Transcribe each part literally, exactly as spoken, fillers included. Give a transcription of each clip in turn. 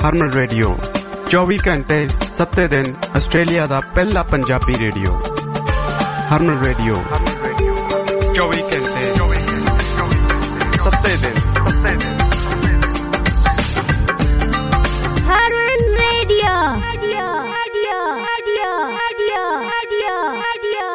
ਹਰਮਨ radio ਚੌਵੀ ਘੰਟੇ ਸੱਤੇ ਦਿਨ ਆਸਟ੍ਰੇਲੀਆ ਦਾ ਪਹਿਲਾ ਪੰਜਾਬੀ ਰੇਡੀਓ। ਹਰਮਨ ਰੇਡੀਓ ਚੌਵੀ ਘੰਟੇ ਸੱਤੇ ਦਿਨ ਸੱਤੇ ਦਿਨ Harman radio radio radio radio radio radio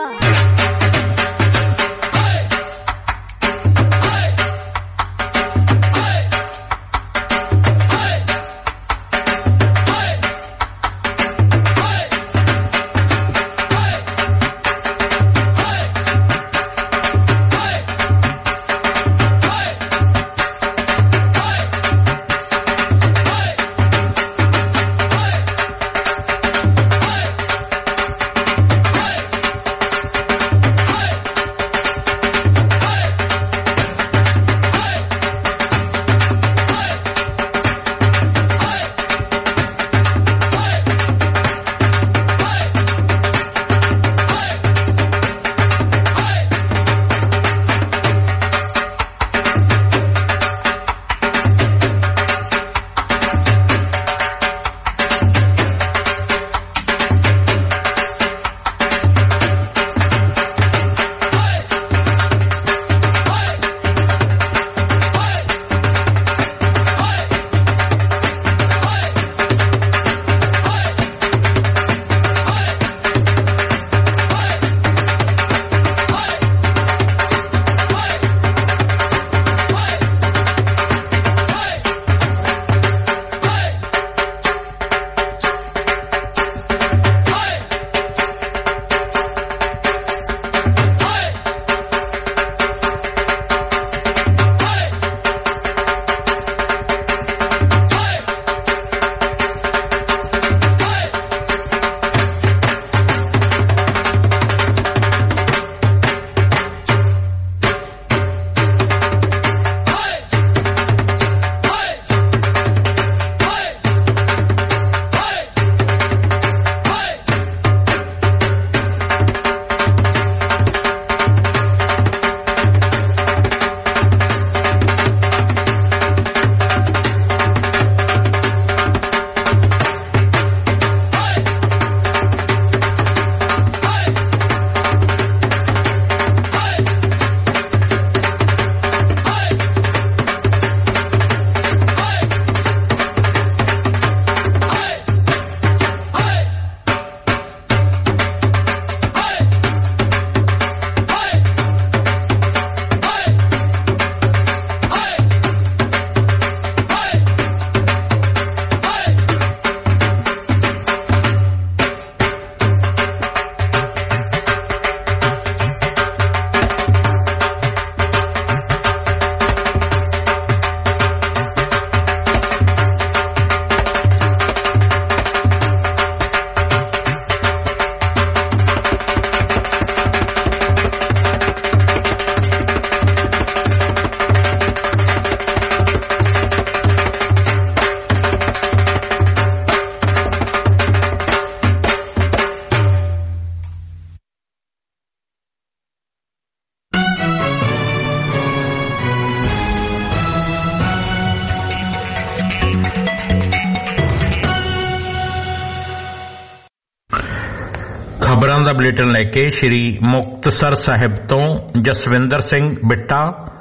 ਖਬਰਾਂ ਦਾ ਬੁਲੇਟਿਨ ਲੈ ਕੇ ਸ਼੍ਰੀ ਮੁਕਤਸਰ ਸਾਹਿਬ ਤੋਂ ਜਸਵਿੰਦਰ ਸਿੰਘ ਬਿੱਟਾ।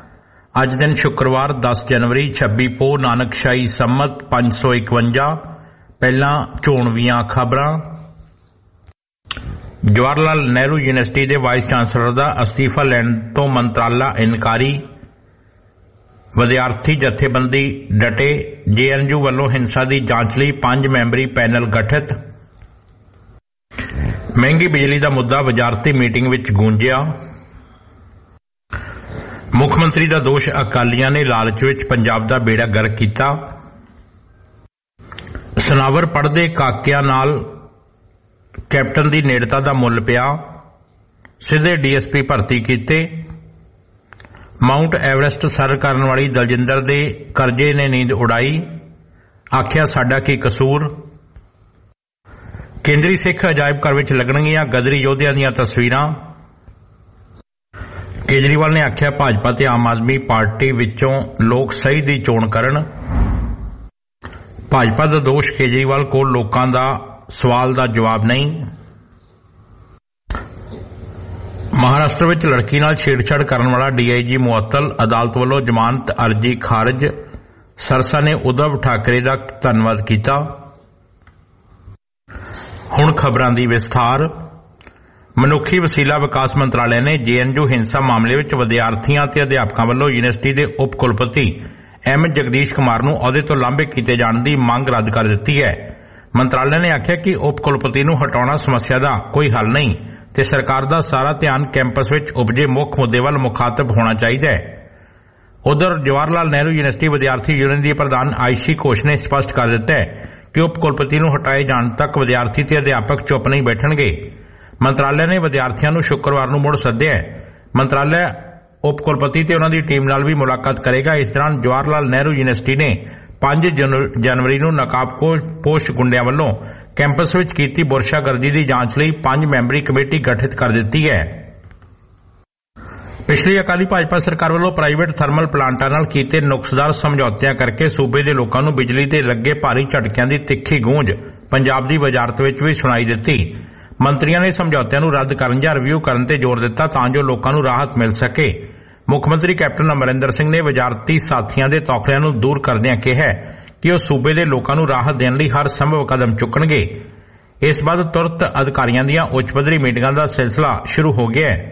ਅੱਜ ਦਿਨ ਸ਼ੁੱਕਰਵਾਰ ਦਸ ਜਨਵਰੀ ਛੱਬੀ ਪੋਹ ਨਾਨਕਸ਼ਾਹੀ ਸੰਮਤ ਪੰਜ ਸੌ ਇਕਵੰਜਾ। ਪਹਿਲਾਂ ਚੋਣਵੀਆਂ ਖਬਰਾਂ। ਜਵਾਹਰ ਲਾਲ ਨਹਿਰੂ ਯੂਨੀਵਰਸਿਟੀ ਦੇ ਵਾਈਸ ਚਾਂਸਲਰ ਦਾ ਅਸਤੀਫਾ ਲੈਣ ਤੋਂ ਮੰਤਰਾਲਾ ਇਨਕਾਰੀ। ਵਿਦਿਆਰਥੀ ਜਥੇਬੰਦੀ ਡਟੇ। ਜੇ ਐਨ ਯੂ ਵੱਲੋਂ ਹਿੰਸਾ ਦੀ ਜਾਂਚ ਲਈ ਪੰਜ ਮੈਂਬਰੀ ਪੈਨਲ ਗਠਿਤ। ਮਹਿੰਗੀ ਬਿਜਲੀ ਦਾ ਮੁੱਦਾ ਵਜ਼ਾਰਤੀ ਮੀਟਿੰਗ ਵਿੱਚ ਗੂੰਜਿਆ। ਮੁੱਖ ਮੰਤਰੀ ਦਾ ਦੋਸ਼ ਅਕਾਲੀਆਂ ਨੇ ਲਾਲਚ ਵਿੱਚ ਪੰਜਾਬ ਦਾ ਬੇੜਾ ਗਰਕ ਕੀਤਾ। ਸਨਾਵਰ ਪੜ੍ਹਦੇ ਕਾਕਿਆਂ ਨਾਲ ਕੈਪਟਨ ਦੀ ਨੇੜਤਾ ਦਾ ਮੁੱਲ ਪਿਆ। ਸਿੱਧੇ ਡੀ ਐਸ ਪੀ ਭਰਤੀ ਕੀਤੇ। ਮਾਊਂਟ ਐਵਰੈਸਟ ਸਰ ਕਰਨ ਵਾਲੀ ਦਲਜਿੰਦਰ ਦੇ ਕਰਜ਼ੇ ਨੇ ਨੀਂਦ ਉਡਾਈ। ਆਖਿਆ ਸਾਡਾ ਕੀ ਕਸੂਰ। ਕੇਂਦਰੀ ਸਿੱਖ ਅਜਾਇਬ ਘਰ ਵਿੱਚ ਲੱਗਣਗੀਆਂ ਗਦਰੀ ਯੋਧਿਆਂ ਦੀਆਂ ਤਸਵੀਰਾਂ। ਕੇਜਰੀਵਾਲ ਨੇ ਆਖਿਆ ਭਾਜਪਾ ਤੇ ਆਮ ਆਦਮੀ ਪਾਰਟੀ ਵਿੱਚੋਂ ਲੋਕ ਸਹੀ ਦੀ ਚੋਣ ਕਰਨ। ਭਾਜਪਾ ਦਾ ਦੋਸ਼ ਕੇਜਰੀਵਾਲ ਕੋਲ ਲੋਕਾਂ ਦਾ ਸਵਾਲ ਦਾ ਜਵਾਬ ਨਹੀਂ। ਮਹਾਰਾਸ਼ਟਰ ਵਿੱਚ ਲੜਕੀ ਨਾਲ ਛੇੜਛਾੜ ਕਰਨ ਵਾਲਾ ਡੀਆਈਜੀ ਮੁਅੱਤਲ, ਅਦਾਲਤ ਵੱਲੋਂ ਜ਼ਮਾਨਤ ਅਰਜ਼ੀ ਖਾਰਜ। ਸਰਸਾ ਨੇ ਉद्धਵ ਠਾਕਰੇ ਦਾ ਧੰਨਵਾਦ ਕੀਤਾ। ਹੁਣ ਖਬਰਾਂ ਦੀ ਵਿਸਥਾਰ। ਮਨੁੱਖੀ ਵਸੀਲਾ ਵਿਕਾਸ ਮੰਤਰਾਲੇ ਨੇ ਜੇਐਨਯੂ ਹਿੰਸਾ ਮਾਮਲੇ ਵਿੱਚ ਵਿਦਿਆਰਥੀਆਂ ਅਤੇ ਅਧਿਆਪਕਾਂ ਵੱਲੋਂ ਯੂਨੀਵਰਸਿਟੀ ਦੇ ਉਪ ਕੁਲਪਤੀ ਐਮ ਜਗਦੀਸ਼ ਕੁਮਾਰ ਨੂੰ ਅਹੁਦੇ ਤੋਂ ਲਾਂਭੇ ਕੀਤੇ ਜਾਣ ਦੀ ਮੰਗ ਰੱਦ ਕਰ ਦਿੱਤੀ ਹੈ। ਮੰਤਰਾਲੇ ਨੇ ਆਖਿਆ ਕਿ ਉਪ ਕੁਲਪਤੀ ਨੂੰ ਹਟਾਉਣਾ ਸਮੱਸਿਆ ਦਾ ਕੋਈ ਹੱਲ ਨਹੀਂ ਤੇ ਸਰਕਾਰ ਦਾ ਸਾਰਾ ਧਿਆਨ ਕੈਂਪਸ ਵਿੱਚ ਉਪਜੇ ਮੁੱਖ ਮੁੱਦੇ ਵੱਲ ਮੁਖਾਤਬ ਹੋਣਾ ਚਾਹੀਦਾ ਹੈ। ਉਧਰ ਜਵਾਹਰ ਲਾਲ ਨਹਿਰੂ ਯੂਨੀਵਰਸਿਟੀ ਵਿਦਿਆਰਥੀ ਯੂਨੀਅਨ ਦੀ ਪ੍ਰਧਾਨ ਆਇਸ਼ੀ ਘੋਸ਼ ਨੇ ਸਪਸ਼ਟ ਕਰ ਦਿੱਤਾ ਹੈ ਕਿ ਉਪ ਕੁਲਪਤੀ ਨੂੰ ਹਟਾਏ ਜਾਣ ਤੱਕ ਵਿਦਿਆਰਥੀ ਤੇ ਅਧਿਆਪਕ ਚੁੱਪ ਨਹੀਂ ਬੈਠਣਗੇ। ਮੰਤਰਾਲੇ ਨੇ ਵਿਦਿਆਰਥੀਆਂ ਨੂੰ ਸ਼ੁੱਕਰਵਾਰ ਨੂੰ ਮੁੜ ਸੱਦਿਆ ਹੈ। ਮੰਤਰਾਲੇ ਉਪ ਕੁਲਪਤੀ ਤੇ ਉਹਨਾਂ ਦੀ ਟੀਮ ਨਾਲ ਵੀ ਮੁਲਾਕਾਤ ਕਰੇਗਾ। ਇਸ ਦੌਰਾਨ ਜਵਾਹਰ ਲਾਲ ਨਹਿਰੂ ਯੂਨੀਵਰਸਿਟੀ ਨੇ ਪੰਜ ਜਨਵਰੀ ਨੂੰ ਨਕਾਬਪੋਸ਼ ਗੁੰਡਿਆਂ ਵੱਲੋਂ ਕੈਂਪਸ ਵਿੱਚ ਕੀਤੀ ਬੁਰਸ਼ਾਗਰਦੀ ਦੀ ਜਾਂਚ ਲਈ ਪੰਜ ਮੈਂਬਰੀ ਕਮੇਟੀ ਗਠਿਤ ਕਰ ਦਿੱਤੀ ਹੈ। ਪਿਛਲੀ ਅਕਾਲੀ ਭਾਜਪਾ ਸਰਕਾਰ ਵੱਲੋਂ ਪ੍ਰਾਈਵੇਟ ਥਰਮਲ ਪਲਾਂਟਾਂ ਨਾਲ ਕੀਤੇ ਨੁਕਸਦਾਰ ਸਮਝੌਤਿਆਂ ਕਰਕੇ ਸੂਬੇ ਦੇ ਲੋਕਾਂ ਨੂੰ ਬਿਜਲੀ ਦੇ ਲੱਗੇ ਭਾਰੀ ਝਟਕਿਆਂ ਦੀ ਤਿੱਖੀ ਗੂੰਜ ਪੰਜਾਬ ਦੀ ਵਜ਼ਾਰਤ ਵਿੱਚ ਵੀ ਸੁਣਾਈ ਦਿੱਤੀ। ਮੰਤਰੀਆਂ ਨੇ ਸਮਝੌਤਿਆਂ ਨੂੰ ਰੱਦ ਕਰਨ ਜਾਂ ਰਿਵਿਊ ਕਰਨ ਤੇ ਜ਼ੋਰ ਦਿੱਤਾ ਤਾਂ ਜੋ ਲੋਕਾਂ ਨੂੰ ਰਾਹਤ ਮਿਲ ਸਕੇ। ਮੁੱਖ ਮੰਤਰੀ ਕੈਪਟਨ ਅਮਰਿੰਦਰ ਸਿੰਘ ਨੇ ਵਜ਼ਾਰਤੀ ਸਾਥੀਆਂ ਦੇ ਤੌਖਲਿਆਂ ਨੂੰ ਦੂਰ ਕਰਦਿਆਂ ਕਿਹਾ ਕਿ ਉਹ ਸੂਬੇ ਦੇ ਲੋਕਾਂ ਨੂੰ ਰਾਹਤ ਦੇਣ ਲਈ ਹਰ ਸੰਭਵ ਕਦਮ ਚੁੱਕਣਗੇ। ਇਸ ਬਾਅਦ ਤੁਰਤ ਅਧਿਕਾਰੀਆਂ ਦੀਆਂ ਉੱਚ ਪੱਧਰੀ ਮੀਟਿੰਗਾਂ ਦਾ ਸਿਲਸਿਲਾ ਸ਼ੁਰੂ ਹੋ ਗਿਆ ਹੈ।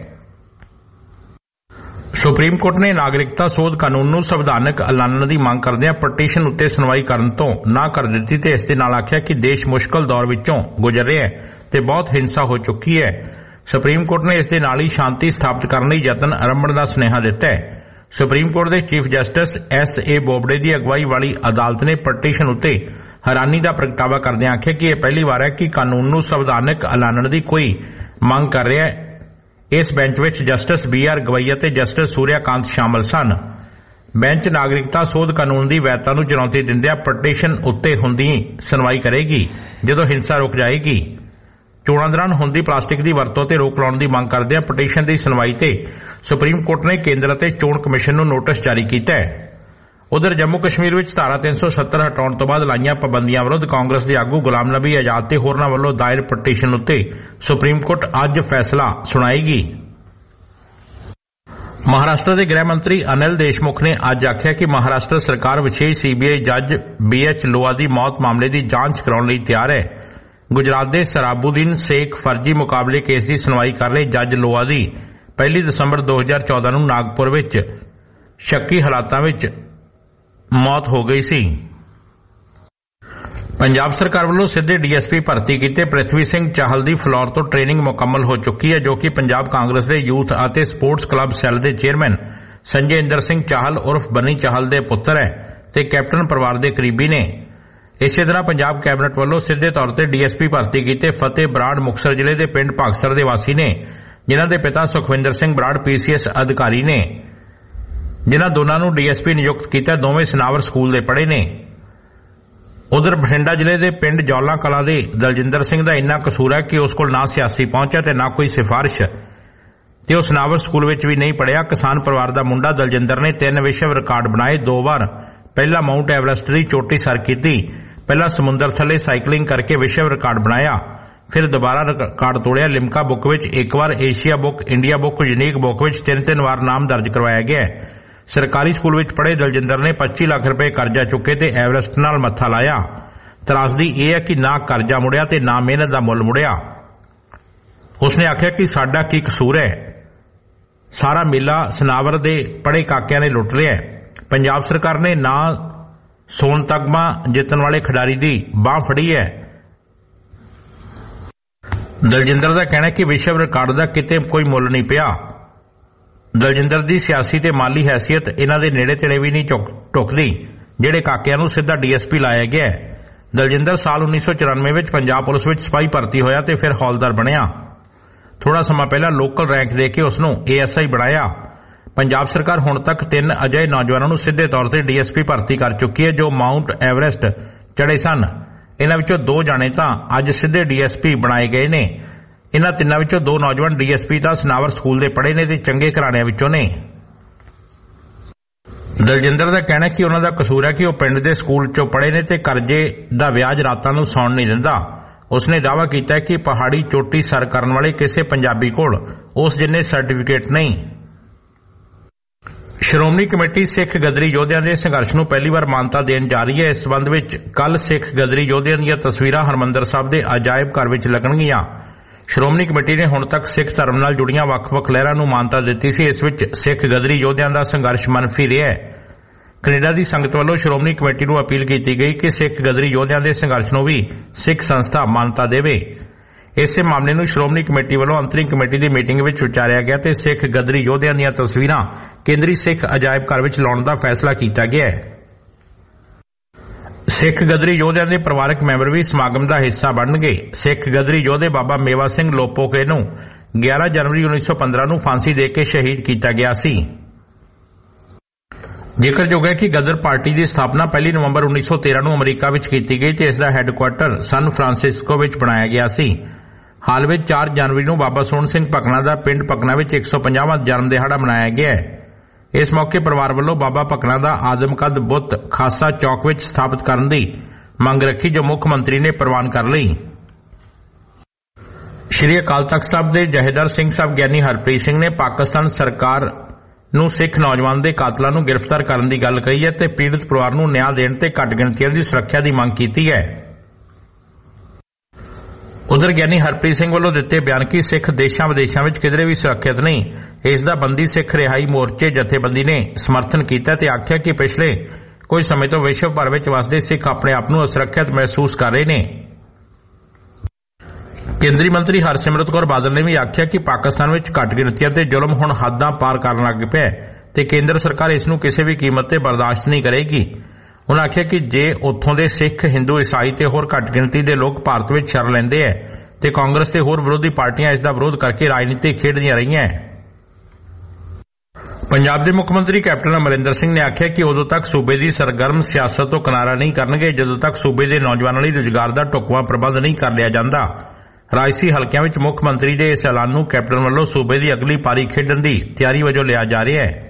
ਸੁਪਰੀਮ ਕੋਰਟ ਨੇ ਨਾਗਰਿਕਤਾ ਸੋਧ ਕਾਨੂੰਨ ਨੂੰ ਸੰਵਿਧਾਨਕ ਐਲਾਨਣ ਦੀ ਮੰਗ ਕਰਦਿਆਂ ਪਟੀਸ਼ਨ ਉੱਤੇ ਸੁਣਵਾਈ ਕਰਨ ਤੋਂ ਨਾ ਕਰ ਦਿੱਤੀ ਤੇ ਇਸ ਦੇ ਨਾਲ ਆਖਿਆ ਕਿ ਦੇਸ਼ ਮੁਸ਼ਕਲ ਦੌਰ ਵਿੱਚੋਂ ਗੁਜ਼ਰ ਰਿਹਾ ਹੈ ਤੇ ਬਹੁਤ ਹਿੰਸਾ ਹੋ ਚੁੱਕੀ ਹੈ। ਸੁਪਰੀਮ ਕੋਰਟ ਨੇ ਇਸ ਦੇ ਨਾਲ ਹੀ ਸ਼ਾਂਤੀ ਸਥਾਪਿਤ ਕਰਨ ਲਈ ਯਤਨ ਆਰੰਭਣ ਦਾ ਸੁਨੇਹਾ ਦਿੱਤਾ ਹੈ। ਸੁਪਰੀਮ ਕੋਰਟ ਦੇ chief justice S A Bobde ਦੀ ਅਗਵਾਈ ਵਾਲੀ ਅਦਾਲਤ ਨੇ ਪਟੀਸ਼ਨ ਉੱਤੇ ਹੈਰਾਨੀ ਦਾ ਪ੍ਰਗਟਾਵਾ ਕਰਦਿਆਂ ਆਖਿਆ ਕਿ ਇਹ ਪਹਿਲੀ ਵਾਰ ਹੈ ਕਿ ਕਾਨੂੰਨ ਨੂੰ ਸੰਵਿਧਾਨਕ ਐਲਾਨਣ ਦੀ ਕੋਈ ਮੰਗ ਕਰ ਰਿਹਾ ਹੈ। ਇਸ ਬੈਂਚ ਵਿੱਚ ਜਸਟਿਸ ਬੀ ਆਰ ਗਵਈ ਅਤੇ ਜਸਟਿਸ ਸੂਰਿਆਕਾਂਤ ਸ਼ਾਮਲ ਸਨ। ਬੈਂਚ ਨਾਗਰਿਕਤਾ ਸੋਧ ਕਾਨੂੰਨ ਦੀ ਵੈਧਤਾ ਨੂੰ ਚੁਣੌਤੀ ਦਿੰਦਿਆਂ ਪਟੀਸ਼ਨ ਉੱਤੇ ਹੁੰਦੀ ਸੁਣਵਾਈ ਕਰੇਗੀ ਜਦੋਂ ਹਿੰਸਾ ਰੁਕ ਜਾਏਗੀ। ਚੋਣਾਂ ਦੌਰਾਨ ਹੁੰਦੀ ਪਲਾਸਟਿਕ ਦੀ ਵਰਤੋਂ ਤੇ ਰੋਕ ਲਾਉਣ ਦੀ ਮੰਗ ਕਰਦਿਆਂ ਪਟੀਸ਼ਨ ਦੀ ਸੁਣਵਾਈ ਤੇ ਸੁਪਰੀਮ ਕੋਰਟ ਨੇ ਕੇਂਦਰ ਅਤੇ ਚੋਣ ਕਮਿਸ਼ਨ ਨੂੰ ਨੋਟਿਸ ਜਾਰੀ ਕੀਤਾ ਹੈ। ਉਧਰ ਜੰਮੂ ਕਸ਼ਮੀਰ ਵਿੱਚ ਧਾਰਾ ਤਿੰਨ ਸੌ ਸੱਤਰ ਹਟਾਉਣ ਤੋਂ ਬਾਅਦ ਲਾਈਆਂ ਪਾਬੰਦੀਆਂ ਵਿਰੁੱਧ ਕਾਂਗਰਸ ਦੇ ਆਗੂ ਗੁਲਾਮ ਨਬੀ ਆਜ਼ਾਦ ਤੇ ਹੋਰਨਾਂ ਵੱਲੋਂ ਦਾਇਰ ਪਟੀਸ਼ਨ ਉੱਤੇ ਸੁਪਰੀਮ ਕੋਰਟ ਅੱਜ ਫੈਸਲਾ ਸੁਣਾਏਗੀ। ਮਹਾਰਾਸ਼ਟਰ ਦੇ ਗ੍ਰਹਿ ਮੰਤਰੀ ਅਨਿਲ ਦੇਸ਼ਮੁਖ ਨੇ ਅੱਜ ਆਖਿਆ ਕਿ ਮਹਾਰਾਸ਼ਟਰ ਸਰਕਾਰ ਵਿਸ਼ੇਸ਼ ਸੀਬੀਆਈ ਜੱਜ ਬੀ ਐਚ ਲੋਆ ਦੀ ਮੌਤ ਮਾਮਲੇ ਦੀ ਜਾਂਚ ਕਰਾਉਣ ਲਈ ਤਿਆਰ ਹੈ। ਗੁਜਰਾਤ ਦੇ ਸਰਾਬੂਦੀਨ ਸ਼ੇਖ ਫਰਜੀ ਮੁਕਾਬਲੇ ਕੇਸ ਦੀ ਸੁਣਵਾਈ ਕਰ ਰਹੇ ਜੱਜ ਲੋਆ ਦੀ ਪਹਿਲੀ ਦਸੰਬਰ ਦੋ ਹਜ਼ਾਰ ਚੌਦਾਂ ਨੂੰ ਨਾਗਪੁਰ ਵਿੱਚ ਸ਼ੱਕੀ ਹਾਲਾਤਾਂ ਵਿੱਚ ਮੌਤ ਹੋ ਗਈ ਸੀ। ਪੰਜਾਬ ਸਰਕਾਰ ਵੱਲੋਂ ਸਿੱਧੇ ਡੀਐਸਪੀ ਭਰਤੀ ਕੀਤੇ ਪ੍ਰਿਥਵੀ ਸਿੰਘ ਚਾਹਲ ਦੀ ਫਲੋਰ ਤੋਂ ਟ੍ਰੇਨਿੰਗ ਮੁਕੰਮਲ ਹੋ ਚੁੱਕੀ ਹੈ, ਜੋ ਕਿ ਪੰਜਾਬ ਕਾਂਗਰਸ ਦੇ ਯੂਥ ਅਤੇ ਸਪੋਰਟਸ ਕਲੱਬ ਸੈੱਲ ਦੇ ਚੇਅਰਮੈਨ ਸੰਜੇ ਇੰਦਰ ਸਿੰਘ ਚਾਹਲ ਉਰਫ ਬੰਨੀ ਚਾਹਲ ਦੇ ਪੁੱਤਰ ਹੈ ਤੇ ਕੈਪਟਨ ਪਰਿਵਾਰ ਦੇ ਕਰੀਬੀ ਨੇ। ਇਸੇ ਤਰ੍ਹਾਂ ਪੰਜਾਬ ਕੈਬਨਿਟ ਵੱਲੋਂ ਸਿੱਧੇ ਤੌਰ ਤੇ ਡੀਐਸਪੀ ਭਰਤੀ ਕੀਤੇ ਫਤਿਹ ਬਰਾੜ ਮੁਕਤਸਰ ਜ਼ਿਲ੍ਹੇ ਦੇ ਪਿੰਡ ਭਾਗਸਰ ਦੇ ਵਾਸੀ ਨੇ, ਜਿਨ੍ਹਾਂ ਦੇ ਪਿਤਾ ਸੁਖਵਿੰਦਰ ਸਿੰਘ ਬਰਾੜ ਪੀਸੀਐਸ ਅਧਿਕਾਰੀ ਨੇ। ਜਿਨ੍ਹਾਂ ਦੋਨਾਂ ਨੂੰ ਡੀਐਸਪੀ ਨਿਯੁਕਤ ਕੀਤਾ ਦੋਵੇਂ ਸਨਾਵਰ ਸਕੂਲ ਦੇ ਪੜ੍ਹੇ ਨੇ। ਉਧਰ ਬਠਿੰਡਾ ਜ਼ਿਲ੍ਹੇ ਦੇ ਪਿੰਡ ਜੌਲਾ ਕਲਾਂ ਦੇ ਦਲਜਿੰਦਰ ਸਿੰਘ ਦਾ ਇੰਨਾ ਕਸੂਰ ਹੈ ਕਿ ਉਸ ਕੋਲ ਨਾ ਸਿਆਸੀ ਪਹੁੰਚ ਹੈ ਤੇ ਨਾ ਕੋਈ ਸਿਫਾਰਿਸ਼, ਤੇ ਉਹ ਸਨਾਵਰ ਸਕੂਲ ਵਿੱਚ ਵੀ ਨਹੀਂ ਪੜ੍ਹਿਆ। ਕਿਸਾਨ ਪਰਿਵਾਰ ਦਾ ਮੁੰਡਾ ਦਲਜਿੰਦਰ ਨੇ ਤਿੰਨ ਵਿਸ਼ਵ ਰਿਕਾਰਡ ਬਣਾਏ, ਦੋ ਵਾਰ ਪਹਿਲਾ ਮਾਊਂਟ ਐਵਰੈਸਟ ਦੀ ਚੋਟੀ ਸਰ ਕੀਤੀ, ਪਹਿਲਾਂ ਸਮੁੰਦਰ ਥੱਲੇ ਸਾਈਕਲਿੰਗ ਕਰਕੇ ਵਿਸ਼ਵ ਰਿਕਾਰਡ ਬਣਾਇਆ, ਫਿਰ ਦੁਬਾਰਾ ਰਿਕਾਰਡ ਤੋੜਿਆ। ਲਿਮਕਾ ਬੁੱਕ ਵਿੱਚ ਇੱਕ ਵਾਰ, Asia book, India book, unique book ਵਿੱਚ ਤਿੰਨ ਤਿੰਨ ਵਾਰ ਨਾਮ ਦਰਜ ਕਰਵਾਇਆ ਗਿਆ। ਸਰਕਾਰੀ ਸਕੂਲ ਵਿੱਚ ਪੜ੍ਹੇ ਦਲਜਿੰਦਰ ਨੇ ਪੱਚੀ ਲੱਖ ਰੁਪਏ ਕਰਜ਼ਾ ਚੁੱਕੇ ਤੇ ਐਵਰੈਸਟ ਨਾਲ ਮੱਥਾ ਲਾਇਆ। ਤਰਾਸਦੀ ਇਹ ਹੈ ਕਿ ਨਾ ਕਰਜ਼ਾ ਮੁੜਿਆ ਤੇ ਨਾ ਮਿਹਨਤ ਦਾ ਮੁੱਲ ਮੁੜਿਆ। ਉਸਨੇ ਆਖਿਆ ਕਿ ਸਾਡਾ ਕੀ ਕਸੂਰ ਹੈ, ਸਾਰਾ ਮੇਲਾ ਸਨਾਵਰ ਦੇ ਪੜ੍ਹੇ ਕਾਕਿਆਂ ਨੇ ਲੁੱਟ ਰਿਹਾ ਹੈ। ਪੰਜਾਬ ਸਰਕਾਰ ਨੇ ਨਾ ਸੋਨ ਤਗਮਾ ਜਿੱਤਣ ਵਾਲੇ ਖਿਡਾਰੀ ਦੀ ਬਾਂਹ ਫੜੀ ਹੈ। ਦਲਜਿੰਦਰ ਦਾ ਕਹਿਣਾ ਹੈ ਕਿ ਵਿਸ਼ਵ ਰਿਕਾਰਡ ਦਾ ਕਿਤੇ ਕੋਈ ਮੁੱਲ ਨਹੀਂ ਪਿਆ। ਦਲਜਿੰਦਰ ਦੀ ਸਿਆਸੀ ਤੇ ਮਾਲੀ ਹੈਸੀਅਤ ਇਹਨਾਂ ਦੇ ਨੇੜੇ ਤੇੜੇ ਵੀ ਨਹੀਂ ਢੁਕਦੀ ਜਿਹੜੇ ਕਾਕਿਆਂ ਨੂੰ ਸਿੱਧਾ ਡੀਐਸਪੀ ਲਾਇਆ ਗਿਆ। ਦਲਜਿੰਦਰ ਸਾਲ ਉੱਨੀ ਸੌ ਚੁਰਾਨਵੇਂ ਵਿੱਚ ਪੰਜਾਬ ਪੁਲਿਸ ਵਿੱਚ ਸਿਪਾਹੀ ਭਰਤੀ ਹੋਇਆ ਤੇ ਫਿਰ ਹੌਲਦਾਰ ਬਣਿਆ। ਥੋੜਾ ਸਮਾਂ ਪਹਿਲਾਂ ਲੋਕਲ ਰੈਂਕ ਦੇ ਕੇ ਉਸ ਨੂੰ ਏਐਸਆਈ ਬਣਾਇਆ। ਪੰਜਾਬ ਸਰਕਾਰ ਹੁਣ ਤੱਕ ਤਿੰਨ ਅਜਿਹੇ ਨੌਜਵਾਨਾਂ ਨੂੰ ਸਿੱਧੇ ਤੌਰ ਤੇ ਡੀਐਸਪੀ ਭਰਤੀ ਕਰ ਚੁੱਕੀ ਹੈ ਜੋ ਮਾਊਂਟ ਐਵਰੈਸਟ ਚੜ੍ਹੇ ਸਨ। ਇਹਨਾਂ ਵਿੱਚੋਂ ਦੋ ਜਾਣੇ ਤਾਂ ਅੱਜ ਸਿੱਧੇ ਡੀਐਸਪੀ ਬਣਾਏ ਗਏ ਨੇ। ਇਹਨਾਂ ਤਿੰਨਾਂ ਵਿੱਚੋਂ ਦੋ ਨੌਜਵਾਨ ਡੀਐਸਪੀ ਤਾਂ ਸਨਾਵਰ ਸਕੂਲ ਦੇ ਪੜ੍ਹੇ ਨੇ ਤੇ ਚੰਗੇ ਘਰਾਣਿਆਂ ਵਿੱਚੋਂ ਨੇ। ਦਲਜਿੰਦਰ ਦਾ ਕਹਿਣਾ ਕਿ ਉਹਨਾਂ ਦਾ ਕਸੂਰ ਹੈ ਕਿ ਉਹ ਪਿੰਡ ਦੇ ਸਕੂਲ 'ਚੋਂ ਪੜ੍ਹੇ ਨੇ ਤੇ ਕਰਜ਼ੇ ਦਾ ਵਿਆਜ ਰਾਤਾਂ ਨੂੰ ਸੌਣ ਨਹੀਂ ਦਿੰਦਾ। ਉਸਨੇ ਦਾਅਵਾ ਕੀਤਾ ਕਿ ਪਹਾੜੀ ਚੋਟੀ ਸਰ ਕਰਨ ਵਾਲੇ ਕਿਸੇ ਪੰਜਾਬੀ ਕੋਲ ਉਸ ਜਿੰਨੇ ਸਰਟੀਫਿਕੇਟ ਨਹੀਂ। ਸ਼੍ਰੋਮਣੀ ਕਮੇਟੀ ਸਿੱਖ ਗਦਰੀ ਯੋਧਿਆਂ ਦੇ ਸੰਘਰਸ਼ ਨੂੰ ਪਹਿਲੀ ਵਾਰ ਮਾਨਤਾ ਦੇਣ ਜਾ ਰਹੀ ਹੈ। ਇਸ ਸਬੰਧ ਵਿੱਚ ਕੱਲ ਸਿੱਖ ਗਦਰੀ ਯੋਧਿਆਂ ਦੀਆਂ ਤਸਵੀਰਾਂ ਹਰਿਮੰਦਰ ਸਾਹਿਬ ਦੇ ਅਜਾਇਬ ਘਰ ਵਿੱਚ ਲੱਗਣਗੀਆਂ। ਸ਼੍ਰੋਮਣੀ ਕਮੇਟੀ ਨੇ ਹੁਣ ਤੱਕ ਸਿੱਖ ਧਰਮ ਨਾਲ ਜੁੜੀਆਂ ਵੱਖ-ਵੱਖ ਲਹਿਰਾਂ ਨੂੰ ਮਾਨਤਾ ਦਿੱਤੀ ਸੀ। ਇਸ ਵਿੱਚ ਸਿੱਖ ਗਦਰੀ ਯੋਧਿਆਂ ਦਾ ਸੰਘਰਸ਼ ਮਨਫੀ ਰਿਹਾ ਹੈ। ਕੈਨੇਡਾ ਦੀ ਸੰਗਤ ਵੱਲੋਂ ਸ਼੍ਰੋਮਣੀ ਕਮੇਟੀ ਨੂੰ ਅਪੀਲ ਕੀਤੀ ਗਈ ਕਿ ਸਿੱਖ ਗਦਰੀ ਯੋਧਿਆਂ ਦੇ ਸੰਘਰਸ਼ ਨੂੰ ਵੀ ਸਿੱਖ ਸੰਸਥਾ ਮਾਨਤਾ ਦੇਵੇ। ਇਸੇ ਮਾਮਲੇ ਨੂੰ ਸ਼੍ਰੋਮਣੀ ਕਮੇਟੀ ਵੱਲੋਂ ਅੰਤਰਿਮ ਕਮੇਟੀ ਦੀ ਮੀਟਿੰਗ ਵਿੱਚ ਵਿਚਾਰਿਆ ਗਿਆ ਤੇ ਸਿੱਖ ਗਦਰੀ ਯੋਧਿਆਂ ਦੀਆਂ ਤਸਵੀਰਾਂ ਕੇਂਦਰੀ ਸਿੱਖ ਅਜਾਇਬ ਘਰ ਵਿੱਚ ਲਾਉਣ ਦਾ ਫੈਸਲਾ ਕੀਤਾ ਗਿਆ ਹੈ। ਸਿੱਖ ਗਦਰੀ ਯੋਧਿਆਂ ਦੇ ਪਰਿਵਾਰਕ ਮੈਂਬਰ ਵੀ ਸਮਾਗਮ ਦਾ ਹਿੱਸਾ ਬਣਨਗੇ। ਸਿੱਖ ਗਦਰੀ ਯੋਧੇ ਬਾਬਾ ਮੇਵਾ ਸਿੰਘ ਲੋਪੋਕੇ ਨੂੰ ਗਿਆਰਾਂ ਜਨਵਰੀ ਉੱਨੀ ਸੌ ਪੰਦਰਾਂ ਨੂੰ ਫਾਂਸੀ ਦੇ ਕੇ ਸ਼ਹੀਦ ਕੀਤਾ ਗਿਆ ਸੀ। ਜ਼ਿਕਰਯੋਗ ਹੈ ਕਿ ਗਦਰ ਪਾਰਟੀ ਦੀ ਸਥਾਪਨਾ ਪਹਿਲੀ ਨਵੰਬਰ ਉੱਨੀ ਸੌ ਤੇਰਾਂ ਨੂੰ ਅਮਰੀਕਾ ਵਿੱਚ ਕੀਤੀ ਗਈ ਤੇ ਇਸ ਦਾ ਹੈੱਡਕੁਆਰਟਰ ਸਨ ਫਰਾਂਸਿਸਕੋ ਵਿੱਚ ਬਣਾਇਆ ਗਿਆ ਸੀ। ਹਾਲ ਵਿੱਚ ਚਾਰ ਜਨਵਰੀ ਨੂੰ ਬਾਬਾ ਸੋਹਣ ਸਿੰਘ ਭਕਨਾ ਦਾ ਪਿੰਡ ਭਕਨਾ ਵਿੱਚ ਇੱਕ ਸੌ ਪੰਜਾਹਵਾਂ ਜਨਮ ਦਿਹਾੜਾ ਮਨਾਇਆ ਗਿਆ ਹੈ। ਇਸ ਮੌਕੇ ਪਰਿਵਾਰ ਵੱਲੋਂ ਬਾਬਾ ਭਕਨਾ ਦਾ ਆਦਮਕਦ ਬੁੱਤ ਖਾਸਾ ਚੌਕ ਵਿੱਚ ਸਥਾਪਿਤ ਕਰਨ ਦੀ ਮੰਗ ਰੱਖੀ, ਜੋ ਮੁੱਖ ਮੰਤਰੀ ਨੇ ਪ੍ਰਵਾਨ ਕਰ ਲਈ। ਸ਼੍ਰੀ ਅਕਾਲ ਤਖ਼ਤ ਸਾਹਿਬ ਦੇ ਜਥੇਦਾਰ ਸਿੰਘ ਸਾਹਿਬ ਗਿਆਨੀ ਹਰਪ੍ਰੀਤ ਸਿੰਘ ਨੇ ਪਾਕਿਸਤਾਨ ਸਰਕਾਰ ਨੂੰ ਸਿੱਖ ਨੌਜਵਾਨ ਦੇ ਕਾਤਲਾਂ ਨੂੰ ਗ੍ਰਿਫਤਾਰ ਕਰਨ ਦੀ ਗੱਲ ਕਹੀ ਹੈ ਤੇ ਪੀੜਤ ਪਰਿਵਾਰ ਨੂੰ ਨਿਆਂ ਦੇਣ ਤੇ ਘੱਟ ਗਿਣਤੀਆਂ ਦੀ ਸੁਰੱਖਿਆ ਦੀ ਮੰਗ ਕੀਤੀ ਹੈ। ਉਧਰ ਗਿਆਨੀ ਹਰਪ੍ਰੀਤ ਸਿੰਘ ਵੱਲੋਂ ਦਿੱਤੇ ਬਿਆਨ ਕਿ ਸਿੱਖ ਦੇਸ਼ਾਂ ਵਿਦੇਸ਼ਾਂ ਵਿੱਚ ਕਿਧਰੇ ਵੀ ਸੁਰੱਖਿਅਤ ਨਹੀਂ। ਇਸ ਦਾ ਬੰਦੀ ਸਿੱਖ ਰਿਹਾਈ ਮੋਰਚੇ ਜਥੇਬੰਦੀ ਨੇ ਸਮਰਥਨ ਕੀਤਾ ਤੇ ਆਖਿਆ ਕਿ ਪਿਛਲੇ ਕੁਝ ਸਮੇਂ ਤੋਂ ਵਿਸ਼ਵ ਭਰ ਵਿੱਚ ਵਸਦੇ ਸਿੱਖ ਆਪਣੇ ਆਪ ਨੂੰ ਅਸੁਰੱਖਿਅਤ ਮਹਿਸੂਸ ਕਰ ਰਹੇ ਨੇ। ਕੇਂਦਰੀ ਮੰਤਰੀ ਹਰਸਿਮਰਤ ਕੌਰ ਬਾਦਲ ਨੇ ਵੀ ਆਖਿਆ ਕਿ ਪਾਕਿਸਤਾਨ ਵਿੱਚ ਘੱਟ ਗਿਣਤੀਆਂ ਤੇ ਜ਼ੁਲਮ ਹੁਣ ਹੱਦਾਂ ਪਾਰ ਕਰਨ ਲੱਗ ਪਿਆ ਤੇ ਕੇਂਦਰ ਸਰਕਾਰ ਇਸ ਨੂੰ ਕਿਸੇ ਵੀ ਕੀਮਤ ਤੇ ਬਰਦਾਸ਼ਤ ਨਹੀਂ ਕਰੇਗੀ। ਉਨ੍ਹਾਂ ਆਖਿਆ ਕਿ ਜੇ ਉੱਥੋਂ ਦੇ ਸਿੱਖ, ਹਿੰਦੂ, ਈਸਾਈ ਤੇ ਹੋਰ ਘੱਟ ਗਿਣਤੀ ਦੇ ਲੋਕ ਭਾਰਤ ਵਿੱਚ ਸ਼ਰਨ ਲੈਂਦੇ ਹੈ ਤੇ ਕਾਂਗਰਸ ਤੇ ਹੋਰ ਵਿਰੋਧੀ ਪਾਰਟੀਆਂ ਇਸ ਦਾ ਵਿਰੋਧ ਕਰਕੇ ਰਾਜਨੀਤੀ ਖੇਡਦੀਆਂ ਰਹੀਆਂ। ਪੰਜਾਬ ਦੇ ਮੁੱਖ ਮੰਤਰੀ ਕੈਪਟਨ ਅਮਰਿੰਦਰ ਸਿੰਘ ਨੇ ਆਖਿਆ ਕਿ ਉਦੋਂ ਤੱਕ ਸੂਬੇ ਦੀ ਸਰਗਰਮ ਸਿਆਸਤ ਤੋਂ ਕਿਨਾਰਾ ਨਹੀਂ ਕਰਨਗੇ ਜਦੋਂ ਤੱਕ ਸੂਬੇ ਦੇ ਨੌਜਵਾਨਾਂ ਲਈ ਰੁਜ਼ਗਾਰ ਦਾ ਢੁਕਵਾਂ ਪ੍ਰਬੰਧ ਨਹੀਂ ਕਰ ਲਿਆ ਜਾਂਦਾ। ਰਾਜਸੀ ਹਲਕਿਆਂ ਵਿੱਚ ਮੁੱਖ ਮੰਤਰੀ ਦੇ ਇਸ ਐਲਾਨ ਨੂੰ ਕੈਪਟਨ ਵੱਲੋਂ ਸੂਬੇ ਦੀ ਅਗਲੀ ਪਾਰੀ ਖੇਡਣ ਦੀ ਤਿਆਰੀ ਵਜੋਂ ਲਿਆ ਜਾ ਰਿਹਾ ਹੈ।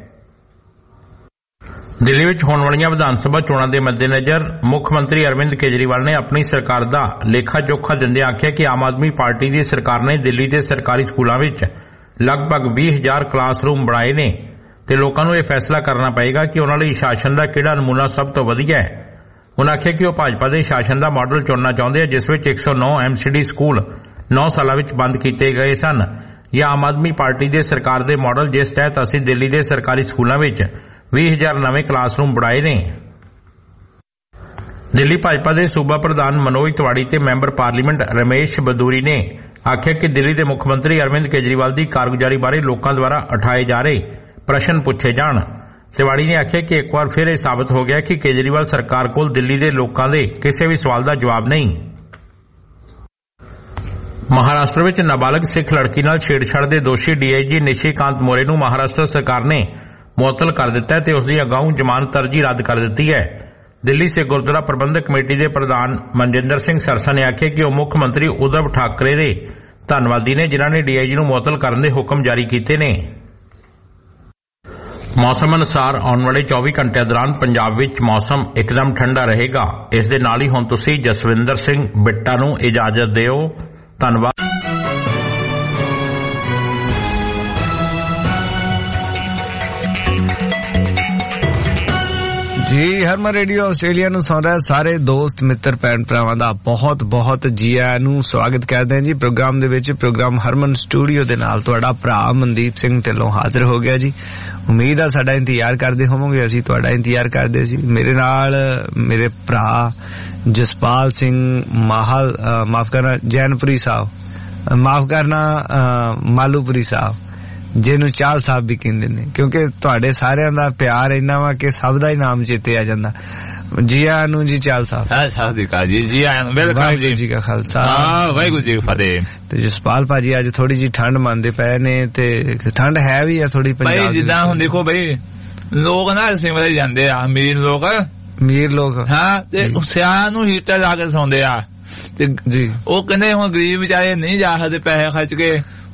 ਦਿੱਲੀ ਵਿੱਚ ਹੋਣ ਵਾਲੀਆਂ ਵਿਧਾਨ ਸਭਾ ਚੋਣਾਂ ਦੇ ਮੱਦੇਨਜ਼ਰ ਮੁੱਖ ਮੰਤਰੀ ਅਰਵਿੰਦ ਕੇਜਰੀਵਾਲ ਨੇ ਆਪਣੀ ਸਰਕਾਰ ਦਾ ਲੇਖਾ ਜੋਖਾ ਦਿੰਦਿਆਂ ਆਖਿਆ ਕਿ ਆਮ ਆਦਮੀ ਪਾਰਟੀ ਦੀ ਸਰਕਾਰ ਨੇ ਦਿੱਲੀ ਦੇ ਸਰਕਾਰੀ ਸਕੂਲਾਂ ਵਿੱਚ ਲਗਭਗ ਵੀਹ ਹਜ਼ਾਰ ਕਲਾਸਰੂਮ ਬਣਾਏ ਨੇ ਤੇ ਲੋਕਾਂ ਨੂੰ ਇਹ ਫੈਸਲਾ ਕਰਨਾ ਪਏਗਾ ਕਿ ਉਹਨਾਂ ਲਈ ਸ਼ਾਸਨ ਦਾ ਕਿਹੜਾ ਨਮੂਨਾ ਸਭ ਤੋਂ ਵਧੀਆ ਹੈ। ਉਨ੍ਹਾਂ ਆਖਿਆ ਕਿ ਉਹ ਭਾਜਪਾ ਦੇ ਸ਼ਾਸਨ ਦਾ ਮਾਡਲ ਚੁਣਨਾ ਚਾਹੁੰਦੇ ਆ ਜਿਸ ਵਿੱਚ ਇੱਕ ਸੌ ਨੌ ਐਮ ਸੀ ਡੀ ਸਕੂਲ ਨੌ ਸਾਲਾਂ ਵਿੱਚ ਬੰਦ ਕੀਤੇ ਗਏ ਸਨ, ਜਾਂ ਆਮ ਆਦਮੀ ਪਾਰਟੀ ਦੇ ਸਰਕਾਰ ਦੇ ਮਾਡਲ ਜਿਸ ਤਹਿਤ ਅਸੀਂ ਦਿੱਲੀ ਦੇ ਸਰਕਾਰੀ ਸਕੂਲਾਂ ਵਿੱਚ ਵੀਹ ਹਜ਼ਾਰ ਨਵੇਂ ਕਲਾਸਰੂਮ ਬਣਾਏ ਨੇ। ਦਿੱਲੀ ਭਾਜਪਾ ਦੇ ਸੂਬਾ ਪ੍ਰਧਾਨ ਮਨੋਜ ਤਿਵਾੜੀ ਤੇ ਮੈਂਬਰ ਪਾਰਲੀਮੈਂਟ ਰਮੇਸ਼ ਬਦੂਰੀ ਨੇ ਆਖਿਆ ਕਿ ਦਿੱਲੀ ਦੇ ਮੁੱਖ ਮੰਤਰੀ ਅਰਵਿੰਦ ਕੇਜਰੀਵਾਲ ਦੀ ਕਾਰਗੁਜ਼ਾਰੀ ਬਾਰੇ ਲੋਕਾਂ ਦੁਆਰਾ ਉਠਾਏ ਜਾ ਰਹੇ ਪ੍ਰਸ਼ਨ ਪੁੱਛੇ ਜਾਣ। ਤਿਵਾੜੀ ਨੇ ਆਖਿਆ ਕਿ ਇੱਕ ਵਾਰ ਫਿਰ ਇਹ ਸਾਬਤ ਹੋ ਗਿਆ ਕਿ ਕੇਜਰੀਵਾਲ ਸਰਕਾਰ ਕੋਲ ਦਿੱਲੀ ਦੇ ਲੋਕਾਂ ਦੇ ਕਿਸੇ ਵੀ ਸਵਾਲ ਦਾ ਜਵਾਬ ਨਹੀਂ। ਮਹਾਰਾਸ਼ਟਰ ਵਿੱਚ ਨਾਬਾਲਗ ਸਿੱਖ ਲੜਕੀ ਨਾਲ ਛੇੜਛਾੜ ਦੇ ਦੋਸ਼ੀ ਡੀ ਆਈ ਜੀ ਨਿਸ਼ੀਕਾਂਤ ਮੋਰੇ ਨੂੰ ਮਹਾਰਾਸ਼ਟਰ ਸਰਕਾਰ ਨੇ ਮੁਅੱਤਲ ਕਰ ਦਿੱਤਾ ਤੇ ਉਸ ਦੀ ਅਗਾਊਂ ਜ਼ਮਾਨਤ ਅਰਜ਼ੀ ਰੱਦ ਕਰ ਦਿੱਤੀ ਹੈ। ਦਿੱਲੀ ਸਿੱਖ ਗੁਰਦੁਆਰਾ ਪ੍ਰਬੰਧਕ ਕਮੇਟੀ ਦੇ ਪ੍ਰਧਾਨ ਮਨਜਿੰਦਰ ਸਿੰਘ ਸਰਸਾ ਨੇ ਆਖਿਆ ਕਿ ਉਹ ਮੁੱਖ ਮੰਤਰੀ ਉਧਵ ਠਾਕਰੇ ਦੇ ਧੰਨਵਾਦੀ ਨੇ ਜਿਨ੍ਹਾਂ ਨੇ ਡੀ ਆਈ ਜੀ ਨੂੰ ਮੁਅੱਤਲ ਕਰਨ ਦੇ ਹੁਕਮ ਜਾਰੀ ਕੀਤੇ ਨੇ। ਮੌਸਮ ਅਨੁਸਾਰ ਆਉਣ ਵਾਲੇ ਚੌਵੀ ਘੰਟਿਆਂ ਦੌਰਾਨ ਪੰਜਾਬ ਵਿੱਚ ਮੌਸਮ ਇੱਕਦਮ ਠੰਡਾ ਰਹੇਗਾ। ਇਸ ਦੇ ਨਾਲ ਹੀ ਹੁਣ ਤੁਸੀਂ ਜਸਵਿੰਦਰ ਸਿੰਘ ਬਿੱਟਾ ਨੂੰ ਇਜਾਜ਼ਤ ਦਿਓ। ਧੰਨਵਾਦ। ਜੀ ਹਰਮਨ ਰੇਡੀਓ ਆਸਟ੍ਰੇਲੀਆ ਨੂੰ ਸੁਣ ਰਹੇ ਸਾਰੇ ਦੋਸਤ ਮਿੱਤਰ ਭੈਣ ਭਰਾਵਾਂ ਦਾ ਬਹੁਤ ਬਹੁਤ ਜੀ ਆਇਆਂ ਨੂੰ ਸਵਾਗਤ ਕਰਦੇ ਹਾਂ ਜੀ ਪ੍ਰੋਗਰਾਮ ਦੇ ਵਿੱਚ। ਪ੍ਰੋਗਰਾਮ ਹਰਮਨ ਸਟੂਡੀਓ ਦੇ ਨਾਲ ਤੁਹਾਡਾ ਭਰਾ ਮਨਦੀਪ ਸਿੰਘ ਢਿੱਲੋਂ ਹਾਜ਼ਰ ਹੋ ਗਿਆ ਜੀ। ਉਮੀਦ ਆ ਸਾਡਾ ਇੰਤਜ਼ਾਰ ਕਰਦੇ ਹੋਵੋਗੇ, ਅਸੀਂ ਤੁਹਾਡਾ ਇੰਤਜ਼ਾਰ ਕਰਦੇ ਸੀ। ਮੇਰੇ ਨਾਲ ਮੇਰੇ ਭਰਾ ਜਸਪਾਲ ਸਿੰਘ ਮਾਹਲ ਮਾਫ ਕਰਨਾ ਜੈਨਪੁਰੀ ਸਾਹਿਬ ਮਾਫ ਕਰਨਾ ਮਾਲੂਪੁਰੀ ਸਾਹਿਬ, ਜਿਹਨੂੰ ਚਾਲ ਸਾਹਿਬ ਵੀ ਕਹਿੰਦੇ ਨੇ, ਕਿਉਂਕਿ ਤੁਹਾਡੇ ਸਾਰਿਆਂ ਦਾ ਪਿਆਰ ਇੰਨਾ ਵਾ ਕਿ ਸਭ ਦਾ ਹੀ ਨਾਮ ਚੇਤੇ ਆ ਜਾਂਦਾ। ਜੀ ਆਇਆਂ ਨੂੰ ਜੀ ਚਾਲ ਸਾਹਿਬ। ਸਤਿ ਸ਼੍ਰੀ ਅਕਾਲ ਜੀ। ਜੀ ਆਇਆਂ ਨੂੰ। ਵੈਲਕਮ ਜੀ। ਜੀ ਕਾ ਖਾਲਸਾ ਵਾਹਿਗੁਰੂ ਜੀ ਫਤਿਹ। ਤੇ ਜਸਪਾਲ ਭਾਜੀ ਅੱਜ ਥੋੜੀ ਜੀ ਠੰਡ ਮੰਨਦੇ ਪਏ ਨੇ ਤੇ ਠੰਡ ਹੈ ਵੀ ਆ ਥੋੜੀ ਪੰਜਾਬ ਭਾਈ। ਜਿੱਦਾਂ ਹੁਣ ਦੇਖੋ ਬਈ ਲੋਕ ਨਾ ਸਿਮਲੇ ਜਾਂਦੇ ਆ, ਅਮੀਰ ਲੋਕ ਅਮੀਰ ਲੋਕ ਹਾਂ, ਤੇ ਸਿਆਣ ਨੂੰ ਹੀਟਰ ਲਾ ਕੇ ਸੌਂਦੇ ਆ ਤੇ ਜੀ ਉਹ ਕਹਿੰਦੇ ਹੁਣ ਗਰੀਬ ਵਿਚਾਰੇ ਨਹੀਂ ਜਾ ਸਕਦੇ ਪੈਸੇ ਖਰਚ ਕੇ,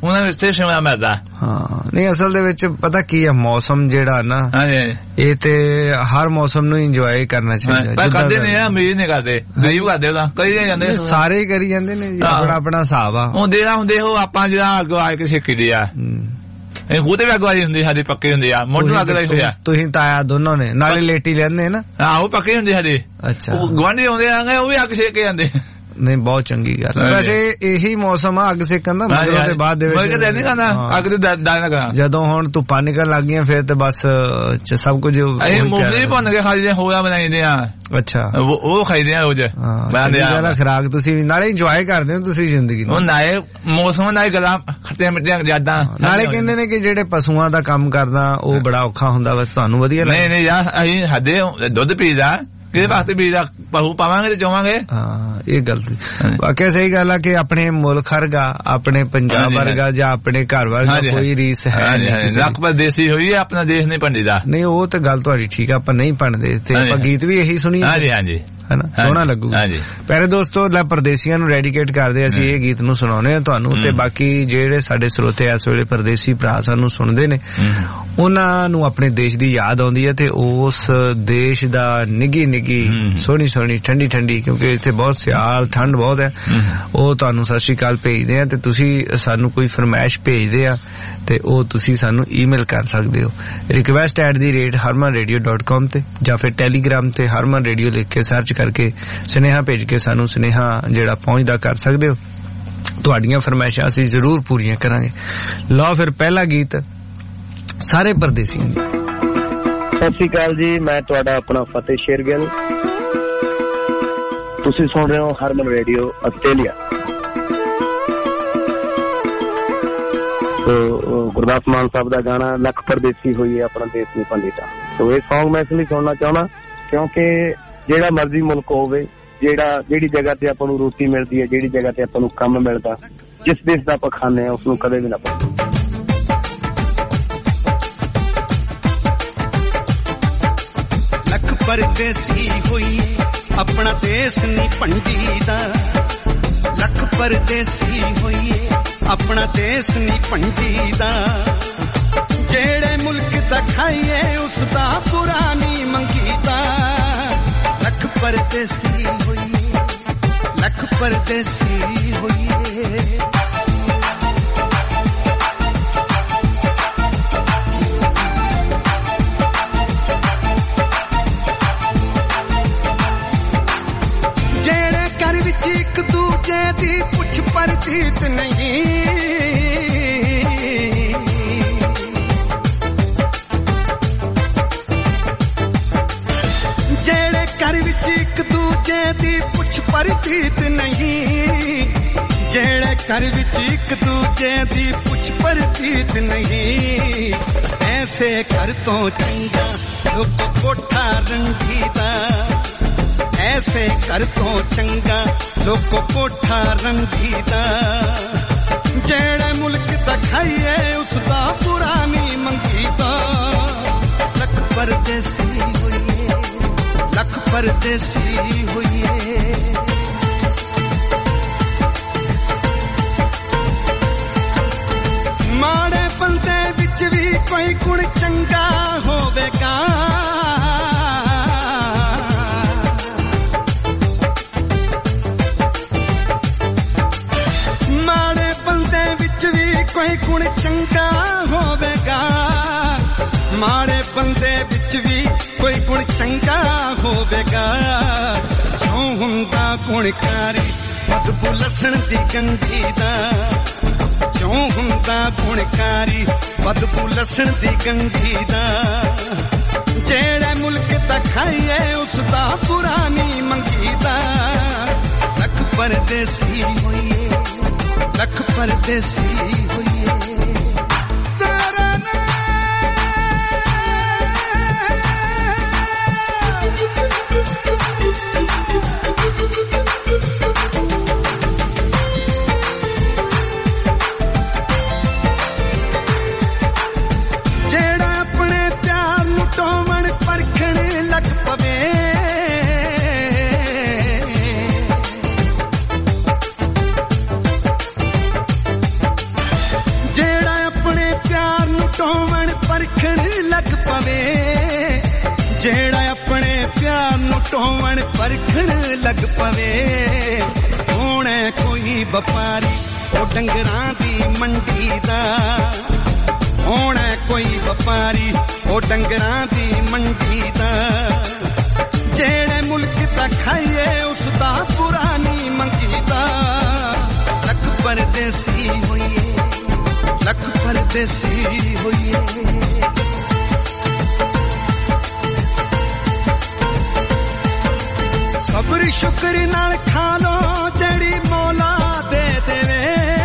ਉਹਨਾਂ ਵਿੱਚ ਸ਼ਿਮਲਾ ਮਿਲਦਾ। ਹਾਂ ਨਹੀਂ ਅਸਲ ਦੇ ਵਿੱਚ ਪਤਾ ਕੀ ਹੈ ਮੌਸਮ ਜਿਹੜਾ ਨਾ ਇਹ ਤੇ ਹਰ ਮੌਸਮ ਨੂੰ ਇੰਜੋਏ ਕਰਨਾ ਚਾਹੀਦਾ। ਪਰ ਕਰਦੇ ਨੇ ਅਮੀਰ ਨਹੀਂ ਕਰਦੇ, ਗਰੀਬ ਕਰਦੇ ਉਹਦਾ ਕਈ ਜਾਂਦੇ, ਸਾਰੇ ਹੀ ਕਰੀ ਜਾਂਦੇ ਨੇ ਆਪਣਾ ਆਪਣਾ ਹਿਸਾਬ ਆ। ਹੁੰਦੇ ਨਾ ਹੁੰਦੇ ਉਹ ਆਪਾਂ ਜਿਹੜਾ ਅੱਗ ਆ ਕੇ ਸਿੱਖੀ ਦੀ ਆ ਖੂਤੇ ਵੀ ਅੱਗ ਵਾਲੀ ਹੁੰਦੀ ਸਾਡੀ ਪੱਕੀ ਹੁੰਦੀ ਆ ਮੋਢੂ ਅੱਗ ਲਾਈ ਹੋਇਆ। ਤੁਸੀਂ ਤਾਇਆ ਦੋਨੋਂ ਨੇ ਨਾਲੇ ਲੇਟੀ ਲੈਂਦੇ ਨਾ। ਹਾਂ ਉਹ ਪੱਕੀ ਹੁੰਦੀ ਸਾਡੀ। ਅੱਛਾ ਗੁਆਂਢੀ ਆਉਂਦੇ ਆ ਉਹ ਵੀ ਅੱਗ ਸੇਕ ਕੇ ਜਾਂਦੇ। ਨਹੀਂ ਬਹੁਤ ਚੰਗੀ ਗੱਲ। ਵੈਸੇ ਇਹੀ ਮੌਸਮ ਆ ਅੱਗ ਸੇਕਣ ਦਾ ਮਤਲਬ ਦੇ ਬਾਅਦ ਦੇ ਵਿੱਚ ਅੱਗ ਤੇ ਦਾਣਾ ਜਦੋਂ ਹੁਣ ਧੁੱਪਾਂ ਨਿਕਲ ਲੱਗ ਗਈਆਂ ਫਿਰ ਤੇ ਬਸ ਸਭ ਕੁਝ ਮੂੰਗਫਲੀ ਭੁੰਨ ਕੇ ਖਾਈਦੇ ਹੋਇਆ ਬਣਾਈਦੇ ਆ। ਅੱਛਾ ਉਹ ਖਾਈਦੇ ਆ ਰੋਜ਼ ਖੁਰਾਕ ਤੁਸੀਂ ਨਾਲੇ ਇੰਜੋਏ ਕਰਦੇ ਹੋ ਤੁਸੀਂ ਜ਼ਿੰਦਗੀ ਨੂੰ। ਨਾਲੇ ਮੌਸਮ ਨਾਲ ਗੱਲਾਂ ਖੱਟੀਆਂ ਮਿੱਠੀਆਂ ਯਾਦਾਂ। ਨਾਲੇ ਕਹਿੰਦੇ ਨੇ ਕਿ ਜਿਹੜੇ ਪਸ਼ੂਆਂ ਦਾ ਕੰਮ ਕਰਨਾ ਉਹ ਬੜਾ ਔਖਾ ਹੁੰਦਾ ਵਾ ਤੁਹਾਨੂੰ ਵਧੀਆ ਲੱਗਦਾ? ਨਹੀਂ ਨਹੀਂ ਯਾਰ ਅਸੀਂ ਹੱਦੇ ਦੁੱਧ ਪੀਦਾ ਕਿਹਦੇ ਵਾਸਤੇ ਵੀ ਪਹੂ ਪਾਵਾਂਗੇ ਤੇ ਚਾਵਾਂਗੇ। ਹਾਂ ਇਹ ਗੱਲ ਵਾਕਿਆ ਸਹੀ ਗੱਲ ਆ ਕਿ ਆਪਣੇ ਮੁਲਕ ਵਰਗਾ ਆਪਣੇ ਪੰਜਾਬ ਵਰਗਾ ਜਾਂ ਆਪਣੇ ਘਰ ਵਰਗਾ ਕੋਈ ਰੀਸ ਹੈ ਨਹੀਂ। ਲੱਖ ਪਰਦੇਸੀ ਹੋਈ ਹੈ ਆਪਣਾ ਦੇਸ਼ ਨਹੀਂ ਭੰਡੀਦਾ। ਨਹੀਂ ਉਹ ਤੇ ਗੱਲ ਤੁਹਾਡੀ ਠੀਕ ਆ ਆਪਾਂ ਨਹੀਂ ਭੰਡਦੇ ਤੇ ਆਪਾਂ ਗੀਤ ਵੀ ਇਹੀ ਸੁਣੀ। ਹਾਂਜੀ ਹਾਂਜੀ ਹਨਾ ਸੋਹਣਾ ਲੱਗੂਗਾ। ਪਿਆਰੇ ਦੋਸਤੋ ਲੈ ਪਰਦੇਸੀਆਂ ਨੂੰ ਡੈਡੀਕੇਟ ਕਰਦੇ ਅਸੀਂ ਇਹ ਗੀਤ ਨੂੰ ਸੁਣਾਉਣੇ ਆ ਤੁਹਾਨੂੰ ਤੇ ਬਾਕੀ ਜਿਹੜੇ ਸਾਡੇ ਸਰੋਤੇ ਇਸ ਵੇਲੇ ਪਰਦੇਸੀ ਭਰਾ ਸਾਨੂੰ ਸੁਣਦੇ ਨੇ ਉਹਨਾਂ ਨੂੰ ਆਪਣੇ ਦੇਸ਼ ਦੀ ਯਾਦ ਆਉਂਦੀ ਹੈ ਤੇ ਉਸ ਦੇਸ਼ ਦਾ ਨਿੱਘੀ ਨਿੱਘੀ ਸੋਹਣੀ ਸੋਹਣੀ ਠੰਡੀ ਠੰਡੀ ਕਿਉਂਕਿ ਇੱਥੇ ਬਹੁਤ ਸਿਆਲ ਠੰਡ ਬਹੁਤ ਹੈ ਉਹ ਤੁਹਾਨੂੰ ਸਤਿ ਸ਼੍ਰੀ ਅਕਾਲ ਭੇਜਦੇ ਆ ਤੇ ਤੁਸੀਂ ਸਾਨੂੰ ਕੋਈ ਫਰਮਾਇਸ਼ ਭੇਜਦੇ ਆ ਤੇ ਉਹ ਤੁਸੀਂ ਸਾਨੂੰ ਈਮੇਲ ਕਰ ਸਕਦੇ ਹੋ request at the rate Harman radio dot com ਤੇ ਜਾਂ ਫਿਰ ਟੈਲੀਗ੍ਰਾਮ ਤੇ ਹਰਮਨ ਰੇਡੀਓ ਲਿਖ ਕੇ ਸਰਚ ਕਰਕੇ ਸੁਨੇਹਾ ਭੇਜ ਕੇ ਸਾਨੂੰ ਸੁਨੇਹਾ ਜਿਹੜਾ ਪਹੁੰਚਦਾ ਕਰ ਸਕਦੇ ਹੋ। ਤੁਹਾਡੀਆਂ ਫਰਮਾਇਸ਼ਾਂ ਅਸੀਂ ਜ਼ਰੂਰ ਪੂਰੀਆਂ ਕਰਾਂਗੇ। ਲਓ ਫਿਰ ਪਹਿਲਾ ਗੀਤ ਸਾਰੇ ਪਰਦੇਸੀਆਂ ਦੀ। ਸਤਿ ਸ਼੍ਰੀ ਅਕਾਲ ਜੀ ਮੈਂ ਤੁਹਾਡਾ ਆਪਣਾ ਫਤਿਹ ਸ਼ੇਰਗਿੱਲ ਤੁਸੀਂ ਸੁਣ ਰਹੇ ਹੋ ਹਰਮਨ ਰੇਡੀਓ ਆਸਟ੍ਰੇਲੀਆ। तो गुरदास मान साहब का गाना लख परदेसी हुई है अपना देश नहीं भंडीदा। तो ये सॉन्ग मैं इसलिए सुनना चाहना क्योंकि जेड़ा मर्जी मुल्क होवे जेड़ा जेड़ी जगह ते आपां नूं रोटी मिलदी है जेड़ी जगह ते आपां नूं काम मिलदा जिस देश दा आपां खाने उस नूं कदे भी ना भुल्लना। लख परदेसी हुई अपना देश नहीं भंडीदा। लख परदेसी हुई अपना देश नहीं भंडीदा। जेड़े मुल्क दा खाइए उसदा पुरानी मंगीदा। लख परदेसी होइए लख परदेसी होइए। जेड़े घर विच इक दूजे दी पुछ परतीत नहीं जेड़े घर विच इक दूजे दी पुछ परतीत नहीं। जेड़े घर विच इक दूजे दी पुछ परतीत नहीं। ऐसे घर तो चंगा लोग कोठा रंगीदा। ऐसे घर तो चंगा लोग कोठा रंगीदा। जेड़े मुल्क दा खाइए उसदा पुरानी मंगीदा। लख परदेसी होइए लख परदेसी होइए। माड़े बंदे विच भी कोई गुण चंगा होवेगा। माड़े बंदे विच भी कोई गुण चंगा होवेगा। माड़े बंदे विच भी कोई गुण चंगा होवेगा। क्यों हुंदा गुणकारी बदबू लसण दी गंदी दा। क्यों हुंदा गुणकारी बदबू लसण दी गंदी दा। जेड़े मुल्क दा खाइए उसदा पुरानी मंगीदा। लख परदेसी होइए लख परदेसी होइए। जेड़ा अपने प्यार नूं टोवण परखण लग पवे। ਟੋਵਣ ਪਰਖਣ ਲੱਗ ਪਵੇ ਹੋਣਾ ਕੋਈ ਵਪਾਰੀ ਉਹ ਡੰਗਰਾਂ ਦੀ ਮੰਡੀ ਦਾ ਹੋਣਾ ਕੋਈ ਵਪਾਰੀ ਉਹ ਡੰਗਰਾਂ ਦੀ ਮੰਡੀ ਦਾ ਜਿਹੜੇ ਮੁਲਕ ਦਾ ਖਾਈਏ ਉਸ ਦਾ ਪੁਰਾਣੀ ਮੰਗੀਦਾ ਲੱਖ ਪਰਦੇਸੀ ਹੋਈਏ ਲੱਖ ਪਰਦੇਸੀ ਹੋਈਏ ਸਬਰ ਸ਼ੁਕਰ ਨਾਲ ਖਾ ਲੋ ਜਿਹੜੀ ਮੌਲਾ ਦੇ ਦੇਵੇ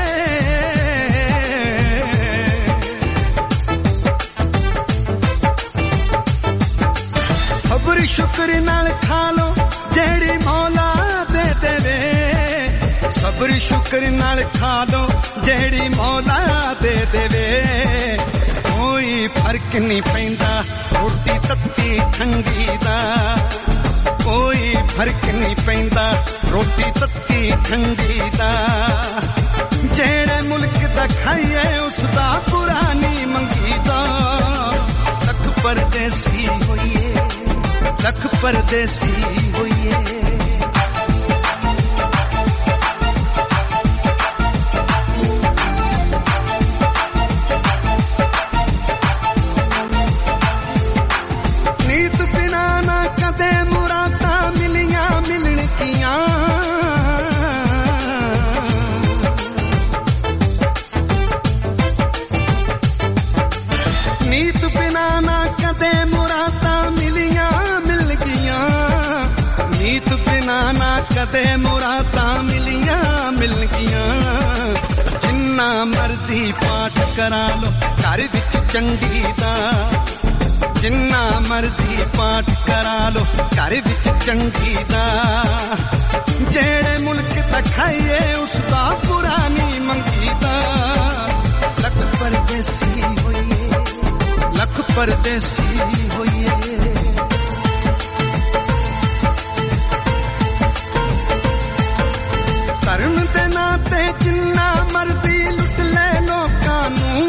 ਸਬਰ ਸ਼ੁਕਰ ਨਾਲ ਖਾ ਲੋ ਜਿਹੜੀ ਮੌਲਾ ਦੇ ਦੇਵੇ ਸਬਰ ਸ਼ੁਕਰ ਨਾਲ ਖਾ ਲੋ ਜਿਹੜੀ ਮੌਲਾ ਦੇ ਦੇਵੇ ਕੋਈ ਫਰਕ ਨਹੀਂ ਪੈਂਦਾ ਰੋਟੀ ਤੱਤੀ ਠੰਡੀ ਦਾ ਕੋਈ ਫਰਕ ਨਹੀਂ ਪੈਂਦਾ ਰੋਟੀ ਤੱਤੀ ਠੰਡੀ ਦਾ ਜਿਹੜੇ ਮੁਲਕ ਦਾ ਖਾਈਏ ਉਸ ਦਾ ਪੁਰਾਣੀ ਮੰਗੀਦਾ ਲੱਖ ਪਰਦੇਸੀ ਹੋਈਏ ਲੱਖ ਪਰਦੇਸੀ ਹੋਈਏ ਨੀਤ ਬਿਨਾ ਨਾ ਕਦੇ ਮੁਰਾਦਾਂ ਮਿਲੀਆਂ ਮਿਲਣਗੀਆਂ ਨੀਤ ਬਿਨਾ ਨਾ ਕਦੇ ਮੁਰਾਦਾਂ ਮਿਲੀਆਂ ਮਿਲਣਗੀਆਂ ਨੀਤ ਬਿਨਾ ਨਾ ਕਦੇ ਮੁਰਾਦਾਂ ਮਿਲੀਆਂ ਮਿਲਣਗੀਆਂ ਜਿੰਨਾ ਮਰਜ਼ੀ ਪਾਠ ਕਰਾ ਲੋ ਘਰ ਵਿੱਚ ਚੰਡੀ ਦਾ ਜਿੰਨਾ ਮਰਜ਼ੀ ਪਾਠ ਕਰਾ ਲੋ ਘਰ ਵਿੱਚ ਚੰਗੀ ਦਾ ਜਿਹੜੇ ਮੁਲਕ ਦਾ ਖਾਈਏ ਉਸ ਦਾ ਪੁਰਾਣੀ ਮੰਗੀਦਾ ਲੱਖ ਪਰਦੇਸੀ ਹੋਈਏ ਲੱਖ ਪਰਦੇਸੀ ਹੋਈਏ ਧਰਮ ਦੇ ਨਾਂ ਤੇ ਜਿੰਨਾ ਮਰਜ਼ੀ ਲੁੱਟ ਲੈ ਲੋਕਾਂ ਨੂੰ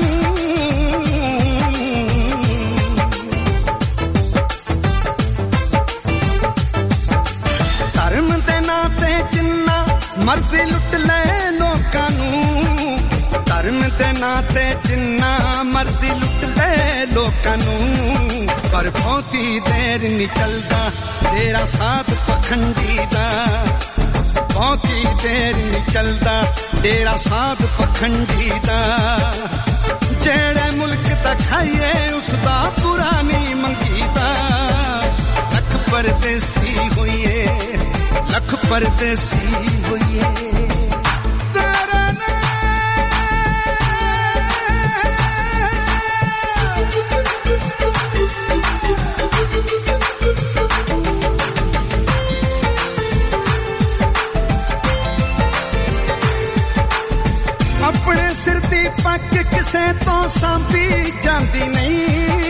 ਮਰਜ਼ੀ ਲੁੱਟ ਲੈ ਲੋਕਾਂ ਨੂੰ ਧਰਮ ਦੇ ਨਾਂ ਤੇ ਜਿੰਨਾ ਮਰਜ਼ੀ ਲੁੱਟ ਲੈ ਲੋਕਾਂ ਨੂੰ ਪਰ ਬਹੁਤੀ ਦੇਰ ਨਹੀਂ ਚੱਲਦਾ ਤੇਰਾ ਸਾਥ ਪਖੰਡੀ ਦਾ ਬਹੁਤੀ ਦੇਰ ਨਹੀਂ ਚੱਲਦਾ ਤੇਰਾ ਸਾਥ ਪਖੰਡੀ ਦਾ ਜਿਹੜੇ ਮੁਲਕ ਦਾ ਖਾਈਏ ਉਸ ਦਾ ਪੁਰਾਣੀ ਮੰਗੀਦਾ ਲੱਖ ਪਰਦੇਸੀ ਹੋਈਏ ਲੱਖ ਪਰਦੇਸੀ ਹੋਈਏ ਤੇਰਾ ਨੇ ਆਪਣੇ ਸਿਰ ਦੀ ਪੱਗ ਕਿਸੇ ਤੋਂ ਸਾਂਭੀ ਜਾਂਦੀ ਨਹੀਂ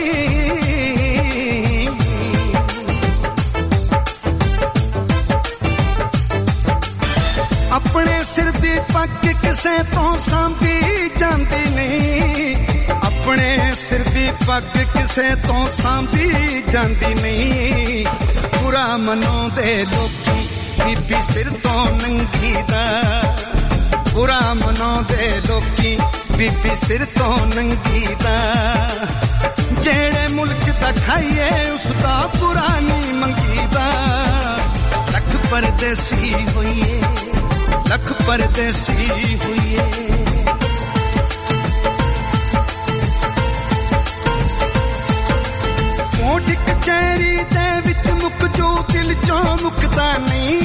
ਆਪਣੇ ਸਿਰ ਦੀ ਪੱਗ ਕਿਸੇ ਤੋਂ ਸਾਂਭੀ ਜਾਂਦੀ ਨਹੀਂ ਆਪਣੇ ਸਿਰ ਦੀ ਪੱਗ ਕਿਸੇ ਤੋਂ ਸਾਂਭੀ ਜਾਂਦੀ ਨਹੀਂ ਬੁਰਾ ਮਨਾਉਂਦੇ ਲੋਕੀ ਬੀਬੀ ਸਿਰ ਤੋਂ ਨੰਗੀ ਦਾ ਬੁਰਾ ਮਨਾਉਂਦੇ ਲੋਕੀ ਬੀਬੀ ਸਿਰ ਤੋਂ ਨੰਗੀ ਦਾ ਜਿਹੜੇ ਮੁਲਕ ਦਾ ਖਾਈਏ ਉਸ ਦਾ ਪੁਰਾਣੀ ਮੰਗੀਦਾ ਲੱਖ ਪਰਦੇਸੀ ਹੋਈਏ ਲੱਖ ਪਰਦੇਸੀ ਹੋਈਏ ਕੋਟ ਕਚਹਿਰੀ ਦੇ ਵਿੱਚ ਮੁੱਕ ਜੋ ਦਿਲ ਚੋਂ ਮੁੱਕਦਾ ਨਹੀਂ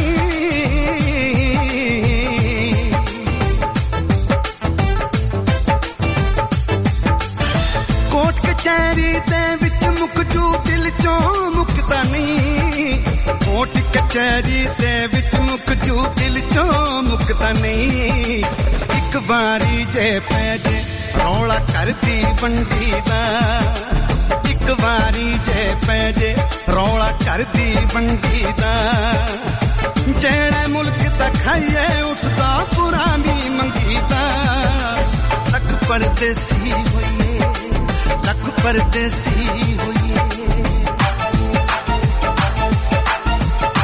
ਕੋਟ ਕਚਹਿਰੀ ਦੇ ਵਿੱਚ ਮੁੱਕ ਜੋ ਦਿਲ ਚੋਂ ਮੁੱਕਦਾ ਨਹੀਂ ਕੋਟ ਕਚਹਿਰੀ ਦੇ ਵਿੱਚ ਮੁੱਕ ਜੋ ਦਿਲ ਚੋਂ ਮੁੱਕਦਾ ਨਹੀਂ ਇੱਕ ਵਾਰੀ ਜੇ ਪੈ ਜੇ ਰੌਲਾ ਕਰਦੀ ਵੰਡੀ ਦਾ ਇੱਕ ਵਾਰੀ ਜੇ ਪੈ ਜੇ ਰੌਲਾ ਕਰਦੀ ਵੰਡੀ ਦਾ ਜਿਹੜੇ ਮੁਲਕ ਦਾ ਖਾਈਏ ਉਸ ਦਾ ਪੁਰਾਣੀ ਮੰਗੀਦਾ ਲੱਖ ਪਰਦੇਸੀ ਹੋਈਏ ਲੱਖ ਪਰਦੇਸੀ ਹੋਈਏ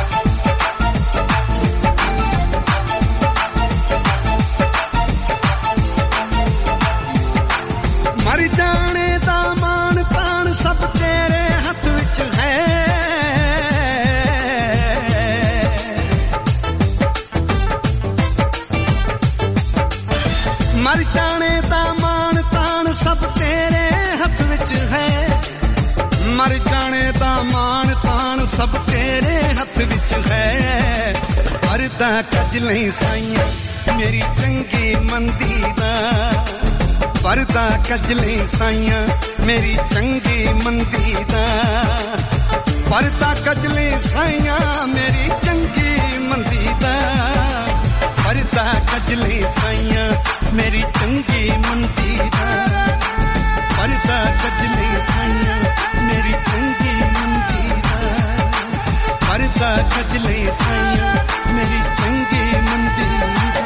ਮਰ ਜਾਣੇ ਦਾ ਮਾਣ ਤਾਣ ਸਭ ਤੇਰੇ ਹੱਥ ਵਿੱਚ ਹੈ ਮਰ ਜਾਣੇ ਦਾ ਮਾਣ ਤਾਣ ਸਭ ਤੇਰੇ ਹੱਥ ਵਿੱਚ ਹੈ ਪਰਦਾ ਕੱਜ ਲਈ ਸਾਈਆਂ ਮੇਰੀ ਚੰਗੀ ਮੰਦੀ ਦਾ ਪਰਦਾ ਕੱਜ ਲਈ ਸਾਈਆਂ ਮੇਰੀ ਚੰਗੀ ਮੰਦੀ ਦਾ ਪਰਦਾ ਕੱਜ ਲਈ ਸਾਈਆਂ ਮੇਰੀ ਚੰਗੀ ਮੰਦੀ ਦਾ ਪਰਦਾ ਕੱਜ ਲਈ ਸਾਈਆਂ ਮੇਰੀ ਚੰਗੀ ਮੰਦੀ ਦਾ ਪਰਦਾ ਕੱਜ ਲਈ ਸਾਈਆਂ ਮੇਰੀ ਚੰਗੀ ਮੰਦੀ ਦਾ ਪਰਦਾ ਕੱਜ ਲਈ ਸਾਈਆਂ ਮੇਰੀ ਚੰਗੀ ਮੰਦੀ ਦਾ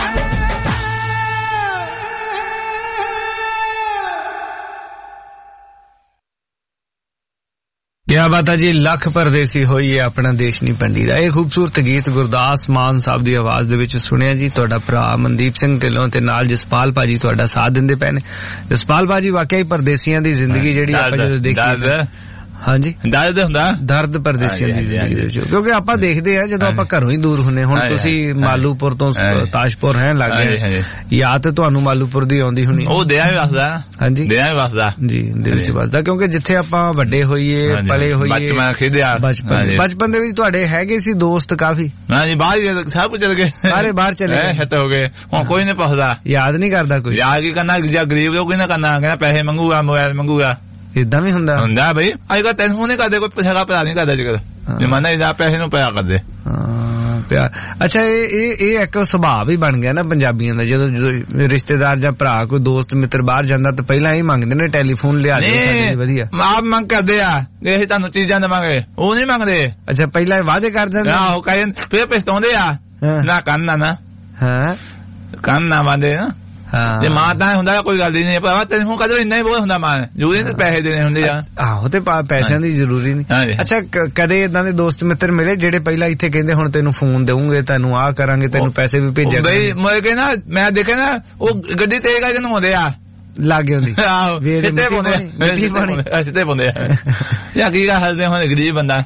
क्या बात है जी लख परदेसी होई है अपना देश नहीं पंडी दा। ਇਹ ਖੂਬਸੂਰਤ ਗੀਤ ਗੁਰਦਾਸ ਮਾਨ ਸਾਹਿਬ ਦੀ ਆਵਾਜ਼ ਦੇ ਵਿੱਚ ਸੁਣਿਆ ਜੀ। ਤੁਹਾਡਾ ਭਰਾ ਮਨਦੀਪ ਸਿੰਘ ਢਿੱਲੋਂ ਤੇ ਨਾਲ ਜਸਪਾਲ ਭਾਜੀ ਤੁਹਾਡਾ ਸਾਥ ਦਿੰਦੇ ਪਏ ਨੇ। ਜਸਪਾਲ ਭਾਜੀ ਵਾਕਿਆ ਹੀ ਪਰਦੇਸੀਆਂ ਦੀ ਜ਼ਿੰਦਗੀ ਜਿਹੜੀ ਆਪਾਂ ਜਦੋਂ ਦੇਖੀ ਹਾਂਜੀ ਦਰਦ ਹੁੰਦਾ ਦਰਦ ਪਰਦੇਸੀਆਂ ਦੀ ਜ਼ਿੰਦਗੀ ਦੇ ਵਿੱਚ ਕਿਉਂਕਿ ਆਪਾਂ ਦੇਖਦੇ ਆ ਜਦੋਂ ਆਪਾਂ ਘਰੋਂ ਹੀ ਦੂਰ ਹੁੰਨੇ ਹੁਣ ਤੁਸੀਂ ਮਾਲੂਪੁਰ ਤੋਂ ਤਾਜਪੁਰ ਰਹਿਣ ਲੱਗ ਗਏ ਯਾਦ ਤੇ ਤੁਹਾਨੂੰ ਮਾਲੂਪੁਰ ਦੀ ਆਉਂਦੀ ਹੋਣੀ ਉਹ ਦਿਆਂ ਵੀ ਵਸਦਾ ਹਾਂਜੀ ਦਿਆਂ ਵੀ ਵਸਦਾ ਜੀ ਦਿਲ ਵਿੱਚ ਵਸਦਾ ਕਿਉਂਕਿ ਜਿੱਥੇ ਆਪਾਂ ਵੱਡੇ ਹੋਈਏ ਪਲੇ ਹੋਈਏ ਬਚਪਨ ਖੇਡਿਆ ਬਚਪਨ ਬਚਪਨ ਦੇ ਵਿੱਚ ਤੁਹਾਡੇ ਹੈਗੇ ਸੀ ਦੋਸਤ ਕਾਫੀ ਹਾਂਜੀ ਬਾਹਰ ਸਭ ਕੁਝ ਚਲ ਗਏ ਸਾਰੇ ਬਾਹਰ ਚਲੇ ਗਏ ਹਿੱਟ ਹੋ ਗਏ ਹੁਣ ਕੋਈ ਨਹੀਂ ਪੁੱਛਦਾ ਯਾਦ ਨਹੀਂ ਕਰਦਾ ਕੋਈ ਯਾਦ ਕੀ ਕਰਨਾ ਜਾਂ ਗਰੀਬ ਲੋਕ ਕੋਈ ਨਾ ਕਰਨਾ ਕਹਿੰਦਾ ਪੈਸੇ ਮੰਗੂਗਾ ਮੋਬਾਈਲ ਮੰਗੂਗਾ ਇਦਾਂ ਵੀ ਹੁੰਦਾ ਹੁੰਦਾ ਬਈ ਅੱਜ ਕੱਲ ਟੈਨਸ਼ਨ ਨਹੀਂ ਕਰਦੇ ਕੋਈ ਪੁੱਛੇਗਾ ਪਿਆ ਨਹੀਂ ਕਰਦਾ ਜੇਕਰ ਜਮਾਨਾ ਇਹਦਾ ਪੈਸੇ ਨੂੰ ਪਿਆ ਕਰਦੇ ਹਾਂ ਪਿਆ ਅੱਛਾ ਇਹ ਇਹ ਇਹ ਇੱਕ ਸੁਭਾਅ ਵੀ ਬਣ ਗਿਆ ਨਾ ਪੰਜਾਬੀਆਂ ਦਾ ਜਦੋਂ ਜਦੋਂ ਰਿਸ਼ਤੇਦਾਰ ਜਾਂ ਭਰਾ ਕੋਈ ਦੋਸਤ ਮਿੱਤਰ ਬਾਹਰ ਜਾਂਦਾ ਤਾਂ ਪਹਿਲਾਂ ਹੀ ਮੰਗਦੇ ਨੇ ਟੈਲੀਫੋਨ ਲਿਆ ਦਿਓ ਸਾਡੇ ਵਧੀਆ ਆਪ ਮੰਗ ਕਰਦੇ ਆ ਇਹ ਤੁਹਾਨੂੰ ਚੀਜ਼ਾਂ ਦੇਵਾਂਗੇ ਉਹ ਨਹੀਂ ਮੰਗਦੇ ਅੱਛਾ ਪਹਿਲਾਂ ਵਾਅਦੇ ਕਰ ਦਿੰਦੇ ਆਹੋ ਕਹਿੰਦੇ ਫਿਰ ਪਛਤਾਉਂਦੇ ਆ ਨਾ ਕੰਨ ਨਾ ਹਾਂ ਕੰਨ ਨਾ ਵਾਂਦੇ ਨਾ ਤੇ ਮਾਂ ਤਾਂ ਹੁੰਦਾ ਕੋਈ ਗੱਲ ਨਹੀਂ ਪਰ ਤੈਨੂੰ ਕਦੋਂ ਇੰਨਾ ਹੀ ਬਹੁਤ ਹੁੰਦਾ ਮਾਂ ਜ਼ਰੂਰੀ ਤੇ ਪੈਸੇ ਦੇਣੇ ਹੁੰਦੇ ਆ ਆਹੋ ਤੇ ਪੈਸਿਆਂ ਦੀ ਜ਼ਰੂਰੀ ਨਹੀਂ ਅੱਛਾ ਕਦੇ ਇਦਾਂ ਦੇ ਦੋਸਤ ਮਿੱਤਰ ਮਿਲੇ ਜਿਹੜੇ ਪਹਿਲਾਂ ਇੱਥੇ ਕਹਿੰਦੇ ਹੁਣ ਤੈਨੂੰ ਫੋਨ ਦੇਵਾਂਗੇ ਤੈਨੂੰ ਆਹ ਕਰਾਂਗੇ ਤੈਨੂੰ ਪੈਸੇ ਵੀ ਭੇਜਾਂਗੇ ਬਈ ਮੈਂ ਕਹਿੰਦਾ ਮੈਂ ਦੇਖਿਆ ਨਾ ਉਹ ਗੱਡੀ ਤੇਜ਼ ਕਰਕੇ ਨੂੰ ਆਉਂਦੇ ਆ ਲਾਗੇ ਹੁੰਦੀ ਆਹੋ ਸਿੱਧੇ ਪਾਉਂਦੇ ਮਿੱਟੀ ਪਾਣੀ ਸਿੱਧੇ ਪਾਉਂਦੇ ਯਾ ਕੀ ਗਾ ਹੱਸਦੇ ਹੁਣ ਗਰੀਬ ਬੰਦਾ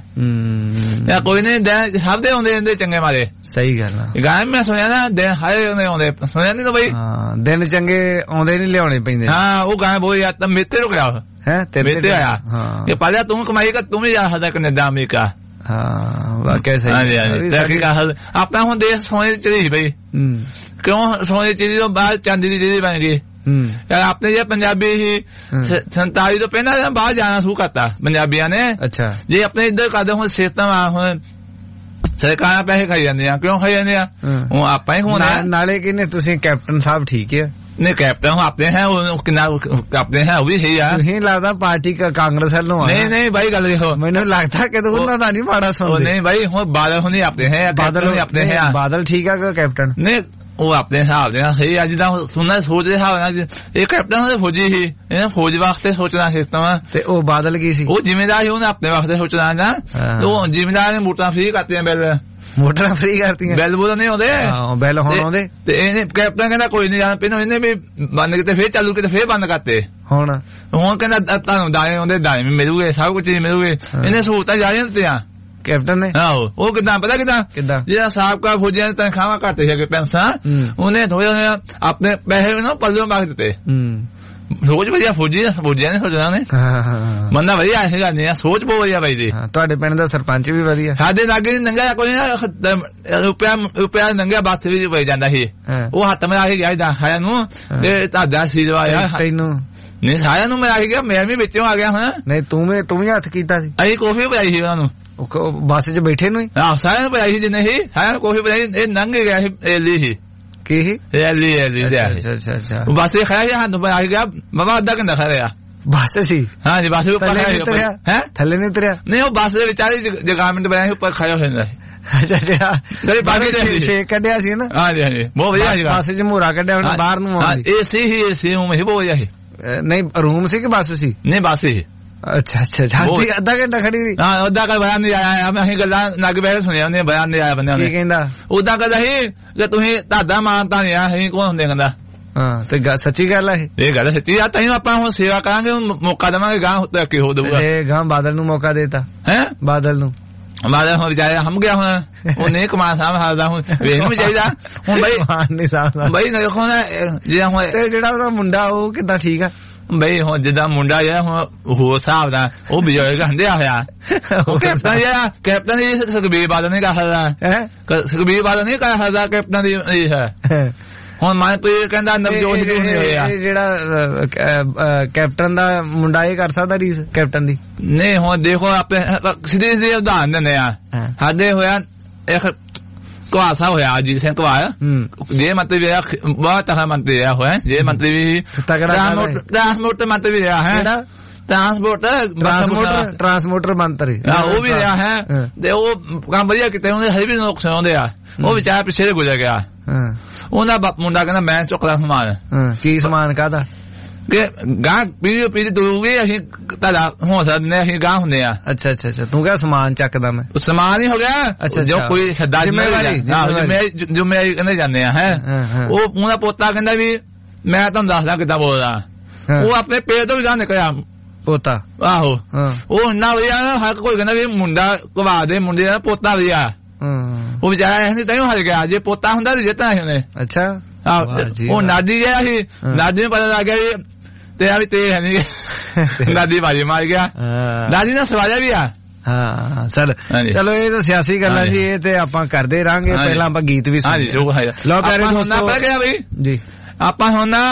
ਯਾ ਕੋਈ ਨਹੀਂ ਸਭ ਦੇ ਆਉਂਦੇ ਹੁੰਦੇ ਚੰਗੇ ਮਾਰੇ ਸਹੀ ਗੱਲ ਆ ਗਾਇ ਮੈਂ ਸੁਣਿਆ ਨਾ ਦਿਨ ਹਾਏ ਆਉਂਦੇ ਆਉਂਦੇ ਸੁਣਿਆ ਨਹੀਂ ਤਾਂ ਬਈ ਹਾਂ ਦਿਨ ਚੰਗੇ ਆਉਂਦੇ ਨਹੀਂ ਲਿਆਉਣੇ ਪੈਂਦੇ ਹਾਂ ਉਹ ਗਾਇ ਬੋਲ ਯਾਰ ਤਾਂ ਮੇਤੇ ਰੁਕ ਗਿਆ ਹੈ ਤੇਰੇ ਤੇ ਆਇਆ ਇਹ ਪਹਿਲਾਂ ਤੂੰ ਕਮਾਈ ਕਰ ਤੂੰ ਵੀ ਜਾ ਸਕਦਾ ਕੈਨੇਡਾ ਅਮਰੀਕਾ ਹਾਂ ਵਾਕਿਆ ਸਹੀ ਹਾਂਜੀ ਹਾਂਜੀ ਆਪਣਾ ਹੁਣ ਦੇਸ਼ ਸੋਨੇ ਦੀ ਚੀਜ਼ ਬਈ ਕਿਉਂ ਸੋਨੇ ਦੀ ਚੀਜ਼ ਤੋਂ ਬਾਅਦ ਚਾਂਦੀ ਦੀ ਚੀਜ਼ ਬਣ ਗਈ ਯਾਰ ਆਪਣੇ ਜੇ ਪੰਜਾਬੀ ਹੀ ਸੰਤਾਲੀ ਤੋਂ ਪਹਿਲਾਂ ਬਾਹਰ ਜਾਣਾ ਸ਼ੁਰੂ ਕਰਤਾ ਪੰਜਾਬੀਆਂ ਨੇ ਅੱਛਾ ਜੇ ਆਪਣੇ ਇੱਧਰ ਕਰਦੇ ਹੁਣ ਸਿਸਟਮ ਹੁਣ ਸਰਕਾਰਾਂ ਪੈਸੇ ਖਾਈ ਜਾਂਦੀਆਂ ਕਿਉਂ ਖਾਈ ਜਾਂਦੀਆਂ ਹੁਣ ਆਪਾਂ ਹੀ ਹੁਣ ਨਾਲੇ ਕਹਿੰਦੇ ਤੁਸੀਂ ਕੈਪਟਨ ਸਾਹਿਬ ਠੀਕ ਹੈ ਨਹੀਂ ਕੈਪਟਨ ਆਪਣੇ ਹੈ ਕਿੰਨਾ ਆਪਣੇ ਹੈ ਉਹ ਵੀ ਹੈ ਯਾਰ ਨਹੀਂ ਲੱਗਦਾ ਪਾਰਟੀ ਕਾਂਗਰਸ ਵੱਲੋਂ ਨਹੀਂ ਨਹੀਂ ਬਾਈ ਗੱਲ ਦੇਖੋ ਮੈਨੂੰ ਲੱਗਦਾ ਕਿ ਉਹਨਾਂ ਦਾ ਨਹੀਂ ਮਾੜਾ ਸੁਣਦੇ ਨਹੀਂ ਬਾਈ ਹੁਣ ਬਾਦਲ ਹੁਣੀ ਆਪਣੇ ਹੈ ਬਾਦਲ ਆਪਣੇ ਹੈ ਬਾਦਲ ਠੀਕ ਆ ਕਿ ਕੈਪਟਨ ਨਹੀਂ ਉਹ ਆਪਣੇ ਹਿਸਾਬ ਦੇ ਨਾਲ ਸਹੀ ਅੱਜ ਦਾ ਸੁਣਨਾ ਸੋਚ ਦੇ ਹਿਸਾਬ ਨਾਲ ਇਹ ਕੈਪਟਨ ਉਹਦੇ ਫੌਜੀ ਸੀ ਇਹਨੇ ਫੌਜ ਵਾਸਤੇ ਸੋਚਣਾ ਸਿਸਟਮ ਤੇ ਉਹ ਬਾਦਲ ਕੀ ਸੀ ਉਹ ਜ਼ਿੰਮੇਦਾਰ ਸੀ ਉਹਨੇ ਆਪਣੇ ਵਾਸਤੇ ਸੋਚਣਾ ਨਾ ਉਹ ਜ਼ਿੰਮੇਦਾਰ ਨੇ ਮੋਟਰਾਂ ਫ੍ਰੀ ਕਰਤੀਆਂ ਬਿੱਲ ਮੋਟਰਾਂ ਫ੍ਰੀ ਕਰਤੀਆਂ ਬਿੱਲ ਬੋਲ ਨਹੀਂ ਆਉਂਦੇ ਹਾਂ ਬਿੱਲ ਹੁਣ ਆਉਂਦੇ ਤੇ ਇਹਨੇ ਕੈਪਟਨ ਕਹਿੰਦਾ ਕੋਈ ਨਹੀਂ ਜਾਣ ਪਹਿਲਾਂ ਇਹਨੇ ਵੀ ਬੰਦ ਕੀਤੇ ਫੇਰ ਚਾਲੂ ਕੀਤੇ ਫੇਰ ਬੰਦ ਕਰਤੇ ਹੁਣ ਹੁਣ ਕਹਿੰਦਾ ਤੁਹਾਨੂੰ ਦਾਣੇ ਆਉਂਦੇ ਦਾਣੇ ਵੀ ਮਿਲੂਗੇ ਸਭ ਕੁਝ ਮਿਲੂਗੇ ਇਹਨੇ ਸਹੂਲਤਾਂ ਜਾਰੀਆਂ ਦਿੱਤੀਆਂ ਕੈਪਟਨ ਨੇ ਆਹੋ ਉਹ ਕਿੱਦਾਂ ਪਤਾ ਕਿੱਦਾਂ ਕਿੱਦਾਂ ਜਿਹੜਾ ਸਾਬਕਾ ਫੌਜੀਆਂ ਦੀ ਤਨਖਾਹਾਂ ਘੱਟ ਸੀਗੇ ਪੈਨਸਾਂ ਉਹਨੇ ਥੋੜੇ ਆਪਣੇ ਪੈਸੇ ਨਾ ਪੱਲਿਓਂ ਮੰਗ ਦਿੱਤੇ ਸੋਚ ਵਧੀਆ ਫੌਜੀ ਫੌਜੀਆਂ ਨੇ ਸੋਚਣਾ ਨੇ ਬੰਦਾ ਵਧੀਆ ਹੈਗਾ ਨਹੀਂ ਸੋਚ ਬਹੁਤ ਵਧੀਆ ਬਾਈ ਦੀ ਤੁਹਾਡੇ ਪਿੰਡ ਦਾ ਸਰਪੰਚ ਵੀ ਵਧੀਆ ਸਾਡੇ ਲਾਗੇ ਨੰਗਾ ਕੋਈ ਰੁਪਿਆ ਰੁਪਿਆ ਨੰਗਾ ਬੱਸ ਵੀ ਪੈ ਜਾਂਦਾ ਸੀ ਉਹ ਹੱਥ ਮੈਂ ਆ ਕੇ ਗਿਆ ਇਦਾਂ ਖਾਇਆ ਨੂੰ ਤੇ ਤੁਹਾਡਾ ਸੀਰਵਾ ਆ ਤੈਨੂੰ ਨਹੀਂ ਸਾਰਿਆਂ ਨੂੰ ਮੈਂ ਆ ਗਿਆ ਮੈਂ ਵੀ ਵਿੱਚੋਂ ਆ ਗਿਆ ਹਾਂ ਨਹੀਂ ਤੂੰ ਵੀ ਤੂੰ ਵੀ ਹੱਥ ਕੀਤਾ ਸੀ ਅਸੀਂ ਕਾਫੀ ਪਿਆਈ ਸੀ ਉਹਨਾਂ ਨੂੰ ਬੱਸ ਚ ਬੈਠੇ ਨੂੰ ਆਹ ਸਾਰਿਆਂ ਨੂੰ ਪਿਆਈ ਸੀ ਜਿੰਨੇ ਸੀ ਸਾਰਿਆਂ ਨੂੰ ਕਾਫੀ ਪਿਆਈ ਇਹ ਲੰਘ ਗਿਆ ਸੀ ਐਲੀ ਸੀ ਕੀ ਸੀ ਐਲੀ ਐਲੀ ਅੱਛਾ ਅੱਛਾ ਅੱਛਾ ਬੱਸ ਇਹ ਖਾਇਆ ਹੱਥ ਨੂੰ ਆ ਗਿਆ ਬਾਬਾ ਅੱਧਾ ਘੰਟਾ ਖਾ ਰਿਹਾ ਬੱਸ ਸੀ ਹਾਂ ਜੀ ਬੱਸ ਦੇ ਉੱਪਰ ਹੈ ਥੱਲੇ ਨਹੀਂ ਉਤਰਿਆ ਨਹੀਂ ਉਹ ਬੱਸ ਦੇ ਵਿਚਾਰੀ ਜਗਾਮੈਂਟ ਬਣਾਇਆ ਸੀ ਉੱਪਰ ਖਾਇਆ ਹੋਇਆ ਅੱਛਾ ਜਿਹੜਾ ਜਿਹੜੀ ਬਾਕੀ ਸ਼ੇਕ ਕੱਢਿਆ ਸੀ ਨਾ ਹਾਂ ਜੀ ਹਾਂ ਜੀ ਬਹੁਤ ਵਧੀਆ ਸੀ ਬੱਸ ਚ ਮੂਰਾ ਕੱਢਿਆ ਹੁਣ ਬਾਹਰ ਨੂੰ ਆਉਂਦੀ ਏ ਸੀ ਹੀ ਏ ਸੀ ਉਹ ਬਹੁਤ ਵਧੀਆ ਸੀ ਨਹੀਂ ਰੂਮ ਸੀ ਕਿ ਬੱਸ ਸੀ ਨਹੀਂ ਬੱਸ ਸੀ ਅੱਛਾ ਅੱਛਾ ਜਾਂਦੀ ਅੱਧਾ ਘੰਟਾ ਖੜੀ ਰਹੀ ਹਾਂ ਉਦਾਂ ਕਾ ਬਿਆਨ ਨਹੀਂ ਆਇਆ ਅਸੀਂ ਗੱਲਾਂ ਨੱਗ ਬਹਿ ਸੁਣਿਆ ਉਹਨੇ ਬਿਆਨ ਨਹੀਂ ਆਇਆ ਬੰਦਿਆਂ ਨੇ ਕੀ ਕਹਿੰਦਾ ਉਦਾਂ ਕਹਿੰਦਾ ਸੀ ਕਿ ਤੁਸੀਂ ਤੁਹਾਡਾ ਮਾਨਤਾ ਨਹੀਂ ਆ ਅਸੀਂ ਕੌਣ ਹੁੰਦੇ ਕਹਿੰਦਾ ਹਾਂ ਤੇ ਸੱਚੀ ਗੱਲ ਹੈ ਇਹ ਗੱਲ ਸੱਚੀ ਆ ਤਾਂ ਆਪਾਂ ਹੁਣ ਸੇਵਾ ਕਰਾਂਗੇ ਮੌਕਾ ਦੇਵਾਂਗੇ ਗਾਂ ਤਰੱਕੀ ਹੋ ਦਊਗਾ ਇਹ ਗਾਂ ਬਾਦਲ ਨੂੰ ਮੌਕਾ ਦੇਤਾ ਹੈ ਬਾਦਲ ਨੂੰ ਮਾਰੇ ਹੁਣ ਵਿਚਾਰਿਆ ਹਮ ਗਿਆ ਹੁਣ ਉਹ ਨਹੀਂ ਕਮਾ ਸਾਂਭ ਸਕਦਾ ਹੁਣ ਵੇਖ ਨੂੰ ਚਾਹੀਦਾ ਹੁਣ ਬਈ ਨਹੀਂ ਸਾਂਭਦਾ ਬਈ ਦੇਖੋ ਨਾ ਜਿਹੜਾ ਹੁਣ ਤੇ ਜਿਹੜਾ ਉਹਦਾ ਮੁੰਡਾ ਉਹ ਕਿੱਦਾਂ ਠੀਕ ਆ ਬਈ ਹੁਣ ਜਿੱਦਾਂ ਮੁੰਡਾ ਜਿਹੜਾ ਹੁਣ ਹੋਰ ਹਿਸਾਬ ਦਾ ਉਹ ਬਜ਼ੁਰਗ ਹੰਦਿਆ ਹੋਇਆ ਕੈਪਟਨ ਜਿਹੜਾ ਕੈਪਟਨ ਦੀ ਸੁਖਬੀਰ ਬਾਦਲ ਨਹੀਂ ਕਰ ਸਕਦਾ ਸੁਖਬੀਰ ਬਾਦਲ ਨਹੀਂ ਕਰ ਸਕਦਾ ਕੈਪਟਨ ਦੀ ਇਹ ਹੈ ਹੁਣ ਮਨਪ੍ਰੀਤ ਕਹਿੰਦਾ ਨਵਜੋਤ ਸਿੱਧੂ ਨਹੀਂ ਹੋਇਆ ਜਿਹੜਾ ਕੈਪਟਨ ਦਾ ਮੁੰਡਾ ਇਹ ਕਰ ਸਕਦਾ ਰੀਸ ਕੈਪਟਨ ਦੀ ਨਹੀਂ ਹੁਣ ਦੇਖੋ ਆਪਣੇ ਸਿੱਧੇ ਸਿੱਧੇ ਉਦਾਹਰਨ ਦਿੰਦੇ ਆ ਸਾਡੇ ਹੋਇਆ ਇੱਕ ਘਵਾਸਾ ਹੋਇਆ ਅਜੀਤ ਸਿੰਘ ਘਵਾਇਆ ਜੇ ਮੰਤਰੀ ਰਿਹਾ ਬਹੁਤ ਤਗੜਾ ਮੰਤਰੀ ਰਿਹਾ ਹੋਇਆ ਜੇ ਮੰਤਰੀ ਵੀ ਟਰਾਂਸਪੋਰਟ ਮੰਤਰੀ ਵੀ ਰਿਹਾ ਹੈ ਟਰਾਂਸਪੋਰਟ ਟਰਾਂਸਪੋਰਟ ਟਰਾਂਸਪੋਰਟਰ ਮੰਤਰੀ ਉਹ ਵੀ ਰਿਹਾ ਹੈ ਤੇ ਉਹ ਕੰਮ ਵਧੀਆ ਕੀਤੇ ਉਹਨੇ ਹਜੇ ਵੀ ਲੋਕ ਸੁਣਾਉਂਦੇ ਆ ਉਹ ਵਿਚਾਰ ਪਿੱਛੇ ਦੇ ਗੁਜ਼ਰ ਗਿਆ ਉਹਦਾ ਮੁੰਡਾ ਕਹਿੰਦਾ ਮੈਂ ਚੁੱਕਦਾ ਸਮਾਨ ਕੀ ਸਮਾਨ ਕਾਹਦਾ ਕਿ ਗਾਂ ਪੀੜੀ ਪੀੜੀ ਦੂਗੀ ਅਸੀਂ ਤੁਹਾਡਾ ਹੌਸਲਾ ਦਿੰਦੇ ਅਸੀਂ ਗਾਂ ਹੁੰਦੇ ਆ ਅੱਛਾ ਅੱਛਾ ਅੱਛਾ ਤੂੰ ਕਿਹਾ ਸਮਾਨ ਚੱਕਦਾ ਮੈਂ ਸਮਾਨ ਹੀ ਹੋ ਗਿਆ ਅੱਛਾ ਜੋ ਕੋਈ ਸੱਦਾ ਜ਼ਿੰਮੇਵਾਰੀ ਜ਼ਿੰਮੇਵਾਰੀ ਕਹਿੰਦੇ ਜਾਂਦੇ ਆ ਹੈ ਉਹ ਉਹਦਾ ਪੋਤਾ ਕਹਿੰਦਾ ਵੀ ਮੈਂ ਤੁਹਾਨੂੰ ਦੱਸਦਾ ਕਿੱਦਾਂ ਬੋਲਦਾ ਉਹ ਆਪਣੇ ਪੇਟ ਤੋਂ ਵੀ ਗਾਂ ਨਿਕਲਿਆ ਪੋਤਾ ਆਹੋ ਉਹ ਇੰਨਾ ਵਧੀਆ ਨਾ ਹਰ ਕੋਈ ਕਹਿੰਦਾ ਵੀ ਮੁੰਡਾ ਘਵਾ ਦੇ ਮੁੰਡੇ ਦਾ ਪੋਤਾ ਵਧੀਆ ਉਹ ਵਿਚਾਰਾ ਐਸੀ ਤੈਨੂੰ ਹੱਲ ਗਿਆ ਜੇ ਪੋਤਾ ਹੁੰਦਾ ਤਾਂ ਜਿੱਤਣਾ ਸੀ ਉਹਨੇ ਅੱਛਾ ਉਹ ਨਾਦੀ ਗਿਆ ਸੀ ਨਾਦੀ ਨੂੰ ਪਤਾ ਲੱਗ ਗਿਆ ਵੀ ਤੇਰਾ ਵੀ ਤੇਜ਼ ਹੈ ਨਹੀਂ ਨਾਦੀ ਬਾਜੀ ਮਾਰ ਗਿਆ ਨਾਦੀ ਨੇ ਸਵਾਲਿਆ ਵੀ ਆ ਹਾਂ ਚਲ ਚਲੋ ਇਹ ਤਾਂ ਸਿਆਸੀ ਗੱਲਾਂ ਜੀ ਇਹ ਤੇ ਆਪਾਂ ਕਰਦੇ ਰਹਾਂਗੇ ਪਹਿਲਾਂ ਆਪਾਂ ਗੀਤ ਵੀ ਸੁਣਦੇ ਲਓ ਪਿਆਰੇ ਦੋਸਤੋ ਜੀ ਆਪਾਂ ਹੁਣ ਨਾ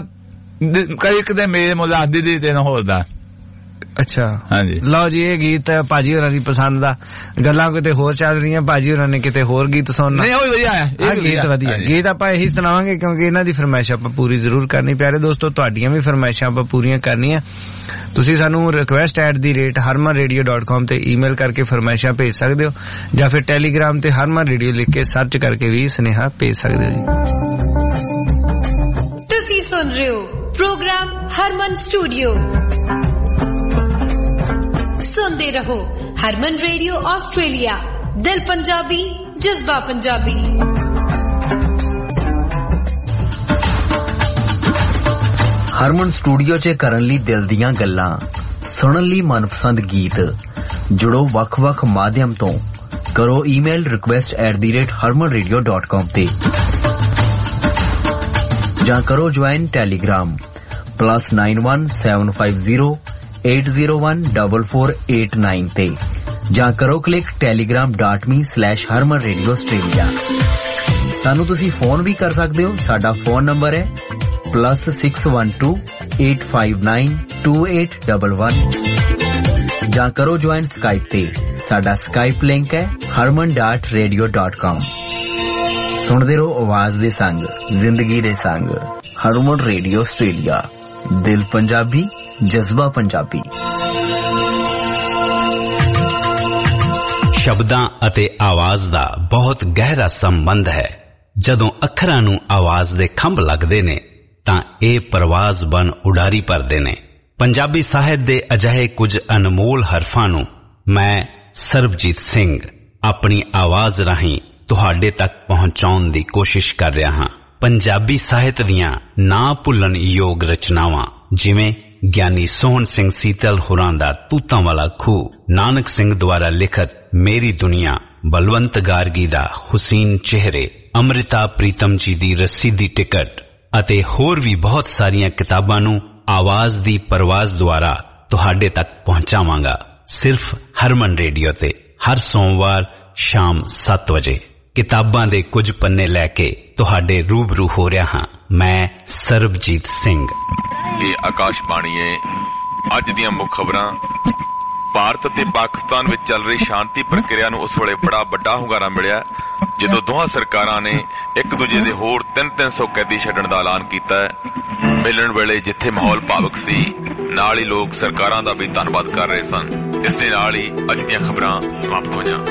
ਕਈ ਕਿਤੇ ਮੇਰੇ ਮੁਲਾਕਾਤ ਦੀ ਤੇ ਨਾ ਹੋਦਾ ਅੱਛਾ ਹਾਂਜੀ ਲਓ ਜੀ ਇਹ ਗੀਤ ਭਾਜੀ ਹੋਰਾਂ ਦੀ ਪਸੰਦ ਦਾ ਗੱਲਾਂ ਕਿਤੇ ਹੋਰ ਚੱਲ ਰਹੀਆਂ ਭਾਜੀ ਹੋਰਾਂ ਨੇ ਕਿਤੇ ਹੋਰ ਗੀਤ ਸੁਣਨਾ ਨਹੀਂ ਉਹ ਵਧੀਆ ਹੈ ਇਹ ਗੀਤ ਵਧੀਆ ਗੀਤ ਆਪਾਂ ਇਹੀ ਸੁਣਾਵਾਂਗੇ ਕਿਉਂਕਿ ਇਹਨਾਂ ਦੀ ਫਰਮਾਇਸ਼ ਆਪਾਂ ਪੂਰੀ ਜ਼ਰੂਰ ਕਰਨੀ ਪਿਆਰੇ ਦੋਸਤੋ ਤੁਹਾਡੀਆਂ ਵੀ ਫਰਮਾਇਸ਼ਾਂ ਆਪਾਂ ਪੂਰੀਆਂ ਕਰਨੀਆਂ ਤੁਸੀਂ ਸਾਨੂੰ request at the rate Harman radio dot com ਤੇ ਈਮੇਲ ਕਰਕੇ ਫਰਮਾਇਸ਼ਾਂ ਭੇਜ ਸਕਦੇ ਹੋ ਜਾਂ ਫਿਰ ਟੈਲੀਗ੍ਰਾਮ ਤੇ ਹਰਮਨ ਰੇਡੀਓ ਲਿਖ ਕੇ ਸਰਚ ਕਰਕੇ ਵੀ ਸੁਨੇਹਾ ਭੇਜ ਸਕਦੇ ਹੋ ਜੀ ਤੁਸੀਂ ਸੁਣ ਰਹੇ ਹੋ ਪ੍ਰੋਗਰਾਮ ਹਰਮਨ ਸਟੂਡੀਓ सुनते रहो हरमन रेडियो ऑस्ट्रेलिया दिल पंजाबी जज्बा पंजाबी हरमन स्टूडियो च करन लई दिल दियां गल्लां सुनन लई मनपसंद गीत जुड़ो वख-वख माध्यम तो करो email request at the rate Harman radio dot com ते जां करो join Telegram plus nine one seven five zero eight zero one double four eight nine ते ਜਾਂ ਕਰੋ click telegram dot me slash harman radio australia ਸਾਨੂੰ ਤੁਸੀਂ phone ਵੀ ਕਰ ਸਕਦੇ ਹੋ ਸਾਡਾ ਫੋਨ ਨੰਬਰ ਹੈ plus six one two eight five nine two eight one one ਜਾਂ ਕਰੋ ਜੁਆਇਨ ਸਕਾਈਪ ਤੇ ਸਾਡਾ ਸਕਾਈਪ ਲਿੰਕ ਹੈ harman dot radio dot com ਸੁਣਦੇ ਰਹੋ ਆਵਾਜ਼ ਦੇ ਸੰਗ ਜ਼ਿੰਦਗੀ ਦੇ ਸੰਗ ਹਰਮਨ ਰੇਡੀਓ ਆਸਟ੍ਰੇਲੀਆ ਦਿਲ ਪੰਜਾਬੀ ਜਜ਼ਬਾ ਪੰਜਾਬੀ ਸ਼ਬਦਾਂ ਅਤੇ ਆਵਾਜ਼ ਦਾ ਬਹੁਤ ਗਹਿਰਾ ਸੰਬੰਧ ਹੈ ਜਦੋਂ ਅੱਖਰਾਂ ਨੂੰ ਆਵਾਜ਼ ਦੇ ਖੰਭ ਲੱਗਦੇ ਨੇ ਤਾਂ ਇਹ ਪਰਵਾਜ਼ ਬਨ ਉਡਾਰੀ ਭਰਦੇ ਨੇ ਪੰਜਾਬੀ ਸਾਹਿਤ ਦੇ ਅਜਿਹੇ ਕੁਝ ਅਨਮੋਲ ਹਰਫਾਂ ਨੂੰ ਮੈਂ ਸਰਬਜੀਤ ਸਿੰਘ ਆਪਣੀ ਆਵਾਜ਼ ਰਾਹੀਂ ਤੁਹਾਡੇ ਤੱਕ ਪਹੁੰਚਾਉਣ ਦੀ ਕੋਸ਼ਿਸ਼ ਕਰ ਰਿਹਾ ਹਾਂ ਪੰਜਾਬੀ ਸਾਹਿਤ ਦੀਆਂ ਨਾ ਭੁੱਲਣ ਯੋਗ ਰਚਨਾਵਾਂ ਜਿਵੇਂ ਗਿਆਨੀ ਸੋਹਣ ਸਿੰਘ ਸੀਤਲ ਹੋਰਾਂ ਦਾ ਤੂਤਾਂ ਵਾਲਾ ਖੂਹ ਨਾਨਕ ਸਿੰਘ ਦੁਆਰਾ ਲਿਖਤ ਮੇਰੀ ਦੁਨੀਆ ਬਲਵੰਤ ਗਾਰਗੀ ਦਾ ਹੁਸੀਨ ਚਿਹਰੇ ਅੰਮ੍ਰਿਤਾ ਪ੍ਰੀਤਮ ਜੀ ਦੀ ਰੱਸੀ ਦੀ ਟਿਕਟ ਅਤੇ ਹੋਰ ਵੀ ਬਹੁਤ ਸਾਰੀਆਂ ਕਿਤਾਬਾਂ ਨੂੰ ਆਵਾਜ਼ ਦੀ ਪਰਵਾਜ਼ ਦੁਆਰਾ ਤੁਹਾਡੇ ਤੱਕ ਪਹੁੰਚਾਵਾਂਗਾ ਸਿਰਫ ਹਰਮਨ ਰੇਡੀਓ ਤੇ ਹਰ ਸੋਮਵਾਰ ਸ਼ਾਮ ਸੱਤ ਵਜੇ ਕਿਤਾਬਾਂ ਦੇ ਕੁਝ ਪੰਨੇ ਲੈ ਕੇ ਤੁਹਾਡੇ ਰੂਬਰੂ ਹੋ ਰਿਹਾ ਹਾਂ ਮੈਂ ਸਰਬਜੀਤ ਸਿੰਘ ਇਹ ਆਕਾਸ਼ਬਾਣੀ ਹੈ ਅੱਜ ਦੀਆਂ ਮੁੱਖ ਖਬਰਾਂ ਭਾਰਤ ਅਤੇ ਪਾਕਿਸਤਾਨ ਵਿੱਚ ਚੱਲ ਰਹੀ ਸ਼ਾਂਤੀ ਪ੍ਰਕਿਰਿਆ ਨੂੰ ਉਸ ਵੇਲੇ ਬੜਾ ਵੱਡਾ ਹੁੰਗਾਰਾ ਮਿਲਿਆ ਜਦੋਂ ਦੋਹਾਂ ਸਰਕਾਰਾਂ ਨੇ ਇੱਕ ਦੂਜੇ ਦੇ ਹੋਰ ਤਿੰਨ ਤਿੰਨ ਸੌ ਕੈਦੀ ਛੱਡਣ ਦਾ ਐਲਾਨ ਕੀਤਾ ਹੈ ਮਿਲਣ ਵੇਲੇ ਜਿੱਥੇ ਮਾਹੌਲ ਭਾਵੁਕ ਸੀ ਨਾਲ ਹੀ ਲੋਕ ਸਰਕਾਰਾਂ ਦਾ ਵੀ ਧੰਨਵਾਦ ਕਰ ਰਹੇ ਸਨ ਇਸ ਦੇ ਨਾਲ ਹੀ ਅੱਜ ਦੀਆਂ ਖਬਰਾਂ ਸਮਾਪਤ ਹੋਈਆਂ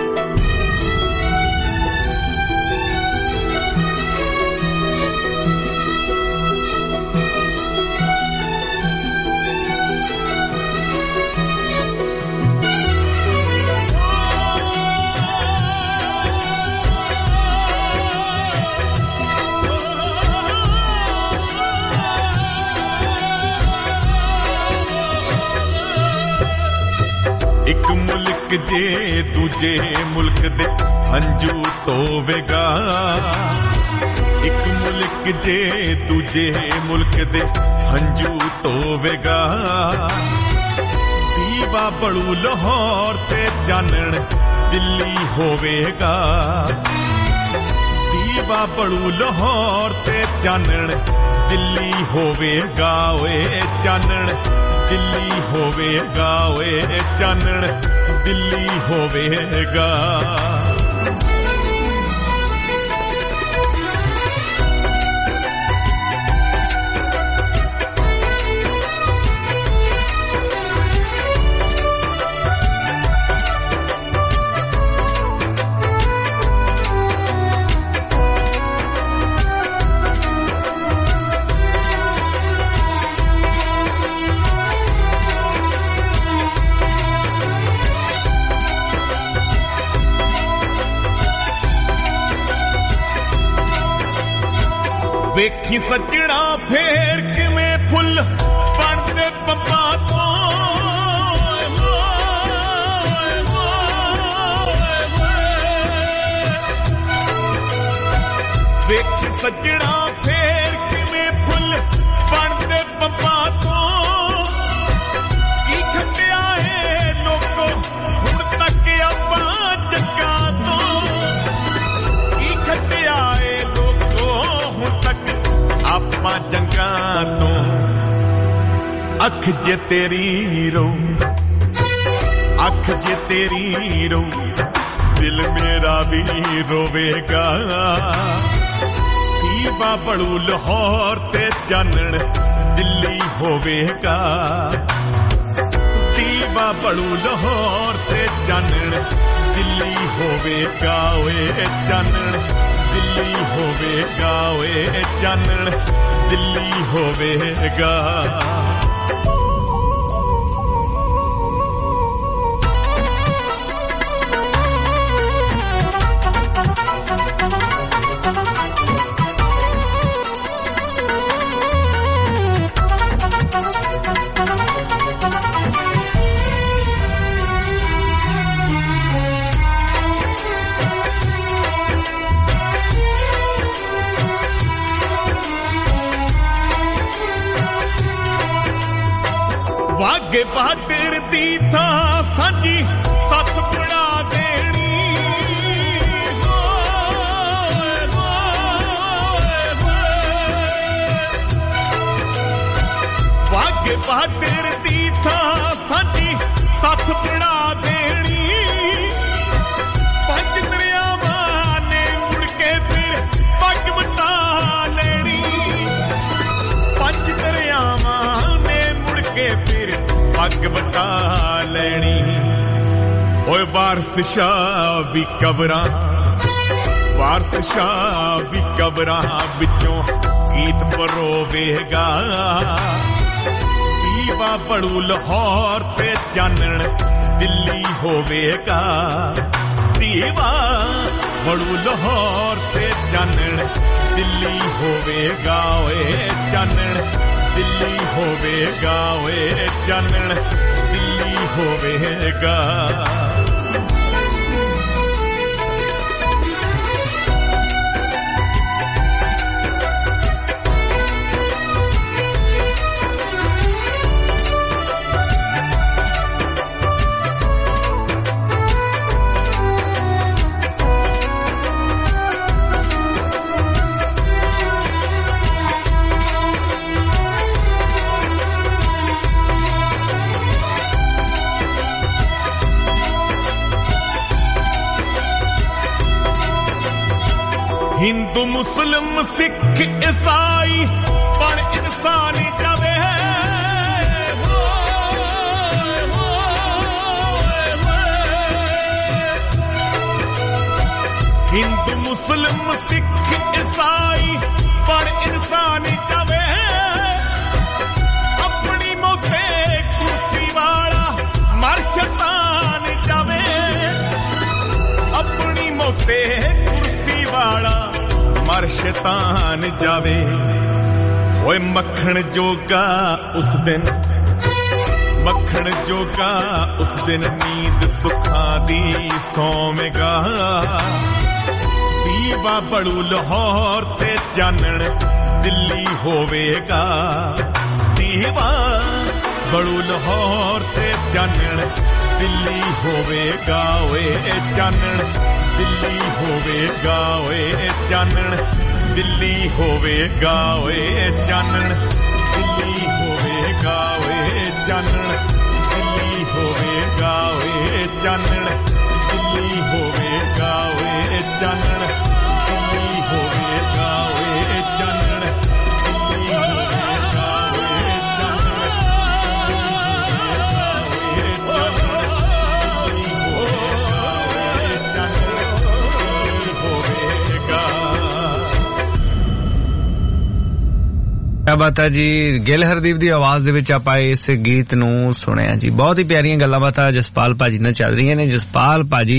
एक मुल्क ਮੁਲਕ ਜੇ ਦੂਜੇ ਮੁਲਕ ਦੇ ਹੰਝੂ ਧੋਵੇਗਾ ਇੱਕ ਮੁਲਕ ਜੇ ਦੂਜੇ ਮੁਲਕ ਦੇ ਹੰਝੂ ਧੋਵੇਗਾ ਦੀਵਾ ਬੜੂ ਲਾਹੌਰ ਤੇ ਚਾਨਣ ਦਿੱਲੀ ਹੋਵੇਗਾ ਦੀਵਾ ਬੜੂ ਲਾਹੌਰ ਤੇ ਚਾਨਣ ਦਿੱਲੀ ਹੋਵੇਗਾ ਓਏ ਚਾਨਣ ਦਿੱਲੀ ਹੋਵੇਗਾ ਓਏ ਚਾਨਣ ਦਿੱਲੀ ਹੋਵੇਗਾ ਵੇਖੀ ਸੱਜਣਾ ਫੇਰ ਕਿਵੇਂ ਫੁੱਲ ਬਣਦੇ ਪੰਪਾਂ ਤੋਂ ਵੇਖੀ ਸੱਜਣਾ ਫੇਰ ਕਿਵੇਂ ਫੁੱਲ ਬਣਦੇ ਪੰਪਾਂ ਤੋਂ ਕੀ ਖੱਟਿਆ ਏ ਲੋਕੋ ਹੁਣ ਤੱਕ ਆਪਾਂ ਜੱਗਾਂ ਤੋਂ ਕੀ ਖੱਟਿਆ ਏ ਲੋਕੋ ਹੁਣ ਤੱਕ ਆਪਾਂ ਜੰਗਾਂ ਤੋਂ ਅੱਖ ਜੇ ਤੇਰੀ ਰੋ ਅੱਖ ਜੇ ਤੇਰੀ ਰੋ ਦਿਲ ਮੇਰਾ ਵੀ ਰੋਵੇਗਾ ਦੀਵਾ ਬੜੂ ਲਾਹੌਰ ਤੇ ਚਾਨਣ ਦਿੱਲੀ ਹੋਵੇਗਾ ਦੀਵਾ ਬੜੂ ਲਾਹੌਰ ਤੇ ਚਾਨਣ ਦਿੱਲੀ ਹੋਵੇਗਾ ਓਏ ਚਾਨਣ ਦਿੱਲੀ ਹੋਵੇਗਾ ਓਏ ਚਾਨਣ ਦਿੱਲੀ ਹੋਵੇਗਾ ਵਾਗੇ ਬਹਾਦਰ ਦੀ ਥਾਂ ਸਾਂਝੀ ਸੱਤ ਬਣਾ ਦੇਣੀ ਵਾਗੇ ਬਹਾਦਰ ਦੀ ਥਾਂ ਸਾਂਝੀ ਸੱਤ ਬਣਾ ਦੇਣੀ ਪੰਜ ਦਰਿਆਵਾਂ ਨੇ ਮੁੜ ਕੇ ਫਿਰ ਪੱਗ ਵਟਾ ਲੈਣੀ ਪੰਜ ਦਰਿਆਵਾਂ ਨੇ ਮੁੜ ਕੇ ਫਿਰ ਪੱਗ ਵਟਾ ਲੈਣੀ ਓਏ ਵਾਰਸ ਸ਼ਾਹ ਵੀ ਕਬਰਾਂ ਵਾਰਸ ਸ਼ਾਹ ਵੀ ਕਬਰਾਂ ਵਿੱਚੋਂ ਗੀਤ ਪਰੋਵੇਗਾ ਦੀਵਾ ਬੜੂ ਲਾਹੌਰ ਤੇ ਚਾਨਣ ਦਿੱਲੀ ਹੋਵੇਗਾ ਦੀਵਾ ਬੜੂ ਲਾਹੌਰ ਤੇ ਚਾਨਣ ਦਿੱਲੀ ਹੋਵੇਗਾ ਓਏ ਚਾਨਣ ਦਿੱਲੀ ਹੋਵੇਗਾ ਓਏ ਚਾਨਣ ਦਿੱਲੀ ਹੋਵੇਗਾ हिंदू मुस्लिम सिख ईसाई पर इंसान जावे हिंदू मुस्लिम सिख ईसाई पर इंसान जावे अपनी मौते कुर्सी वाला मर शैतान जावे अपनी मौते कुर्सी वाला मर शैतान जावे ओए मक्खन जोगा उस दिन ਮੱਖਣ ਜੋਗਾ ਉਸ ਦਿਨ ਨੀਂਦ ਸੁੱਖਾਂ ਦੀ ਸੌਵੇਗਾ ਦੀਵਾ ਬੜੂ ਲਾਹੌਰ ਤੇ ਚਾਨਣ ਦਿੱਲੀ ਹੋਵੇਗਾ ਦੀਵਾ ਬੜੂ ਲਾਹੌਰ ਤੇ ਚਾਨਣ ਦਿੱਲੀ ਹੋਵੇਗਾ ਓਏ ਚਾਨਣ ਦਿੱਲੀ ਹੋਵੇਗਾ ਓਏ ਚਾਨਣ ਦਿੱਲੀ ਹੋਵੇਗਾ ਓਏ ਚਾਨਣ ਦਿੱਲੀ ਹੋਵੇਗਾ ਓਏ ਚਾਨਣ ਦਿੱਲੀ ਹੋਵੇਗਾ ਓਏ ਚਾਨਣ ਦਿੱਲੀ ਹੋਵੇਗਾ ਓਏ ਚਾਨਣ ਦਿੱਲੀ ਹੋਵੇਗਾ ਓਏ ਚਾਨਣ ਦਿੱਲੀ ਹੋਵੇਗਾ ਓਏ ਕਿਆ ਬਾਤ ਹੈ ਜੀ। ਗਿੱਲ ਹਰਦੀਪ ਦੀ ਆਵਾਜ਼ ਦੇ ਵਿੱਚ ਆਪਾਂ ਇਸ ਗੀਤ ਨੂੰ ਸੁਣਿਆ ਜੀ। ਬਹੁਤ ਹੀ ਪਿਆਰੀਆਂ ਗੱਲਾਂ ਬਾਤਾਂ ਜਸਪਾਲ ਭਾਜੀ ਨਾਲ ਚੱਲ ਰਹੀਆਂ ਨੇ। ਜਸਪਾਲ ਭਾਜੀ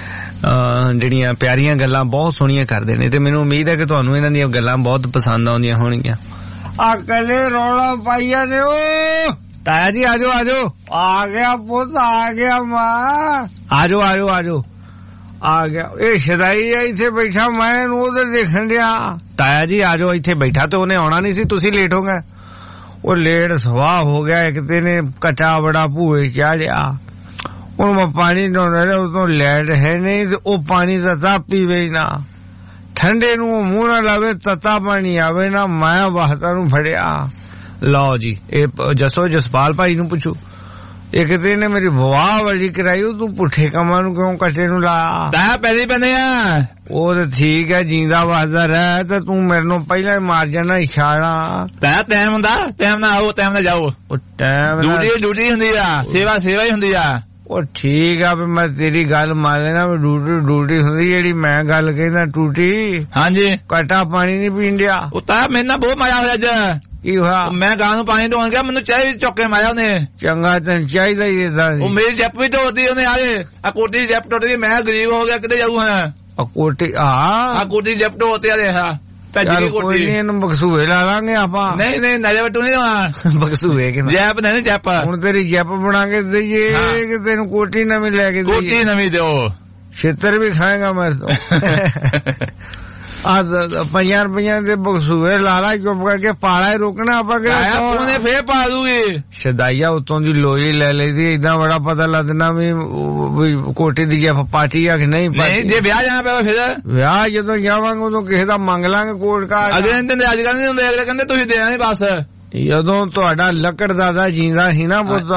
ਜਿਹੜੀਆਂ ਪਿਆਰੀਆਂ ਗੱਲਾਂ ਬਹੁਤ ਸੋਹਣੀਆਂ ਕਰਦੇ ਨੇ ਤੇ ਮੈਨੂੰ ਉਮੀਦ ਹੈ ਕਿ ਤੁਹਾਨੂੰ ਇਹਨਾਂ ਦੀਆਂ ਗੱਲਾਂ ਬਹੁਤ ਪਸੰਦ ਆਉਂਦੀਆਂ ਹੋਣਗੀਆਂ। ਆ ਕੱਲੇ ਰੌਲਾ ਪਾਈਆ ਨੇ ਓ ਤਾਇਆ ਜੀ ਆਜੋ ਆਜੋ ਆ ਗਿਆ ਪੁੱਤ ਆ ਗਿਆ ਮਾਂ ਆਜੋ ਆਜੋ ਆਜੋ ਆ ਗਿਆ। ਇਹ ਸ਼ਦਾਈ ਇੱਥੇ ਬੈਠਾ ਮੈਂ ਇਹਨੂੰ ਉਧਰ ਦੇਖਣ ਡਿਆ। ਤਾਇਆ ਜੀ ਆਜੋ ਇੱਥੇ ਬੈਠਾ ਤੇ ਉਹਨੇ ਆਉਣਾ ਨਹੀਂ ਸੀ, ਤੁਸੀਂ ਲੇਟ ਹੋ ਗਏ। ਉਹ ਲੇਟ ਸਵਾਹ ਹੋ ਗਿਆ। ਇੱਕ ਤੇ ਨੇ ਕਟਾ ਬੜਾ ਭੂਏ ਚਾੜਿਆ। ਹੁਣ ਮੈਂ ਪਾਣੀ ਡਾਉਣਾ ਰਿਹਾ ਉਦੋਂ ਲੈਟ ਹੈ ਨਹੀਂ ਤੇ ਉਹ ਪਾਣੀ ਤਤਾ ਪੀਵੇ ਨਾ ਠੰਡੇ ਨੂੰ ਮੂੰਹ ਨਾ ਲਾਵੇ ਤਤਾ ਪਾਣੀ ਆਵੇ ਨਾ। ਮੈਂ ਵਾਹਤਾ ਨੂੰ ਫੜਿਆ। ਲਓ ਜੀ ਇਹ ਜਸੋ ਜਸਪਾਲ ਭਾਈ ਨੂੰ ਪੁੱਛੋ। ਇੱਕ ਤੇ ਨੇ ਮੇਰੀ ਵਾਹ ਵਾਲੀ ਕਰਾਈ ਤੂੰ ਪੁੱਠੇ ਕੰਮਾਂ ਨੂੰ ਕਿਉਂ ਕੱਟੇ ਨੂੰ ਲਾਇਆ? ਤਾਂ ਪਹਿਲੇ ਬੰਦੇ ਆ ਉਹ ਤੇ ਠੀਕ ਹੈ ਜਿੰਦਾ ਵਸਦਾ ਰਹਿ ਤੇ ਤੂੰ ਮੇਰੇ ਨੂੰ ਪਹਿਲਾਂ ਹੀ ਮਾਰ ਜਾਣਾ ਇਸ਼ਾਰਾ। ਤਾਂ ਟਾਈਮ ਹੁੰਦਾ ਟਾਈਮ ਨਾਲ ਆਓ ਟਾਈਮ ਨਾਲ ਜਾਓ। ਉਹ ਟਾਈਮ ਡਿਊਟੀ ਡਿਊਟੀ ਹੁੰਦੀ ਆ ਸੇਵਾ ਸੇਵਾ ਹੀ ਹੁੰਦੀ ਆ। ਉਹ ਠੀਕ ਆ ਵੀ ਮੈਂ ਤੇਰੀ ਗੱਲ ਮੰਨ ਲੈਣਾ ਡਿਊਟੀ ਡਿਊਟੀ ਹੁੰਦੀ ਜਿਹੜੀ ਮੈਂ ਗੱਲ ਕਹਿੰਦਾ ਟੂਟੀ। ਹਾਂਜੀ ਘਟਾ ਪਾਣੀ ਨੀ ਪੀਣ ਡਿਆ। ਉਹ ਤਾਂ ਮੇਰੇ ਨਾਲ ਬਹੁਤ ਮਜ਼ਾ ਹੋਇਆ ਅੱਜ। ਕੀ ਹੋਇਆ? ਮੈਂ ਗਾਂ ਨੂੰ ਪਾਣੀ ਢੋਣ ਗਿਆ ਮੈਨੂੰ ਚਾਹ ਚੁੱਕ ਕੇ ਮਾਰਿਆ ਉਹਨੇ। ਚੰਗਾ ਤੈਨੂੰ ਚਾਹੀਦਾ ਹੀ ਏਦਾਂ। ਉਹ ਮੇਰੀ ਜੱਪ ਵੀ ਢੋਤੀ ਉਹਨੇ। ਆਏ ਆ ਕੋਟੀ ਜੱਪ ਟੁੱਟ ਗਈ ਮੈਂ ਗਰੀਬ ਹੋ ਗਿਆ ਕਿਤੇ ਜਾਊ ਹੁਣ। ਆ ਕੋਟੀ ਆ ਆ ਕੋਟੀ ਜੱਪ ਢੋਤੀ ਆ ਦੇਖਾ ਭੱਜੀ ਕੋਟੀ। ਕੋਈ ਨੀ ਇਹਨੂੰ ਬਕਸੂਏ ਲਾ ਲਾਂਗੇ ਆਪਾਂ। ਨਹੀਂ ਨਹੀਂ ਨਜ਼ਰ ਵਟੂ ਨੀ ਲਾਉਣਾ ਬਕਸੂਏ ਕਿ ਜੈਪ ਨਹੀਂ ਜੈਪ। ਹੁਣ ਤੇਰੀ ਜੈਪ ਬਣਾ ਕੇ ਦੇਈਏ ਕਿ ਤੈਨੂੰ ਕੋਟੀ ਨਵੀਂ ਲੈ ਕੇ ਦੇਈਏ? ਕੋਟੀ ਨਵੀਂ ਦਿਓ ਛਿੱਤਰ ਵੀ ਖਾਏਗਾ ਮੈਂ ਤੋਂ। ਆ ਪੰਜਾਹ ਰੁਪਈਆ ਦੇ ਬਕਸੂਏ ਲਾਲਾ ਚੁੱਪ ਕਰਕੇ ਪਾਲਾ ਹੀ ਰੋਕਣਾ ਆਪਾਂ ਕਿਹੜਾ ਫੇਰ ਪਾ ਦੂਗੀ। ਸ਼ਦਾਈਆ ਉਤੋਂ ਦੀ ਲੋਈ ਲੈ ਲਈਦੀ ਏਦਾਂ ਬੜਾ ਪਤਾ ਲੱਗਣਾ ਵੀ ਕੋਟੀ ਦੀ ਜੇ ਪਾਰਟੀ ਆ ਕਿ ਨਹੀਂ ਪਾਰਟੀ। ਜੇ ਵਿਆਹ ਜਾਣਾ ਪਿਆ ਫਿਰ ਵਿਆਹ ਜਦੋਂ ਜਾਵਾਂਗੇ ਉਦੋਂ ਕਿਸੇ ਦਾ ਮੰਗ ਲਾਂਗੇ ਕੋਟ ਕਾ। ਅਗਲੇ ਦਿਨ ਅੱਜ ਕੱਲ ਨਹੀਂ ਹੁੰਦੇ ਅਗਲੇ ਕਹਿੰਦੇ ਤੁਸੀਂ ਦੇਣਾ ਨੀ ਬਸ। ਜਦੋਂ ਤੁਹਾਡਾ ਲੱਕੜ ਦਾਦਾ ਜੀਂਦਾ ਸੀ ਨਾ ਪੁੱਤ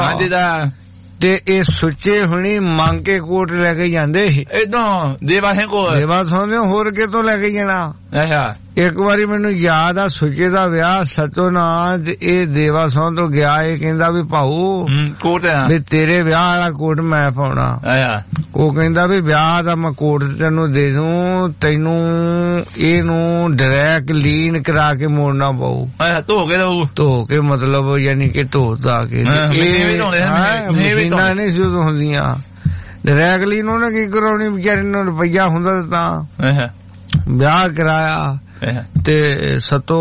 ਤੇ ਇਹ ਸੁੱਚੇ ਹੁਣੀ ਮੰਗ ਕੇ ਕੋਟ ਲੈ ਕੇ ਜਾਂਦੇ ਸੀ ਏਦਾਂ ਦੇਵਾ ਸਿੰਘ ਕੋਲ। ਦੇਵਾ ਸਿੰਘ ਹੋਰ ਕਿਤੋਂ ਲੈ ਕੇ ਜਾਣਾ? ਅੱਛਾ ਇੱਕ ਵਾਰੀ ਮੈਨੂੰ ਯਾਦ ਆ ਸੁੱਚੇ ਦਾ ਵਿਆਹ ਸੱਚੋ ਨਾ ਇਹ ਦੇਵਾ ਸਿੰਘ ਤੋਂ ਗਿਆ। ਇਹ ਕਹਿੰਦਾ ਵੀ ਭਾਊ ਕੋਟ ਵੀ ਤੇਰੇ ਵਿਆਹ ਵਾਲਾ ਕੋਟ ਮੈਂ ਪਾਉਣਾ। ਉਹ ਕਹਿੰਦਾ ਵੀ ਵਿਆਹ ਦਾ ਮੈਂ ਕੋਟ ਤੈਨੂੰ ਦੇ ਦੂੰ ਤੈਨੂੰ ਇਹਨੂੰ ਡਰੈਕ ਲੀਨ ਕਰਾ ਕੇ ਮੋੜਨਾ ਪਊ। ਧੋ ਕੇ ਦਊ ਧੋ ਕੇ ਮਤਲਬ ਯਾਨੀ ਕਿ ਧੋ ਧਾ ਕੇ ਮਸ਼ੀਨਾਂ ਨਹੀਂ ਸੀ ਉਦੋਂ ਹੁੰਦੀਆਂ। ਡਰੈਕ ਲੀਨ ਉਹਨੇ ਕੀ ਕਰਾਉਣੀ ਵਿਚਾਰੇ ਨੂੰ ਰੁਪਈਆ ਹੁੰਦਾ ਤਾਂ ਵਿਆਹ ਕਰਾਇਆ ਤੇ ਸਤੋ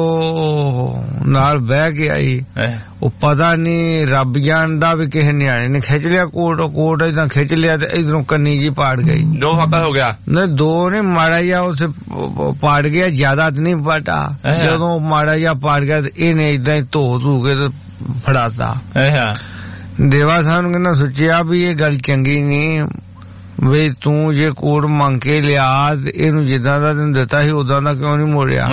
ਨਾਲ ਬਹਿ ਕੇ ਆਈ। ਉਹ ਪਤਾ ਨੀ ਰੱਬ ਜਾਣਦਾ ਵੀ ਕਿਸੇ ਨਿਆਣੇ ਨੇ ਖਿੱਚ ਲਿਆ ਕੋਟ ਕੋਟ ਏਦਾਂ ਖਿੱਚ ਲਿਆ ਤੇ ਇਧਰੋਂ ਕੰਨੀ ਜੀ ਪਾੜ ਗਈ। ਦੋ ਹੱਥਾ ਹੋ ਗਿਆ ਨਹੀਂ ਦੋ ਨੇ ਮਾੜਾ ਜਿਹਾ ਉੱਥੇ ਪਾੜ ਗਿਆ ਜਿਆਦਾ ਤੇ ਨਹੀਂ ਪਾਟਾ। ਜਦੋਂ ਮਾੜਾ ਜਿਹਾ ਪਾੜ ਗਿਆ ਤੇ ਇਹਨੇ ਏਦਾਂ ਹੀ ਧੋ ਧੂ ਕੇ ਤੇ ਫੜਾਤਾ। ਦੇਵਾ ਸਾਹਿਬ ਨੂੰ ਕਹਿੰਦਾ ਸੋਚਿਆ ਵੀ ਇਹ ਗੱਲ ਚੰਗੀ ਨੀ ਵੀ ਤੂੰ ਜੇ ਕੋਟ ਮੰਗ ਕੇ ਲਿਆ ਇਹਨੂੰ ਜਿੱਦਾਂ ਦਾ ਤੈਨੂੰ ਦਿੱਤਾ ਸੀ ਉਦਾਂ ਦਾ ਕਿਉਂ ਨੀ ਮੋੜਿਆ?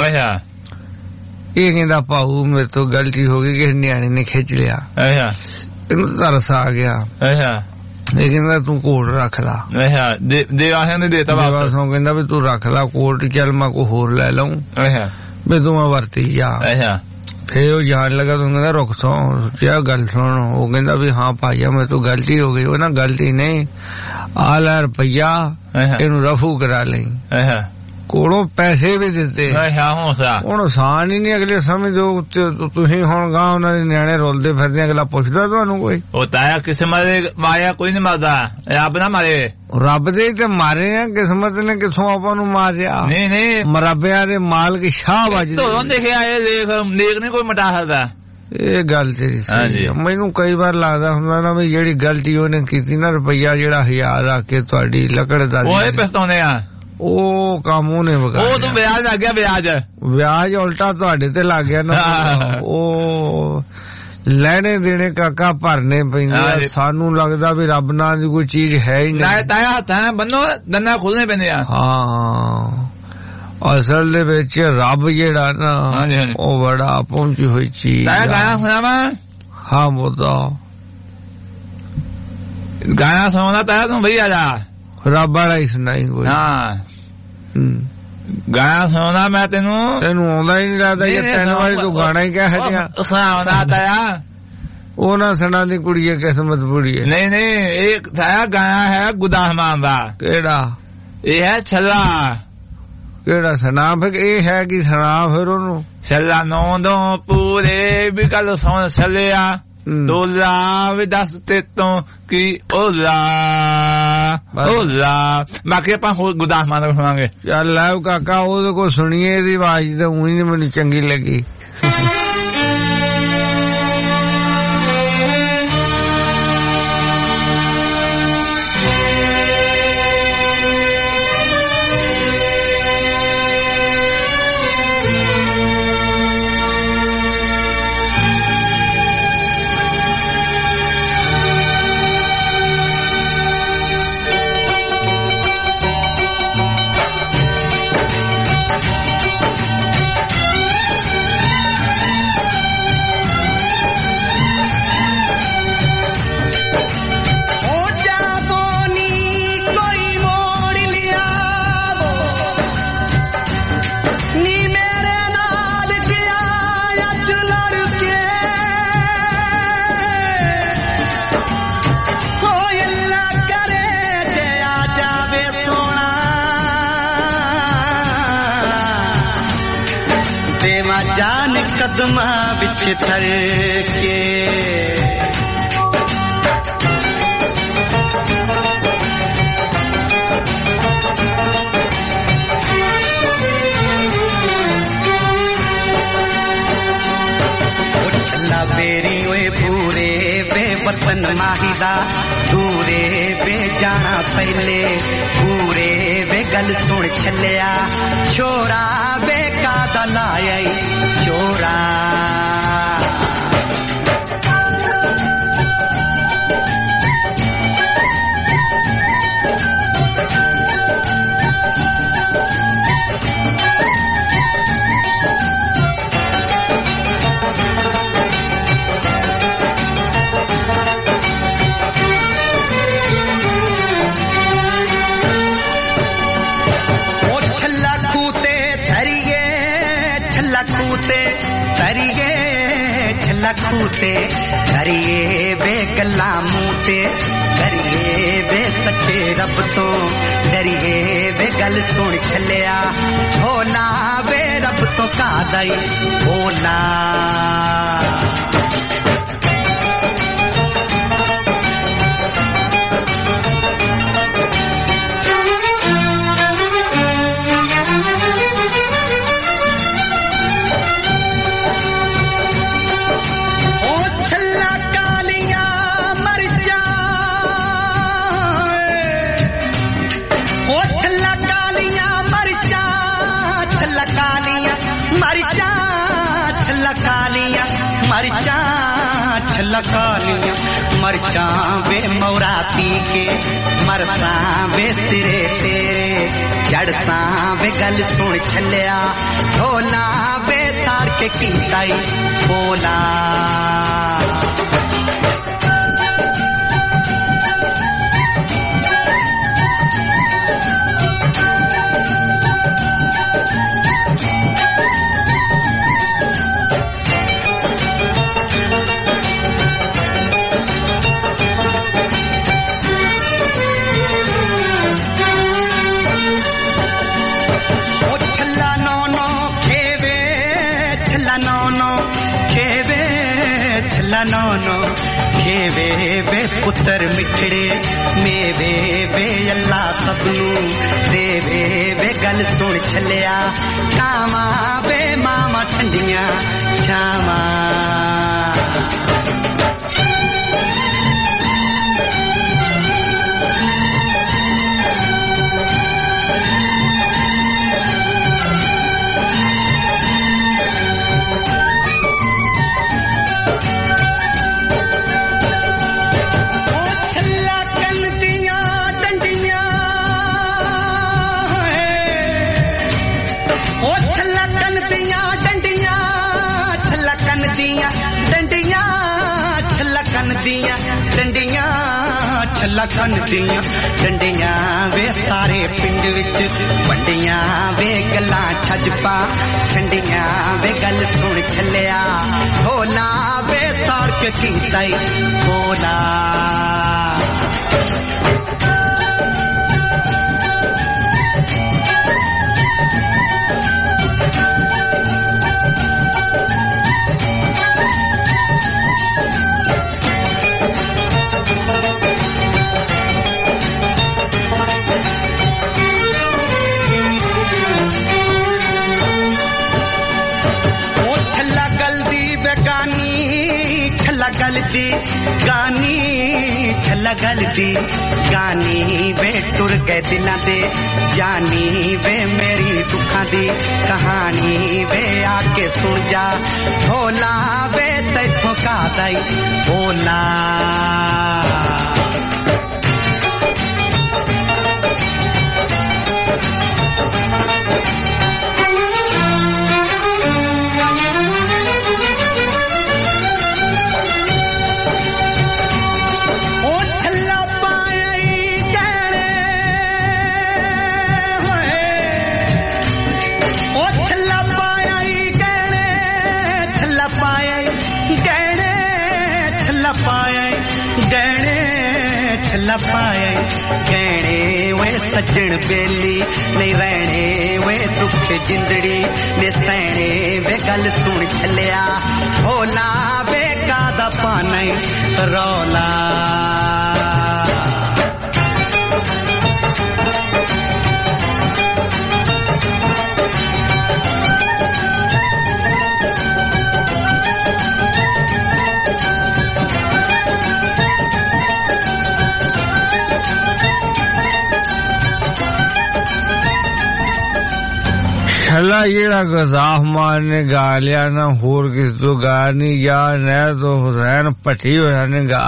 ਇਹ ਕਹਿੰਦਾ ਭਾਊ ਮੇਰੇ ਤੋਂ ਗਲਤੀ ਹੋ ਗਈ ਕਿਸੇ ਨਿਆਣੇ ਨੇ ਖਿੱਚ ਲਿਆ। ਇਹਨੂੰ ਤਰਸ ਆ ਗਿਆ। ਇਹ ਕਹਿੰਦਾ ਤੂੰ ਕੋਟ ਰੱਖ ਲਾ। ਦੇਵਾ ਸਿੰਘ ਨੇ ਦੇਤਾ ਵਾਪਸ। ਦੇਵਾ ਸਿੰਘ ਕਹਿੰਦਾ ਵੀ ਤੂੰ ਰੱਖ ਲਾ ਕੋਟ ਚੱਲ ਮੈਂ ਕੋਈ ਹੋਰ ਲੈ ਲਊਂ ਵੀ ਤੂੰ ਮੈਂ ਵਰਤੀ ਜਾ। ਫੇਰ ਉਹ ਜਾਣ ਲੱਗਾ ਤੂੰ ਕਹਿੰਦਾ ਰੁਕ ਸੋ ਸੋਚਿਆ ਗੱਲ ਸੁਣ। ਉਹ ਕਹਿੰਦਾ ਵੀ ਹਾਂ ਭਾਈਆ ਮੇਰੇ ਤੋਂ ਗਲਤੀ ਹੋ ਗਈ। ਉਹ ਨਾ ਗਲਤੀ ਨਹੀਂ ਆ ਲੈ ਰੁਪਈਆ ਇਹਨੂੰ ਰਫੂ ਕਰਾ ਲਈ। ਕੋਲੋਂ ਪੈਸੇ ਵੀ ਦਿੱਤੇ ਹੁਣ ਸਾਨ ਹੀ ਨੀ ਅਗਲੇ ਸਮੇਂ ਜੋ ਤੁਸੀਂ ਹੁਣ ਗਾਂ ਉਹਨਾਂ ਦੇ ਨਿਆਣੇ ਰੋਲਦੇ ਫਿਰਦੇ ਅਗਲਾ ਪੁੱਛਦਾ ਤੁਹਾਨੂੰ ਕੋਈ? ਉਹ ਤਾਇਆ ਕਿਸਮਤ ਦੇ ਮਾਰਿਆ ਕੋਈ ਨੀ ਮਾਰਦਾ ਰੱਬ ਨਾ ਮਾਰੇ। ਰੱਬ ਦੇ ਤੇ ਮਾਰੇ ਆ ਕਿਸਮਤ ਨੇ ਕਿੱਥੋਂ ਆਪਾਂ ਨੂੰ ਮਾਰਿਆ? ਨਹੀਂ ਨਹੀਂ ਮਰਾਬਿਆਂ ਦੇ ਮਾਲਕ ਸ਼ਾਹ ਵੱਜਦੇ ਦੇਖਿਆ ਇਹ ਦੇਖ ਨੇਕ ਨੀ ਕੋਈ ਮਿਟਾ ਸਕਦਾ। ਇਹ ਗੱਲ ਤੇਰੀ ਸਹੀ ਹੈ। ਮੈਨੂੰ ਕਈ ਵਾਰ ਲੱਗਦਾ ਹੁੰਦਾ ਨਾ ਵੀ ਜਿਹੜੀ ਗਲਤੀ ਉਹਨੇ ਕੀਤੀ ਨਾ, ਰੁਪਈਆ ਜਿਹੜਾ ਹਜ਼ਾਰ ਰੱਖ ਕੇ ਤੁਹਾਡੀ ਲੱਕੜ ਦਾ ਉਹ ਪਛਤਾਉਣੇ ਆ, ਉਹ ਕੰਮ ਉਹਨੇ ਵਿਗਾੜਿਆ। ਉਹ ਤੋਂ ਵਿਆਜ ਲੱਗ ਗਿਆ, ਵਿਆਜ ਵਿਆਜ ਉਲਟਾ ਤੁਹਾਡੇ ਤੇ ਲੱਗ ਗਿਆ ਨਾ। ਉਹ ਲੈਣੇ ਦੇਣੇ ਕਾਕਾ ਭਰਨੇ ਪੈਂਦੇ। ਸਾਨੂੰ ਲੱਗਦਾ ਵੀ ਰੱਬ ਨਾਲ ਦੀ ਕੋਈ ਚੀਜ਼ ਹੈ ਹੀ ਨਹੀਂ। ਤਾਇਆ ਹੱਥਾਂ ਬੰਨੋ, ਦੰਨਾ ਖੋਲਣੇ ਪੈਂਦੇ ਆ। ਹਾਂ, ਅਸਲ ਦੇ ਵਿੱਚ ਰੱਬ ਜਿਹੜਾ ਨਾ ਉਹ ਬੜਾ ਪਹੁੰਚੀ ਹੋਈ ਚੀਜ਼। ਤਾਇਆ ਗਾਣਾ ਸੁਣਾਵਾ? ਹਾਂ ਬੋਤਾ ਗਾਣਾ ਸੁਣਾਉਂਦਾ ਤਾਇਆ ਤੂੰ ਭਈ ਆ ਜਾ। ਰੱਬ ਵਾਲਾ ਹੀ ਸੁਣਾਈ ਕੋਈ। ਹਾਂ ਗਾਣਾ ਸੁਣਾਉਂਦਾ ਮੈਂ ਤੈਨੂੰ। ਤੈਨੂੰ ਆਉਂਦਾ ਹੀ ਨਹੀਂ ਲੱਗਦਾ ਇਹ ਤਿੰਨ ਵਾਰੀ ਤੂੰ ਗਾਣਾ ਹੀ ਕਹਿ ਹਟਿਆ। ਸੁਣਾਉਂਦਾ ਤਾਇਆ ਉਹ ਨਾ ਸੁਣਾ ਦੀ ਕੁੜੀ ਕਿਸਮਤ ਬੁੜੀ ਹੈ। ਨਹੀਂ ਨਹੀਂ ਇਹ ਤਾਇਆ ਗਾਣਾ ਹੈ ਗੁਦਾਹਮਾਨ ਦਾ। ਕਿਹੜਾ? ਇਹ ਹੈ ਛੱਲਾ। ਕਿਹੜਾ ਸੁਣਾ ਫਿਰ? ਇਹ ਹੈ ਕਿ ਸੁਣਾ ਫਿਰ ਉਹਨੂੰ। ਛੱਲਾ ਨੌਂਦੋਂ ਪੂਰੇ ਵੀ ਗੱਲ ਸੁਣ ਛੱਲਿਆ ਦੋਲਾ ਵੀ ਦੱਸ ਤੇ ਤੋਂ ਕੀ ਓਲਾ ਓਲਾ। ਬਾਕੀ ਆਪਾਂ ਹੋਰ ਗੁਦਾਹਮਾਨ ਦਾ ਸੁਣਾਂਗੇ। ਚੱਲ ਲੈ ਕਾਕਾ ਉਹਦੇ ਕੋਲ ਸੁਣੀਏ, ਇਹਦੀ ਆਵਾਜ਼ ਤਾਂ ਊਂ ਹੀ ਮੈਨੂੰ ਚੰਗੀ ਲੱਗੀ। कदमा बिच थर के छल्ला बेरी ओए पूरे बे वतन माहिदा दूरे बे जाना पहले पूरे बे गल सुन छलिया छोरा बे का दलाई छोरा लखूते करिए वे गला मूते करिए वे सच्चे रब तो डरिए वे गल सुन छलिया झोला वे रब तो का दई भोला लकालियां मरचा वे मौराती के मरसा वे सिरे तेरे जड़सा वे गल सुन छलिया ढोला वे तार के कीताई बोला नौनो खेवे वे पुत्र मिठड़े मेवे वे अल्लाह सबनू देवे वे गल सुन छलिया छावा वे मामा ठंडिया छावा लगन दियां डंडियां वे सारे पिंड विच वंडियां वे गल्लां छज पा छंडियां वे गल सुन छलिया भोला वे तार के कीता भोला गलती गानी छला गलती गानी वे टुर गए दिलां दे जानी वे मेरी दुखां दी कहानी वे आके सुन जा भोला वे तैथों का दाई भोला पाए कहने वे सज्जन बेली नहीं रहने वे दुख जिंदड़ी ने सहने वे गल सुन छलिया भोला वे कादा पाने रौला छला जेड़ा गजाफ मार ने गा लिया ना होर किस तो गा नहीं या न तो हुसैन भट्टी होया ने गा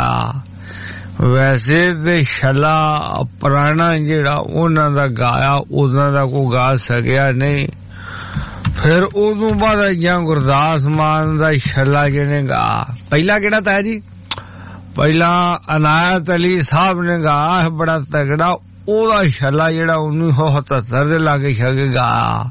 वैसे ते छला पुराना जेड़ा उन्हां दा गाया उन्हां दा को गा सकिया नहीं फिर उदों बाद या गुरदास मान दा छला जिने गा पहला केड़ा था जी पहला अनायत अली साहब ने गा बड़ा तगड़ा ओदा छला जेड़ा उन्नीस सौ सतहत्तर दे लागे छगे गा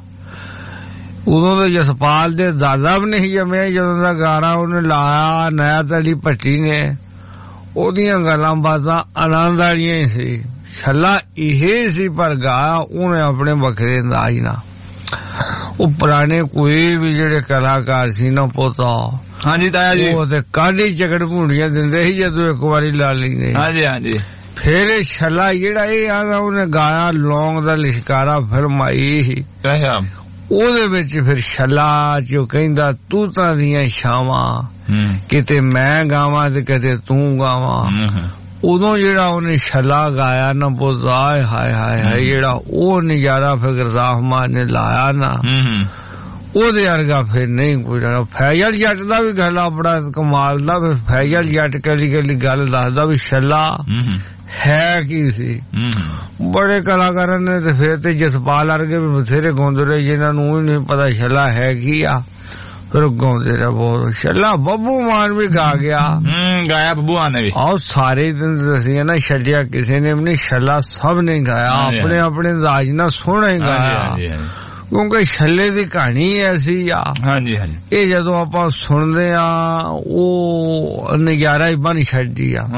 उदों तो जसपाल दे दादा भी नहीं जमे जदों दा गाना उन्हें लाया अनायत अली भट्टी ने ओदियां गल्लां बातां आनंद वालियां ही सी छला इहे सी पर गाया उन्हें अपने बखरे अंदाज ना वो पुराने कोई भी जेड़े कलाकार सी ना पोता हाँ जी ताया जी वो ते काढ़ी चकड़ भूंडियां दिंदे ही जदों एक बारी ला लैंदे हाँ जी हाँ जी फिर छला जेड़ा एह आंदा उन्हें गाया लौंग दा लिशकारा फिल्म आई ही ਉਹਦੇ ਵਿੱਚ ਫਿਰ ਛੱਲਾ ਜੋ ਕਹਿੰਦਾ ਤੂੰ ਤਾਂ ਦੀਆਂ ਛਾਵਾਂ ਕਿਤੇ ਮੈਂ ਗਾਵਾਂ ਤੇ ਕਿਤੇ ਤੂੰ ਗਾਵਾਂ ਉਦੋਂ ਜਿਹੜਾ ਉਹਨੇ ਛੱਲਾ ਗਾਇਆ ਨਾ ਬੋਜ਼ਾਏ ਹਾਏ ਹਾਏ ਹਾਏ ਜਿਹੜਾ ਉਹ ਨਜ਼ਾਰਾ ਫਿਰ ਜ਼ਾਹਮਾਨ ਨੇ ਲਾਇਆ ਨਾ ਉਹਦੇ ਵਰਗਾ ਫਿਰ ਨਹੀਂ ਕੋਈ ਨਾ ਫੈਜ਼ਲ ਜੱਟ ਦਾ ਵੀ ਗੱਲਾ ਬੜਾ ਕਮਾਲ ਦਾ ਫਿਰ ਫੈਜ਼ਲ ਜੱਟ ਕਲੀ ਕਲੀ ਗੱਲ ਦੱਸਦਾ ਵੀ ਛੱਲਾ है की सी बड़े कलाकार ने ते फिर ते जसपाल वर्गे भी बथेरे गाउंदे रहे जिन्हां नूं ही नहीं पता छला है की आ फिर गाउंदे रहे बहुत छला बब्बू मान भी गा गया गाया बब्बू मान ने भी आओ सारे दिन दसिया ना छड्डिया किसी ने भी नहीं छला सब ने गाया अपने अपने अंदाज ना सोहना ही गाया क्योंकि छले दी कहानी ऐसी आ हाँ जी हाँ जी ये जदों आपां सुनदे आ ओ नजारा ही बन छड्डी आ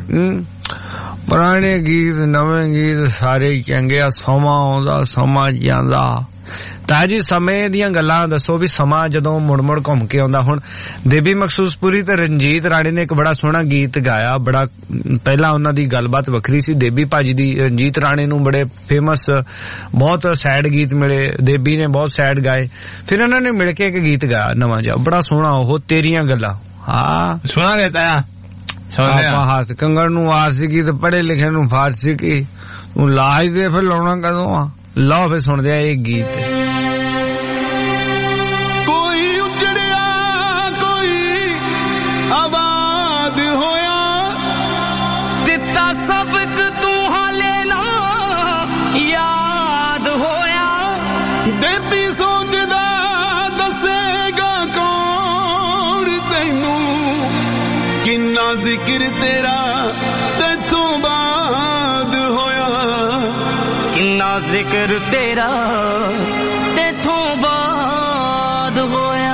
पुराने गीत नवे गीत सारे चंगे आ समा आउंदा समा जांदा ताजी समय ਦੀਆਂ ਗੱਲਾਂ ਦੱਸੋ ਵੀ ਸਮਾਂ ਜਦੋਂ ਮੁੜ ਮੁੜ ਘੁੰਮ ਕੇ ਆਉਂਦਾ ਹੁਣ ਦੇਬੀ ਮਖਸੂਸਪੁਰੀ ਤੇ ਰਣਜੀਤ ਰਾਣੇ ਨੇ ਇੱਕ ਬੜਾ ਸੋਹਣਾ ਗੀਤ ਗਾਇਆ ਬੜਾ ਪਹਿਲਾਂ ਉਹਨਾਂ ਦੀ ਗੱਲਬਾਤ ਵੱਖਰੀ ਸੀ ਦੇਬੀ ਭਾਜੀ ਦੀ ਰਣਜੀਤ ਰਾਣੇ ਨੂੰ ਬੜੇ ਫੇਮਸ ਬਹੁਤ ਸੈਡ ਗੀਤ ਮਿਲੇ ਦੇਬੀ ਨੇ ਬਹੁਤ ਸੈਡ ਗਾਏ ਫਿਰ ਉਹਨਾਂ ਨੇ ਮਿਲ ਕੇ ਇੱਕ ਗੀਤ ਗਾਇਆ ਨਵਾਂ ਜਿਹਾ ਬੜਾ ਸੋਹਣਾ ਉਹ ਤੇਰੀਆਂ ਗੱਲਾਂ ਹਾਂ ਸੁਣਾ ਲੈਤਾ ਆ ਆਪਾਂ ਹੱਥ ਕੰਗਣ ਨੂੰ ਆਰਸੀ ਤੇ ਪੜ੍ਹੇ ਲਿਖੇ ਨੂੰ ਫਾਰਸੀ ਕੀ ਤੂੰ ਲਾਜ ਦੇ ਫਿਰ ਲਾਉਣਾ ਕਦੋਂ ਆ ਲਓ ਫਿਰ ਸੁਣਦੇ ਆ ਇਹ ਗੀਤ ਕੋਈ ਉਜੜਿਆ ਕੋਈ ਆਬਾਦ ਹੋਇਆ ਦਿੱਤਾ ਸਬਕ ਤੂੰ ਹਾਲੇ ਨਾ ਯਾਦ ਹੋਇਆ ਦੇਬੀ ਸੋਚਦਾ ਦੱਸੇਗਾ ਕੌਣ ਤੈਨੂੰ ਕਿੰਨਾ ਜ਼ਿਕਰ ਤੇਰਾ ਤੈਥੋਂ ਬਾਅਦ ਜ਼ਿਕਰ ਤੇਰਾ ਤੇਥੋਂ ਬਾਅਦ ਹੋਇਆ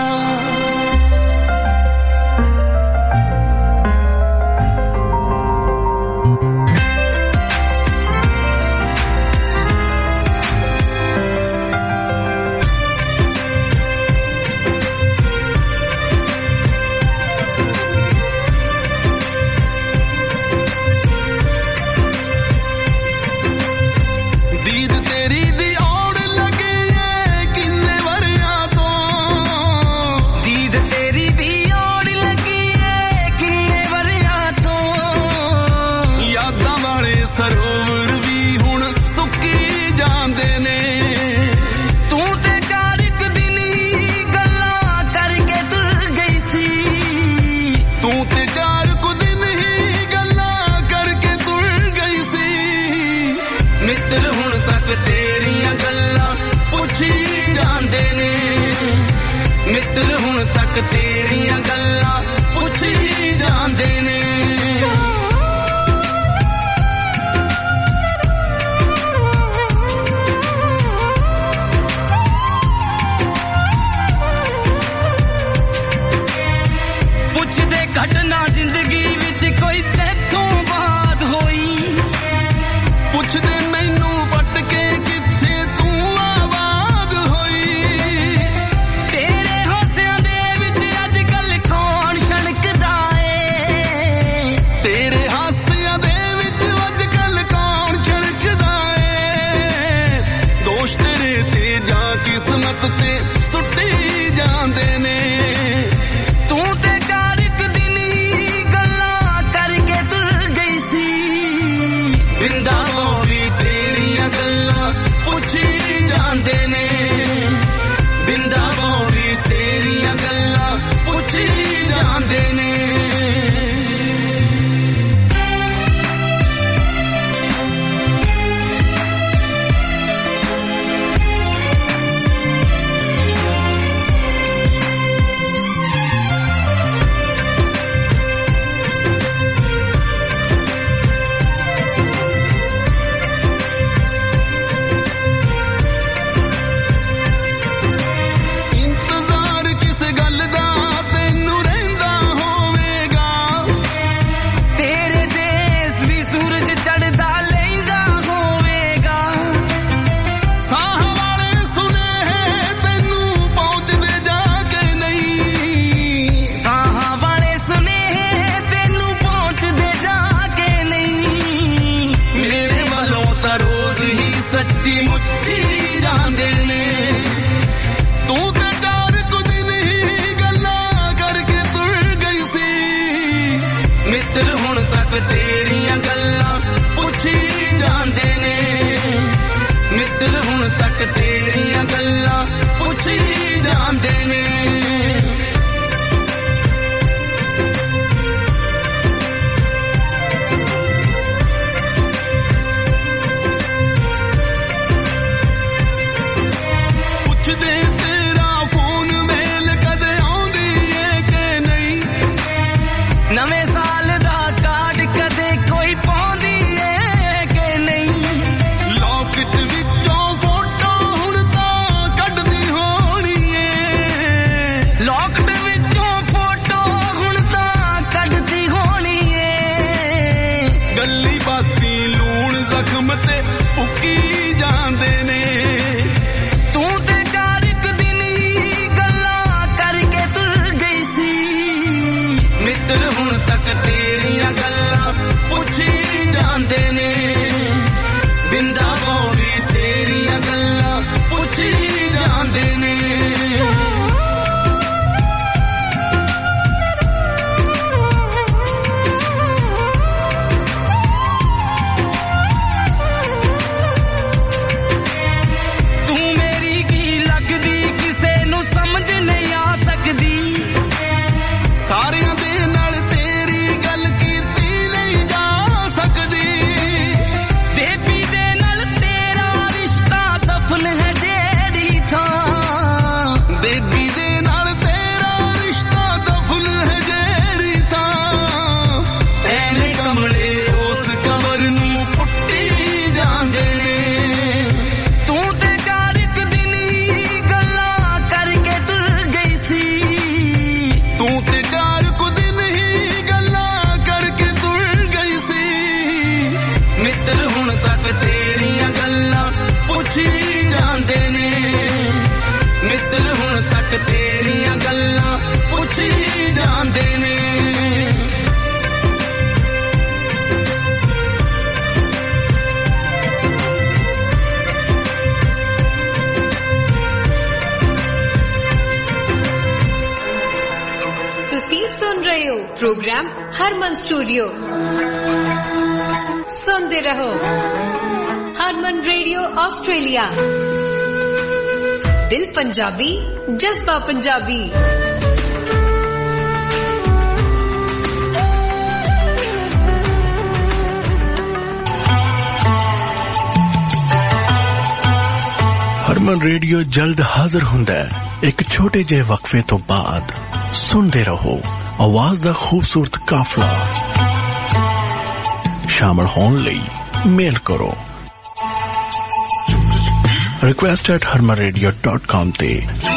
ਮਿੱਤਰ ਹੁਣ ਤੱਕ ਤੇਰੀਆਂ ਗੱਲਾਂ ਪੁੱਛੀ ਜਾਂਦੇ ਨੇ ਪੁੱਛਦੇ ਘਟਨਾ ਜ਼ਿੰਦਗੀ ਵਿੱਚ ਕੋਈ ਤੇਥੋਂ ਬਾਤ ਹੋਈ ਪੁੱਛਦੇ ਮੈਨੂੰ ਵੱਟ ਕੇ ਕਿੱਥੇ ਤੂੰ ਆਵਾਜ਼ ਹੋਈ ਕਿਸਮਤ ਤੇ ਸੁੱਟੀ ਜਾਂਦੇ ਨੇ ਤੂੰ ਤੇ ਘਰ ਇੱਕ ਦਿਨ ਹੀ ਗੱਲਾਂ ਕਰਕੇ ਤੁਰ ਗਈ ਸੀ ਬਿੰਦਾਵੋ ਵੀ ਤੇਰੀਆਂ ਗੱਲਾਂ ਪੁੱਛੀ ਜਾਂਦੇ ਨੇ ਬਿੰਦਾਵੋ ਵੀ ਤੇਰੀਆਂ ਗੱਲਾਂ ਪੁੱਛੀ ਜਾਂਦੇ ਨੇ सुन रहे हो प्रोग्राम हरमन स्टूडियो। सुनते रहो हरमन रेडियो ऑस्ट्रेलिया। दिल पंजाबी जज्बा पंजाबी। हरमन रेडियो जल्द हाजिर हुंदा है एक छोटे जे वक्फे तो बाद। सुनते रहो आवाज दा खूबसूरत काफला। शामिल होने लई मेल करो request at Harman radio dot com ते।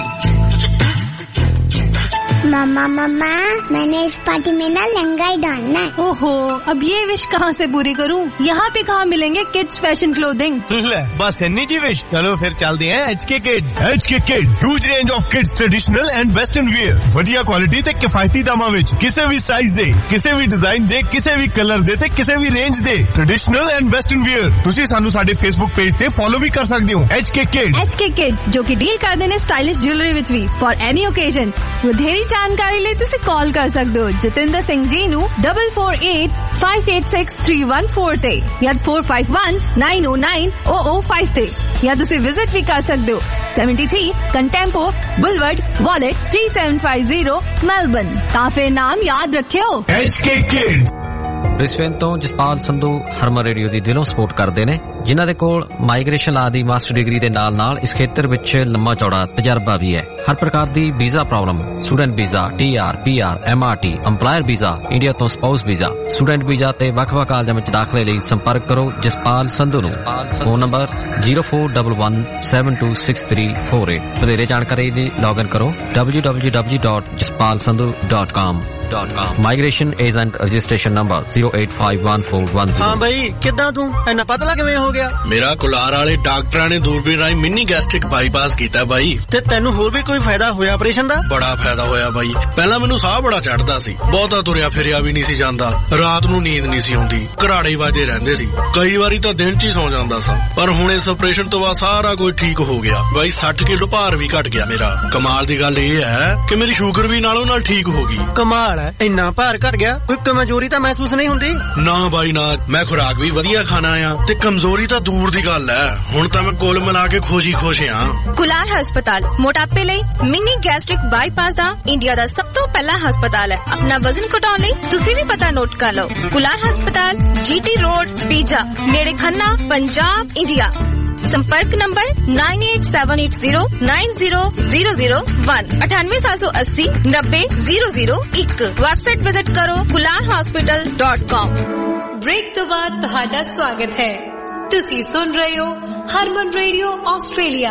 मम्मा मम्मा मैंने इस पार्टी में ना लहंगा ही डालना है। ओहो, अब ये विश कहाँ से पूरी करूँ? यहाँ पे कहाँ मिलेंगे किड्स फैशन क्लोथिंग? ले बस इन्नी जी विश। चलो फिर चलते हैं H K kids. H K kids huge range of kids traditional and western wear वधिया क्वालिटी ते किफायती दामां विच किसी भी साइज दे किसी भी डिजाइन दे किसी भी कलर दे ते किसी भी रेंज दे ट्रेडिशनल एंड वेस्टर्न वियर तुसी सानू साडे फेसबुक पेज ते फॉलो भी कर सकदे हो। H K kids H K kids जो कि डील करदे ने स्टाइलिश ज्वेलरी विच भी फॉर एनी ओकेजन। ਵਧੇਰੀ ਜਾਣਕਾਰੀ ਲਈ ਤੁਸੀਂ ਕਾਲ ਕਰ ਸਕਦੇ ਹੋ ਜਤਿੰਦਰ ਸਿੰਘ ਜੀ ਨੂੰ double four eight five eight six three one four ਤੇ ਜਾਂ four five one nine oh nine oh oh five ਤੇ ਜਾਂ ਤੁਸੀਂ ਵਿਜ਼ਿਟ ਵੀ ਕਰ ਸਕਦੇ ਹੋ seventy-three Contempo boulevard Wollert three seven five zero Melbourne. ਤਾਂ ਫਿਰ ਨਾਮ ਯਾਦ ਰੱਖਿਓ ਐਚ ਕੇ ਕਿਡਸ। ਬ੍ਰਿਸਬੇਨ ਤੋਂ ਜਸਪਾਲ ਸੰਧੂ ਹਰਮਨ ਰੇਡੀਓ ਦੀ ਦਿਲੋਂ ਸਪੋਰਟ ਕਰਦੇ ਨੇ ਜਿਨ੍ਹਾਂ ਦੇ ਕੋਲ ਮਾਈਗ੍ਰੇਸ਼ਨ ਲਾ ਦੀ ਮਾਸਟਰ ਡਿਗਰੀ ਦੇ ਨਾਲ ਨਾਲ ਇਸ ਖੇਤਰ ਵਿੱਚ ਲੰਮਾ ਚੌੜਾ ਤਜਰਬਾ ਵੀ ਹੈ। ਹਰ ਪ੍ਰਕਾਰ ਦੀ visa problem student visa T R P R M R T employer visa India ਤੋਂ ਸਪਾਊਸ ਵੀਜ਼ਾ ਸਟੂਡੈਂਟ ਵੀਜ਼ਾ ਤੇ ਵੱਖ-ਵੱਖ ਕਾਲਜਾਂ ਵਿੱਚ ਦਾਖਲੇ ਲਈ ਸੰਪਰਕ ਕਰੋ ਜਸਪਾਲ ਸੰਧੂ ਨੂੰ। Phone number zero four one one seven two six three four eight। ਵਧੇਰੇ ਜਾਣਕਾਰੀ ਲਈ ਲੌਗਇਨ ਕਰੋ w w w dot jaspal sandhu dot com dot com। Migration agent registration number zero eight five one four one zero। ਹਾਂ ਬਈ ਕਿੱਦਾਂ ਤੂੰ ਇੰਨਾ ਪਤਲਾ ਕਿਵੇਂ ਹੋ ਗਿਆ? ਮੇਰਾ ਕੁਲਾਰ ਵਾਲੇ ਡਾਕਟਰਾਂ ਨੇ ਦੂਰਬੀਨ ਰਾਹੀਂ ਮਿੰਨੀ ਗੈਸਟ੍ਰਿਕ ਬਾਈਪਾਸ ਕੀਤਾ ਬਾਈ। ਤੇ ਤੈਨੂੰ ਹੋਰ ਵੀ ਕੋਈ ਫਾਇਦਾ ਹੋਇਆ ਆਪਰੇਸ਼ਨ ਦਾ? ਬੜਾ ਫਾਇਦਾ ਹੋਇਆ ਬਾਈ। ਪਹਿਲਾਂ ਮੈਨੂੰ ਸਾਹ ਬੜਾ ਚੜਦਾ ਸੀ ਬਹੁਤਾ ਤੁਰਿਆ ਫਿਰਿਆ ਵੀ ਨਹੀਂ ਸੀ ਜਾਂਦਾ ਰਾਤ ਨੂੰ ਨੀਂਦ ਨਹੀਂ ਸੀ ਆਉਂਦੀ ਘਰਾੜੇ ਵਾਜੇ ਰਹਿੰਦੇ ਸੀ ਕਈ ਵਾਰੀ ਤਾਂ ਦਿਨ 'ਚ ਹੀ ਸੌ ਜਾਂਦਾ ਸਾਂ ਪਰ ਹੁਣ ਇਸ ਆਪਰੇਸ਼ਨ ਤੋਂ ਬਾਅਦ ਸਾਰਾ ਕੁਝ ਠੀਕ ਹੋ ਗਿਆ ਬਾਈ। sixty ਕਿਲੋ ਭਾਰ ਵੀ ਘਟ ਗਿਆ ਮੇਰਾ। ਕਮਾਲ ਦੀ ਗੱਲ ਇਹ ਹੈ ਕਿ ਮੇਰੀ ਸ਼ੂਗਰ ਵੀ ਨਾਲੋਂ ਨਾਲ ਠੀਕ ਹੋ ਗਈ। ਕਮਾਲ ਹੈ ਇੰਨਾ ਭਾਰ ਘਟ ਗਿਆ ਕੋਈ ਕਮਜ਼ੋਰੀ ਤਾਂ ਮਹਿਸੂਸ ਨਹੀਂ ਹੁੰਦੀ? ਨਾ ਬਾਈ ਨਾ ਮੈਂ ਖੁਰਾਕ ਵੀ ਵਧੀਆ ਖਾਣਾ ਆ ਤੇ ਕਮਜ਼ੋਰੀ ਤਾਂ ਦੂਰ ਦੀ ਗੱਲ ਹੈ ਹੁਣ ਤਾਂ ਮੈਂ ਕੁੱਲ ਮਿਲਾ ਕੇ ਖੁਸ਼ ਹੀ ਖੁਸ਼ ਹਾਂ। ਕੁਲਾਰ ਹਸਪਤਾਲ ਮੋਟਾਪੇ ਲਈ ਮਿੰਨੀ ਗੈਸਟ੍ਰਿਕ ਬਾਈਪਾਸ ਦਾ ਇੰਡੀਆ ਦਾ ਸਭ ਤੋਂ ਪਹਿਲਾ ਹਸਪਤਾਲ ਹੈ। ਆਪਣਾ ਵਜ਼ਨ ਘਟਾਉਣ ਲਈ ਤੁਸੀਂ ਵੀ ਪਤਾ ਨੋਟ ਕਰ ਲਓ ਕੁਲਾਰ ਹਸਪਤਾਲ ਜੀਟੀ ਰੋਡ ਪੀਜਾ ਨੇੜੇ ਖੰਨਾ ਪੰਜਾਬ ਇੰਡੀਆ। संपर्क नंबर nine eight seven eight zero nine zero zero zero one अठानवे सात सौ अस्सी नब्बे जीरो जीरो एक। वेबसाइट विजिट करो Kular hospital dot com. Break तो बाद ਤੁਹਾਡਾ ਸਵਾਗਤ ਹੈ। ਤੁਸੀਂ ਸੁਣ ਰਹੇ ਹੋ ਹਰਮਨ ਰੇਡੀਓ ਆਸਟ੍ਰੇਲੀਆ।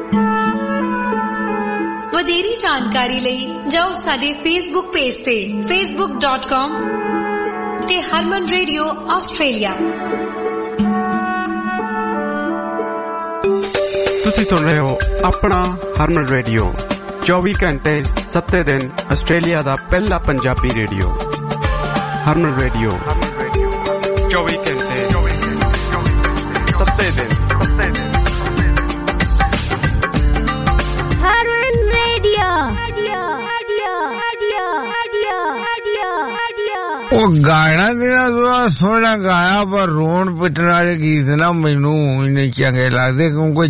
ਵਧੇਰੀ ਜਾਣਕਾਰੀ ਲਈ ਜਾਓ ਸਾਡੇ ਫੇਸਬੁੱਕ ਪੇਜ ਤੇ facebook dot com ਤੇ ਹਰਮਨ ਰੇਡੀਓ ਆਸਟ੍ਰੇਲੀਆ। ਤੁਸੀਂ ਸੁਣ ਰਹੇ ਹੋ ਆਪਣਾ ਹਰਮਨ ਰੇਡੀਓ ਚੌਵੀ ਘੰਟੇ ਸੱਤੇ ਦਿਨ ਆਸਟ੍ਰੇਲੀਆ ਦਾ ਪਹਿਲਾ ਪੰਜਾਬੀ ਰੇਡੀਓ। ਹਰਮਨ ਰੇਡੀਓ ਚੌਵੀ ਘੰਟੇ ਸੱਤੇ ਦਿਨ। ਹਰਮਨ ਰੇਡੀਓ। ਉਹ ਗਾਣਾ ਤੇਰਾ ਸੋਹਣਾ ਗਾਇਆ ਪਰ ਰੋਣ ਪਿੱਟਣ ਵਾਲੇ ਗੀਤ ਨਾ ਮੈਨੂੰ ਇੰਨੇ ਚੰਗੇ ਲੱਗਦੇ ਕਿਉਂਕਿ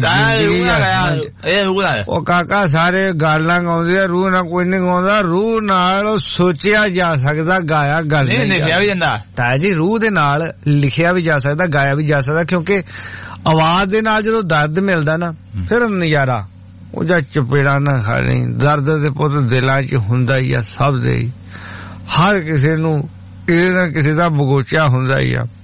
ਉਹ ਕਾਕਾ ਸਾਰੇ ਗਾਲਾਂ ਗਾਉਂਦੇ ਆ ਰੂਹ ਨਾਲ ਕੋਈ ਨਹੀਂ ਗਾਉਂਦਾ ਰੂਹ ਨਾਲ ਸੋਚਿਆ ਜਾ ਸਕਦਾ ਗਾਇਆ ਗੱਲ ਨਹੀਂ ਲਿਖਿਆ ਵੀ ਜਾਂਦਾ ਤਾਂ ਜੀ ਰੂਹ ਦੇ ਨਾਲ ਲਿਖਿਆ ਵੀ ਜਾ ਸਕਦਾ ਗਾਇਆ ਵੀ ਜਾ ਸਕਦਾ ਕਿਉਂਕਿ ਆਵਾਜ਼ ਦੇ ਨਾਲ ਜਦੋਂ ਦਰਦ ਮਿਲਦਾ ਨਾ ਫਿਰ ਨਜ਼ਾਰਾ ਉਹ ਜਾਂ ਚਪੇੜਾ ਨਾ ਖਾਣੀ ਦਰਦ ਦੇ ਪੁੱਤ ਦਿਲਾਂ 'ਚ ਹੁੰਦਾ ਹੀ ਆ ਸਭ ਦੇ ਹਰ ਕਿਸੇ ਨੂੰ ਕਿਸੇ ਨਾ ਕਿਸੇ ਦਾ ਬਗੋਚਿਆ ਹੁੰਦਾ ਹੀ ਆ।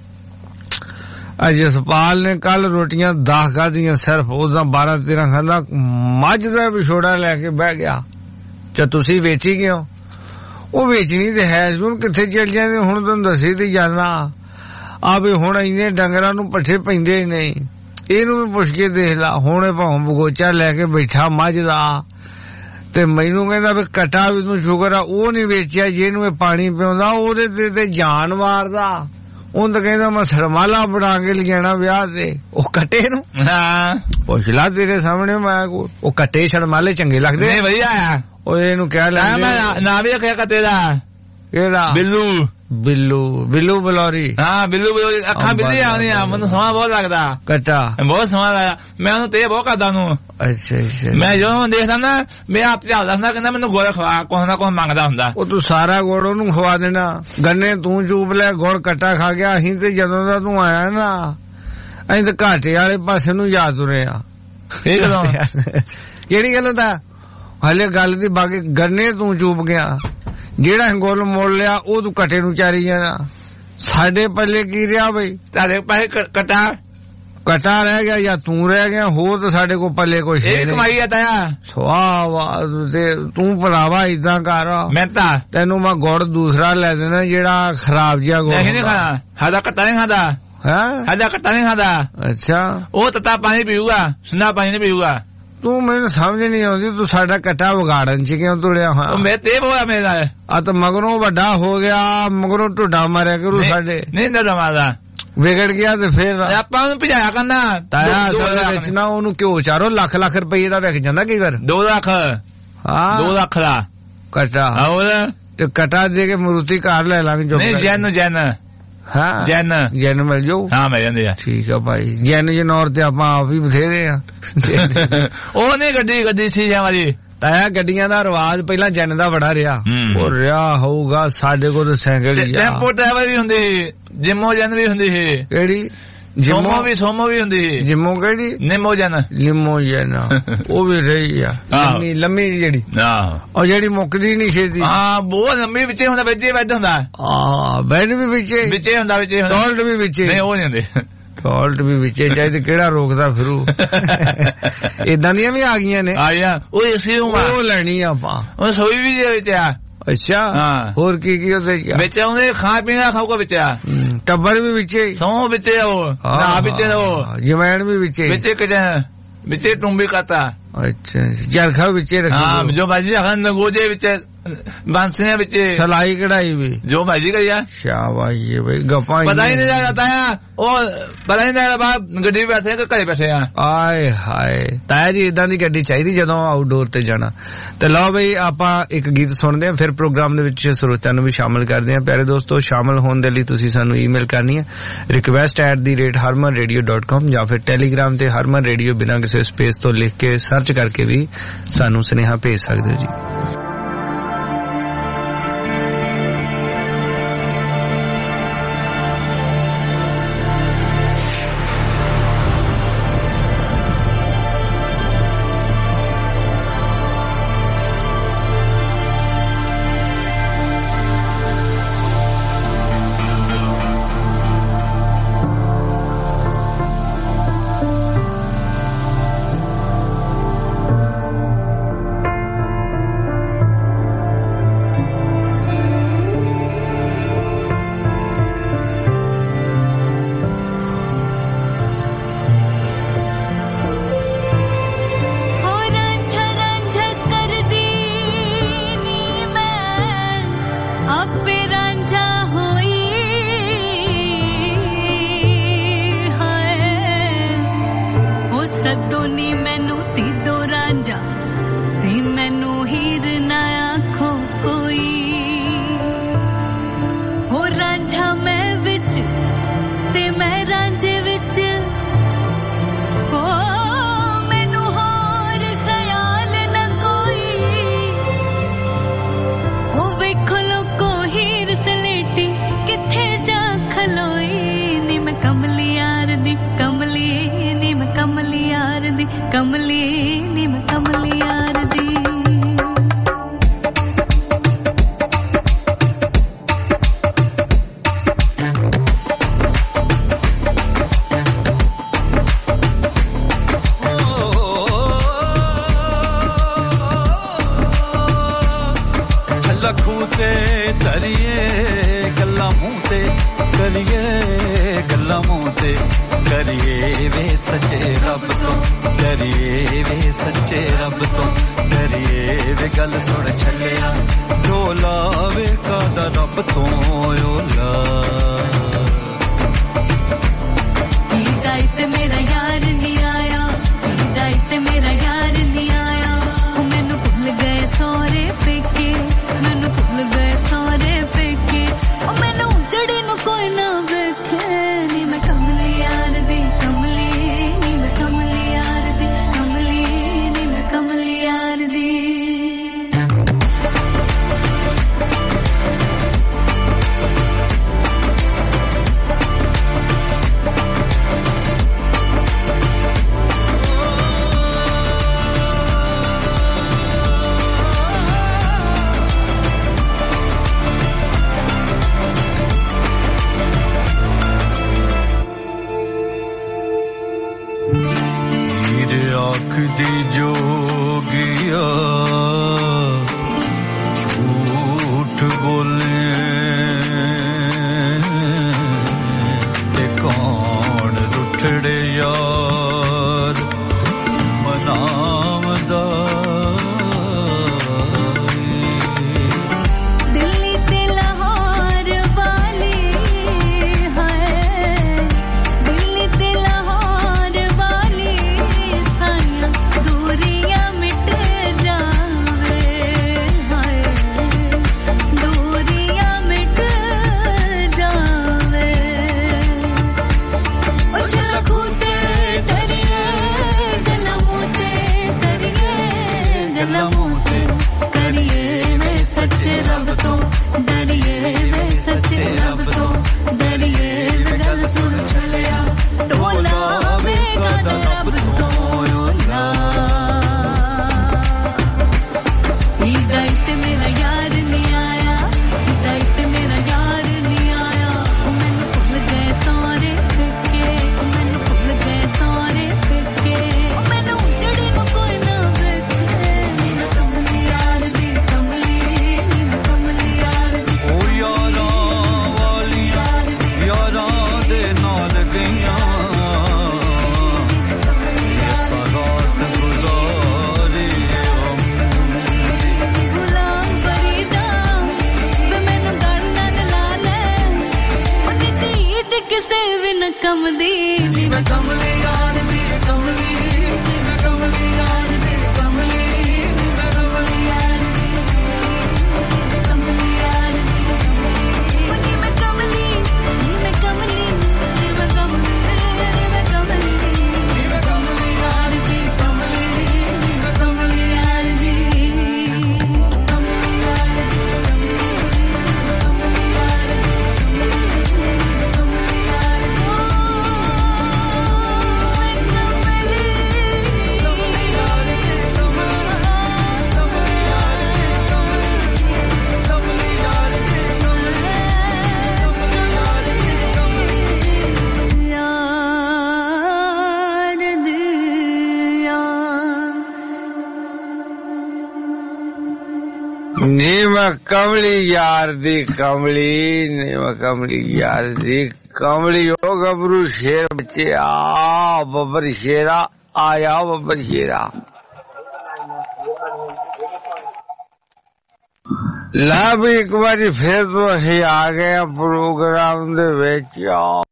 ਜਸਪਾਲ ਨੇ ਕੱਲ ਰੋਟੀਆਂ ਦਸ ਖਾਧੀਆਂ ਸਿਰਫ ਉਹਦਾ ਬਾਰਾਂ ਤੇਰਾਂ ਖਾਂਦਾ ਮੱਝ ਦਾ ਵਿਛੋੜਾ ਲੈ ਕੇ ਬਹਿ ਗਿਆ। ਚ ਤੁਸੀਂ ਵੇਚੀ ਗਏ ਹੋ ਉਹ ਵੇਚਣੀ ਤੇ ਹੈ ਹੁਣ ਕਿੱਥੇ ਚੱਲ ਜਾਂਦੇ ਹੁਣ ਤੁਹਾਨੂੰ ਦੱਸੀ ਤੇ ਜਾਣਾ ਆ ਵੀ ਹੁਣ ਇੰਨੇ ਡੰਗਰਾਂ ਨੂੰ ਪੱਠੇ ਪੈਂਦੇ ਹੀ ਨਹੀਂ ਇਹਨੂੰ ਵੀ ਪੁੱਛ ਕੇ ਦੇਖ ਲਾ ਹੁਣ ਭਾਵੇਂ ਬਗੋਚਾ ਲੈ ਕੇ ਬੈਠਾ ਮੱਝ ਦਾ ਤੇ ਮੈਨੂੰ ਕਹਿੰਦਾ ਵੀ ਕਟਾ ਵੀ ਤੂੰ ਸ਼ੁਕਰ ਆ ਉਹ ਨਹੀਂ ਵੇਚਿਆ ਜਿਹਨੂੰ ਇਹ ਪਾਣੀ ਪਿਆਉਂਦਾ ਉਹਦੇ ਤੇ ਤੇ ਜਾਨ ਮਾਰਦਾ ਉਹਨੂੰ ਤਾਂ ਕਹਿੰਦਾ ਮੈਂ ਸਰਮਾਲਾ ਬਣਾ ਕੇ ਲਿਜਾਣਾ ਵਿਆਹ ਤੇ ਉਹ ਕੱਟੇ ਨੂੰ ਹਾਂ ਪੁੱਛ ਲਾ ਤੇਰੇ ਸਾਹਮਣੇ ਮੈਂ ਉਹ ਕੱਟੇ ਸ਼ਰਮਾਲੇ ਚੰਗੇ ਲੱਗਦੇ ਨਹੀਂ ਵਧੀਆ ਆ ਉਹ ਇਹਨੂੰ ਕਹਿ ਲੈਂਦੇ ਨਾ ਵੀ ਰੱਖਿਆ ਕੱਟੇ ਦਾ ਕਿਹੜਾ ਬਿੱਲੂ ਬਿੱਲੂ ਬਿੱਲੂ ਬਲੌਰੀ ਹਾਂ ਬਿੱਲੂ ਬਲੌਰੀ ਅੱਖਾਂ ਬਿੱਲੀ ਆਉਂਦੀਆਂ ਮੈਨੂੰ ਸਮਾਂ ਬਹੁਤ ਲੱਗਦਾ ਕੱਟਾ ਬਹੁਤ ਸਮਾਂ ਲੱਗਦਾ ਮੈਂ ਉਹਨੂੰ ਤੇ ਬਹੁਤ ਕਰਦਾ ਉਹਨੂੰ ਅੱਛਾ ਅੱਛਾ ਮੈਂ ਜਦੋਂ ਦੇਖਦਾ ਨਾ ਮੈਂ ਆਪ ਝਾਲਦਾ ਹੁੰਦਾ ਕਹਿੰਦਾ ਮੈਨੂੰ ਗੁੜ ਖਵਾ ਕੁਛ ਨਾ ਕੁਛ ਮੰਗਦਾ ਹੁੰਦਾ ਉਹ ਤੂੰ ਸਾਰਾ ਗੁੜ ਉਹਨੂੰ ਖਵਾ ਦੇਣਾ ਗੰਨੇ ਤੂੰ ਚੂਪ ਲੈ ਗੁੜ ਕੱਟਾ ਖਾ ਗਿਆ ਅਸੀਂ ਤੇ ਜਦੋਂ ਦਾ ਤੂੰ ਆਇਆ ਨਾ ਅਸੀਂ ਤੇ ਘਾਟੇ ਵਾਲੇ ਪਾਸੇ ਨੂੰ ਜਾ ਤੁਰੇ ਆ ਕਿਹੜੀ ਗੱਲ ਦਾ ਹਲੇ ਗੱਲ ਦੀ ਬਾਕੀ ਗੰਨੇ ਤੂੰ ਚੂਪ ਗਿਆ ਜਿਹੜਾ ਗੁੱਲ ਮੋੜ ਲਿਆ ਉਹ ਤੂੰ ਕੱਟੇ ਨੂੰ ਚਾਰੀ ਜਾਣਾ ਸਾਡੇ ਪੱਲੇ ਕੀ ਰਿਹਾ ਬਈ ਤੁਹਾਡੇ ਪਾਸੇ ਕਟਾ ਕਟਾ ਰਹਿ ਗਿਆ ਜਾਂ ਤੂੰ ਰਹਿ ਗਿਆ ਹੋਰ ਤਾਂ ਸਾਡੇ ਕੋਲ ਪੱਲੇ ਕੁਛ ਇਹ ਕਮਾਈ ਆ ਤਾਇਆ ਵਾਹ ਵਾਹ ਤੇ ਤੂੰ ਭਰਾਵਾ ਇਦਾਂ ਕਰ ਮੈਂ ਤਾਂ ਤੈਨੂੰ ਮੈਂ ਗੁੜ ਦੂਸਰਾ ਲੈ ਦੇਣਾ ਜਿਹੜਾ ਖਰਾਬ ਜਿਹਾ ਗੁੜ ਨਹੀਂ ਖਾਣਾ ਸਾਡਾ ਕੱਟਾ ਨਹੀਂ ਖਾਂਦਾ ਹਾਂ ਸਾਡਾ ਕੱਟਾ ਨਹੀਂ ਖਾਂਦਾ ਅੱਛਾ ਉਹ ਤੱਤਾ ਪਾਣੀ ਪੀਊਗਾ ਸੁੰਨਾ ਪਾਣੀ ਨਹੀਂ ਪੀਊਗਾ ਤੂੰ ਮੈਨੂੰ ਸਮਝ ਨਹੀਂ ਆਉਂਦੀ ਤੂੰ ਸਾਡਾ ਕੱਟਾ ਵਿਗਾੜਨ ਚ ਕਿਉਂ ਤੁਰਿਆ ਹਾਂ ਮੈਂ ਤੇ ਹੋਇਆ ਮੇਰਾ ਆ ਤਾਂ ਮਗਰੋਂ ਵੱਡਾ ਹੋ ਗਿਆ ਮਗਰੋਂ ਢੁੱਡਾ ਮਾਰਿਆ ਕਰੂ ਸਾਡੇ ਨਹੀਂ ਨਾ ਮਾਰਦਾ ਵਿਗੜ ਗਿਆ ਤੇ ਫੇਰ ਆਪਾਂ ਉਹਨੂੰ ਭਜਾਇਆ ਕਰਨਾ ਤਾਇਆ ਅਸਲ ਵਿੱਚ ਨਾ ਉਹਨੂੰ ਘਿਓ ਚਾਰੋ ਲੱਖ ਲੱਖ ਰੁਪਏ ਦਾ ਵਿਕ ਜਾਂਦਾ ਕਈ ਵਾਰ ਦੋ ਲੱਖ ਹਾਂ ਦੋ ਲੱਖ ਦਾ ਕੱਟਾ ਹੋਰ ਤੇ ਕੱਟਾ ਦੇ ਕੇ ਮਰੂਤੀ ਕਾਰ ਲੈ ਲਾਂਗੇ ਜੋ ਨਹੀਂ ਜੈਨ ਜੈਨ ਹਾਂ ਜੈਨ ਜੈਨ ਮਿਲ ਜਾਊ ਹਾਂ ਮਿਲ ਜਾਂਦੇ ਆ ਠੀਕ ਆ ਭਾਈ ਜੈਨ ਜਨੌਰ ਤੇ ਆਪਾਂ ਆਪ ਵੀ ਬਥੇਰੇ ਆ ਉਹ ਨਹੀਂ ਗੱਡੀ ਗੱਡੀ ਸੀ ਵਾਲੀ ਤਾਇਆ ਗੱਡੀਆਂ ਦਾ ਰਿਵਾਜ ਪਹਿਲਾਂ ਜੈਨ ਦਾ ਬੜਾ ਰਿਹਾ ਉਹ ਰਿਹਾ ਹੋਊਗਾ ਸਾਡੇ ਕੋਲ ਤਾਂ ਸਾਈਕਲ ਹੀ ਆ ਟੈਂਪੋ ਡਰਾਈਵਰ ਵੀ ਹੁੰਦੇ ਸੀ ਜਿੰਮੋ ਜਨ ਵੀ ਹੁੰਦੀ ਸੀ ਕਿਹੜੀ ਜਿੰਮੋ ਵੀ ਸੋਮੋ ਵੀ ਹੁੰਦੀ ਸੀ ਜਿੰਮੋ ਕਿਹੜੀ ਨਿੰਮੋ ਜਨ ਨਿੰਮੋ ਜਨ ਉਹ ਵੀ ਰਹੀ ਆ ਲੰਮੀ ਲੰਮੀ ਜਿਹੜੀ ਉਹ ਜਿਹੜੀ ਮੁੱਕਦੀ ਨਹੀਂ ਛੇਤੀ ਹਾਂ ਬਹੁਤ ਲੰਮੀ ਵਿੱਚੇ ਹੁੰਦਾ ਵਿੱਚੇ ਬੈਠ ਹੁੰਦਾ ਹਾਂ ਬੈਠ ਵੀ ਵਿੱਚੇ ਵਿੱਚੇ ਹੁੰਦਾ ਵਿੱਚੇ ਹੁੰਦਾ ਟੋਲਟ ਵੀ ਵਿੱਚੇ ਨਹੀਂ ਉਹ ਨਹੀਂ ਹੁੰਦੇ ਟੋਲਟ ਵੀ ਵਿੱਚੇ ਚਾਹੀਦੇ ਕਿਹੜਾ ਰੋਕਦਾ ਫਿਰੂ ਇਦਾਂ ਦੀਆਂ ਵੀ ਆ ਗਈਆਂ ਨੇ ਆਇਆ ਉਹ ਇਸੇ ਉਹ ਲੈਣੀ ਆਪਾਂ ਉਹ ਸੋਈ ਵੀ ਵਿੱਚ ਆ ਅੱਛਾ ਹੋਰ ਕੀ ਕੀ ਉਹਦੇ ਵਿੱਚ ਉਹਦੇ ਖਾਣ ਪੀਣ ਦਾ ਖਾਊਗਾ ਵਿੱਚ ਟੱਬਰ ਵੀ ਵਿੱਚੇ ਸੌ ਵਿੱਚੇ ਉਹ ਨਾ ਵਿੱਚੇ ਉਹ ਜਮੈਣ ਵੀ ਵਿੱਚੇ ਵਿੱਚੇ ਕਿਤੇ ਵਿੱਚੇ ਟੁੰਬੀ ਕਾਤਾ ਅੱਛਾ ਚਰਖਾ ਵਿੱਚੇ ਰੱਖੀ ਹਾਂ ਜੋ ਬਾਜੀ ਹਨ ਨਗੋਜੇ ਵਿੱਚ ਬਾਂਸਿਆਂ ਵਿੱਚ ਸਲਾਈ ਕਢਾਈ ਵੀ ਜੋ ਬਾਜੀ ਕਰਿਆ ਸ਼ਾਬਾਸ਼ ਬਈ ਗੱਪਾਂ ਪਤਾ ਹੀ ਨਹੀਂ ਲੱਗਦਾ ਆ ਉਹ ਪਤਾ ਹੀ ਨਹੀਂ ਲੱਗਦਾ ਗੱਡੀ ਬੈਠੇ ਕਿ ਘਰੇ ਬੈਠੇ ਆ ਆਏ ਹਾਏ ਤਾਇਆ ਜੀ ਇਦਾਂ ਦੀ ਗੱਡੀ ਚਾਹੀਦੀ ਜਦੋਂ ਆਊਟਡੋਰ ਤੇ ਜਾਣਾ ਤੇ ਲਓ ਬਈ ਆਪਾਂ ਇੱਕ ਗੀਤ ਸੁਣਦੇ ਹਾਂ ਫਿਰ ਪ੍ਰੋਗਰਾਮ ਦੇ ਵਿੱਚ ਸਰੋਤਿਆਂ ਨੂੰ ਵੀ ਸ਼ਾਮਲ ਕਰਦੇ ਹਾਂ ਪਿਆਰੇ ਦੋਸਤੋ ਸ਼ਾਮਲ ਹੋਣ ਦੇ ਲਈ ਤੁਸੀਂ ਸਾਨੂੰ ਈਮੇਲ ਕਰਨੀ ਹੈ request at the rate Harman radio dot com ਜਾਂ ਫਿਰ ਟੈਲੀਗ੍ਰਾਮ ਤੇ ਹਰਮਨ ਰੇਡੀਓ ਬਿਨਾਂ ਕਿਸੇ ਸਪੇਸ ਤੋਂ ਲਿਖ ਕੇ ਸਰਚ ਕਰਕੇ ਵੀ ਸਾਨੂੰ ਸੁਨੇਹਾ ਭੇਜ ਸਕਦੇ ਹੋ ਜੀ ਮੈਨੂੰ ਭੁੱਲ ਗਏ ਸੋਰੇ ਪੇਕੇ दी जोगिया झूठ बोले ते कौन रुठड़े यार मनावदा कमली यार दी कमली नीम कमली यार दी कमली ओ गबरू शेर बच्चे आ बब्बर शेरा आया बब्बर शेरा ला भी एक बार फिर तो ਅਸੀਂ ਆ ਗਏ ਆ ਪ੍ਰੋਗਰਾਮ ਦੇ ਵਿੱਚ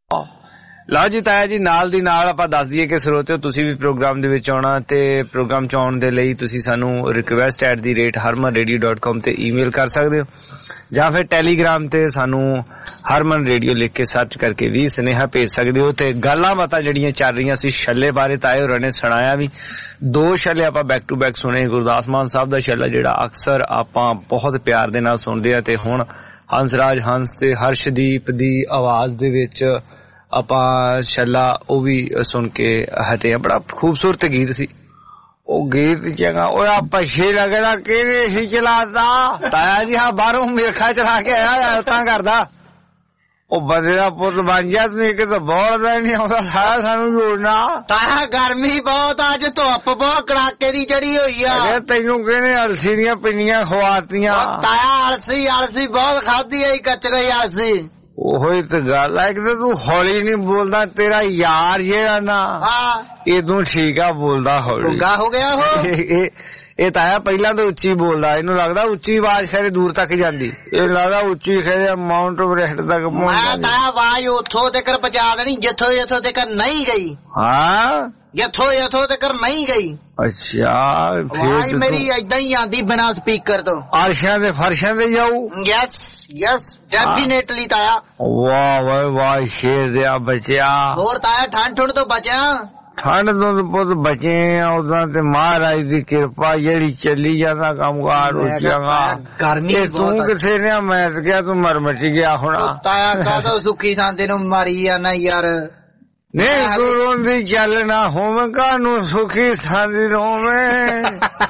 ਲਓ ਜੀ ਤਾਇਆ ਜੀ ਨਾਲ ਦੀ ਨਾਲ ਆਪਾਂ ਦੱਸ ਦਈਏ ਕਿ ਸਰੋਤਿਓ ਤੁਸੀਂ ਵੀ ਪ੍ਰੋਗਰਾਮ ਦੇ ਵਿੱਚ ਆਉਣਾ ਤੇ ਪ੍ਰੋਗਰਾਮ ਚ ਆਉਣ ਦੇ ਲਈ ਤੁਸੀਂ ਸਾਨੂੰ request at the rate Harman radio dot com ਤੇ ਈਮੇਲ ਕਰ ਸਕਦੇ ਹੋ ਜਾਂ ਫਿਰ ਟੈਲੀਗ੍ਰਾਮ ਤੇ ਸਾਨੂੰ ਹਰਮਨ ਰੇਡੀਓ ਲਿਖ ਕੇ ਸਰਚ ਕਰਕੇ ਵੀ ਸੁਨੇਹਾ ਭੇਜ ਸਕਦੇ ਹੋ ਤੇ ਗੱਲਾਂ ਬਾਤਾਂ ਜਿਹੜੀਆਂ ਚੱਲ ਰਹੀਆਂ ਸੀ ਛੱਲੇ ਬਾਰੇ ਤਾਏ ਹੋਰਾਂ ਨੇ ਸੁਣਾਇਆ ਵੀ ਦੋ ਛੱਲੇ ਆਪਾਂ ਬੈਕ ਟੂ ਬੈਕ ਸੁਣੇ ਗੁਰਦਾਸ ਮਾਨ ਸਾਹਿਬ ਦਾ ਛੱਲਾ ਜਿਹੜਾ ਅਕਸਰ ਆਪਾਂ ਬਹੁਤ ਪਿਆਰ ਦੇ ਨਾਲ ਸੁਣਦੇ ਆ ਤੇ ਹੁਣ ਹੰਸਰਾਜ ਹੰਸ ਤੇ ਹਰਸ਼ਦੀਪ ਦੀ ਆਵਾਜ਼ ਦੇ ਵਿੱਚ ਆਪਾਂ ਛੱਲਾ ਉਹ ਵੀ ਸੁਣ ਕੇ ਹਟੇ ਆ ਬੜਾ ਖੂਬਸੂਰਤ ਗੀਤ ਸੀ ਉਹ ਗੀਤ ਚੰਗਾ ਉਹ ਆ ਪਛੇ ਲੱਗਣਾ ਕਿਹਨੇ ਸੀ ਚਲਾਦਾ ਤਾਇਆ ਜੀ ਹਾਂ ਬਾਹਰੋਂ ਮਿਰਖਾ ਚਲਾ ਕੇ ਆਇਆ ਤਾਂ ਕਰਦਾ ਉਹ ਬੰਦੇ ਦਾ ਪੁੱਤ ਬਣ ਗਿਆ ਤੂੰ ਕਿ ਤਾਂ ਬੋਲਦਾ ਨਹੀਂ ਆਉਂਦਾ ਸਾਰਾ ਸਾਨੂੰ ਜੋੜਨਾ ਤਾਇਆ ਗਰਮੀ ਬਹੁਤ ਅੱਜ ਧੁੱਪ ਬਹੁਤ ਕੜਾਕੇ ਦੀ ਚੜੀ ਹੋਈ ਆ ਤੈਨੂੰ ਕਹਿੰਦੇ ਅਲਸੀ ਦੀਆਂ ਪਿੰਨੀਆਂ ਖਵਾਤੀਆਂ ਤਾਇਆ ਅਲਸੀ ਅਲਸੀ ਬਹੁਤ ਖਾਧੀ ਆਈ ਕੱਚ ਗਈ ਅਲਸੀ ਉਹੀ ਤਾਂ ਗੱਲ ਹੈ ਕਿ ਤੂੰ ਹੌਲੀ ਨਹੀਂ ਬੋਲਦਾ ਤੇਰਾ ਯਾਰ ਜਿਹੜਾ ਨਾ ਇਹ ਤੂੰ ਠੀਕ ਆ ਬੋਲਦਾ ਹੌਲੀ ਹੋ ਗਿਆ ਉਹ ਇਹ ਤਾਇਆ ਪਹਿਲਾਂ ਤਾਂ ਉੱਚੀ ਬੋਲਦਾ ਇਹਨੂੰ ਲੱਗਦਾ ਉੱਚੀ ਆਵਾਜ਼ ਖਰੇ ਦੂਰ ਤੱਕ ਜਾਂਦੀ ਇਹ ਲੱਗਦਾ ਉੱਚੀ ਖਰੇ ਮਾਊਂਟ ਐਵਰੈਸਟ ਤੱਕ ਪਹੁੰਚ ਤਾਇਆ ਆਵਾਜ਼ ਉੱਥੋਂ ਤੱਕ ਪਹੁੰਚਾ ਦੇਣੀ ਜਿੱਥੋਂ ਜਿੱਥੋਂ ਤੱਕ ਨਹੀਂ ਗਈ ਹਾਂ ਜਿੱਥੋਂ ਜਿੱਥੋਂ ਤੱਕ ਨਹੀਂ ਗਈ ਅੱਛਾ ਆਵਾਜ਼ ਮੇਰੀ ਏਦਾਂ ਹੀ ਆਂਦੀ ਬਿਨਾਂ ਸਪੀਕਰ ਤੋਂ ਅਰਸ਼ਾਂ ਦੇ ਫਰਸ਼ਾਂ ਤੇ ਜਾਊ ਯੈਸ ਯੈਸ ਡੈਫੀਨੇਟਲੀ ਤਾਇਆ ਵਾਹ ਵਾਹ ਵਾਹ ਸ਼ੇਰ ਦਿਆ ਬਚਿਆ ਹੋਰ ਤਾਇਆ ਠੰਡ ਠੁੰਡ ਤੋਂ ਬਚਿਆ ਠੰਡ ਤੋਂ ਪੁੱਤ ਬਚੇ ਆ ਉਦਾਂ ਤੇ ਮਹਾਰਾਜ ਦੀ ਕਿਰਪਾ ਜਿਹੜੀ ਚੱਲੀ ਜਾਂਦਾ ਕੰਮਕਾਰ ਉੱਚਾਂਗਾ ਗਰਮੀ ਤੂੰ ਕਿਥੇ ਨੇ ਮੈਂ ਕਿਹਾ ਤੂੰ ਮਰ ਮੱਚੀ ਗਿਆ ਹੋਣਾ ਤਾਇਆ ਕਾਹਤੋਂ ਸੁੱਖੀ ਸਾਂਦੇ ਨੂੰ ਮਾਰੀ ਜਾਣਾ ਯਾਰ ਨਹੀਂ ਤੂੰ ਰੋਂਦੀ ਚੱਲ ਨਾ ਹੋਵੇਂ ਕਾਹਨੂੰ ਸੁੱਖੀ ਸਾਂਦੀ ਰੋਵੇਂ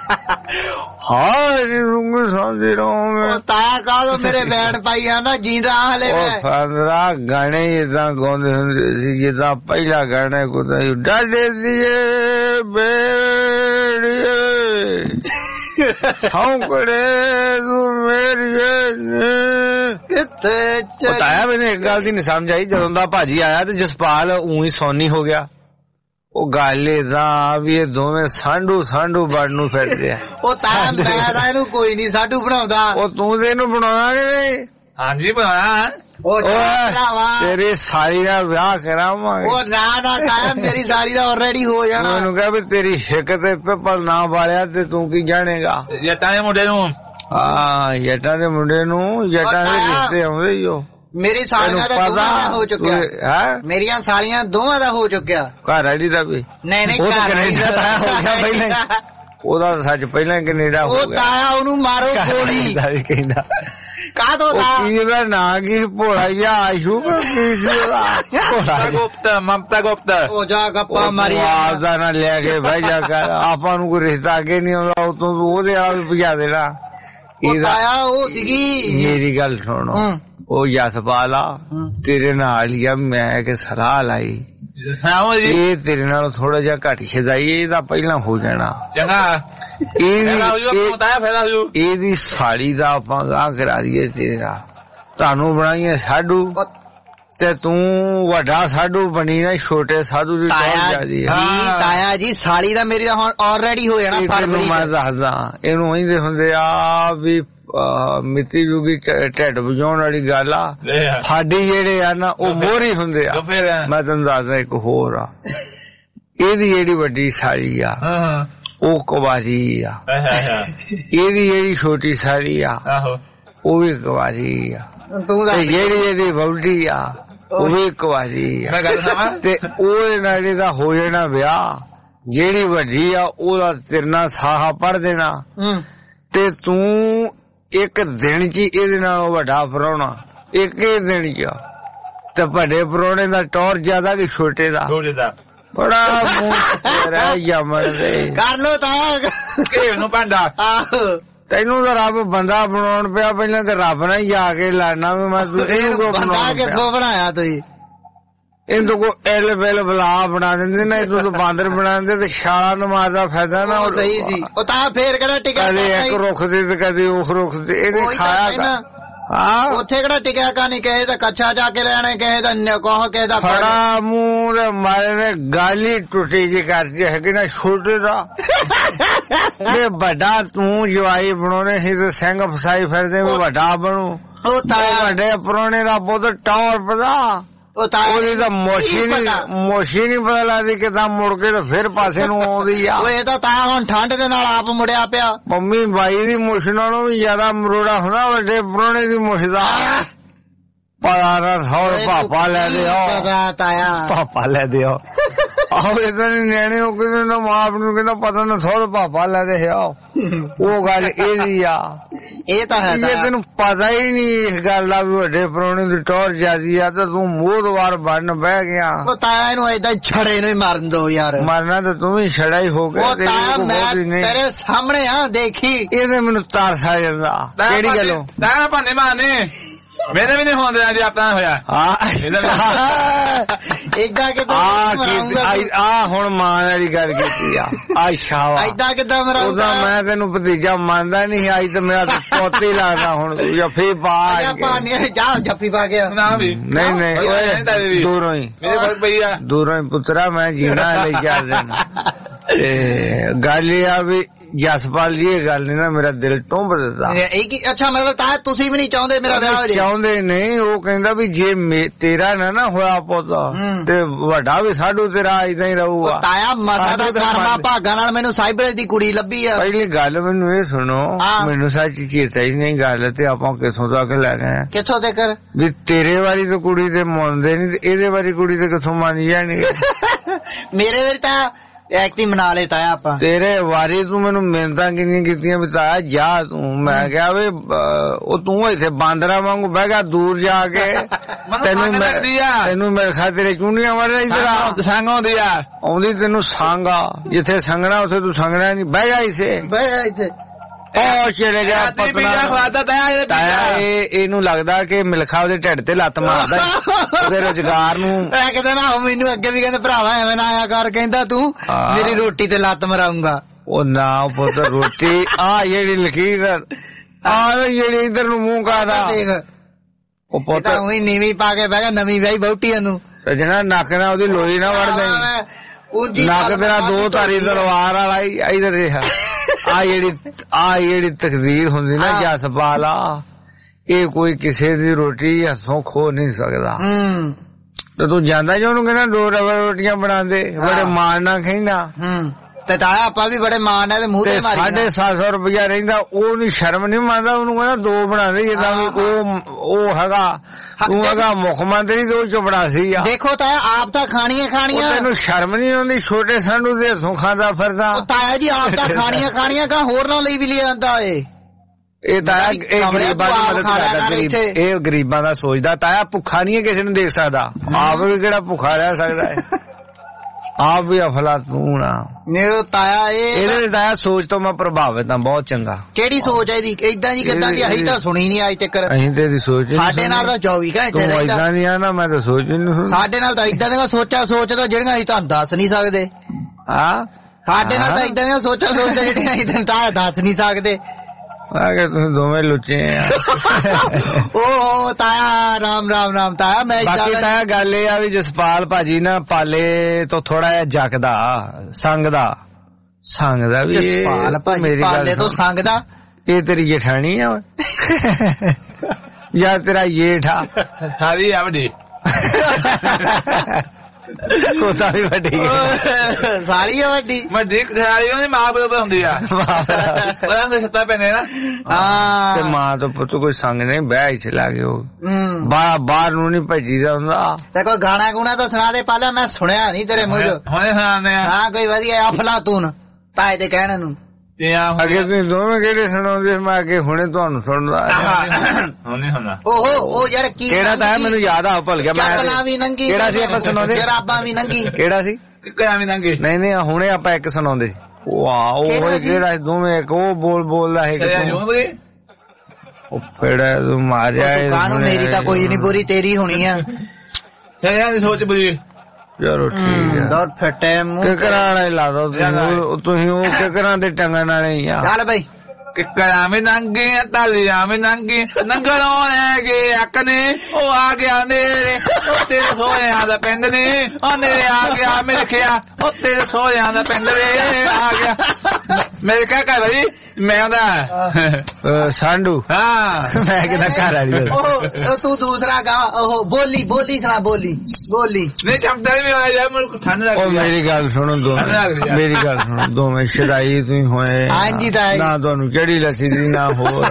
ਹਾਂ ਰੁੰਗ ਸਾਂਝੀ ਰੋਵੇਂ ਤਾਇਆ ਕਾਹਦੋਂ ਮੇਰੇ ਬੈਂਡ ਪਾਈ ਆ ਨਾ ਜੀਂਦਾ ਹਲੇ ਮੈਂ ਪੰਦਰਾ ਗਾਣੇ ਇਦਾਂ ਗਾਉਂਦੇ ਹੁੰਦੇ ਸੀ ਜਿੱਦਾਂ ਪਹਿਲਾ ਗਾਣਾ ਕੋਈ ਡਾਡੇ ਦੀਏ ਬੇੜੀਏ ਛੌਂਕੜੇ ਤੂੰ ਮੇਰੀਏ ਕਿੱਥੇ ਤਾਇਆ ਮੈਨੂੰ ਇੱਕ ਗੱਲ ਦੀ ਨਹੀਂ ਸਮਝ ਆਈ ਜਦੋਂ ਦਾ ਭਾਜੀ ਆਇਆ ਤੇ ਜਸਪਾਲ ਊਂ ਸੋਨੀ ਹੋ ਗਿਆ ਉਹ ਗੱਲ ਏਦਾਂ ਵੀ ਇਹ ਦੋਵੇਂ ਸਾਂਢੂ ਸਾਂਢੂ ਬਣ ਨੂੰ ਫਿਰਦੇ ਆ ਉਹ ਤਾਂ ਮੈਂ ਤਾਂ ਇਹਨੂੰ ਕੋਈ ਨਹੀਂ ਸਾਂਢੂ ਬਣਾਉਂਦਾ ਉਹ ਤੂੰ ਤੇ ਇਹਨੂੰ ਬਣਾਉਣਾ ਕਿ ਨਹੀਂ ਹਾਂਜੀ ਬਣਾਇਆ ਉਹ ਤੇਰੀ ਸਾਲੀ ਦਾ ਵਿਆਹ ਕਰਾਵਾਂਗੇ ਉਹ ਨਾ ਨਾ ਤਾਇਆ ਮੇਰੀ ਸਾਲੀ ਦਾ ਆਲਰੇਡੀ ਹੋ ਜਾਣਾ ਮੈਨੂੰ ਕਿਹਾ ਵੀ ਤੇਰੀ ਹਿੱਕ ਤੇ ਪਿੱਪਲ ਨਾ ਵਾਲਿਆ ਤੇ ਤੂੰ ਕੀ ਜਾਣੇਗਾ ਜੱਟਾਂ ਦੇ ਮੁੰਡੇ ਨੂੰ ਹਾਂ ਜੱਟਾਂ ਦੇ ਮੁੰਡੇ ਨੂੰ ਜੱਟਾਂ ਦੇ ਰਿਸ਼ਤੇ ਆਉਂਦੇ ਹੀ ਉਹ ਮੇਰੀ ਸਾਲੀਆਂ ਦਾ ਦੋਵਾਂ ਦਾ ਹੋ ਚੁੱਕਿਆ ਹੈ ਮੇਰੀਆਂ ਸਾਲੀਆਂ ਦੋਵਾਂ ਦਾ ਹੋ ਚੁੱਕਿਆ ਘਰ ਵਾਲੀ ਦਾ ਵੀ ਨਹੀਂ ਨਹੀਂ ਉਹ ਕੈਨੇਡਾ ਦਾ ਹੋ ਗਿਆ ਪਹਿਲਾਂ ਉਹਦਾ ਸੱਚ ਪਹਿਲਾਂ ਕੈਨੇਡਾ ਹੋ ਗਿਆ ਉਹ ਤਾਇਆ ਉਹਨੂੰ ਮਾਰੋ ਗੋਲੀ ਦਾ ਵੀ ਕਹਿੰਦਾ ਕਾਹਦੋਂ ਦਾ ਕੀ ਉਹਦਾ ਨਾਂ ਕੀ ਭੋਲਾ ਜਿਹਾ ਆਸ਼ੂ ਕੀ ਸੀ ਉਹਦਾ ਮਮਤਾ ਗੁਪਤਾ ਮਮਤਾ ਗੁਪਤਾ ਉਹ ਜਾ ਗੱਪਾ ਮਾਰੀ ਆਪਦਾ ਨਾ ਲੈ ਕੇ ਬਹਿ ਜਾ ਕਰ ਆਪਾਂ ਨੂੰ ਕੋਈ ਰਿਸ਼ਤਾ ਅੱਗੇ ਨਹੀਂ ਆਉਂਦਾ ਉਤੋਂ ਉਹਦੇ ਵਾਲਾ ਵੀ ਭਜਾ ਦੇਣਾ ਤਾਇਆ ਉਹ ਸੀਗੀ ਮੇਰੀ ਗੱਲ ਸੁਣੋ ਉਹ ਜਸਪਾਲ ਆ ਤੇਰੇ ਨਾਲ ਹੀ ਆ ਮੈਂ ਕਿ ਸਲਾਹ ਲਾਈ ਇਹ ਤੇਰੇ ਨਾਲ ਥੋੜਾ ਜਿਹਾ ਘੱਟ ਖਿਜਾਈ ਇਹਦਾ ਪਹਿਲਾਂ ਹੋ ਜਾਣਾ ਚੰਗਾ ਇਹਦੀ ਸਾਲੀ ਦਾ ਆਪਾਂ ਗਾਹ ਕਰਾ ਦਈਏ ਤੇਰੇ ਨਾਲ ਤੁਹਾਨੂੰ ਬਣਾਈਏ ਸਾਧੂ ਤੇ ਤੂੰ ਵੱਡਾ ਸਾਧੂ ਬਣੀ ਨਾ ਛੋਟੇ ਸਾਧੂ ਦੀ ਤਾਇਆ ਜੀ ਤਾਇਆ ਜੀ ਸਾਲੀ ਦਾ ਮੇਰੀ ਹੁਣ ਆਲਰੇਡੀ ਹੋ ਜਾਣਾ ਫਰਵਰੀ ਮੈਂ ਦੱਸਦਾ ਇਹਨੂੰ ਕਹਿੰਦੇ ਹੁੰਦੇ ਆ ਵੀ ਮਿੱਤੀ ਜੁਗੀ ਢਿੱਡ ਵਜਾਉਣ ਵਾਲੀ ਗੱਲ ਆ ਸਾਡੀ ਜਿਹੜੇ ਆ ਨਾ ਉਹ ਮੋਹਰੀ ਹੁੰਦੇ ਆ ਮੈਂ ਤੈਨੂੰ ਦੱਸਦਾ ਇੱਕ ਹੋਰ ਆ ਇਹਦੀ ਜਿਹੜੀ ਵੱਡੀ ਸਾਲੀ ਆ ਉਹ ਕੁਵਾਰੀ ਆ ਇਹਦੀ ਜਿਹੜੀ ਛੋਟੀ ਸਾਲੀ ਆ ਉਹ ਵੀ ਕੁਵਾਰੀ ਆ ਤੇ ਜਿਹੜੀ ਇਹਦੀ ਵਹੁਟੀ ਆ ਉਹ ਵੀ ਕੁਵਾਰੀ ਆ ਤੇ ਉਹ ਨਾਲ ਇਹਦਾ ਹੋ ਜਾਣਾ ਵਿਆਹ ਜਿਹੜੀ ਵੱਡੀ ਆ ਉਹਦਾ ਤੇਰੇ ਨਾਲ ਸਾਹਾ ਪੜ ਦੇਣਾ ਤੇ ਤੂੰ ਇੱਕ ਦਿਨ ਚ ਇਹਦੇ ਨਾਲੋਂ ਵੱਡਾ ਪ੍ਰਾਹੁਣਾ ਇੱਕ ਹੀ ਦਿਨ ਚ ਤੇ ਵੱਡੇ ਪ੍ਰਾਹੁਣੇ ਦਾ ਟੌਰ ਜ਼ਿਆਦਾ ਕਿ ਛੋਟੇ ਦਾ ਬੜਾ ਮੂੰਹ ਜਮਣ ਦੇ ਕਰ ਲੋ ਤਾਂ ਘੇਰ ਨੂੰ ਭਾਂਡਾ ਤੈਨੂੰ ਤਾਂ ਰੱਬ ਬੰਦਾ ਬਣਾਉਣ ਪਿਆ ਪਹਿਲਾਂ ਤੇ ਰੱਬ ਨਾਲ ਹੀ ਆ ਕੇ ਲੜਨਾ ਵੀ ਮੈਂ ਤੂੰ ਇਹਨੂੰ ਬੰਦਾ ਕਿੱਥੋਂ ਬਣਾਇਆ ਤੁਸੀਂ ਇਹਨੂੰ ਕੋ ਐਲ ਬੈਲ ਬਲਾ ਬਣਾ ਦਿੰਦੇ ਨਾ ਇਹਨੂੰ ਤਾਂ ਬਾਂਦਰ ਬਣਾ ਦਿੰਦੇ ਤੇ ਛਾਲਾ ਨਮਾਜ਼ ਦਾ ਫਾਇਦਾ ਨਾ ਉਹ ਸਹੀ ਸੀ ਉਹ ਤਾਂ ਫੇਰ ਕਿਹੜਾ ਟਿਕਿਆ ਕਦੇ ਇੱਕ ਰੁੱਖ ਦੇ ਤੇ ਕਦੇ ਉਹ ਰੁੱਖ ਤੇ ਇਹਨੇ ਖਾਇਆ ਹਾਂ ਉੱਥੇ ਕਿਹੜਾ ਟਿਕਿਆ ਕਾ ਨਹੀਂ ਕਹੇ ਤਾਂ ਕੱਛਾ ਜਾ ਕੇ ਰਹਿਣਾ ਕਹੇ ਤਾਂ ਨਿਕਾਹ ਕਹੇ ਦਾ ਫੜਾ ਮੂੰਹ ਦੇ ਮਾਰੇ ਨੇ ਗਾਲੀ ਟੁੱਟੀ ਜੀ ਕਰਦੀ ਹੈ ਕਿ ਨਾ ਛੋਟੇ ਦਾ ਇਹ ਵੱਡਾ ਤੂੰ ਜਵਾਈ ਬਣਾਉਣੇ ਸੀ ਤੇ ਸਿੰਘ ਫਸਾਈ ਫਿਰਦੇ ਵੀ ਵੱਡਾ ਬਣੂ ਉਹ ਤਾਂ ਵੱਡੇ ਪੁਰਾਣੇ ਦਾ ਬਹੁਤ ਟੌਰ ਪਦਾ ਉਹਦੀ ਤਾਂ ਮੋਸ਼ੀ ਨੀ ਮੋਸ਼ੀ ਨੀ ਪਤਾ ਲੱਗਦੀ ਕਿਦਾਂ ਮੁੜ ਕੇ ਤੇ ਫਿਰ ਪਾਸੇ ਨੂੰ ਆਉਂਦੀ ਆ ਇਹ ਤਾਂ ਤਾਂ ਹੁਣ ਠੰਡ ਦੇ ਨਾਲ ਆਪ ਮੁੜਿਆ ਪਿਆ ਮੰਮੀ ਬਾਈ ਦੀ ਮੁੱਛ ਨਾਲੋਂ ਵੀ ਜ਼ਿਆਦਾ ਮਰੋੜਾ ਹੁੰਦਾ ਵੱਡੇ ਪੁਰਾਣੇ ਦੀ ਮੁੱਛ ਦਾ ਪਤਾ ਨਾ ਹੋਰ ਪਾਪਾ ਲੈ ਦਿਓ ਪਾਪਾ ਲੈ ਦਿਓ ਆਹੋ ਇਦਾਂ ਦੇ ਨਿਆਣੇ ਉਹ ਕਹਿੰਦੇ ਨਾ ਮਾਂ ਆਪ ਨੂੰ ਕਹਿੰਦਾ ਪਤਾ ਨਾ ਥੋੜਾ ਪਾਪਾ ਲੈ ਦੇ ਆਓ ਉਹ ਗੱਲ ਇਹਦੀ ਆ ਇਹ ਤਾਂ ਹੈ ਜੇ ਤੈਨੂੰ ਪਤਾ ਹੀ ਨਹੀਂ ਇਸ ਗੱਲ ਦਾ ਵੀ ਵੱਡੇ ਪ੍ਰਾਹੁਣੇ ਦੀ ਟੌਰ ਜਿਆਦੀ ਆ ਤਾਂ ਤੂੰ ਮੋਹਦਵਾਰ ਬਣ ਬਹਿ ਗਿਆ ਉਹ ਤਾਇਆ ਇਹਨੂੰ ਏਦਾਂ ਛੜੇ ਨੂੰ ਹੀ ਮਾਰਨ ਦੋ ਯਾਰ ਮਰਨਾ ਤਾਂ ਤੂੰ ਵੀ ਛੜਾ ਹੀ ਹੋ ਗਿਆ ਤੇਰੇ ਸਾਹਮਣੇ ਆ ਦੇਖੀ ਇਹਦੇ ਮੈਨੂੰ ਤਰਸ ਆ ਜਾਂਦਾ ਕਿਹੜੀ ਗੱਲੋਂ ਤਾਇਆ ਭਾਨੇ ਮਾਨੇ ਮੇਰੇ ਵੀ ਨਹੀਂ ਹੁੰਦੇ ਜੀ ਆਪਣਾ ਹੋਇਆ ਏਦਾਂ ਕਿਦਾਂ ਆ ਹੁਣ ਮਾਂ ਵਾਲੀ ਗੱਲ ਕੀਤੀ ਆ ਆ ਸ਼ਾਵਾ ਏਦਾਂ ਕਿਦਾਂ ਮਰਾਉਂਦਾ ਉਹਦਾ ਮੈਂ ਤੈਨੂੰ ਭਤੀਜਾ ਮੰਨਦਾ ਨਹੀਂ ਅੱਜ ਤੇ ਮੇਰਾ ਪੋਤੀ ਲੱਗਦਾ ਹੁਣ ਜੱਫੀ ਪਾ ਜਾ ਜੱਫੀ ਪਾ ਗਿਆ ਨਹੀਂ ਨਹੀਂ ਓਏ ਦੂਰੋਂ ਹੀ ਦੂਰੋਂ ਹੀ ਪੁੱਤਰਾ ਮੈਂ ਜੀਣਾ ਲਈ ਚਾਰ ਦਿਨ ਤੇ ਗੱਲ ਇਹ ਆ ਵੀ ਜਸਪਾਲ ਜੀ ਇਹ ਗੱਲ ਨੀ ਨਾ ਮੇਰਾ ਦਿਲ ਟੁੰਬ ਦਿੱਤਾ ਅੱਛਾ ਮਤਲਬ ਤਾਂ ਤੁਸੀਂ ਵੀ ਨਹੀਂ ਚਾਹੁੰਦੇ ਮੇਰਾ ਵਿਆਹ ਹੋ ਜਾਏ ਚਾਹੁੰਦੇ ਨਹੀਂ ਉਹ ਕਹਿੰਦਾ ਵੀ ਜੇ ਤੇਰਾ ਨਾ ਨਾ ਹੋਇਆ ਪੁੱਤ ਤੇ ਵੱਡਾ ਵੀ ਸਾਡੂ ਤੇਰਾ ਏਦਾਂ ਹੀ ਰਹੂਗਾ ਤਾਇਆ ਮਸਾ ਦਾ ਕਰਮਾ ਭਾਗਾਂ ਨਾਲ ਮੈਨੂੰ ਸਾਈਬਰ ਦੀ ਕੁੜੀ ਲੱਭੀ ਆ ਪਹਿਲੀ ਗੱਲ ਮੈਨੂੰ ਇਹ ਸੁਣੋ ਮੈਨੂੰ ਸੱਚ ਚੇਤਾ ਹੀ ਨਹੀਂ ਗੱਲ ਤੇ ਆਪਾਂ ਕਿੱਥੋਂ ਤੱਕ ਲੈ ਗਏ ਕਿੱਥੋਂ ਤੱਕ ਵੀ ਤੇਰੇ ਵਾਲੀ ਤਾਂ ਕੁੜੀ ਤੇ ਮੰਨਦੇ ਨਹੀਂ ਤੇ ਇਹਦੇ ਵਾਲੀ ਕੁੜੀ ਤੇ ਕਿੱਥੋਂ ਮੰਨ ਜਾਣੀ ਮੇਰੇ ਵਾਲੀ ਤਾਂ ਐਕਟੀ ਮਨਾ ਲੇ ਤਾਇਆ ਆਪਾਂ ਤੇਰੇ ਵਾਰੀ ਤੂੰ ਮੈਨੂੰ ਮਿਹਨਤਾਂ ਕਿੰਨੀਆਂ ਕੀਤੀਆਂ ਵੀ ਤਾਇਆ ਜਾ ਤੂੰ ਮੈਂ ਕਿਹਾ ਵੀ ਉਹ ਤੂੰ ਇੱਥੇ ਬਾਂਦਰਾ ਵਾਂਗੂ ਬਹਿ ਗਿਆ ਦੂਰ ਜਾ ਕੇ ਤੈਨੂੰ ਤੈਨੂੰ ਮੇਰੇ ਖਾ ਤੇਰੇ ਚੁੰਡੀਆਂ ਵੜ ਰਹੀ ਤੇਰਾ ਸੰਗ ਆਉਂਦੀ ਆ ਆਉਂਦੀ ਤੈਨੂੰ ਸੰਗ ਆ ਜਿੱਥੇ ਸੰਗਣਾ ਉੱਥੇ ਤੂੰ ਸੰਗਣਾ ਨਹੀਂ ਬਹਿ ਜਾ ਇੱਥੇ ਬਹਿ ਜਾ ਇੱਥੇ ਉਹ ਚਲੇ ਗਿਆ ਪਤਨਾ ਤਾਇਆ ਇਹ ਇਹਨੂੰ ਲੱਗਦਾ ਕਿ ਮਿਲਖਾ ਉਹਦੇ ਢਿੱਡ ਤੇ ਲੱਤ ਮਾਰਦਾ ਉਹਦੇ ਰੁਜ਼ਗਾਰ ਨੂੰ ਮੈਂ ਕਹਿੰਦਾ ਨਾ ਮੈਨੂੰ ਅੱਗੇ ਵੀ ਕਹਿੰਦੇ ਭਰਾਵਾ ਐਵੇਂ ਨਾ ਆਇਆ ਕਰ ਕਹਿੰਦਾ ਤੂੰ ਮੇਰੀ ਰੋਟੀ ਤੇ ਲੱਤ ਮਰਾਉਂਗਾ ਉਹ ਨਾ ਪੁੱਤ ਰੋਟੀ ਆ ਜਿਹੜੀ ਲਕੀਰ ਆ ਜਿਹੜੀ ਇਧਰ ਨੂੰ ਮੂੰਹ ਕਰਦਾ ਉਹ ਪੁੱਤ ਉਹੀ ਨੀਵੀਂ ਪਾ ਕੇ ਬਹਿ ਗਿਆ ਨਵੀਂ ਵਿਆਹੀ ਬਹੁਟੀਆਂ ਨੂੰ ਸਜਣਾ ਨੱਕ ਨਾਲ ਉਹਦੀ ਲੋਈ ਨਾ ਵੜਦੇ ਨੱਕ ਤੇਰਾ ਦੋ ਧਾਰੀ ਤਲਵਾਰ ਵਾਲਾ ਇਧਰ ਰਿਹਾ ਆ ਜਿਹੜੀ ਆ ਜਿਹੜੀ ਤਕਦੀਰ ਹੁੰਦੀ ਨਾ ਜਸਪਾਲ ਆ ਇਹ ਕੋਈ ਕਿਸੇ ਦੀ ਰੋਟੀ ਹੱਥੋਂ ਖੋ ਨਹੀਂ ਸਕਦਾ ਤੇ ਤੂੰ ਜਾਂਦਾ ਜੋ ਉਹਨੂੰ ਕਹਿੰਦਾ ਦੋ ਰੋਟੀਆਂ ਬਣਾਉਂਦੇ ਬੜੇ ਮਾਣ ਨਾਲ ਕਹਿੰਦਾ ਤੇ ਤਾਇਆ ਆਪਾਂ ਵੀ ਬੜੇ ਮਾਣ ਹੈ ਤੇ ਮੂੰਹ ਤੇ ਮਾਰੀ ਸਾਢੇ ਸੱਤ ਸੌ ਰੁਪਇਆ ਰਹਿੰਦਾ ਉਹ ਨਹੀਂ ਸ਼ਰਮ ਨਹੀਂ ਮੰਨਦਾ ਉਹਨੂੰ ਕਹਿੰਦਾ ਦੋ ਬਣਾਉਂਦੇ ਜਿੱਦਾਂ ਵੀ ਉਹ ਉਹ ਹੈਗਾ ਤੂੰ ਹੈਗਾ ਮੁੱਖ ਮੰਤਰੀ ਤੇ ਉਹ ਚਪੜਾਸੀ ਆ ਦੇਖੋ ਤਾਇਆ ਆਪ ਤਾਂ ਖਾਣੀਆਂ ਖਾਣੀਆਂ ਤੈਨੂੰ ਸ਼ਰਮ ਨਹੀਂ ਆਉਂਦੀ ਛੋਟੇ ਸੰਡੂ ਦੇ ਹੱਥੋਂ ਖਾਂਦਾ ਫਿਰਦਾ ਤਾਇਆ ਜੀ ਆਪ ਤਾਂ ਖਾਣੀਆਂ ਖਾਣੀਆਂ ਕਾ ਹੋਰ ਨਾਲ ਲਈ ਵੀ ਲਿਆ ਜਾਂਦਾ ਏ ਇਹ ਤਾਇਆ ਇਹ ਗਰੀਬਾਂ ਦੀ ਮਦਦ ਕਰਦਾ ਗਰੀਬ ਇਹ ਗਰੀਬਾਂ ਦਾ ਸੋਚਦਾ ਤਾਇਆ ਭੁੱਖਾ ਨਹੀਂ ਕਿਸੇ ਨੂੰ ਦੇਖ ਸਕਦਾ ਆਪ ਵੀ ਕਿਹੜਾ ਭੁੱਖਾ ਰਹਿ ਸਕਦਾ ਹੈ ਆਪ ਵੀ ਅਫਲਾਤੂਨ ਆ ਨਹੀਂ ਤਾਇਆ ਇਹ ਇਹਦੇ ਤਾਇਆ ਸੋਚ ਤੋਂ ਮੈਂ ਪ੍ਰਭਾਵਿਤ ਹਾਂ ਬਹੁਤ ਚੰਗਾ ਕਿਹੜੀ ਸੋਚ ਹੈ ਇਹਦੀ ਇਦਾਂ ਦੀ ਕਿੱਦਾਂ ਦੀ ਅਸੀਂ ਤਾਂ ਸੁਣੀ ਨਹੀਂ ਅੱਜ ਤੱਕ ਅਸੀਂ ਤੇ ਇਹਦੀ ਸੋਚ ਸਾਡੇ ਨਾਲ ਤਾਂ ਚੌਵੀ ਘੰਟੇ ਰਹਿੰਦਾ ਇਦਾਂ ਦੀ ਆ ਨਾ ਮੈਂ ਤਾਂ ਸੋਚ ਨਹੀਂ ਸਾਡੇ ਨਾਲ ਤਾਂ ਇਦਾਂ ਦੀਆਂ ਸੋਚਾਂ ਸੋਚਦਾ ਜਿਹੜੀਆਂ ਅਸੀਂ ਤੁਹਾਨੂੰ ਦੱਸ ਨਹੀਂ ਸਕਦੇ ਹਾਂ ਸਾਡੇ ਨਾਲ ਤਾਂ ਇਦਾਂ ਦੀਆਂ ਸੋਚਾਂ ਸੋਚਦਾ ਜਿਹੜੀਆਂ ਅਸੀਂ ਤੁਹਾਨੂੰ ਦੱਸ ਨਹੀਂ ਸਕਦੇ ਆ ਕੇ ਤੁਸੀਂ ਦੋਵੇਂ ਲੁੱਚੇ ਆ ਉਹ ਤਾਇਆ ਰਾਮ ਰਾਮ ਰਾਮ ਤਾਇਆ ਮੈਂ ਬਾਕੀ ਤਾਇਆ ਗੱਲ ਇਹ ਆ ਵੀ ਜਸਪਾਲ ਭਾਜੀ ਨਾ ਪਾਲੇ ਤੋਂ ਥੋੜਾ ਜਿਹਾ ਜੱਕਦਾ ਸੰਗਦਾ ਸੰਗਦਾ ਵੀ ਜਸਪਾਲ ਭਾਜੀ ਪਾਲੇ ਤੋਂ ਸੰਗਦਾ ਇਹ ਤੇਰੀ ਜਠਾਣੀ ਆ ਜਾਂ ਤੇਰਾ ਜੇਠਾ ਸਾਰੀ ਆ ਵੱਡੀ ਕੋਤਾ ਵੀ ਵੱਡੀ ਸਾਲੀ ਆ ਵੱਡੀ ਵੱਡੀ ਸਾਲੀ ਉਹਦੀ ਮਾਂ ਬਰੋਬਰ ਹੁੰਦੀ ਆ ਉਹਨਾਂ ਦੇ ਸੱਤਾ ਪੈਣੇ ਨਾ ਹਾਂ ਤੇ ਮਾਂ ਤੋਂ ਪੁੱਤ ਕੋਈ ਸੰਗ ਨਹੀਂ ਬਹਿ ਚ ਲਾ ਕੇ ਉਹ ਬਾਹਰ ਬਾਹਰ ਨੂੰ ਨਹੀਂ ਭੱਜੀਦਾ ਹੁੰਦਾ ਤੇ ਕੋਈ ਗਾਣਾ ਗੁਣਾ ਤਾਂ ਸੁਣਾ ਦੇ ਪਹਿਲਾਂ ਮੈਂ ਸੁਣਿਆ ਨਹੀਂ ਤੇਰੇ ਮੂੰਹ ਚੋਂ ਹੁਣੇ ਸੁਣਾਉਂਦੇ ਆ ਹਾਂ ਕੋਈ ਵਧੀਆ ਅਫਲਾਤੂਨ ਤਾਏ ਦੇ ਕਹਿਣ ਨੂੰ ਅੱਗੇ ਤੁਸੀਂ ਦੋਵੇਂ ਕਿਹੜੇ ਸੁਣਾਉਂਦੇ ਮੈਂ ਅੱਗੇ ਹੁਣੇ ਤੁਹਾਨੂੰ ਸੁਣਦਾ ਹੁਣੇ ਸੁਣਾ ਓਹੋ ਉਹ ਯਾਰ ਕੀ ਕਿਹੜਾ ਤਾਂ ਮੈਨੂੰ ਯਾਦ ਆ ਭੁੱਲ ਗਿਆ ਮੈਂ ਚੱਪਲਾਂ ਵੀ ਨੰਗੀ ਕਿਹੜਾ ਸੀ ਆਪਾਂ ਸੁਣਾਉਂਦੇ ਜਰਾਬਾਂ ਵੀ ਨੰਗੀ ਕਿਹੜਾ ਸੀ ਕਿਹੜਾ ਵੀ ਨੰਗੀ ਨਹੀਂ ਨਹੀਂ ਹੁਣੇ ਆਪਾਂ ਇੱਕ ਸੁਣਾਉਂਦੇ ਵਾਹ ਉਹ ਕਿਹੜਾ ਦੋਵੇਂ ਇੱਕ ਉਹ ਬੋਲ ਬੋਲਦਾ ਹੈ ਕਿ ਉਹ ਫੇੜਾ ਤੂੰ ਮਾਰਿਆ ਕਾਨੂੰ ਮੇਰੀ ਤਾਂ ਕੋਈ ਨਹੀਂ ਬੁਰੀ ਤੇਰੀ ਹੋਣੀ ਆ ਸਿਆਂ ਦੀ ਸੋਚ ਬੁਰੀ ਚਲੋ ਠੀਕ ਹੈ ਦੌਰ ਫਟੇ ਮੂੰਹ ਕਿਕਰਾਂ ਵਾਲੇ ਲਾ ਦੋ ਤੁਸੀਂ ਉਹ ਕਿਕਰਾਂ ਦੇ ਟੰਗਣ ਵਾਲੇ ਹੀ ਆ ਚੱਲ ਬਈ ਕਿਕਰਾਂ ਵੀ ਨੰਗੇ ਤਾਲੀਆਂ ਵੀ ਨੰਗੇ ਨੰਗਲੋਂ ਲੈ ਕੇ ਅੱਕ ਨੇ ਉਹ ਆ ਗਿਆ ਨੇਰੇ ਉਹ ਤੇਰੇ ਸੋਹਰਿਆਂ ਦਾ ਪਿੰਡ ਨੇ ਉਹ ਨੇਰੇ ਆ ਗਿਆ ਮੇਰੇ ਖਿਆ ਉਹ ਤੇਰੇ ਸੋਹਰਿਆਂ ਦਾ ਪਿੰਡ ਨੇ ਆ ਗਿਆ ਮੇਰੇ ਕਾ ਘਰ ਬਈ ਮੈਂ ਉਹਦਾ ਸਾਂਢੂ ਹਾਂ ਮੈਂ ਕਿਹਦਾ ਘਰ ਵਾਲੀ ਉਹ ਤੂੰ ਦੂਸਰਾ ਗਾ ਉਹ ਬੋਲੀ ਬੋਲੀ ਸੁਣਾ ਬੋਲੀ ਬੋਲੀ ਨਹੀਂ ਚਮਦਾ ਵੀ ਆ ਜਾ ਮੈਨੂੰ ਠੰਡ ਲੱਗ ਉਹ ਮੇਰੀ ਗੱਲ ਸੁਣੋ ਦੋ ਮੇਰੀ ਗੱਲ ਸੁਣੋ ਦੋਵੇਂ ਸ਼ਦਾਈ ਤੁਸੀਂ ਹੋਏ ਹਾਂਜੀ ਤਾਈ ਨਾ ਤੁਹਾਨੂੰ ਕਿਹੜੀ ਲੱਸੀ ਦੀ ਨਾ ਹੋਰ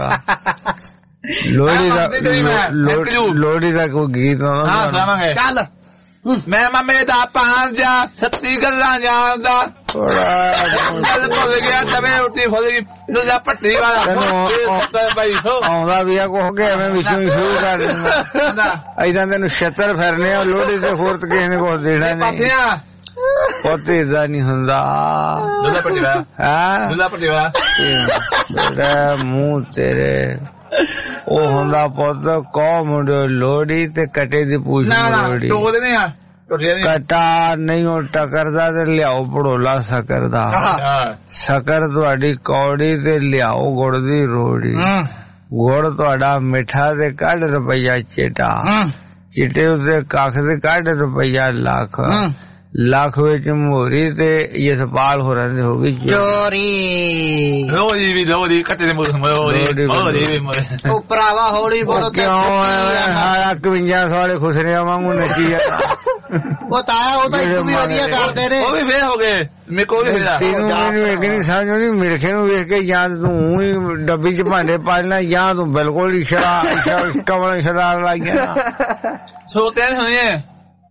ਲੋਹੜੀ ਦਾ ਲੋਹੜੀ ਦਾ ਕੋਈ ਗੀਤ ਹਾਂ ਸੁਣਾਵਾਂਗੇ ਚੱਲ ਮੈਂ ਮਾਮੇ ਦਾ ਪੰਜਾ ਸੱਤੀ ਗੱਲਾਂ ਜਾਣਦਾ ਗੱਲ ਭੁੱਲ ਗਿਆ ਤਵੇ ਰੋਟੀ ਫੁੱਲ ਗਈ ਦੂਜਾ ਪੱਟੀ ਵਾਲਾ ਭਾਈ ਆਉਂਦਾ ਵੀ ਆ ਕੁਝ ਕੇ ਐਵੇਂ ਵਿੱਚੋਂ ਹੀ ਸ਼ੁਰੂ ਕਰ ਦਿੰਦਾ ਏਦਾਂ ਤੈਨੂੰ ਛੱਤਰ ਫਿਰਨੇ ਆ ਲੋਹੜੀ ਤੇ ਹੋਰ ਤੇ ਕਿਸੇ ਨੇ ਕੁਝ ਦੇਣਾ ਨਹੀਂ ਪੋਤੇ ਦਾ ਨਹੀਂ ਹੁੰਦਾ ਦੂਜਾ ਪੱਟੀ ਵਾਲਾ ਹਾਂ ਦੂਜਾ ਪੱਟੀ ਵਾਲਾ ਤੇਰਾ ਮੂੰਹ ਤੇਰੇ ਉਹ ਹੁੰਦਾ ਪੁੱਤ ਕੌ ਮੁੰਡਿਓ ਲੋਹੜੀ ਤੇ ਕਟੇ ਦੀ ਪੂਛ ਲੋਹੜੀ ਟੋਕਦੇ ਨੇ ਆ ਕਟਾ ਨਹੀਂ ਉਹ ਟਕਰਦਾ ਤੇ ਲਿਆਓ ਭੜੋਲਾ ਸ਼ਕਰ ਦਾ ਸ਼ਕਰ ਤੁਹਾਡੀ ਕੌੜੀ ਤੇ ਲਿਆਓ ਗੁੜ ਦੀ ਰੋੜੀ ਗੁੜ ਤੁਹਾਡਾ ਮਿੱਠਾ ਤੇ ਕੱਢ ਰੁਪਈਆ ਚਿੱਟਾ ਚਿੱਟੇ ਉਤੇ ਕੱਖ ਤੇ ਕੱਢ ਰੁਪਈਆ ਲੱਖ ਲੱਖ ਵਿੱਚ ਮੋਰੀ ਤੇ ਜਸਪਾਲ ਹੋਰਾਂ ਦੀ ਹੋ ਗਈ ਚੋਰੀ ਲੋਹੜੀ ਵੀ ਲੋਹੜੀ ਕੱਟੇ ਦੇ ਮੋਰੀ ਲੋਹੜੀ ਵੀ ਮੋਰੀ ਉਹ ਭਰਾਵਾ ਹੌਲੀ ਬੋਲੋ ਕਿਉਂ ਹਾਇਆ ਇਕਵੰਜਾ ਸੌ ਵਾਲੇ ਖੁਸਰਿਆਂ ਵਾਂਗੂ ਨੱਚੀ ਜਾਂਦਾ ਉਹ ਤਾਇਆ ਉਹ ਤਾਂ ਇੱਕ ਵੀ ਵਧੀਆ ਕਰਦੇ ਨੇ ਉਹ ਵੀ ਫੇਰ ਹੋ ਗਏ ਮੇਰੇ ਕੋਲ ਵੀ ਤੈਨੂੰ ਮੈਨੂੰ ਇੱਕ ਨਹੀਂ ਸਮਝ ਆਉਂਦੀ ਮਿਰਖੇ ਨੂੰ ਵੇਖ ਕੇ ਜਾਂ ਤੂੰ ਹੀ ਡੱਬੀ ਚ ਭਾਂਡੇ ਪਾ ਲੈਣਾ ਜਾਂ ਤੂੰ ਬਿਲਕੁਲ ਹੀ ਸ਼ਰਾਬ ਕਮਲ ਸ਼ਰਾਬ ਲਾਈਆਂ ਸੋਤੇ ਹੋਏ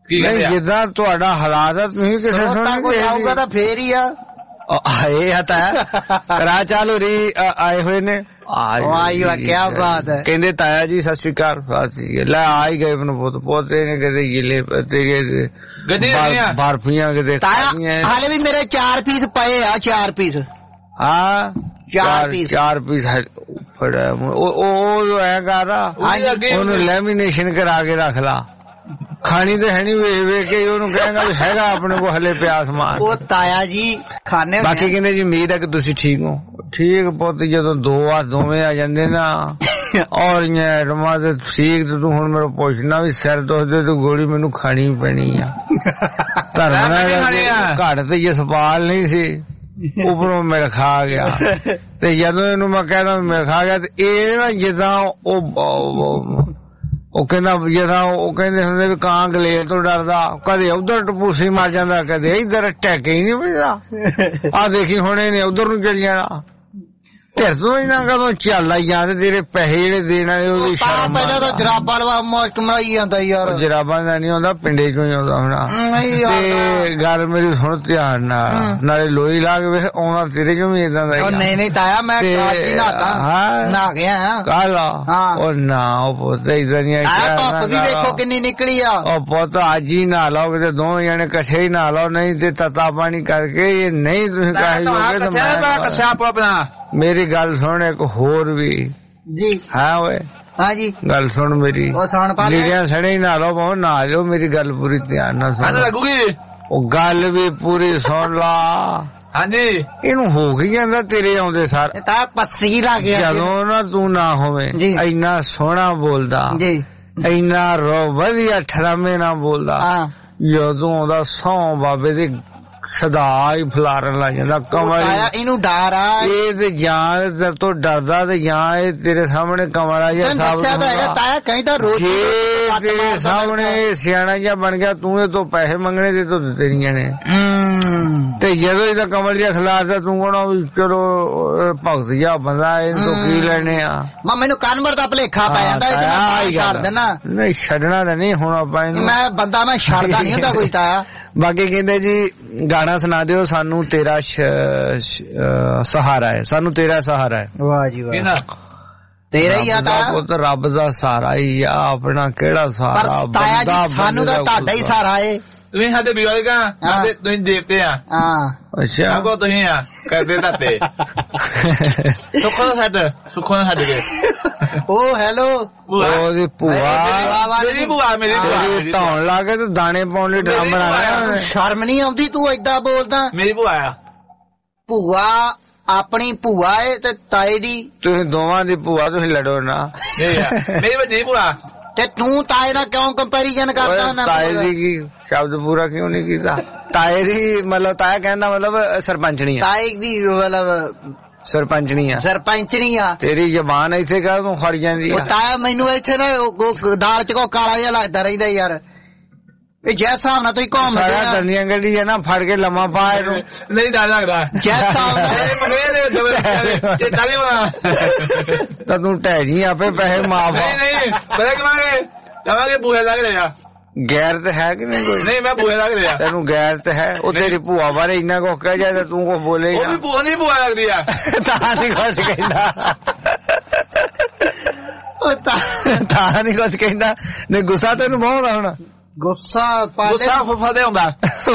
ਨਹੀਂ ਜਿੱਦਾਂ ਤੁਹਾਡਾ ਹਾਲਾਤ ਆ ਤੁਸੀਂ ਕਿਸੇ ਸੁਣ ਕੋਈ ਆਊਗਾ ਤਾਂ ਫੇਰ ਹੀ ਆ ਆਏ ਹਤਾ ਰਾਹ ਚਾਲੂ ਰੀ ਆਏ ਹੋਏ ਨੇ ਆਈ ਵਾ ਕੀ ਬਾਤ ਹੈ ਕਹਿੰਦੇ ਤਾਇਆ ਜੀ ਸਤਿ ਸ਼੍ਰੀ ਅਕਾਲ ਲੈ ਆ ਹੀ ਗਏ ਮੈਨੂੰ ਪੁੱਤ ਪੋਤੇ ਨੇ ਕਿਤੇ ਗਿੱਲੇ ਤੇਰੇ ਬਰਫੀਆਂ ਕਿਤੇ ਹਾਲੇ ਵੀ ਮੇਰੇ ਚਾਰ ਪੀਸ ਪਏ ਆ ਚਾਰ ਪੀਸ ਹਾਂ ਚਾਰ ਪੀਸ ਚਾਰ ਪੀਸ ਫੜਾ ਉਹ ਐ ਕਰ ਉਹਨੂੰ ਲੈਮੀਨੇਸ਼ਨ ਕਰਾ ਕੇ ਰੱਖ ਲਾ ਖਾਣੀ ਤੇ ਹੈ ਨੀ ਵੇਖ ਵੇਖ ਕੇ ਉਹਨੂੰ ਕਹਾਂਗਾ ਵੀ ਹੈਗਾ ਆਪਣੇ ਕੋਲ ਹਲੇ ਪਿਆ ਸਮਾਨ ਉਹ ਤਾਇਆ ਜੀ ਖਾਣੇ ਬਾਕੀ ਕਹਿੰਦੇ ਜੀ ਉਮੀਦ ਹੈ ਕਿ ਤੁਸੀਂ ਠੀਕ ਹੋ ਠੀਕ ਪੁੱਤ ਜਦੋਂ ਦੋ ਆ ਦੋਵੇਂ ਆ ਜਾਂਦੇ ਨਾ ਔਰ ਐਟਮਾਂ ਤੇ ਠੀਕ ਤੇ ਤੂੰ ਹੁਣ ਮੇਰਾ ਪੁੱਛਣਾ ਵੀ ਸਿਰ ਦੁਖਦੇ ਤੇ ਗੋਲੀ ਮੈਨੂੰ ਖਾਣੀ ਪੈਣੀ ਆ ਧਰਮ ਨਾਲ ਘੜ ਤੇ ਜਸਪਾਲ ਨਹੀਂ ਸੀ ਉਪਰੋਂ ਮੇਰਾ ਖਾ ਗਿਆ ਤੇ ਜਦੋਂ ਇਹਨੂੰ ਮੈਂ ਕਹਿਣਾ ਮੇਰਾ ਖਾ ਗਿਆ ਤੇ ਇਹ ਨਾ ਜਿੱਦਾਂ ਉਹ ਉਹ ਕਹਿੰਦਾ ਜਿੱਦਾਂ ਉਹ ਕਹਿੰਦੇ ਹੁੰਦੇ ਵੀ ਕਾਂ ਗਲੇਲ ਤੋਂ ਡਰਦਾ ਕਦੇ ਉਧਰ ਟਪੂਸੀ ਮਾਰ ਜਾਂਦਾ ਕਦੇ ਇੱਧਰ ਟੈਕੇ ਹੀ ਨਹੀਂ ਪੈਂਦਾ ਆ ਦੇਖੀ ਹੁਣ ਇਹਨੇ ਉਧਰ ਨੂੰ ਚੱਲ ਜਾਣਾ ਤੇਰੇ ਤੋਂ ਇਹਨਾਂ ਕਦੋਂ ਚੱਲ ਆਈ ਜਾਂਦੇ ਤੇਰੇ ਪੈਸੇ ਜਿਹੜੇ ਦੇਣ ਵਾਲੇ ਉਹਦੀ ਸ਼ਰਮ ਪਹਿਲਾਂ ਤਾਂ ਜਰਾਬਾਂ ਲਵਾ ਮੌਸਟ ਮਰਾਈ ਜਾਂਦਾ ਯਾਰ ਜਰਾਬਾਂ ਦਾ ਨਹੀਂ ਆਉਂਦਾ ਪਿੰਡੇ ਚੋਂ ਹੀ ਆਉਂਦਾ ਹੋਣਾ ਤੇ ਗੱਲ ਮੇਰੀ ਸੁਣ ਧਿਆਨ ਨਾਲ ਨਾਲੇ ਲੋਈ ਲਾ ਕੇ ਵੇਖ ਆਉਣਾ ਤੇਰੇ ਚੋਂ ਵੀ ਏਦਾਂ ਦਾ ਨਹੀਂ ਨਹੀਂ ਤਾਇਆ ਮੈਂ ਕਾਜੀ ਨਹਾਤਾ ਨਹਾ ਗਿਆ ਕੱਲ ਉਹ ਨਾ ਉਹ ਪੁੱਤ ਏਦਾਂ ਨਹੀਂ ਧੁੱਪ ਵੀ ਦੇਖੋ ਕਿੰਨੀ ਨਿਕਲੀ ਆ ਉਹ ਪੁੱਤ ਅੱਜ ਹੀ ਨਹਾ ਲਓ ਕਿਤੇ ਦੋਵੇਂ ਜਣੇ ਇਕੱਠੇ ਹੀ ਨਹਾ ਲਓ ਨਹੀਂ ਤੇ ਤਤਾ ਪਾਣੀ ਕਰਕੇ ਇਹ ਨਹੀਂ ਤੁਸੀਂ ਕਹੇ ਜੋਗੇ ਤਾਂ ਮੈਂ ਮੇਰੀ ਗੱਲ ਸੁਣ ਇੱਕ ਹੋਰ ਵੀ ਜੀ ਹਾਂ ਓਏ ਹਾਂ ਜੀ ਗੱਲ ਸੁਣ ਮੇਰੀ ਉਹ ਸੁਣ ਪਾ ਲੀੜਿਆਂ ਸੜੇ ਹੀ ਨਾ ਲਓ ਬਹੁ ਨਾ ਲਿਓ ਮੇਰੀ ਗੱਲ ਪੂਰੀ ਧਿਆਨ ਨਾਲ ਸੁਣ ਲੱਗੂਗੀ ਉਹ ਗੱਲ ਵੀ ਪੂਰੀ ਸੁਣ ਲਾ ਹਾਂਜੀ ਇਹਨੂੰ ਹੋ ਗਈ ਜਾਂਦਾ ਤੇਰੇ ਆਉਂਦੇ ਸਾਰ ਤਾਂ ਪੱਸੀ ਲੱਗ ਗਿਆ ਜਦੋਂ ਨਾ ਤੂੰ ਨਾ ਹੋਵੇਂ ਇੰਨਾ ਸੋਹਣਾ ਬੋਲਦਾ ਜੀ ਇੰਨਾ ਰੋ ਵਧੀਆ ਠਰਾਮੇ ਨਾਲ ਬੋਲਦਾ ਜਦੋਂ ਆਉਂਦਾ ਸੌ ਬਾਬੇ ਦੇ ਸਦਾ ਹੀ ਫਲਾਰਨ ਲੱਗ ਜਾਂਦਾ ਕਮਲ ਇਹਨੂੰ ਡਰ ਆ ਇਹ ਤੇ ਜਾਂ ਤੇਰੇ ਤੋਂ ਡਰਦਾ ਤੇ ਜਾਂ ਇਹ ਤੇਰੇ ਸਾਹਮਣੇ ਕਮਲਾ ਜਿਹਾ ਸਾਬਤ ਤਾਇਆ ਕਹਿੰਦਾ ਰੋਜ਼ ਤੇਰੇ ਸਾਹਮਣੇ ਸਿਆਣਾ ਜਿਹਾ ਬਣ ਗਿਆ ਤੂੰ ਇਹ ਤੋਂ ਪੈਸੇ ਮੰਗਣੇ ਤੇ ਤੂੰ ਦਿੱਤੇ ਨਹੀਂ ਜਾਣੇ ਤੇ ਜਦੋਂ ਇਹਦਾ ਕਮਲ ਜਿਹਾ ਖਿਲਾਰਦਾ ਤੂੰ ਕਹਣਾ ਵੀ ਚਲੋ ਭਗਤ ਜਿਹਾ ਬੰਦਾ ਇਹ ਤੋਂ ਕੀ ਲੈਣੇ ਆ ਮੈਂ ਮੈਨੂੰ ਕਾਨਵਰ ਦਾ ਭਲੇਖਾ ਪੈ ਜਾਂਦਾ ਕਰ ਦੇਣਾ ਨਹੀਂ ਛੱਡਣਾ ਤਾਂ ਨਹੀਂ ਹੁਣ ਆਪਾਂ ਇਹਨੂੰ ਮੈਂ ਬੰਦਾ ਮੈਂ ਛੱਡਦਾ ਨਹੀਂ ਹੁੰਦਾ ਕੋਈ ਤਾਇਆ ਬਾਕੀ ਕਹਿੰਦੇ ਜੀ ਗਾਣਾ ਸੁਣਾ ਦਿਓ ਸਾਨੂੰ ਤੇਰਾ ਸਹਾਰਾ ਹੈ ਸਾਨੂੰ ਤੇਰਾ ਸਹਾਰਾ ਹੈ ਵਾਹ ਜੀ ਵਾਹ ਤੇਰਾ ਹੀ ਆ ਪੁੱਤ ਰੱਬ ਦਾ ਸਹਾਰਾ ਹੀ ਆ ਆਪਣਾ ਕਿਹੜਾ ਸਹਾਰਾ ਤਾਇਆ ਜੀ ਸਾਨੂੰ ਤਾਂ ਤੁਹਾਡਾ ਹੀ ਸਹਾਰਾ ਏ ਤੁਸੀਂ ਸਾਡੇ ਬਿਵਾਲਗਾ ਸਾਡੇ ਤੁਸੀਂ ਦੇਵਤੇ ਆ ਹਾਂ ਅੱਛਾ ਆਗੋ ਤੁਸੀਂ ਆ ਕਰਦੇ ਤਾਤੇ ਸੁੱਖੋ ਸਾਡੇ ਸੁੱਖੋ ਸਾਡੇ ਦੇ ਉਹ ਹੈਲੋ ਉਹਦੀ ਭੂਆ ਮੇਰੀ ਭੂਆ ਮੇਰੀ ਭੂਆ ਧੌਣ ਲਾ ਕੇ ਤੇ ਦਾਣੇ ਪਾਉਣ ਲਈ ਡਰਮ ਬਣਾਇਆ ਸ਼ਰਮ ਨਹੀਂ ਆਉਂਦੀ ਤੂੰ ਏਦਾਂ ਬੋਲਦਾ ਮੇਰੀ ਭੂਆ ਆ ਭੂਆ ਆਪਣੀ ਭੂਆ ਏ ਤੇ ਤਾਏ ਦੀ ਤੁਸੀਂ ਦੋਵਾਂ ਦੀ ਭੂਆ ਤੁਸੀਂ ਲੜੋ ਨਾ ਮੇਰੀ ਵੱਡੀ ਭੂਆ ਤੇ ਤੂੰ ਤਾਏ ਨਾਲ ਕਿਉਂ ਕੰਪੈਰੀਜ਼ਨ ਕਰਦਾ ਹੁੰਦਾ ਤਾਏ ਦੀ ਕੀ ਸ਼ਬਦ ਪੂਰਾ ਕਿਉਂ ਨਹੀਂ ਕੀਤਾ ਤਾਏ ਦੀ ਮਤਲਬ ਤਾਇਆ ਕਹਿੰਦਾ ਮਤਲਬ ਸਰਪੰਚਣੀ ਆ ਤਾਏ ਦੀ ਮਤਲਬ ਸਰਪੰਚਣੀ ਆ ਸਰਪੰਚਣੀ ਆ ਤੇਰੀ ਜ਼ਬਾਨ ਇੱਥੇ ਕਾ ਤੂੰ ਖੜ ਜਾਂਦੀ ਆ ਤਾਇਆ ਮੈਨੂੰ ਇੱਥੇ ਨਾ ਦਾਲ ਚ ਕੋ ਕਾਲਾ ਜਿਹਾ ਲੱਗਦਾ ਰਹਿੰਦਾ ਯਾਰ ਇਹ ਜੈ ਹਿਸਾਬ ਨਾਲ ਤੁਸੀਂ ਘੁੰਮਦੇ ਆ ਦੰਦੀਆਂ ਗੱਡੀ ਆ ਨਾ ਫੜ ਕੇ ਲੰਮਾ ਪਾ ਇਹਨੂੰ ਨਹੀਂ ਡਰ ਲੱਗਦਾ ਜੈ ਹਿਸਾਬ ਤਾਂ ਤੂੰ ਢਹਿ ਜੀ ਆਪੇ ਪੈਸੇ ਮਾਫ ਨਹੀਂ ਨਹੀਂ ਪਤਾ ਕਿਵੇਂ ਜਾਵਾਂਗੇ ਬੂਹੇ ਲੱਗ ਰਿਹਾ ਗੈਰ ਤੇ ਹੈ ਕਿ ਨਹੀਂ ਕੋਈ ਨਹੀਂ ਮੈਂ ਬੂਹੇ ਲੱਗ ਰਿਹਾ ਤੈਨੂੰ ਗੈਰ ਤੇ ਹੈ ਉਹ ਤੇਰੀ ਭੂਆ ਬਾਰੇ ਇੰਨਾ ਕੁ ਕਹਿ ਜਾਏ ਤਾਂ ਤੂੰ ਕੋ ਬੋਲੇ ਉਹ ਵੀ ਭੂਆ ਨਹੀਂ ਭੂਆ ਲੱਗਦੀ ਆ ਤਾਂ ਨਹੀਂ ਕੁਛ ਕਹਿੰਦਾ ਤਾਂ ਨਹੀਂ ਕੁਛ ਕਹਿੰਦਾ ਨਹੀਂ ਗੁੱਸਾ ਤੈਨੂੰ ਬਹੁਤ ਹੁਣ ਗੁੱਸਾ ਗੁੱਸਾ ਫੁੱਫੜ ਦੇ ਹੁੰਦਾ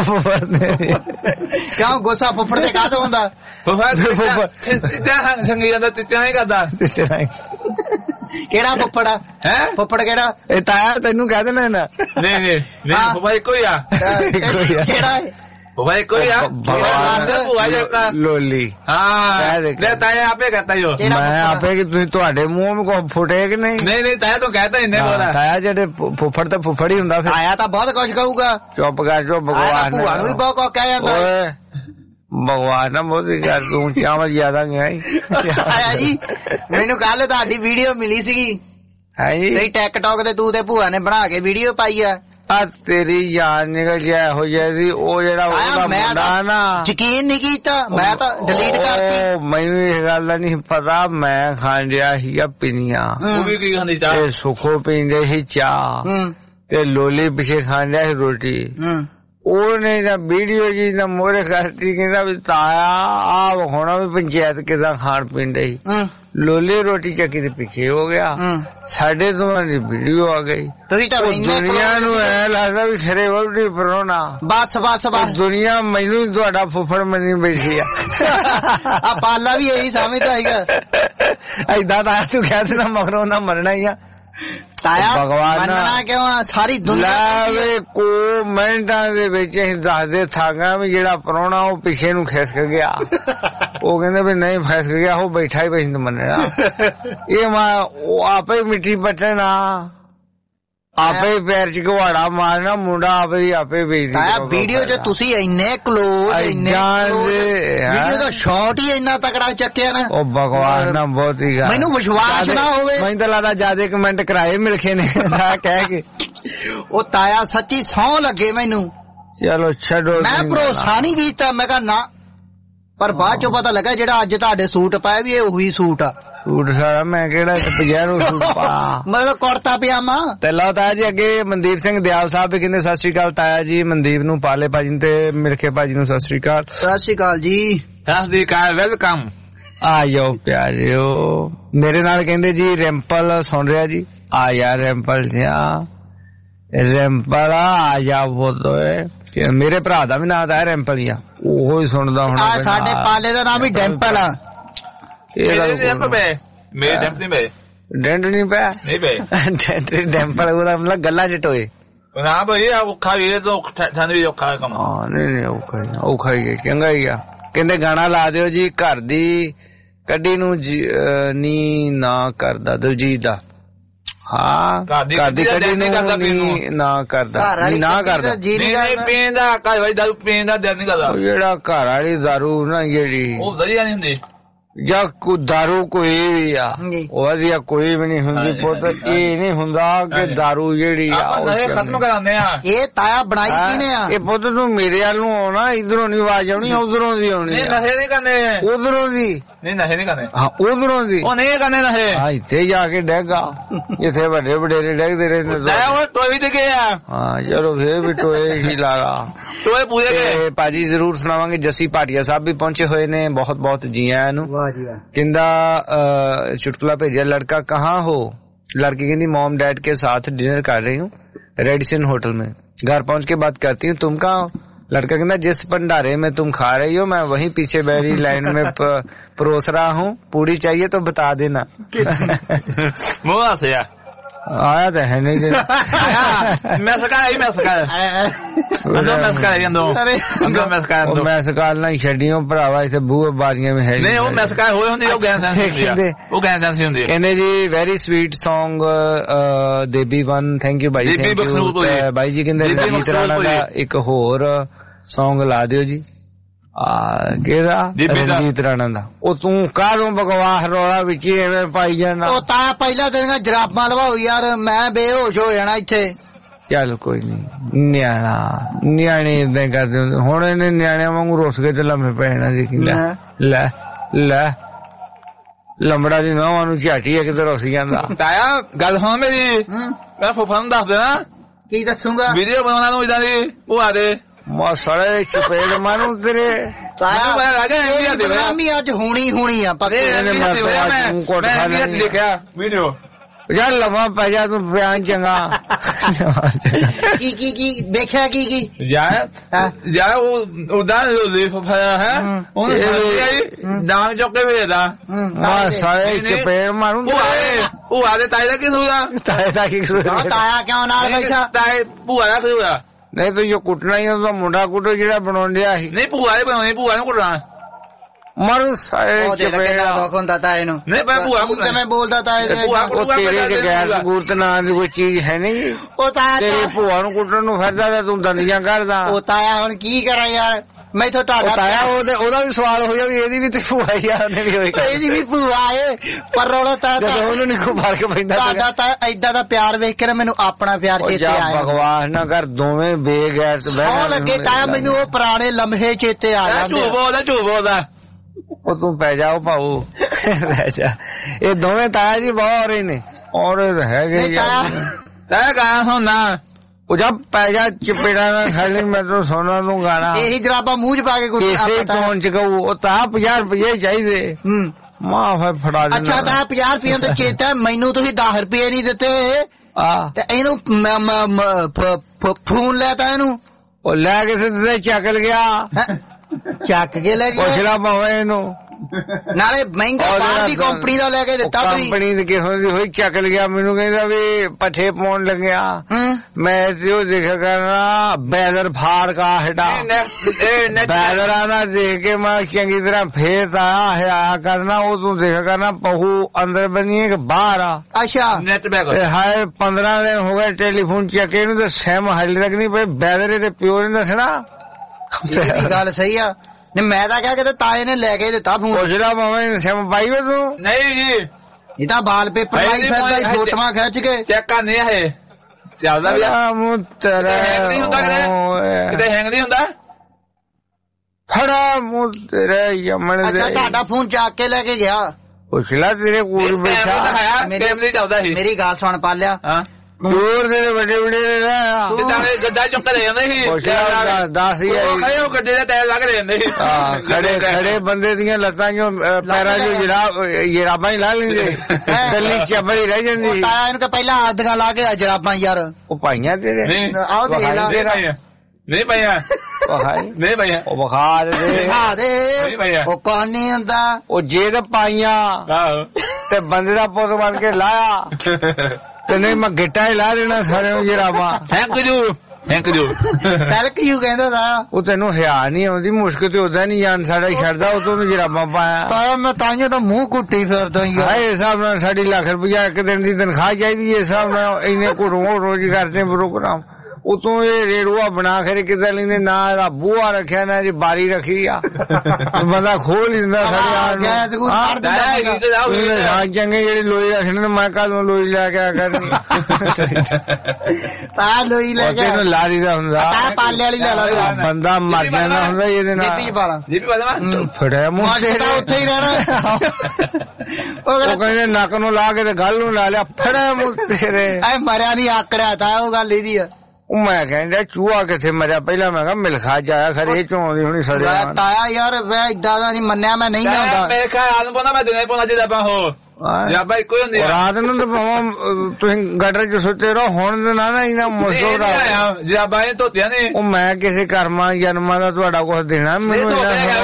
ਕਿਉਂ ਗੁੱਸਾ ਫੁੱਫੜ ਦੇ ਕਾਹਦਾ ਹੁੰਦਾ ਫੁੱਫੜ ਤਿੱਤਿਆਂ ਸੰਗੀ ਜਾਂਦਾ ਤਿੱਤਿਆਂ ਨਹੀਂ ਕਰਦਾ ਕਿਹੜਾ ਫੁੱਫੜ ਆ ਹੈ ਫੁੱਫੜ ਕਿਹੜਾ ਇਹ ਤਾਇਆ ਤੈਨੂੰ ਕਹਿ ਦੇਣਾ ਨਾ ਨਹੀਂ ਨਹੀਂ ਨਹੀਂ ਫੁੱਫੜ ਇੱਕੋ ਹੀ ਆ ਕਿਹੜਾ फुफा कोई यार लोली हाँ ताया आपे कहता ही हो मैं आपे कि तुम ਤੁਹਾਡੇ ਮੂੰਹ में को फुटे कि नहीं नहीं नहीं ताया तो कहता ही नहीं बोला ਤਾਇਆ ਜਿਹੜੇ ਫੁੱਫੜ ਤੇ ਫੁੱਫੜ ਹੀ ਹੁੰਦਾ ਫਿਰ ਆਇਆ ਤਾਂ ਬਹੁਤ ਕੁਝ ਕਹੂਗਾ ਚੁੱਪ ਕਰ ਜੋ ਭਗਵਾਨ ਭੂਆ ਨੂੰ ਵੀ ਬਹੁਤ ਕੁਝ ਕਹਿ ਜਾਂਦਾ ਓਏ ਭਗਵਾਨ ਨਾ ਮੋਦੀ ਕਰ ਤੂੰ ਚਾਵਲ ਜ਼ਿਆਦਾ ਗਿਆ ਆਇਆ ਜੀ ਮੈਨੂੰ ਕੱਲ ਤੁਹਾਡੀ ਵੀਡੀਓ ਮਿਲੀ ਸੀਗੀ ਹੈ ਜੀ ਤੇ ਟਿਕਟੌਕ ਤੇ ਤੂੰ ਤੇ ਭੂਆ ਨੇ ਬਣਾ ਕੇ ਵੀਡੀਓ ਪਾਈ ਆ ਆ ਤੇਰੀ ਜਾਨ ਨਿਕਲ ਜਾਏ ਹੋ ਜਾਏਦੀ ਉਹ ਜਿਹੜਾ ਉਹਦਾ ਮੁੰਡਾ ਨਾ ਯਕੀਨ ਨਹੀਂ ਕੀਤਾ ਮੈਂ ਤਾਂ ਡਿਲੀਟ ਕਰਤੀ ਮੈਨੂੰ ਇਹ ਗੱਲ ਦਾ ਨਹੀਂ ਪਤਾ ਮੈਂ ਖਾਣ ਰਿਹਾ ਸੀ ਆ ਪਿੰਨੀਆਂ ਉਹ ਵੀ ਕੀ ਖਾਂਦੀ ਚਾਹ ਇਹ ਸੁੱਖੋ ਪੀਂਦੇ ਸੀ ਚਾਹ ਤੇ ਲੋਲੀ ਪਿੱਛੇ ਖਾਣ ਡਿਆ ਸੀ ਰੋਟੀ ਉਹਨੇ ਤਾਂ ਵੀਡੀਓ ਜੀ ਦਾ ਮੋਰੇ ਕਰਤੀ ਕਹਿੰਦਾ ਵੀ ਤਾਇਆ ਆ ਵਿਖਾਉਣਾ ਵੀ ਪੰਚਾਇਤ ਕਿਦਾਂ ਖਾਣ ਪੀਣ ਡਈ ਲੋਲੀ ਰੋਟੀ ਚੱਕੀ ਦੇ ਪਿੱਛੇ ਹੋ ਗਿਆ ਸਾਡੇ ਦੋਵਾਂ ਦੀ ਵੀਡੀਓ ਆ ਗਈ ਦੁਨੀਆ ਨੂੰ ਐ ਲੱਗਦਾ ਵੀ ਖਰੇ ਵੋਟੀ ਪਰੋਣਾ ਬਸ ਬਸ ਬਸ ਦੁਨੀਆ ਮੈਨੂੰ ਤੁਹਾਡਾ ਫੁੱਫੜ ਮੰਨੀ ਬੈਠੀ ਆ ਆ ਪਾਲਾ ਵੀ ਇਹੀ ਸਮਝਦਾ ਹੈਗਾ ਏਦਾਂ ਤਾਂ ਤੂੰ ਕਹਿ ਦੇਣਾ ਮਗਰੋਂ ਨਾ ਮਰਨਾ ਹੀ ਆ ਤਾਇਆ ਭਗਵਾਨ ਮੰਨਣਾ ਕਿਉਂ ਸਾਰੀ ਦੁਨੀਆ ਕੋ ਮਿੰਟਾਂ ਦੇ ਵਿੱਚ ਅਸੀਂ ਦੱਸਦੇ ਥਾਗਾ ਵੀ ਜਿਹੜਾ ਪ੍ਰਾਹੁਣਾ ਉਹ ਪਿੱਛੇ ਨੂੰ ਖਿਸਕ ਗਿਆ ਉਹ ਕਹਿੰਦੇ ਵੀ ਨਹੀਂ ਖਿਸਕ ਗਿਆ ਉਹ ਬੈਠਾ ਹੀ ਬੈਠ ਮੰਨਣਾ ਇਹ ਮੈਂ ਉਹ ਆਪੇ ਮਿੱਟੀ ਪੱਟਣਾ ਆਪੇ ਪੈਰ ਚ ਘਵਾੜਾ ਮਾਰਨਾ ਮੁੰਡਾ ਆਪੇ ਹੀ ਆਪੇ ਵੇਚਦਾ ਵੀਡੀਓ ਚ ਤੁਸੀਂ ਇੰਨੇ ਕਲੋਜ਼ ਇੰਨੇ ਵੀਡੀਓ ਦਾ ਸ਼ਾਟ ਹੀ ਇੰਨਾ ਤਕੜਾ ਚੱਕਿਆ ਨਾ ਉਹ ਭਗਵਾਨ ਨਾ ਬਹੁਤ ਹੀ ਮੈਨੂੰ ਵਿਸ਼ਵਾਸ ਨਾ ਹੋਵੇ ਮੈਨੂੰ ਤਾਂ ਲੱਗਦਾ ਜਿਆਦਾ ਕਮੈਂਟ ਕਰਾਏ ਮਿਲਖੇ ਨੇ ਕਹਿ ਕੇ ਉਹ ਤਾਇਆ ਸੱਚੀ ਸਹੁੰ ਲੱਗੇ ਮੈਨੂੰ ਚਲੋ ਛੱਡੋ ਮੈਂ ਭਰੋਸਾ ਨਹੀਂ ਕੀਤਾ ਮੈਂ ਕਿਹਾ ਨਾ ਪਰ ਬਾਅਦ ਚੋਂ ਪਤਾ ਲੱਗਾ ਜਿਹੜਾ ਅੱਜ ਤੁਹਾਡੇ ਸੂਟ ਪਾਇਆ ਵੀ ਇਹ ਉਹੀ ਸੂਟ ਆ ਸੂਟ ਸਾਰਾ ਮੈਂ ਕਿਹੜਾ ਪਜਾਰੋ ਸੂਟ ਪਾ ਮਤਲਬ ਕੁੜਤਾ ਪਜਾਮਾ ਤੇ ਲਓ ਤਾਇਆ ਜੀ ਅੱਗੇ ਮਨਦੀਪ ਸਿੰਘ ਦਿਆਲ ਸਾਹਿਬ ਵੀ ਕਹਿੰਦੇ ਸਤਿ ਸ਼੍ਰੀ ਅਕਾਲ ਤਾਇਆ ਜੀ ਮਨਦੀਪ ਨੂੰ ਪਾਲੇ ਭਾਜੀ ਨੂੰ ਤੇ ਮਿਲਖੇ ਭਾਜੀ ਨੂੰ ਸਤਿ ਸ਼੍ਰੀ ਅਕਾਲ ਸਤਿ ਸ਼੍ਰੀ ਅਕਾਲ ਜੀ ਸਤਿ ਸ਼੍ਰੀ ਅਕਾਲ ਵੈਲਕਮ ਆਇਓ ਪਿਆਰਿਓ ਮੇਰੇ ਨਾਲ ਕਹਿੰਦੇ ਜੀ ਰਿੰਪਲ ਸੁਣ ਰਿਹਾ ਜੀ ਆ ਯਾਰ ਰਿੰਪਲ ਸਿਆ ਰਿੰਪਲ ਆ ਜਾ ਬੋਤੋਏ ਮੇਰੇ ਭਰਾ ਦਾ ਵੀ ਨਾਂ ਤਾਂ ਰਿੰਪਲ ਹੀ ਆ ਉਹੋ ਹੀ ਸੁਣਦਾ ਹੁਣ ਸਾਡੇ ਪਾਲੇ ਦਾ ਨਾਮ ਵੀ ਡੈਂਪਲ ਆ ਮੇਰੇ ਡੈਂਪ ਨਹੀਂ ਪਏ ਡੈਂਟ ਨਹੀਂ ਪਿਆ ਨਹੀਂ ਪਏ ਡੈਂਟ ਡੈਂਪਲ ਉਹਦਾ ਮਤਲਬ ਗੱਲਾਂ ਚ ਟੋਏ ਨਾ ਬਈ ਔਖਾ ਵੀ ਤਾਂ ਸਾਨੂੰ ਵੀ ਔਖਾ ਕੰਮ ਹਾਂ ਨਹੀਂ ਨਹੀਂ ਔਖਾ ਔਖਾ ਹੀ ਚੰਗਾ ਹੀ ਆ ਕਹਿੰਦੇ ਗਾਣਾ ਲਾ ਦਿਓ ਜੀ ਘਰ ਦੀ ਕੱਢੀ ਨੂੰ ਨੀ ਨਾ ਕਰਦਾ ਦਲਜੀਤ ਦਾ ਹਾਂ ਘਰ ਦੀ ਕੱਢੀ ਨੂੰ ਨਾ ਕਰਦਾ ਨਾ ਕਰਦਾ ਨਹੀਂ ਪੀਂਦਾ ਘਰ ਵਾਲੀ ਦਾਰੂ ਪੀਂਦਾ ਦਿਲ ਨਹੀਂ ਕਰਦਾ ਜਿਹੜਾ ਘਰ ਵਾਲੀ ਦਾਰੂ ਨਾ ਜਿਹੜੀ ਉਹ ਵਧੀਆ ਨਹੀਂ ਹੁੰਦੀ ਜਾਂ ਕੋ ਦਾਰੂ ਕੋਈ ਵੀ ਆ ਉਹ ਵਧੀਆ ਕੋਈ ਵੀ ਨਹੀਂ ਹੁੰਦੀ ਪੁੱਤ ਇਹ ਨਹੀਂ ਹੁੰਦਾ ਕਿ ਦਾਰੂ ਜਿਹੜੀ ਆ ਉਹ ਖਤਮ ਕਰਾਉਂਦੇ ਆ ਇਹ ਤਾਇਆ ਬਣਾਈ ਕਿਨੇ ਆ ਇਹ ਪੁੱਤ ਤੂੰ ਮੇਰੇ ਵੱਲ ਨੂੰ ਆਉਣਾ ਇਧਰੋਂ ਨਹੀਂ ਆਵਾਜ਼ ਆਉਣੀ ਉਧਰੋਂ ਦੀ ਆਉਣੀ ਨਹੀਂ ਨਸ਼ੇ ਨਹੀਂ ਕਰਨੇ ਉਧਰੋਂ ਦੀ ਨਹੀਂ ਨਸ਼ੇ ਨਹੀਂ ਕਰਨੇ ਹਾਂ ਉਧਰੋਂ ਦੀ ਉਹ ਨਹੀਂ ਕਰਨੇ ਨਸ਼ੇ ਹਾਂ ਇੱਥੇ ਜਾ ਕੇ ਡੈਗਾ ਇੱਥੇ ਵੱਡੇ ਵਡੇਰੇ ਡੈਗਦੇ ਰਹਿੰਦੇ ਉਹ ਟੋਏ ਵੀ ਤੇ ਆ ਹਾਂ ਚਲੋ ਫੇਰ ਵੀ ਟੋਏ ਹੀ ਲਾਗਾ ਟੋਏ ਪੂਰੇ ਗਏ ਭਾਜੀ ਜ਼ਰੂਰ ਸੁਣਾਵਾਂਗੇ ਜੱਸੀ ਭਾਟੀਆ ਸਾਹਿਬ ਵੀ ਪਹੁੰਚੇ ਹੋਏ ਨੇ ਬਹੁਤ ਬਹੁਤ ਜੀ ਆਇਆਂ ਨੂੰ ਕਹਿੰਦਾ चुटकुला भेजा लड़का कहाँ हो लड़की कहती मॉम डैड के साथ डिनर कर रही हूँ रेडिसन होटल में घर पहुंच के बात करती हूँ तुम कहाँ हो लड़का कहता जिस भंडारे में तुम खा रही हो मैं वहीं पीछे बैठी लाइन में परोस रहा हूँ पूरी चाहिए तो बता देना आया तो है नहीं मैं सकाल मैं सकाल मैं सकाल मैं सकाल मैं सकाल ना छड़ियों भरावा इसे बूहे बारियां में है नहीं वो मैं सकाल होए होंगे वो गए वो गए होंगे कहने जी वेरी स्वीट सॉन्ग देबी वन थैंक यू भाई थैंक यू भाई जी कहते रंजीत राणा का एक होर सॉन्ग ला दियो जी ਕਿਹਦਾ ਰਣਜੀਤ ਰਾਣਾ ਦਾ ਉਹ ਤੂੰ ਕਾਹਦੋਂ ਬਕਵਾਸ ਰੌਲਾ ਵਿੱਚ ਐਵੇਂ ਪਾਈ ਜਾਣਾ ਉਹ ਤਾਂ ਪਹਿਲਾਂ ਤੇਰੀਆਂ ਜਰਾਬਾਂ ਲਵਾਓ ਯਾਰ ਮੈਂ ਬੇਹੋਸ਼ ਹੋ ਜਾਣਾ ਇੱਥੇ ਚੱਲ ਕੋਈ ਨਹੀਂ ਨਿਆਣਾ ਨਿਆਣੇ ਇਦਾਂ ਕਰਦੇ ਹੁੰਦੇ ਹੁਣ ਇਹਨੇ ਨਿਆਣਿਆਂ ਵਾਂਗੂ ਰੁੱਸ ਕੇ ਤੇ ਲੰਮੇ ਪੈਣਾ ਜੀ ਲੈ ਲੈ ਲੈ ਲੰਬੜਾ ਦੀ ਨੌਵਾਂ ਨੂੰ ਝਾਟੀ ਇੱਕ ਤੇ ਰੁੱਸ ਜਾਂਦਾ ਤਾਇਆ ਗੱਲ ਸੁਣ ਮੇਰੀ ਮੈਂ ਫੁੱਫਾ ਨੂੰ ਦੱਸ ਦੇਣਾ ਕੀ ਦੱਸੂਗਾ ਵੀਡੀਓ ਬਣਾਉਣਾ ਨੂੰ ਇਦਾਂ ਦੀ ਉਹ ਆ ਦੇ ਮਾ ਸਾਲੇ ਚਪੇੜ ਮਾਰੂ ਤੇਰੇ ਤਾਇਆ ਮੈਂ ਲੱਗਾ ਬਦਨਾਮੀ ਅੱਜ ਹੋਣੀ ਹੋਣੀ ਆ ਪੱਕੇ ਨੇ ਮੈਂ ਤੂੰ ਕੋਟ ਖਾਣਾ ਲਿਖਿਆ ਵੀਡੀਓ ਯਾਰ ਲਵਾ ਪੈ ਜਾ ਤੂੰ ਬਿਆਨ ਚੰਗਾ ਕੀ ਕੀ ਕੀ ਦੇਖਿਆ ਕੀ ਕੀ ਯਾਰ ਯਾਰ ਉਹ ਉਦਾਂ ਲਿਖ ਪਾਇਆ ਹੈ ਉਹ ਦਾਨ ਚੁੱਕ ਕੇ ਭੇਜਦਾ ਮਾ ਸਾਲੇ ਚਪੇੜ ਮਾਰੂ ਉਹ ਆਦੇ ਤਾਏ ਦਾ ਕੀ ਹੋਇਆ ਤਾਏ ਦਾ ਕੀ ਹੋਇਆ ਤਾਇਆ ਕਿਉਂ ਨਾਲ ਬੈਠਾ ਤਾਏ ਭੂਆ ਦਾ ਕੀ ਹੋਇਆ ਨਹੀਂ ਤੂੰ ਜੋ ਕੁੱਟਣਾ ਹੀ ਉਹਦਾ ਮੁੰਡਾ ਕੁੱਟੋ ਜਿਹੜਾ ਬਣਾਉਣ ਡਿਆ ਸੀ ਨਹੀਂ ਭੂਆ ਦੇ ਬਣਾਉਣੀ ਭੂਆ ਨੂੰ ਕੁੱਟਣਾ ਮਰੂ ਸਾਰੇ ਚਪੇੜਾ ਦੁੱਖ ਹੁੰਦਾ ਤਾਏ ਨੂੰ ਨਹੀਂ ਮੈਂ ਭੂਆ ਕੁੱਟਣਾ ਮੈਂ ਬੋਲਦਾ ਤਾਏ ਉਹ ਤੇਰੇ ਚ ਗੈਰ ਸਬੂਤ ਨਾਂ ਦੀ ਕੋਈ ਚੀਜ਼ ਹੈ ਨਹੀਂ ਉਹ ਤਾਇਆ ਤੇਰੀ ਭੂਆ ਨੂੰ ਕੁੱਟਣ ਨੂੰ ਫਿਰਦਾ ਤੇ ਤੂੰ ਦੰਦੀਆਂ ਕਰਦਾ ਉਹ ਤਾਇਆ ਹੁਣ ਕੀ ਕਰਾਂ ਯਾਰ ਮੈਂ ਇਥੋਂ ਤੁਹਾਡਾ ਤਾਇਆ ਉਹਦੇ ਉਹਦਾ ਵੀ ਸਵਾਲ ਹੋ ਗਿਆ ਵੀ ਇਹਦੀ ਵੀ ਤੇ ਭੂਆ ਹੀ ਆ ਉਹਨੇ ਵੀ ਹੋਈ ਇਹਦੀ ਵੀ ਭੂਆ ਏ ਪਰ ਰੌਲਾ ਤਾਂ ਉਹਨੂੰ ਨਹੀਂ ਕੋਈ ਫਰਕ ਪੈਂਦਾ ਤੁਹਾਡਾ ਤਾਂ ਏਦਾਂ ਦਾ ਪਿਆਰ ਵੇਖ ਕੇ ਮੈਨੂੰ ਆਪਣਾ ਪਿਆਰ ਚੇਤੇ ਆਇਆ ਬਕਵਾਸ ਨਾ ਕਰ ਦੋਵੇਂ ਬੇਗੈਰ ਤੇ ਬਹਿ ਲੱਗੇ ਤਾਇਆ ਮੈਨੂੰ ਉਹ ਪੁਰਾਣੇ ਲਮਹੇ ਚੇਤੇ ਆ ਜਾਂਦੇ ਝੂਠ ਬੋਲਦਾ ਝੂਠ ਬੋਲਦਾ ਉਹ ਤੂੰ ਪੈ ਜਾਓ ਭਾਊ ਪੈ ਜਾ ਇਹ ਦੋਵੇਂ ਤਾਇਆ ਜੀ ਬਹੁਤ ਹੋ ਰਹੇ ਨੇ ਔਰ ਹੈਗੇ ਯਾਰ ਤਾਇਆ ਕਹਾਂ ਹੁਣ ਨਾ ਉਹ ਜਦ ਪੈ ਜਾ ਚਪੇੜਾ ਨਾ ਖਾਲੀ ਮੈਂ ਤੈਨੂੰ ਸੋਨਾ ਨੂੰ ਗਾਣਾ ਇਹੀ ਜਰਾਬਾਂ ਮੂੰਹ ਚ ਪਾ ਕੇ ਕੁਝ ਇਸੇ ਟੋਨ ਚ ਕਹੂ ਉਹ ਤਾਂ ਪੰਜਾਹ ਰੁਪਏ ਚਾਹੀਦੇ ਮਾਂ ਫਿਰ ਫੜਾ ਦੇ। ਅੱਛਾ ਤਾਂ ਪੰਜਾਹ ਰੁਪਏ ਦਾ ਚੇਤਾ ਮੈਨੂੰ ਤੁਸੀਂ ਦਸ ਰੁਪਏ ਨਹੀਂ ਦਿੱਤੇ ਆ ਤੇ ਇਹਨੂੰ ਫੋਨ ਲੈਤਾ ਇਹਨੂੰ ਉਹ ਲੈ ਕੇ ਸਿੱਧੇ ਚੱਕ ਗਿਆ ਚੱਕ ਕੇ ਲੈ ਗਿਆ ਪੁੱਛਣਾ ਪਵੇ ਇਹਨੂੰ ਨਾਲੇ ਮਹਿੰਗਾ ਬਾਹਰ ਦੀ ਕੰਪਨੀ ਦਾ ਲੈ ਕੇ ਦਿੱਤਾ ਤੁਸੀਂ ਕੰਪਨੀ ਦੀ ਕਿਸੇ ਦੀ ਹੋਈ ਚੱਕ ਲਿਆ ਮੈਨੂੰ ਕਹਿੰਦਾ ਵੀ ਪੱਠੇ ਪਾਉਣ ਲੱਗਿਆ ਮੈਂ ਤੇ ਉਹ ਦੇਖਿਆ ਕਰਨਾ ਬੈਦਰ ਫਾਰ ਕਾ ਹਟਾ ਬੈਦਰ ਆਣਾ ਦੇਖ ਕੇ ਮੈਂ ਚੰਗੀ ਤਰ੍ਹਾਂ ਫੇਰ ਆਇਆ ਹੈ ਕਰਨਾ ਉਹ ਤੂੰ ਦੇਖਿਆ ਕਰਨਾ ਪਹੂ ਅੰਦਰ ਬਣੀ ਕਿ ਬਾਹਰ ਆ ਅੱਛਾ ਨੈਟ ਬੈਗ ਹਾਏ ਪੰਦਰਾਂ ਦਿਨ ਹੋ ਗਏ ਟੈਲੀਫੋਨ ਚੱਕੇ ਨੂੰ ਤੇ ਸੈਮ ਹਾਲੇ ਤੱਕ ਨਹੀਂ ਪਈ ਬੈਦਰ ਦੇ ਪਿਓ ਨੇ ਦੱਸਣਾ ਇਹ ਗੱਲ ਸਹੀ ਆ ਨਹੀਂ ਮੈਂ ਤਾਂ ਕਿਹਾ ਕਿ ਤਾਏ ਨੇ ਲੈ ਕੇ ਦਿੱਤਾ ਫੋਨ ਪੁੱਛਦਾ ਭਾਵੇਂ ਸਿਮ ਪਾਈ ਵੇ ਤੂੰ ਨਹੀਂ ਜੀ ਇਹ ਤਾਂ ਬਾਲ ਪੇਪਰ ਲਾਈ ਫਿਰਦਾ ਹੀ ਫੋਟੋਆਂ ਖਿੱਚ ਕੇ ਚੈੱਕ ਕਰਨੇ ਆ ਇਹ ਚੱਲਦਾ ਵੀ ਆ ਮੁੱਤਰ ਹੈਂਗ ਨਹੀਂ ਹੁੰਦਾ ਕਿਤੇ ਹੈਂਗ ਨਹੀਂ ਹੁੰਦਾ ਫੜਾ ਮੁੱਤਰ ਯਮਣ ਦੇ ਅੱਛਾ ਤੁਹਾਡਾ ਫੋਨ ਚੱਕ ਕੇ ਲੈ ਕੇ ਗਿਆ ਪੁੱਛਲਾ ਤੇਰੇ ਕੋਲ ਬੈਠਾ ਮੇਰੀ ਗੱਲ ਸੁਣ ਪਾ ਲਿਆ ਦੂਰ ਦੇ ਵੱਡੇ ਵੱਡੇ ਜਿੱਦਾਂ ਗੱਡਾ ਚੁੱਕ ਲੈ ਜਾਂਦੇ ਸੀ ਦਸ ਹਜ਼ਾਰ ਖੜੇ ਹੋ ਗੱਡੇ ਦੇ ਟਾਇਰ ਲੱਗ ਰਹੇ ਹੁੰਦੇ ਸੀ ਖੜੇ ਖੜੇ ਬੰਦੇ ਦੀਆਂ ਲੱਤਾਂ ਜੋ ਪੈਰਾਂ ਜੋ ਜਰਾਬ ਜਰਾਬਾਂ ਹੀ ਲਾ ਲੈਂਦੇ ਕੱਲੀ ਚੱਬੜੀ ਰਹਿ ਜਾਂਦੀ ਤਾਇਆ ਇਹਨੂੰ ਕਿ ਪਹਿਲਾਂ ਆਦਗਾ ਲਾ ਕੇ ਜਰਾਬਾਂ ਯਾਰ ਉਹ ਪਾਈਆਂ ਤੇਰੇ ਆਓ ਦੇਖ ਲਾ ਨਹੀਂ ਪਾਈਆਂ ਨਹੀਂ ਪਾਈਆਂ ਉਹ ਵਿਖਾ ਦੇ ਵਿਖਾ ਦੇ ਉਹ ਕੌਣ ਨਹੀਂ ਹੁੰਦਾ ਉਹ ਜੇ ਤਾਂ ਪਾਈਆਂ ਤੇ ਬੰਦੇ ਦਾ ਪੁੱਤ ਬਣ ਕੇ ਲਾਇਆ ਤੇ ਨਹੀਂ ਮੈਂ ਗਿੱਟਾ ਹੀ ਲਾ ਦੇਣਾ ਸਾਰਿਆਂ ਨੂੰ ਜਰਾਬਾਂ thank you thank you thank you ਕਹਿੰਦਾ ਦਾ ਉਹ ਤੈਨੂੰ ਹਿਆ ਨਹੀਂ ਆਉਂਦੀ ਮੁਸ਼ਕ ਤੇ ਉਦਾਂ ਨਹੀਂ ਜਾਨ ਸਾਡਾ ਛੱਡਦਾ ਉਦੋਂ ਵੀ ਜਰਾਬਾਂ ਪਾਇਆ ਪਾਇਆ ਮੈਂ ਤਾਂਹੀਓ ਤਾਂ ਮੂੰਹ ਕੁੱਟੀ ਫਿਰਦਾ ਯਾਰ ਹਾਏ ਹਿਸਾਬ ਨਾਲ ਸਾਡੀ ਲੱਖ ਰੁਪਇਆ ਇੱਕ ਦਿਨ ਦੀ ਤਨਖਾਹ ਚਾਹੀਦੀ ਹੈ ਹਿਸਾਬ ਨਾਲ ਇੰਨੇ ਘੁੱਟੋਂ ਰੋਜ਼ ਕਰਦੇ ਪ੍ਰੋਗਰਾਮ ਉਤੋਂ ਇਹ ਰੇੜੂਆ ਬਣਾ ਕੇ ਕਿੱਦਾਂ ਲੈਂਦੇ ਨਾ ਇਹਦਾ ਬੂਹਾ ਰੱਖਿਆ ਨਾ ਇਹਦੀ ਬਾਰੀ ਰੱਖੀ ਆ ਬੰਦਾ ਖੋਲ ਲੈਂਦਾ ਸਾਡੇ ਚੰਗੇ ਜਿਹੜੀ ਲੋਈ ਰੱਖਣੇ ਮੈਂ ਕੱਲ ਲੋਈ ਲੈ ਕੇ ਆ ਕਰਨੀ ਤਾਂ ਲੋਈ ਲੈ ਕੇ ਤੈਨੂੰ ਲਾ ਦੀਦਾ ਹੁੰਦਾ ਪਾਲੇ ਵਾਲੀ ਲੈ ਲਾ ਬੰਦਾ ਮਰ ਜਾਂਦਾ ਹੁੰਦਾ ਇਹਦੇ ਨਾਲ ਫੜਿਆ ਮੂੰਹ ਉੱਥੇ ਹੀ ਰਹਿਣਾ ਉਹ ਕਹਿੰਦੇ ਨੱਕ ਨੂੰ ਲਾ ਕੇ ਤੇ ਗੱਲ ਨੂੰ ਲਾ ਲਿਆ ਫੜਿਆ ਮੂੰਹ ਤੇਰੇ ਐ ਮਰਿਆ ਨਹੀਂ ਆਕੜਿਆ ਤਾਂ ਉਹ ਗੱਲ ਇਹਦੀ ਆ ਉਹ ਮੈਂ ਕਹਿੰਦਾ ਚੂਹਾ ਕਿੱਥੇ ਮਰਿਆ ਪਹਿਲਾਂ ਮੈਂ ਕਿਹਾ ਮਿਲਖਾ ਜਾਇਆ ਖਰੇ ਚੋਂਦੀ ਹੁਣੀ ਸੜਿਆ ਤਾਇਆ ਯਾਰ ਵੇ ਇਦਾਂ ਦਾ ਨਹੀਂ ਮੰਨਿਆ ਮੈਂ ਨਹੀਂ ਜਾਂਦਾ ਮੇਰੇ ਖਿਆਲ ਨੂੰ ਪਾਉਂਦਾ ਮੈਂ ਦਿਨੇ ਪਾਉਂਦਾ ਜੇ ਆਪਾਂ ਹੋ ਜਰਾਬਾਂ ਇੱਕੋ ਹੀ ਹੁੰਦੀਆਂ ਰਾਤ ਨੂੰ ਤਾਂ ਭਾਵੇਂ ਤੁਸੀਂ ਗਟਰ ਚ ਸੁੱਤੇ ਰਹੋ ਹੁਣ ਤਾਂ ਨਾ ਨਾ ਇਹਨਾਂ ਮੁਸ਼ਕਲ ਦਾ ਜਰਾਬਾਂ ਇਹ ਧੋਤੀਆਂ ਨੇ ਉਹ ਮੈਂ ਕਿਸੇ ਕਰਮਾਂ ਜਨਮਾਂ ਦਾ ਤੁਹਾਡਾ ਕੁਝ ਦੇਣਾ ਮੈਨੂੰ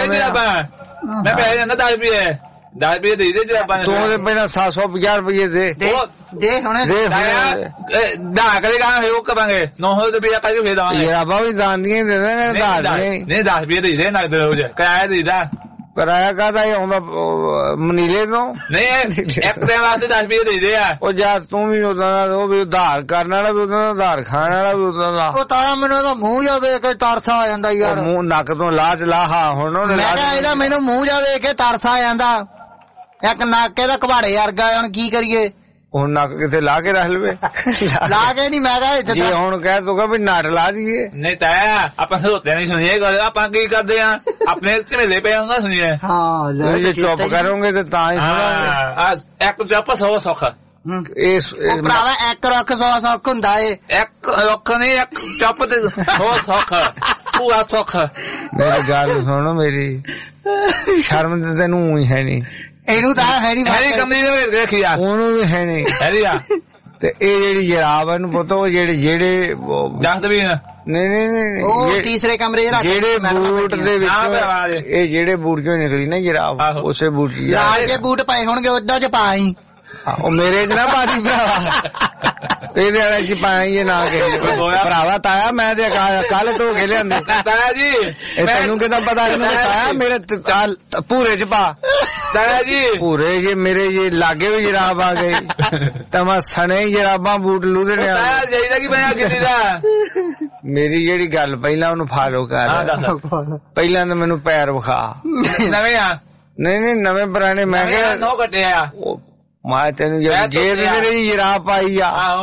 ਮੈਂ ਪੈਸੇ ਜਾਂਦਾ ਦਸ ਰੁਪਏ ਦਸ ਰੁਪਏ ਦੇ ਦੇ ਜਰਾਬਾਂ ਤੂੰ ਉਹਦੇ ਪਹਿਲਾਂ ਸੱਤ ਸੌ ਪੰਜਾਹ ਰੁਪਏ ਦੇ ਦੇ ਹੁਣੇ ਦਾ ਕਦੇ ਕਹਾਂ ਉਹ ਕਰਾਂਗੇ ਨੌ ਸੌ ਰੁਪਏ ਕਰਕੇ ਫੇਰ ਦਵਾਂਗੇ ਜਰਾਬਾਂ ਵੀ ਦਾਨ ਦੀਆਂ ਦੇ ਦੇਣਗੇ ਦਾਨ ਨਹੀਂ ਦਸ ਰੁਪਏ ਦੇ ਦੇ ਨਗਦ ਰੋਜ਼ ਕਿਰਾਇਆ ਦੇ ਦਾ ਕਿਰਾਇਆ ਕਾਹਦਾ ਆਉਂਦਾ ਮਨੀਲੇ ਤੋਂ ਨਹੀਂ ਇੱਕ ਦਿਨ ਵਾਸਤੇ ਦਸ ਰੁਪਏ ਦੇ ਦੇ ਆ ਉਹ ਜਾ ਤੂੰ ਵੀ ਉਦਾਂ ਦਾ ਉਹ ਵੀ ਉਧਾਰ ਕਰਨ ਵਾਲਾ ਵੀ ਉਦਾਂ ਦਾ ਉਧਾਰ ਖਾਣ ਵਾਲਾ ਵੀ ਉਦਾਂ ਦਾ ਉਹ ਤਾਂ ਮੈਨੂੰ ਉਹਦਾ ਮੂੰਹ ਜਾ ਵੇਖ ਕੇ ਤਰਸ ਆ ਜਾਂਦਾ ਯਾਰ ਮੂੰਹ ਨੱਕ ਤੋਂ ਲਾਜ ਲਾਹਾ ਹੁਣ ਮੈਂ ਕਿਹਾ ਇਹਦਾ ਮੈਨੂੰ ਮੂੰਹ ਜਾ ਵੇਖ ਕੇ ਤਰਸ ਆ ਜਾਂਦਾ ਇੱਕ ਨੱਕ ਇਹਦਾ ਘਵਾੜੇ ਵਰਗਾ ਹੁਣ ਕੀ ਕਰੀਏ ਹੁਣ ਨੱਕ ਕਿਤੇ ਲਾ ਕੇ ਰੱਖ ਲਵੇ ਲਾ ਕੇ ਨਹੀਂ ਮੈਂ ਕਿਹਾ ਜੇ ਹੁਣ ਕਹਿ ਤੂਗਾ ਵੀ ਨੱਟ ਲਾ ਦਈਏ ਨਹੀਂ ਤਾਇਆ ਆਪਾਂ ਸੋਤੇ ਨਹੀਂ ਸੁਣੀਏ ਗੱਲ ਆਪਾਂ ਕੀ ਕਰਦੇ ਆ ਆਪਣੇ ਝਮੇਲੇ ਪਏ ਉਹਨਾਂ ਸੁਣੀਏ ਹਾਂ ਜੇ ਚੁੱਪ ਕਰੋਗੇ ਤੇ ਤਾਂ ਹੀ ਸੁਣਾਂਗੇ ਇੱਕ ਚੁੱਪ ਸੌ ਸੁੱਖ ਇਸ ਭਰਾਵਾ ਇੱਕ ਰੱਖ ਸੌ ਸੁੱਖ ਹੁੰਦਾ ਏ ਇੱਕ ਰੱਖ ਨਹੀਂ ਇੱਕ ਚੁੱਪ ਤੇ ਸੌ ਸੁੱਖ ਪੂਰਾ ਸੁੱਖ ਮੇਰੀ ਗੱਲ ਸੁਣੋ ਮੇਰੀ ਸ਼ਰਮ ਤੇ ਤੈਨੂੰ ਹੀ ਹੈ ਨਹੀਂ ਇਹਨੂੰ ਤਾਂ ਹੈ ਨਹੀਂ ਹੈਰੀ ਕੰਦੀ ਦੇ ਵਿੱਚ ਦੇਖੀ ਆ ਉਹਨੂੰ ਵੀ ਹੈ ਨਹੀਂ ਹੈਰੀ ਆ ਤੇ ਇਹ ਜਿਹੜੀ ਜਰਾਬ ਇਹਨੂੰ ਪਤਾ ਉਹ ਜਿਹੜੇ ਜਿਹੜੇ ਡਸਟਬਿਨ ਨਹੀਂ ਨਹੀਂ ਨਹੀਂ ਉਹ ਤੀਸਰੇ ਕਮਰੇ ਚ ਰੱਖ ਜਿਹੜੇ ਬੂਟ ਦੇ ਵਿੱਚ ਇਹ ਜਿਹੜੇ ਬੂਟ ਚੋਂ ਨਿਕਲੀ ਨਾ ਜਰਾਬ ਉਸੇ ਬੂਟ ਦੀ ਲਾਲ ਜੇ ਬੂਟ ਪਾਏ ਹੋਣਗੇ ਉਹਦਾ ਚ ਪਾਈ ਉਹ ਮੇਰੇ ਚ ਨਾ ਪਾਦੀ ਭਰਾਵਾ ਇਹਦੇ ਵਾਲੇ ਚ ਪਾਈ ਨਾ ਕੇ ਭਰਾਵਾ ਤਾਇਆ ਮੈਂ ਤੇ ਕੱਲ ਧੋ ਕੇ ਲਿਆਂਦੇ ਤਾਇਆ ਜੀ ਇਹ ਤੈਨੂੰ ਕਿਦਾਂ ਪਤਾ ਇਹਨੂੰ ਤਾਇਆ ਮੇਰੇ ਪੂਰੇ ਚ ਪਾ ਤਾਇਆ ਜੀ ਪੂਰੇ ਜੇ ਮੇਰੇ ਜੇ ਲਾਗੇ ਵੀ ਜਰਾਬ ਆ ਗਈ ਤਾਂ ਮੈਂ ਸਣੇ ਜਰਾਬਾਂ ਬੂਟ ਲੂਦਣੇ ਤਾਇਆ ਜਾਈਦਾ ਕੀ ਬਣਿਆ ਕਿੰਨੀ ਦਾ ਮੇਰੀ ਜਿਹੜੀ ਗੱਲ ਪਹਿਲਾਂ ਉਹਨੂੰ ਫਾਲੋ ਕਰ ਪਹਿਲਾਂ ਤਾਂ ਮੈਨੂੰ ਪੈਰ ਵਿਖਾ ਨਵੇਂ ਆ ਨਹੀਂ ਨਹੀਂ ਨਵੇਂ ਪੁਰਾਣੇ ਮੈਂ ਕਿਹਾ ਨੋ ਕੱਟੇ ਆ ਮੈਂ ਤੈਨੂੰ ਜੇ ਤੇਰੀ ਜਰਾਬ ਪਾਈ ਆ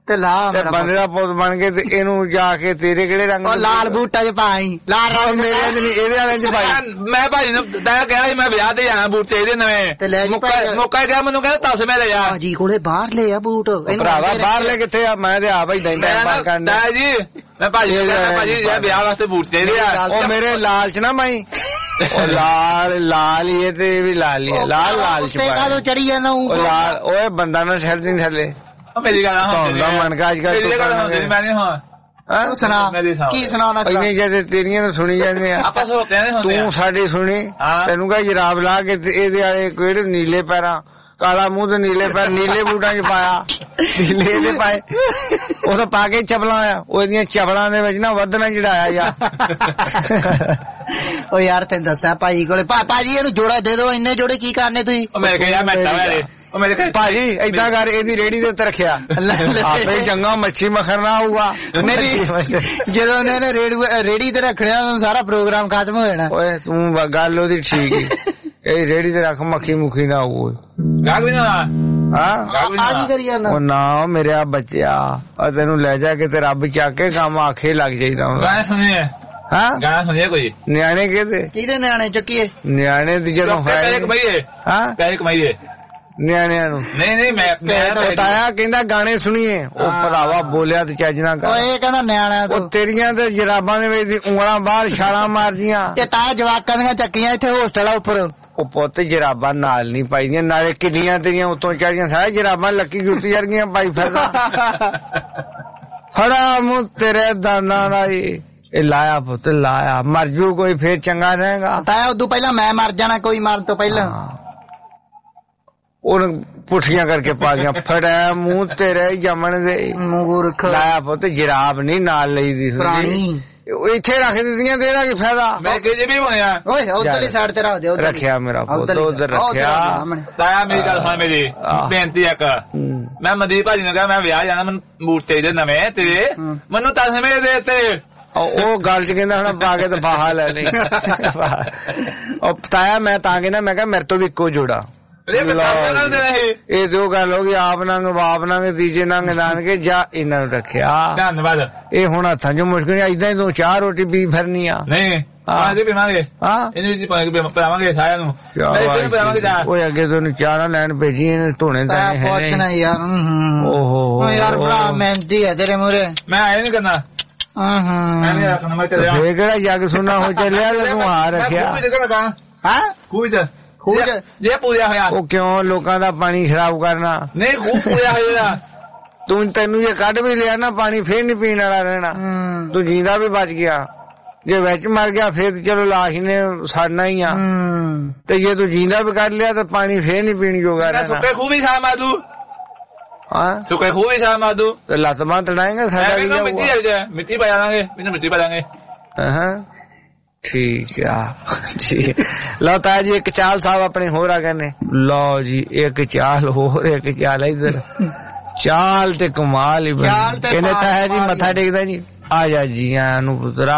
ਤੇ ਲਾ ਬੰਦੇ ਦਾ ਪੁੱਤ ਬਣ ਕੇ ਤੇ ਇਹਨੂੰ ਜਾ ਕੇ ਤੇਰੇ ਕਿਹੜੇ ਰੰਗ ਲਾਲ ਬੂਟਾ ਚ ਪਾਈ ਲਾਲ ਰੰਗ ਮੇਰੇ ਇਹਦੇ ਵਾਲੇ ਚ ਪਾਈ। ਮੈਂ ਭਾਜੀ ਨੂੰ ਤਾਂ ਕਿਹਾ ਸੀ ਮੈਂ ਵਿਆਹ ਤੇ ਜਾਣਾ ਬੂਟ ਚਾਹੀਦੇ ਨਵੇਂ ਤੇ ਲੈ ਮੌਕਾ ਗਿਆ ਮੈਨੂੰ ਕਹਿੰਦਾ ਦਸ ਮੈਂ ਲੈ ਜਾ ਭਾਜੀ ਕੋਲੇ ਬਾਹਰ ਲੈ ਆ ਬੂਟ ਭਰਾਵਾ ਬਾਹਰ ਲੈ ਕਿੱਥੇ ਆ ਮੈਂ ਤੇ ਆਪ ਹੀ ਟਾਈਮ ਪਾਸ ਕਰਨ ਦਾ ਜੀ ਮੈਂ ਭਾਜੀ ਭਾਜੀ ਵਿਆਹ ਵਾਸਤੇ ਬੂਟ ਚਾਹੀਦੇ ਆ ਉਹ ਮੇਰੇ ਲਾਲ ਚ ਨਾ ਮਾਈ ਉਹ ਲਾਲ ਲਾਲ ਹੀ ਤੇ ਵੀ ਲਾਲ ਹੀ ਲਾਲ ਲਾਲ ਚ ਪਾਇਆ ਚੜੀ ਜਾਂਦਾ ਉਹ ਲਾਲ ਓਏ ਬੰਦਾ ਨਾ ਛੱਡ ਨਹੀਂ ਥੱਲੇ ਮੇਰੀ ਗੱਲ ਹਾਂ ਮਨ ਕਾ ਅੱਜ ਕੱਲ ਮੈਂ ਨਹੀਂ ਹਾਂ ਸੁਣਾ ਕੀ ਸੁਣਾਉਣਾ ਇੰਨੇ ਜਦ ਤੇਰੀਆਂ ਤਾਂ ਸੁਣੀ ਜਾਂਦੇ ਆ ਆਪਾਂ ਸੋ ਕਹਿੰਦੇ ਹੁੰਦੇ ਤੂੰ ਸਾਡੀ ਸੁਣੀ ਤੈਨੂੰ ਕਹਾਂ ਜਰਾਬ ਲਾ ਕੇ ਇਹਦੇ ਵਾਲੇ ਕਿਹੜੇ ਨੀਲੇ ਪੈਰਾਂ ਕਾਲਾ ਮੂੰਹ ਤੇ ਨੀਲੇ ਪੈਰ ਨੀਲੇ ਬੂਟਾਂ ਚ ਪਾਇਆ ਨੀਲੇ ਇਹਦੇ ਪਾਏ ਉਹ ਤਾਂ ਪਾ ਕੇ ਚੱਪਲਾਂ ਆ ਉਹਦੀਆਂ ਚੱਪਲਾਂ ਦੇ ਵਿੱਚ ਨਾ ਵਧਣਾ ਚੜਾਇਆ ਯਾਰ ਉਹ ਯਾਰ ਤੈਨੂੰ ਦੱਸਿਆ ਭਾਈ ਕੋਲੇ ਭਾਜੀ ਇਹਨੂੰ ਜੋੜਾ ਦੇ ਦੋ ਇੰਨੇ ਜੋੜੇ ਕੀ ਕਰਨੇ ਤੁਸੀਂ ਮੈਂ ਕਿਹਾ ਮੈਂ ਤਾਂ ਭਾਜੀ ਏਦਾਂ ਕਰ ਇਹਦੀ ਰੇੜੀ ਦੇ ਉੱਤੇ ਰੱਖਿਆ ਆਪੇ ਚੰਗਾ ਮੱਛੀ ਮਖਰਨਾ ਹੋਊਗਾ ਮੇਰੀ ਜਦੋਂ ਉਹਨੇ ਨੇ ਰੇੜੀ ਤੇ ਰੱਖਿਆ ਸਾਰਾ ਪ੍ਰੋਗਰਾਮ ਖਤਮ ਹੋ ਜਾਣਾ ਓਏ ਤੂੰ ਗੱਲ ਉਹਦੀ ਠੀਕ ਹੀ ਇਹ ਰੇੜੀ ਤੇ ਰੱਖ ਮੱਖੀ ਮੁਖੀ ਨਾ ਹੋਊ ਗਾਗ ਵੀ ਨਾ ਹਾਂ ਆਜੀ ਕਰੀ ਜਾਂਦਾ ਉਹ ਨਾ ਮੇਰਾ ਬੱਚਿਆ ਤੈਨੂੰ ਲੈ ਜਾ ਕੇ ਤੇ ਰੱਬ ਚੱਕ ਕੇ ਕੰਮ ਆਖੇ ਲੱਗ ਜਾਈਦਾ ਗਾਣਾ ਸੁਣੀਏ ਹਾਂ ਗਾਣਾ ਸੁਣੀਏ ਕੋਈ ਨਿਆਣੇ ਕਿਹਦੇ ਕਿਹਦੇ ਨਿਆਣੇ ਚੱਕੀਏ ਨਿਆਣੇ ਦੀ ਜਦੋਂ ਪੈਸੇ ਕਮਾਈਏ ਹਾਂ ਪੈਸੇ ਕਮਾਈਏ ਨਿਆਣਿਆਂ ਨੂੰ ਨਹੀਂ ਨਹੀਂ ਮੈਂ ਮੈਂ ਬਤਾਇਆ ਕਹਿੰਦਾ ਗਾਣੇ ਸੁਣੀਏ ਉਹ ਭਰਾਵਾ ਬੋਲਿਆ ਤੇ ਚੱਜ ਨਾ ਕਰ ਉਹ ਇਹ ਕਹਿੰਦਾ ਨਿਆਣਿਆਂ ਤੋਂ ਉਹ ਤੇਰੀਆਂ ਤੇ ਜਰਾਬਾਂ ਦੇ ਵਿੱਚ ਉਂਗਲਾਂ ਬਾਹਰ ਛਾਲਾਂ ਮਾਰਦੀਆਂ ਤੇ ਤਾਂ ਜਵਾਕਾਂ ਦੀਆਂ ਚੱਕੀਆਂ ਇੱਥੇ ਹੋਸਟਲ ਆ ਉੱਪਰ ਉਹ ਪੁੱਤ ਜਰਾਬਾਂ ਨਾਲ ਨਹੀਂ ਪਾਈਆਂ ਨਾਲੇ ਕਿੰਨੀਆਂ ਤੇਰੀਆਂ ਉੱਤੋਂ ਚੜੀਆਂ ਸਾਰੇ ਜਰਾਬਾਂ ਲੱਕੀ ਜੁੱਤੀ ਵਰਗੀਆਂ ਪਾਈ ਫਿਰਦਾ ਫੜਾ ਮੂੰਹ ਤੇਰੇ ਦਾਨਾਂ ਦਾ ਇਹ ਲਾਇਆ ਪੁੱਤ ਲਾਇਆ ਮਰ ਜੂ ਕੋਈ ਫੇਰ ਚੰਗਾ ਰਹੇਗਾ ਤਾਂ ਉਦੋਂ ਪਹਿਲਾਂ ਮੈਂ ਮਰ ਜਾਣਾ ਕੋਈ ਮਰਨ ਤੋਂ ਪਹਿਲਾਂ ਉਹ ਪੁੱਠੀਆਂ ਕਰਕੇ ਪਾ ਦੀਆਂ ਫੜਾ ਮੂੰਹ ਤੇਰੇ ਜੰਮਣ ਦੇ ਮੂਰਖ ਲਾਇਆ ਪੁੱਤ ਜਰਾਬ ਨਹੀਂ ਨਾਲ ਲਈ ਦੀ ਪੁਰਾਣੀ ਇੱਥੇ ਰੱਖ ਦਿੱਤੀਆਂ ਤੇ ਇਹਦਾ ਕੀ ਫਾਇਦਾ ਮੈਂ ਕਿਹਦੇ ਵੀ ਬਣਿਆ ਓਏ ਉਧਰਲੀ ਸਾਈਡ ਤੇ ਰੱਖ ਦੇ ਰੱਖਿਆ ਮੇਰਾ ਪੁੱਤ ਉਧਰ ਰੱਖਿਆ ਤਾਇਆ ਮੇਰੀ ਗੱਲ ਸੁਣ ਮੇਰੀ ਬੇਨਤੀ ਇੱਕ ਮੈਂ ਮਨਦੀਪ ਭਾਜੀ ਨੂੰ ਕਿਹਾ ਮੈਂ ਵਿਆਹ ਜਾਣਾ ਮੈਨੂੰ ਬੂਟ ਚਾਹੀਦੇ ਨਵੇਂ ਤੇਰੇ ਮੈਨੂੰ ਦਸ ਮੇਰੇ ਦੇ ਤੇ ਉਹ ਗੱਲ ਚ ਕਹਿੰਦਾ ਹੁਣ ਪਾ ਕੇ ਤੇ ਬਾਹਾ ਲੈ ਲਈ ਉਹ ਤਾਇਆ ਮੈਂ ਤਾਂ ਕਹਿੰਦਾ ਮੈਂ ਕਿਹਾ ਮੇਰੇ ਤੋਂ ਵੀ ਇੱਕੋ ਜੋੜਾ ਇਹ ਜੋ ਗੱਲ ਹੋ ਗਈ ਆਪ ਨੰਗ ਬਾਪ ਨੰਗ ਤੀਜੇ ਨੰਗ ਨਾਨਕੇ ਜਾ ਇਹਨਾਂ ਨੂੰ ਰੱਖਿਆ ਧੰਨਵਾਦ ਇਹ ਹੁਣ ਹੱਥਾਂ ਚੋਂ ਮੁਸ਼ਕਿਲ ਏਦਾਂ ਹੀ ਤੂੰ ਚਾਹ ਰੋਟੀ ਪੀ ਫਿਰਨੀ ਆ ਨਹੀਂ ਆਜੇ ਪੀਵਾਂਗੇ ਹਾਂ ਇਹਦੇ ਵਿੱਚ ਪਾਵਾਂਗੇ ਸਾਰਿਆਂ ਨੂੰ ਓਏ ਅੱਗੇ ਤੈਨੂੰ ਚਾਹ ਨਾ ਲੈਣ ਭੇਜੀ ਇਹਨੇ ਧੋਣੇ ਤਾਂ ਹੈ ਪੁੱਛਣਾ ਯਾਰ ਓਹੋ ਯਾਰ ਬੜਾ ਮਿਹਨਤੀ ਹੈ ਤੇਰੇ ਮੂਰੇ ਮੈਂ ਆਇਆ ਨਹੀਂ ਕਰਨਾ ਮੈਂ ਨਹੀਂ ਰੱਖਣਾ ਮੈਂ ਚੱਲਿਆ ਫੇਰ ਕਿਹੜਾ ਜੱਗ ਸੁਣਾ ਹੋ ਚੱਲਿਆ ਤੇ ਤੂੰ ਆ ਰੱਖਿਆ ਹਾਂ ਖੂਹ ਚ ਖੂਹ ਜੇ ਪੂਜਾ ਹੋਇਆ ਉਹ ਕਿਉਂ ਲੋਕਾਂ ਦਾ ਪਾਣੀ ਖਰਾਬ ਕਰਨਾ ਨਹੀਂ ਖੂਹ ਪੂਜਾ ਹੋਇਆ ਤੂੰ ਤੈਨੂੰ ਇਹ ਕੱਢ ਵੀ ਲਿਆ ਨਾ ਪਾਣੀ ਫੇਰ ਨਹੀਂ ਪੀਣ ਵਾਲਾ ਰਹਿਣਾ ਤੂੰ ਜੀਂਦਾ ਵੀ ਬਚ ਗਿਆ ਜੇ ਵਿੱਚ ਮਰ ਗਿਆ ਫੇਰ ਚਲੋ ਲਾਸ਼ ਨੇ ਸੜਨਾ ਹੀ ਆ ਤੇ ਜੇ ਤੂੰ ਜੀਂਦਾ ਵੀ ਕੱਢ ਲਿਆ ਤਾਂ ਪਾਣੀ ਫੇਰ ਨਹੀਂ ਪੀਣ ਜੋਗਾ ਰਹਿਣਾ ਸੁੱਕੇ ਖੂਹ ਵੀ ਛਾਲ ਮਾਰ ਦੂ ਹਾਂ ਸੁੱਕੇ ਖੂਹ ਵੀ ਛਾਲ ਮਾਰ ਦੂ ਤੇ ਲੱਤ ਬਾਂਹ ਤੜਾਏਗਾ ਸਾਡਾ ਕੀ ਜਾਊਗਾ ਮਿੱਟੀ ਆ ਮਿੱਟੀ ਪਾ ਜਾਵਾਂਗੇ ਮੈਨੂੰ ਮਿੱਟੀ ਪਾ ਦਾਂਗੇ ਹਾਂ ਠੀਕ ਆ ਠੀਕ ਲਓ ਤਾਇਆ ਜੀ ਇੱਕ ਚਾਲ ਸਾਹਿਬ ਆਪਣੇ ਹੋਰ ਆ ਗਏ ਨੇ ਲਓ ਜੀ ਇੱਕ ਚਾਲ ਹੋਰ ਇੱਕ ਚਾਲ ਇਧਰ ਚਾਲ ਤੇ ਕਮਾਲ ਹੀ ਬਣੀ ਕਹਿੰਦੇ ਤਾਇਆ ਜੀ ਮੱਥਾ ਟੇਕਦਾ ਜੀ ਆ ਜਾ ਜੀਆਂ ਨੂੰ ਪੁੱਤਰਾ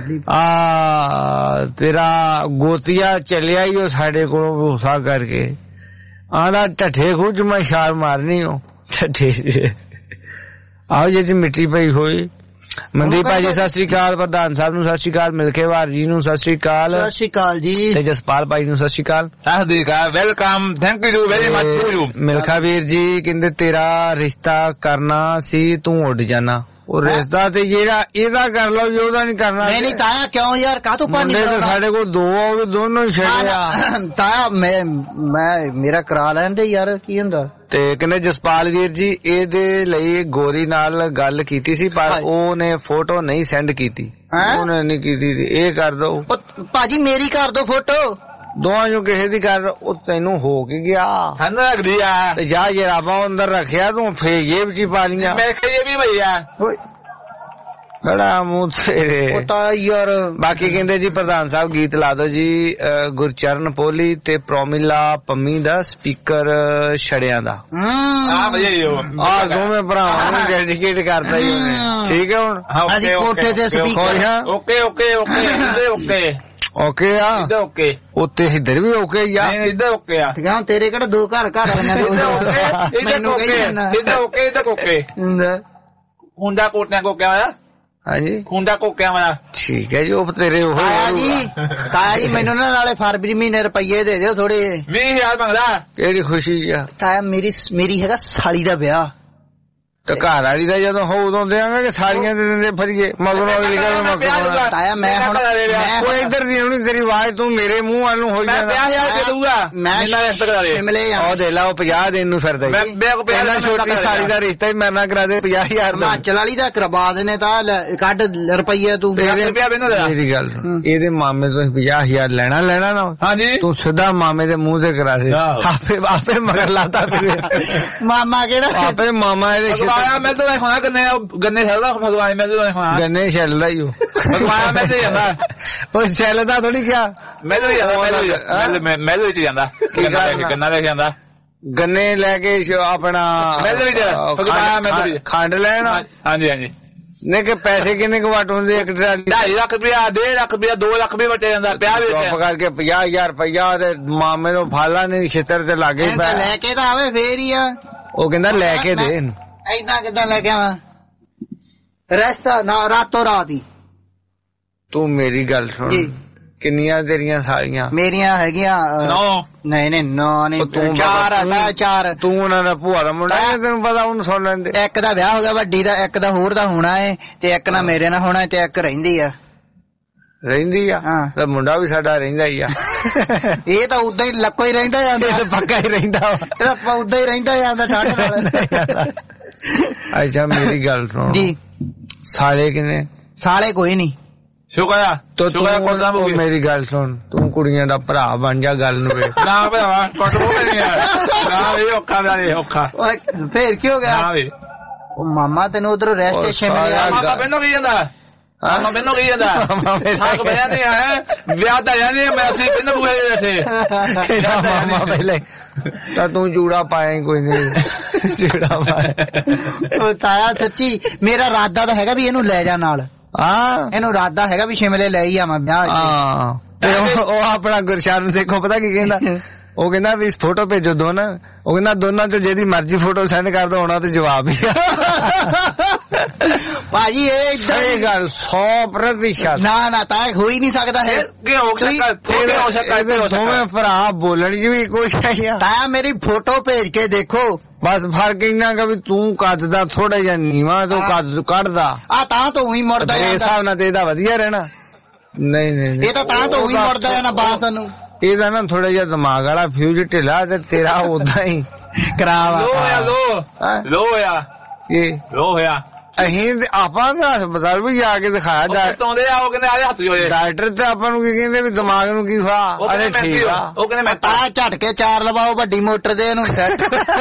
ਆ ਤੇਰਾ ਗੋਤੀਆ ਚੱਲਿਆ ਹੀ ਉਹ ਸਾਡੇ ਕੋਲੋਂ ਭੂਸਾ ਕਰਕੇ ਆਂਦਾ ਢੱਠੇ ਖੂਹ ਚ ਮੈਂ ਛਾਲ ਮਾਰਨੀ ਹੋ ਢੱਠੇ ਆਓ ਜੀ ਮਿੱਟੀ ਪਈ ਹੋਈ ਮਨਦੀਪ ਭਾਜੀ ਸਤਿ ਸ੍ਰੀ ਅਕਾਲ ਪ੍ਰਧਾਨ ਸਾਹਿਬ ਨੂੰ ਸਤਿ ਸ੍ਰੀ ਅਕਾਲ ਮਿਲਖੇਵਾਰ ਜੀ ਨੂੰ ਸਤਿ ਸ੍ਰੀ ਅਕਾਲ ਸਤਿ ਸ੍ਰੀ ਅਕਾਲ ਜੀ ਤੇ ਜਸਪਾਲ ਭਾਈ ਨੂੰ ਸਤਿ ਸ੍ਰੀ ਅਕਾਲ ਸਤਿ ਸ੍ਰੀ ਅਕਾਲ welcome thank you very much to you Milkha ਵੀਰ ਜੀ ਕਹਿੰਦੇ ਤੇਰਾ ਰਿਸ਼ਤਾ ਕਰਨਾ ਸੀ ਤੂੰ ਉੱਡ ਜਾਣਾ ਉਹ ਰਿਸ਼ਤਾ ਤੇ ਜਿਹੜਾ ਇਹਦਾ ਕਰ ਲਓ ਜੀ ਉਹਦਾ ਨਹੀਂ ਕਰਨਾ ਨਹੀਂ ਨਹੀਂ ਤਾਇਆ ਕਿਉਂ ਯਾਰ ਕਾਹਤੋਂ ਪਾਣੀ ਸਾਡੇ ਕੋਲ ਦੋ ਆ ਦੋਨੋਂ ਹੀ ਛੱਡਿਆ ਤਾਇਆ ਮੈਂ ਮੈਂ ਮੇਰਾ ਕਰਾ ਲੈਂਦੇ ਯਾਰ ਕੀ ਹੁੰਦਾ ਤੇ ਕਹਿੰਦੇ ਜਸਪਾਲ ਵੀਰ ਜੀ ਇਹਦੇ ਲਈ ਗੋਰੀ ਨਾਲ ਗੱਲ ਕੀਤੀ ਸੀ ਪਰ ਉਹਨੇ ਫੋਟੋ ਨਹੀਂ ਸੈਂਡ ਕੀਤੀ ਉਹਨੇ ਨਹੀਂ ਕੀਤੀ ਇਹ ਕਰ ਦੋ ਭਾਜੀ ਮੇਰੀ ਕਰ ਦੋ ਫੋਟੋ ਦੋਵਾਂ ਚੋਂ ਕਿਸੇ ਦੀ ਕਰ ਉਹ ਤੈਨੂੰ ਹੋ ਕੇ ਗਿਆ ਠੰਡ ਲੱਗਦੀ ਆ ਤੇ ਜਾ ਜਰਾਬਾਂ ਅੰਦਰ ਰੱਖਿਆ ਤੂੰ ਫੇਰ ਜੇਬ ਚ ਪਾ ਲੀਆਂ ਮੈਂ ਕਿਹਾ ਵੀ ਭਈਆ ਬੜਾ ਮੂੰਹ ਤੇਰੇ ਯਾਰ ਬਾਕੀ ਕਹਿੰਦੇ ਜੀ ਪ੍ਰਧਾਨ ਸਾਹਿਬ ਗੀਤ ਲਾ ਦੋ ਜੀ ਗੁਰਚਰਨ ਪੋਲੀ ਤੇ ਪ੍ਰੋਮਿਲਾ ਪੰਮੀ ਦਾ ਸਪੀਕਰ ਛੜਿਆਂ ਦਾ ਆ ਭਈਆ ਯੋ ਆ ਦੋਵੇਂ ਭਰਾਵਾਂ ਨੂੰ ਡੈਡੀਕੇਟ ਕਰਤਾ ਜੀ ਉਹਨੇ ਠੀਕ ਹੈ ਹੁਣ ਅਸੀਂ ਕੋਠੇ ਤੇ speaker okay okay okay okay okay ਆ ਇੱਧਰ ਓਕੇ ਉੱਤੇ ਇੱਧਰ ਵੀ ਓਕੇ ਹੀ ਆ ਨਹੀਂ ਇੱਧਰ ਓਕੇ ਆ ਠੀਕ ਆ ਤੇਰੇ ਕਿਹੜਾ ਦੋ ਘਰ ਘਰ ਆਈਆਂ ਇੱਧਰ ਓਕੇ ਇੱਧਰ ਓਕੇ ਇੱਧਰ ਓਕੇ ਹੁੰਦਾ ਕੋਟਿਆਂ ਕੋਕਿਆ ਹੋਇਆ ਹਾਂਜੀ ਹੁੰਦਾ ਕੋਕਿਆ ਹੋਇਆ ਠੀਕ ਹੈ ਜੀ ਉਹ ਤੇਰੇ ਉਹ ਕਾਇਆ ਜੀ ਕਾਇਆ ਜੀ ਮੈਨੂੰ ਨਾ ਨਾਲੇ ਫਰਵਰੀ ਮਹੀਨੇ ਰੁਪਈਏ ਦੇ ਦਿਓ ਥੋੜੇ ਵੀਹ ਹਜ਼ਾਰ ਮੰਗਦਾ ਕਿਹੜੀ ਖੁਸ਼ੀ ਆ ਕਾਇਆ ਮੇਰੀ ਮੇਰੀ ਹੈਗਾ ਸਾਲੀ ਦਾ ਵਿਆਹ ਤੇ ਘਰ ਵਾਲੀ ਦਾ ਜਦੋਂ ਹੋ ਉਦੋਂ ਦੇਾਂਗੇ ਕਿ ਸਾਰੀਆਂ ਦੇ ਦਿੰਦੇ ਫਰੀਏ ਮਗਰੋਂ ਅਗਲੀ ਗੱਲ ਤਾਇਆ ਮੈਂ ਹੁਣ ਉਹ ਇੱਧਰ ਦੀ ਹੁਣੀ ਤੇਰੀ ਆਵਾਜ਼ ਤੂੰ ਮੇਰੇ ਮੂੰਹ ਵੱਲ ਨੂੰ ਹੋਈ ਜਾਂਦਾ ਮੈਂ ਪੰਜਾਹ ਹਜ਼ਾਰ ਦੇ ਦਊਗਾ ਮੈਂ ਸ਼ਿਮਲੇ ਉਹ ਦੇ ਲਾ ਉਹ ਪੰਜਾਹ ਦੇਣ ਨੂੰ ਫਿਰਦਾ ਮੈਂ ਪਹਿਲਾਂ ਛੋਟੀ ਸਾਲੀ ਦਾ ਰਿਸ਼ਤਾ ਹੀ ਮੇਰੇ ਨਾਲ ਕਰਾ ਦੇ ਪੰਜਾਹ ਹਜ਼ਾਰ ਦਾ ਹਿਮਾਚਲ ਵਾਲੀ ਦਾ ਕਰਵਾ ਦੇਣੇ ਤਾਂ ਕੱਢ ਰੁਪਈਏ ਤੂੰ ਮੇਰੀ ਗੱਲ ਇਹਦੇ ਮਾਮੇ ਤੋਂ ਪੰਜਾਹ ਹਜ਼ਾਰ ਲੈਣਾ ਲੈਣਾ ਨਾ ਹਾਂਜੀ ਤੂੰ ਸਿੱਧਾ ਮਾਮੇ ਦੇ ਮੂੰਹ ਤੇ ਕਰਾ ਦੇ ਆਪੇ ਆਪੇ ਮਗਰ ਲਾਤਾ ਫਿਰ ਮਾਮਾ ਕਿਹੜਾ ਆਪੇ ਮਾਮਾ ਇਹਦੇ ਮੈਂ ਤਾਂ ਨਹੀਂ ਖਾਣਾ ਗੰਨੇ ਗੰਨੇ ਛੱਲਦਾ ਭਗਵਾਨ ਮੈਂ ਤਾਂ ਨਹੀਂ ਖਾਣਾ ਗੰਨੇ ਛੱਲਦਾ ਹੀ ਉਹ ਭਗਵਾਨ ਮੈਂ ਤੇ ਜਾਂਦਾ ਉਹ ਛੱਲਦਾ ਥੋੜੀ ਕਿਆ ਮੈਂ ਤਾਂ ਜਾਂਦਾ ਮੈਂ ਮੈਂ ਵਿੱਚ ਜਾਂਦਾ ਗੰਨਾ ਲੈ ਕੇ ਜਾਂਦਾ ਗੰਨੇ ਲੈ ਕੇ ਆਪਣਾ ਮੈਂ ਤਾਂ ਵਿੱਚ ਭਗਵਾਨ ਮੈਂ ਤਾਂ ਖੰਡ ਲੈਣਾ ਹਾਂਜੀ ਹਾਂਜੀ ਨੇ ਕਿ ਪੈਸੇ ਕਿੰਨੇ ਕੁ ਵਟ ਹੁੰਦੇ ਇੱਕ ਟਰਾਲੀ ਢਾਈ ਲੱਖ ਰੁਪਇਆ ਡੇਢ ਲੱਖ ਰੁਪਇਆ ਦੋ ਲੱਖ ਵੀ ਵਟੇ ਜਾਂਦਾ ਪਿਆ ਵੀ ਚੁੱਪ ਕਰਕੇ ਪੰਜਾਹ ਹਜ਼ਾਰ ਰੁਪਇਆ ਤੇ ਮਾਮੇ ਨੂੰ ਫਾਲਾ ਨਹੀਂ ਛਿੱਤਰ ਤੇ ਲਾਗੇ ਲੈ ਕੇ ਤਾਂ ਆਵੇ ਫੇਰ ਹੀ ਆ ਉਹ ਕਹਿੰਦਾ ਲੈ ਕੇ ਦੇ ਏਦਾਂ ਕਿੱਦਾਂ ਲੈ ਕੇ ਆਵਾਂ ਰਸਤਾ ਨਾ ਰਾਤੋਂ ਰਾਤ ਹੀ ਤੂੰ ਮੇਰੀ ਗੱਲ ਸੁਣ ਕਿੰਨੀਆਂ ਤੇਰੀਆਂ ਸਾਲੀਆਂ ਮੇਰੀਆਂ ਹੈਗੀਆਂ ਨੌ ਨਹੀਂ ਨਹੀਂ ਨੌ ਨਹੀਂ ਚਾਰ ਆ ਚਾਰ ਤੂੰ ਉਹਨਾਂ ਦਾ ਭੂਆ ਦਾ ਮੁੰਡਾ ਤੈਨੂੰ ਪਤਾ ਉਹਨੂੰ ਸੁਣ ਲੈਂਦੇ ਇੱਕ ਦਾ ਵਿਆਹ ਹੋ ਗਿਆ ਵੱਡੀ ਦਾ ਇੱਕ ਦਾ ਹੋਰ ਦਾ ਹੋਣਾ ਏ ਤੇ ਇੱਕ ਨਾ ਮੇਰੇ ਨਾਲ ਹੋਣਾ ਤੇ ਇੱਕ ਰਹਿੰਦੀ ਆ ਰਹਿੰਦੀ ਆ ਤੇ ਮੁੰਡਾ ਵੀ ਸਾਡਾ ਰਹਿੰਦਾ ਹੀ ਆ ਇਹ ਤਾਂ ਉਦਾਂ ਹੀ ਲੱਕੋ ਹੀ ਰਹਿੰਦਾ ਜਾਂਦਾ ਇਹ ਤਾਂ ਪੱਕਾ ਹੀ ਰਹਿੰਦਾ ਇਹ ਤਾਂ ਉਦਾਂ ਹੀ ਰਹਿੰਦਾ ਜਾਂਦਾ ਠੰਡ ਨਾਲ ਅੱਛਾ ਮੇਰੀ ਗੱਲ ਸੁਣ ਜੀ ਸਾਲੇ ਕਿੰਨੇ ਸਾਲੇ ਕੋਈ ਨਹੀਂ ਸ਼ੁਕਰਿਆ ਤੂੰ ਮੇਰੀ ਗੱਲ ਸੁਣ ਤੂੰ ਕੁੜੀਆਂ ਦਾ ਭਰਾ ਬਣ ਜਾ ਗੱਲ ਨੂੰ ਵੇ ਨਾ ਭਰਾਵਾ ਕੋਟੋ ਨਹੀਂ ਆ ਨਾ ਇਹ ਔਖਾ ਦਾ ਇਹ ਔਖਾ ਫੇਰ ਕੀ ਹੋ ਗਿਆ ਨਾ ਵੇ ਉਹ ਮਾਮਾ ਤੈਨੂੰ ਉਧਰੋਂ ਰੈਸਟ ਸਟੇਸ਼ਨ ਮਿਲਿਆ ਮਾਮਾ ਮੈਨੂੰ ਕੀ ਜਾਂਦਾ ਮਾਮਾ ਮੈਨੂੰ ਕੀ ਜਾਂਦਾ ਸਾਕ ਬਿਆ ਨਹੀਂ ਆਇਆ ਵਿਆਹ ਦਾ ਜਾਨੀ ਮੈਂ ਅਸੀਂ ਪਿੰਡ ਬੂਹੇ ਬੈਠੇ ਮਾਮਾ ਪਹਿਲੇ ਤਾਂ ਤੂੰ ਜੂੜਾ ਪਾਇਆ ਕੋਈ ਨਹੀਂ ਜੂੜਾ ਪਾਇਆ ਉਹ ਤਾਇਆ ਸੱਚੀ ਮੇਰਾ ਇਰਾਦਾ ਤਾਂ ਹੈਗਾ ਵੀ ਇਹਨੂੰ ਲੈ ਜਾ ਨਾਲ ਹਾਂ ਇਹਨੂੰ ਇਰਾਦਾ ਹੈਗਾ ਵੀ ਸ਼ਿਮਲੇ ਲੈ ਹੀ ਆਵਾਂ ਵਿਆਹ ਹਾਂ ਤੇ ਉਹ ਆਪਣਾ ਗੁਰਸ਼ਰਨ ਸੇਖੋਂ ਪਤਾ ਕੀ ਕਹਿੰਦਾ ਉਹ ਕਹਿੰਦਾ ਵੀ ਫੋਟੋ ਭੇਜੋ ਦੋਨਾਂ ਉਹ ਕਹਿੰਦਾ ਦੋਨਾਂ ਚੋਂ ਜਿਹਦੀ ਮਰਜ਼ੀ ਫੋਟੋ ਸੈਂਡ ਕਰ ਦੋ ਹੋਣਾ ਤੇ ਜਵਾਬ ਹੀ ਭਾਜੀ ਇਹ ਇਦਾਂ ਇਹ ਗੱਲ ਸੌ ਪ੍ਰਤੀਸ਼ਤ ਨਾ ਨਾ ਤਾਂ ਹੋ ਹੀ ਨਹੀਂ ਸਕਦਾ ਹੈ ਕੀ ਹੋ ਸਕਦਾ ਹੋ ਸਕਦਾ ਦੋਵੇਂ ਭਰਾ ਬੋਲਣ ਚ ਵੀ ਕੁਛ ਹੈ ਤਾਂ ਮੇਰੀ ਫੋਟੋ ਭੇਜ ਕੇ ਦੇਖੋ ਬਸ ਫਰਕ ਇੰਨਾ ਕਿ ਵੀ ਤੂੰ ਕੱਦ ਦਾ ਥੋੜਾ ਜਿਹਾ ਨੀਵਾ ਤੂੰ ਕੱਦ ਕੱਢਦਾ ਆ ਤਾਂ ਤੂੰ ਹੀ ਮੁੜਦਾ ਇਸ ਹਿਸਾਬ ਨਾਲ ਤੇ ਇਹਦਾ ਵਧੀਆ ਰਹਿਣਾ ਨਹੀਂ ਨਹੀਂ ਇਹ ਤਾਂ ਤਾਂ ਤੂੰ ਹੀ ਮੁੜਦਾ ਹੈ ਨਾ ਬਾਸ ਨੂੰ ਇਹਦਾ ਨਾ ਥੋੜਾ ਜਿਹਾ ਦਿਮਾਗ ਵਾਲਾ ਫਿਊਜ਼ ਢਿੱਲਾ ਤੇ ਤੇਰਾ ਉਦਾਂ ਹੀ ਖਰਾਬ ਲੋ ਆ ਲੋ ਲੋ ਆ ਇਹ ਲੋ ਆ ਅਸੀਂ ਆਪਾਂ ਦਾ ਹਸਪਤਾਲ ਵੀ ਜਾ ਕੇ ਦਿਖਾਇਆ ਡਾਕਟਰ ਆ ਉਹ ਕਹਿੰਦੇ ਆ ਹੱਥ ਜੋੜੇ ਡਾਕਟਰ ਤੇ ਆਪਾਂ ਨੂੰ ਕੀ ਕਹਿੰਦੇ ਵੀ ਦਿਮਾਗ ਨੂੰ ਕੀ ਖਾ ਅਰੇ ਠੀਕ ਆ ਉਹ ਕਹਿੰਦੇ ਮੈਂ ਤਾਂ ਝਟਕੇ ਚਾਰ ਲਵਾਓ ਵੱਡੀ ਮੋਟਰ ਦੇ ਇਹਨੂੰ ਸੈੱਟ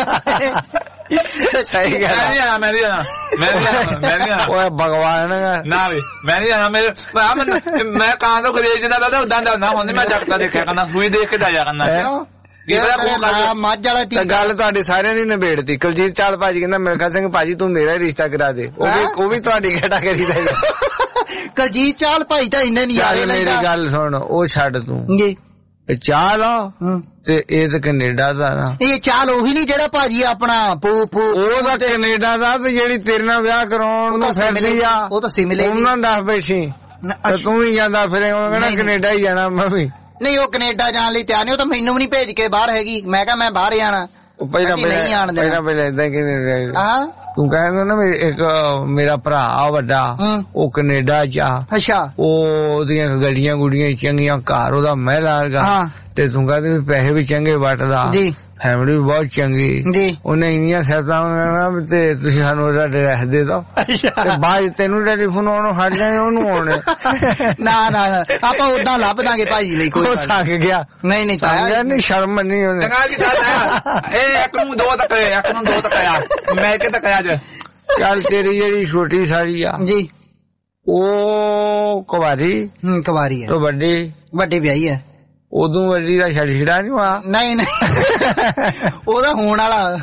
ਸਹੀ ਗੱਲ ਮੈਂ ਨਹੀਂ ਆਣਾ ਮੈਂ ਨਹੀਂ ਆਣਾ ਮੈਂ ਨਹੀਂ ਆਣਾ ਮੈਂ ਨਹੀਂ ਆਣਾ ਓਏ ਭਗਵਾਨ ਨਾ ਵੀ ਮੈਂ ਨਹੀਂ ਆਣਾ ਮੇਰੇ ਮੈਂ ਕਾਂ ਤੋਂ ਖਰੀਦ ਜਿੰਦਾ ਦਾ ਉਦਾਂ ਦਾ ਨਾ ਹੁੰਦੀ ਮੈਂ ਡਾਕਟਰ ਦੇਖਿਆ ਕਰਨਾ ਸੂਈ ਦੇਖ ਕੇ ਜਾਇਆ ਕਰਨਾ ਮੱਝ ਵਾਲਾ ਤਾਂ ਗੱਲ ਤੁਹਾਡੇ ਸਾਰਿਆਂ ਦੀ ਨਿਬੇੜਤੀ ਕੁਲਜੀਤ ਚਾਲ ਭਾਜੀ ਕਹਿੰਦਾ ਮਿਲਖਾ ਸਿੰਘ ਭਾਜੀ ਤੂੰ ਮੇਰਾ ਹੀ ਰਿਸ਼ਤਾ ਕਰਾ ਦੇ ਉਹ ਵੀ ਉਹ ਵੀ ਤੁਹਾਡੀ ਕੈਟਾਗਰੀ ਦਾ ਹੀ ਕੁਲਜੀਤ ਚਾਲ ਭਾਈ ਤਾਂ ਇੰਨੇ ਨਹੀਂ ਯਾਰੇ ਮੇਰੀ ਗੱਲ ਸੁਣ ਉਹ ਛੱਡ ਤੂੰ ਜੀ ਚਾਲ ਆ ਤੇ ਇਹ ਤਾਂ ਕੈਨੇਡਾ ਦਾ ਨਾ ਇਹ ਚਾਲ ਉਹੀ ਨਹੀਂ ਜਿਹੜਾ ਭਾਜੀ ਆਪਣਾ ਪੂ ਪੂ ਉਹ ਤਾਂ ਕੈਨੇਡਾ ਦਾ ਤੇ ਜਿਹੜੀ ਤੇਰੇ ਨਾਲ ਵਿਆਹ ਕਰਾਉਣ ਨੂੰ ਫਿਰਦੀ ਆ ਉਹ ਤਾਂ ਸਿਮਲੇ ਉਹਨਾਂ ਦੱਸ ਬੈਠੀ ਤੂੰ ਵੀ ਜਾਂਦਾ ਫਿਰ ਉਹ ਕਹਿੰਦਾ ਕੈਨੇਡਾ ਹੀ ਜਾਣਾ ਮੈਂ ਵੀ ਨਹੀਂ ਉਹ ਕੈਨੇਡਾ ਜਾਣ ਲਈ ਤਿਆਰ ਨਹੀਂ ਉਹ ਤਾਂ ਮੈਨੂੰ ਵੀ ਨਹੀਂ ਭੇਜ ਕੇ ਬਾਹਰ ਹੈਗੀ ਮੈਂ ਕਿਹਾ ਮੈਂ ਬਾਹਰ ਜਾਣਾ ਪਹਿਲਾਂ ਪਹਿਲਾਂ ਪਹਿਲਾਂ ਪਹਿਲਾਂ ਏਦਾਂ ਕਹਿੰਦੇ ਹਾਂ ਤੂੰ ਕਹਿੰਦਾ ਨਾ ਇੱਕ ਮੇਰਾ ਭਰਾ ਵੱਡਾ ਉਹ ਕੈਨੇਡਾ ਚ ਅੱਛਾ ਉਹ ਉਹਦੀਆਂ ਗੱਡੀਆਂ ਗੁੱਡੀਆਂ ਚੰਗੀਆਂ ਘਰ ਉਹਦਾ ਮਹਿਲਾ ਵਰਗਾ ਤੇ ਤੂੰ ਕਹਿੰਦੇ ਪੈਸੇ ਵੀ ਚੰਗੇ ਵੱਟਦਾ ਜੀ ਫੈਮਿਲੀ ਵੀ ਬਹੁਤ ਚੰਗੀ ਜੀ ਉਹਨੇ ਇੰਨੀਆਂ ਸਹਿਤਾਂ ਤੇ ਤੁਸੀਂ ਸਾਨੂੰ ਉਹਦਾ ਐਡਰੈਸ ਦੇ ਦੋ ਤੇ ਬਾਅਦ ਤੈਨੂੰ ਟੈਲੀਫੋਨ ਆਉਣੋਂ ਹਟ ਜਾਏ ਉਹਨੂੰ ਆਉਣੇ ਨਾ ਨਾ ਆਪਾਂ ਉਦਾਂ ਲੱਭ ਦਾਂਗੇ ਭਾਜੀ ਲਈ ਕੋਈ ਸੱਕ ਗਿਆ ਨਹੀਂ ਨਹੀਂ ਤਾਇਆ ਨਹੀਂ ਸ਼ਰਮ ਨਹੀਂ ਉਹਨੇ ਇਹ ਇੱਕ ਨੂੰ ਦੋ ਤੱਕ ਇੱਕ ਨੂੰ ਦੋ ਤੱਕ ਆ ਮੈਂ ਕਿ ਤੱਕ ਆ ਜਾ ਚੱਲ ਤੇਰੀ ਜਿਹੜੀ ਛੋਟੀ ਸਾਲੀ ਆ ਜੀ ਉਹ ਕੁਵਾਰੀ ਹੂੰ ਕੁਵਾਰੀ ਹੈ ਤੋਂ ਵੱਡੀ ਵੱਡੀ ਵਿਆਹੀ ਹੈ ਉਦੋਂ ਵੱਡੀ ਦਾ ਛੜ ਛੜਾ ਨਹੀਂ ਆ ਨਹੀਂ ਨਹੀਂ ਉਹਦਾ ਹੋਣ ਵਾਲਾ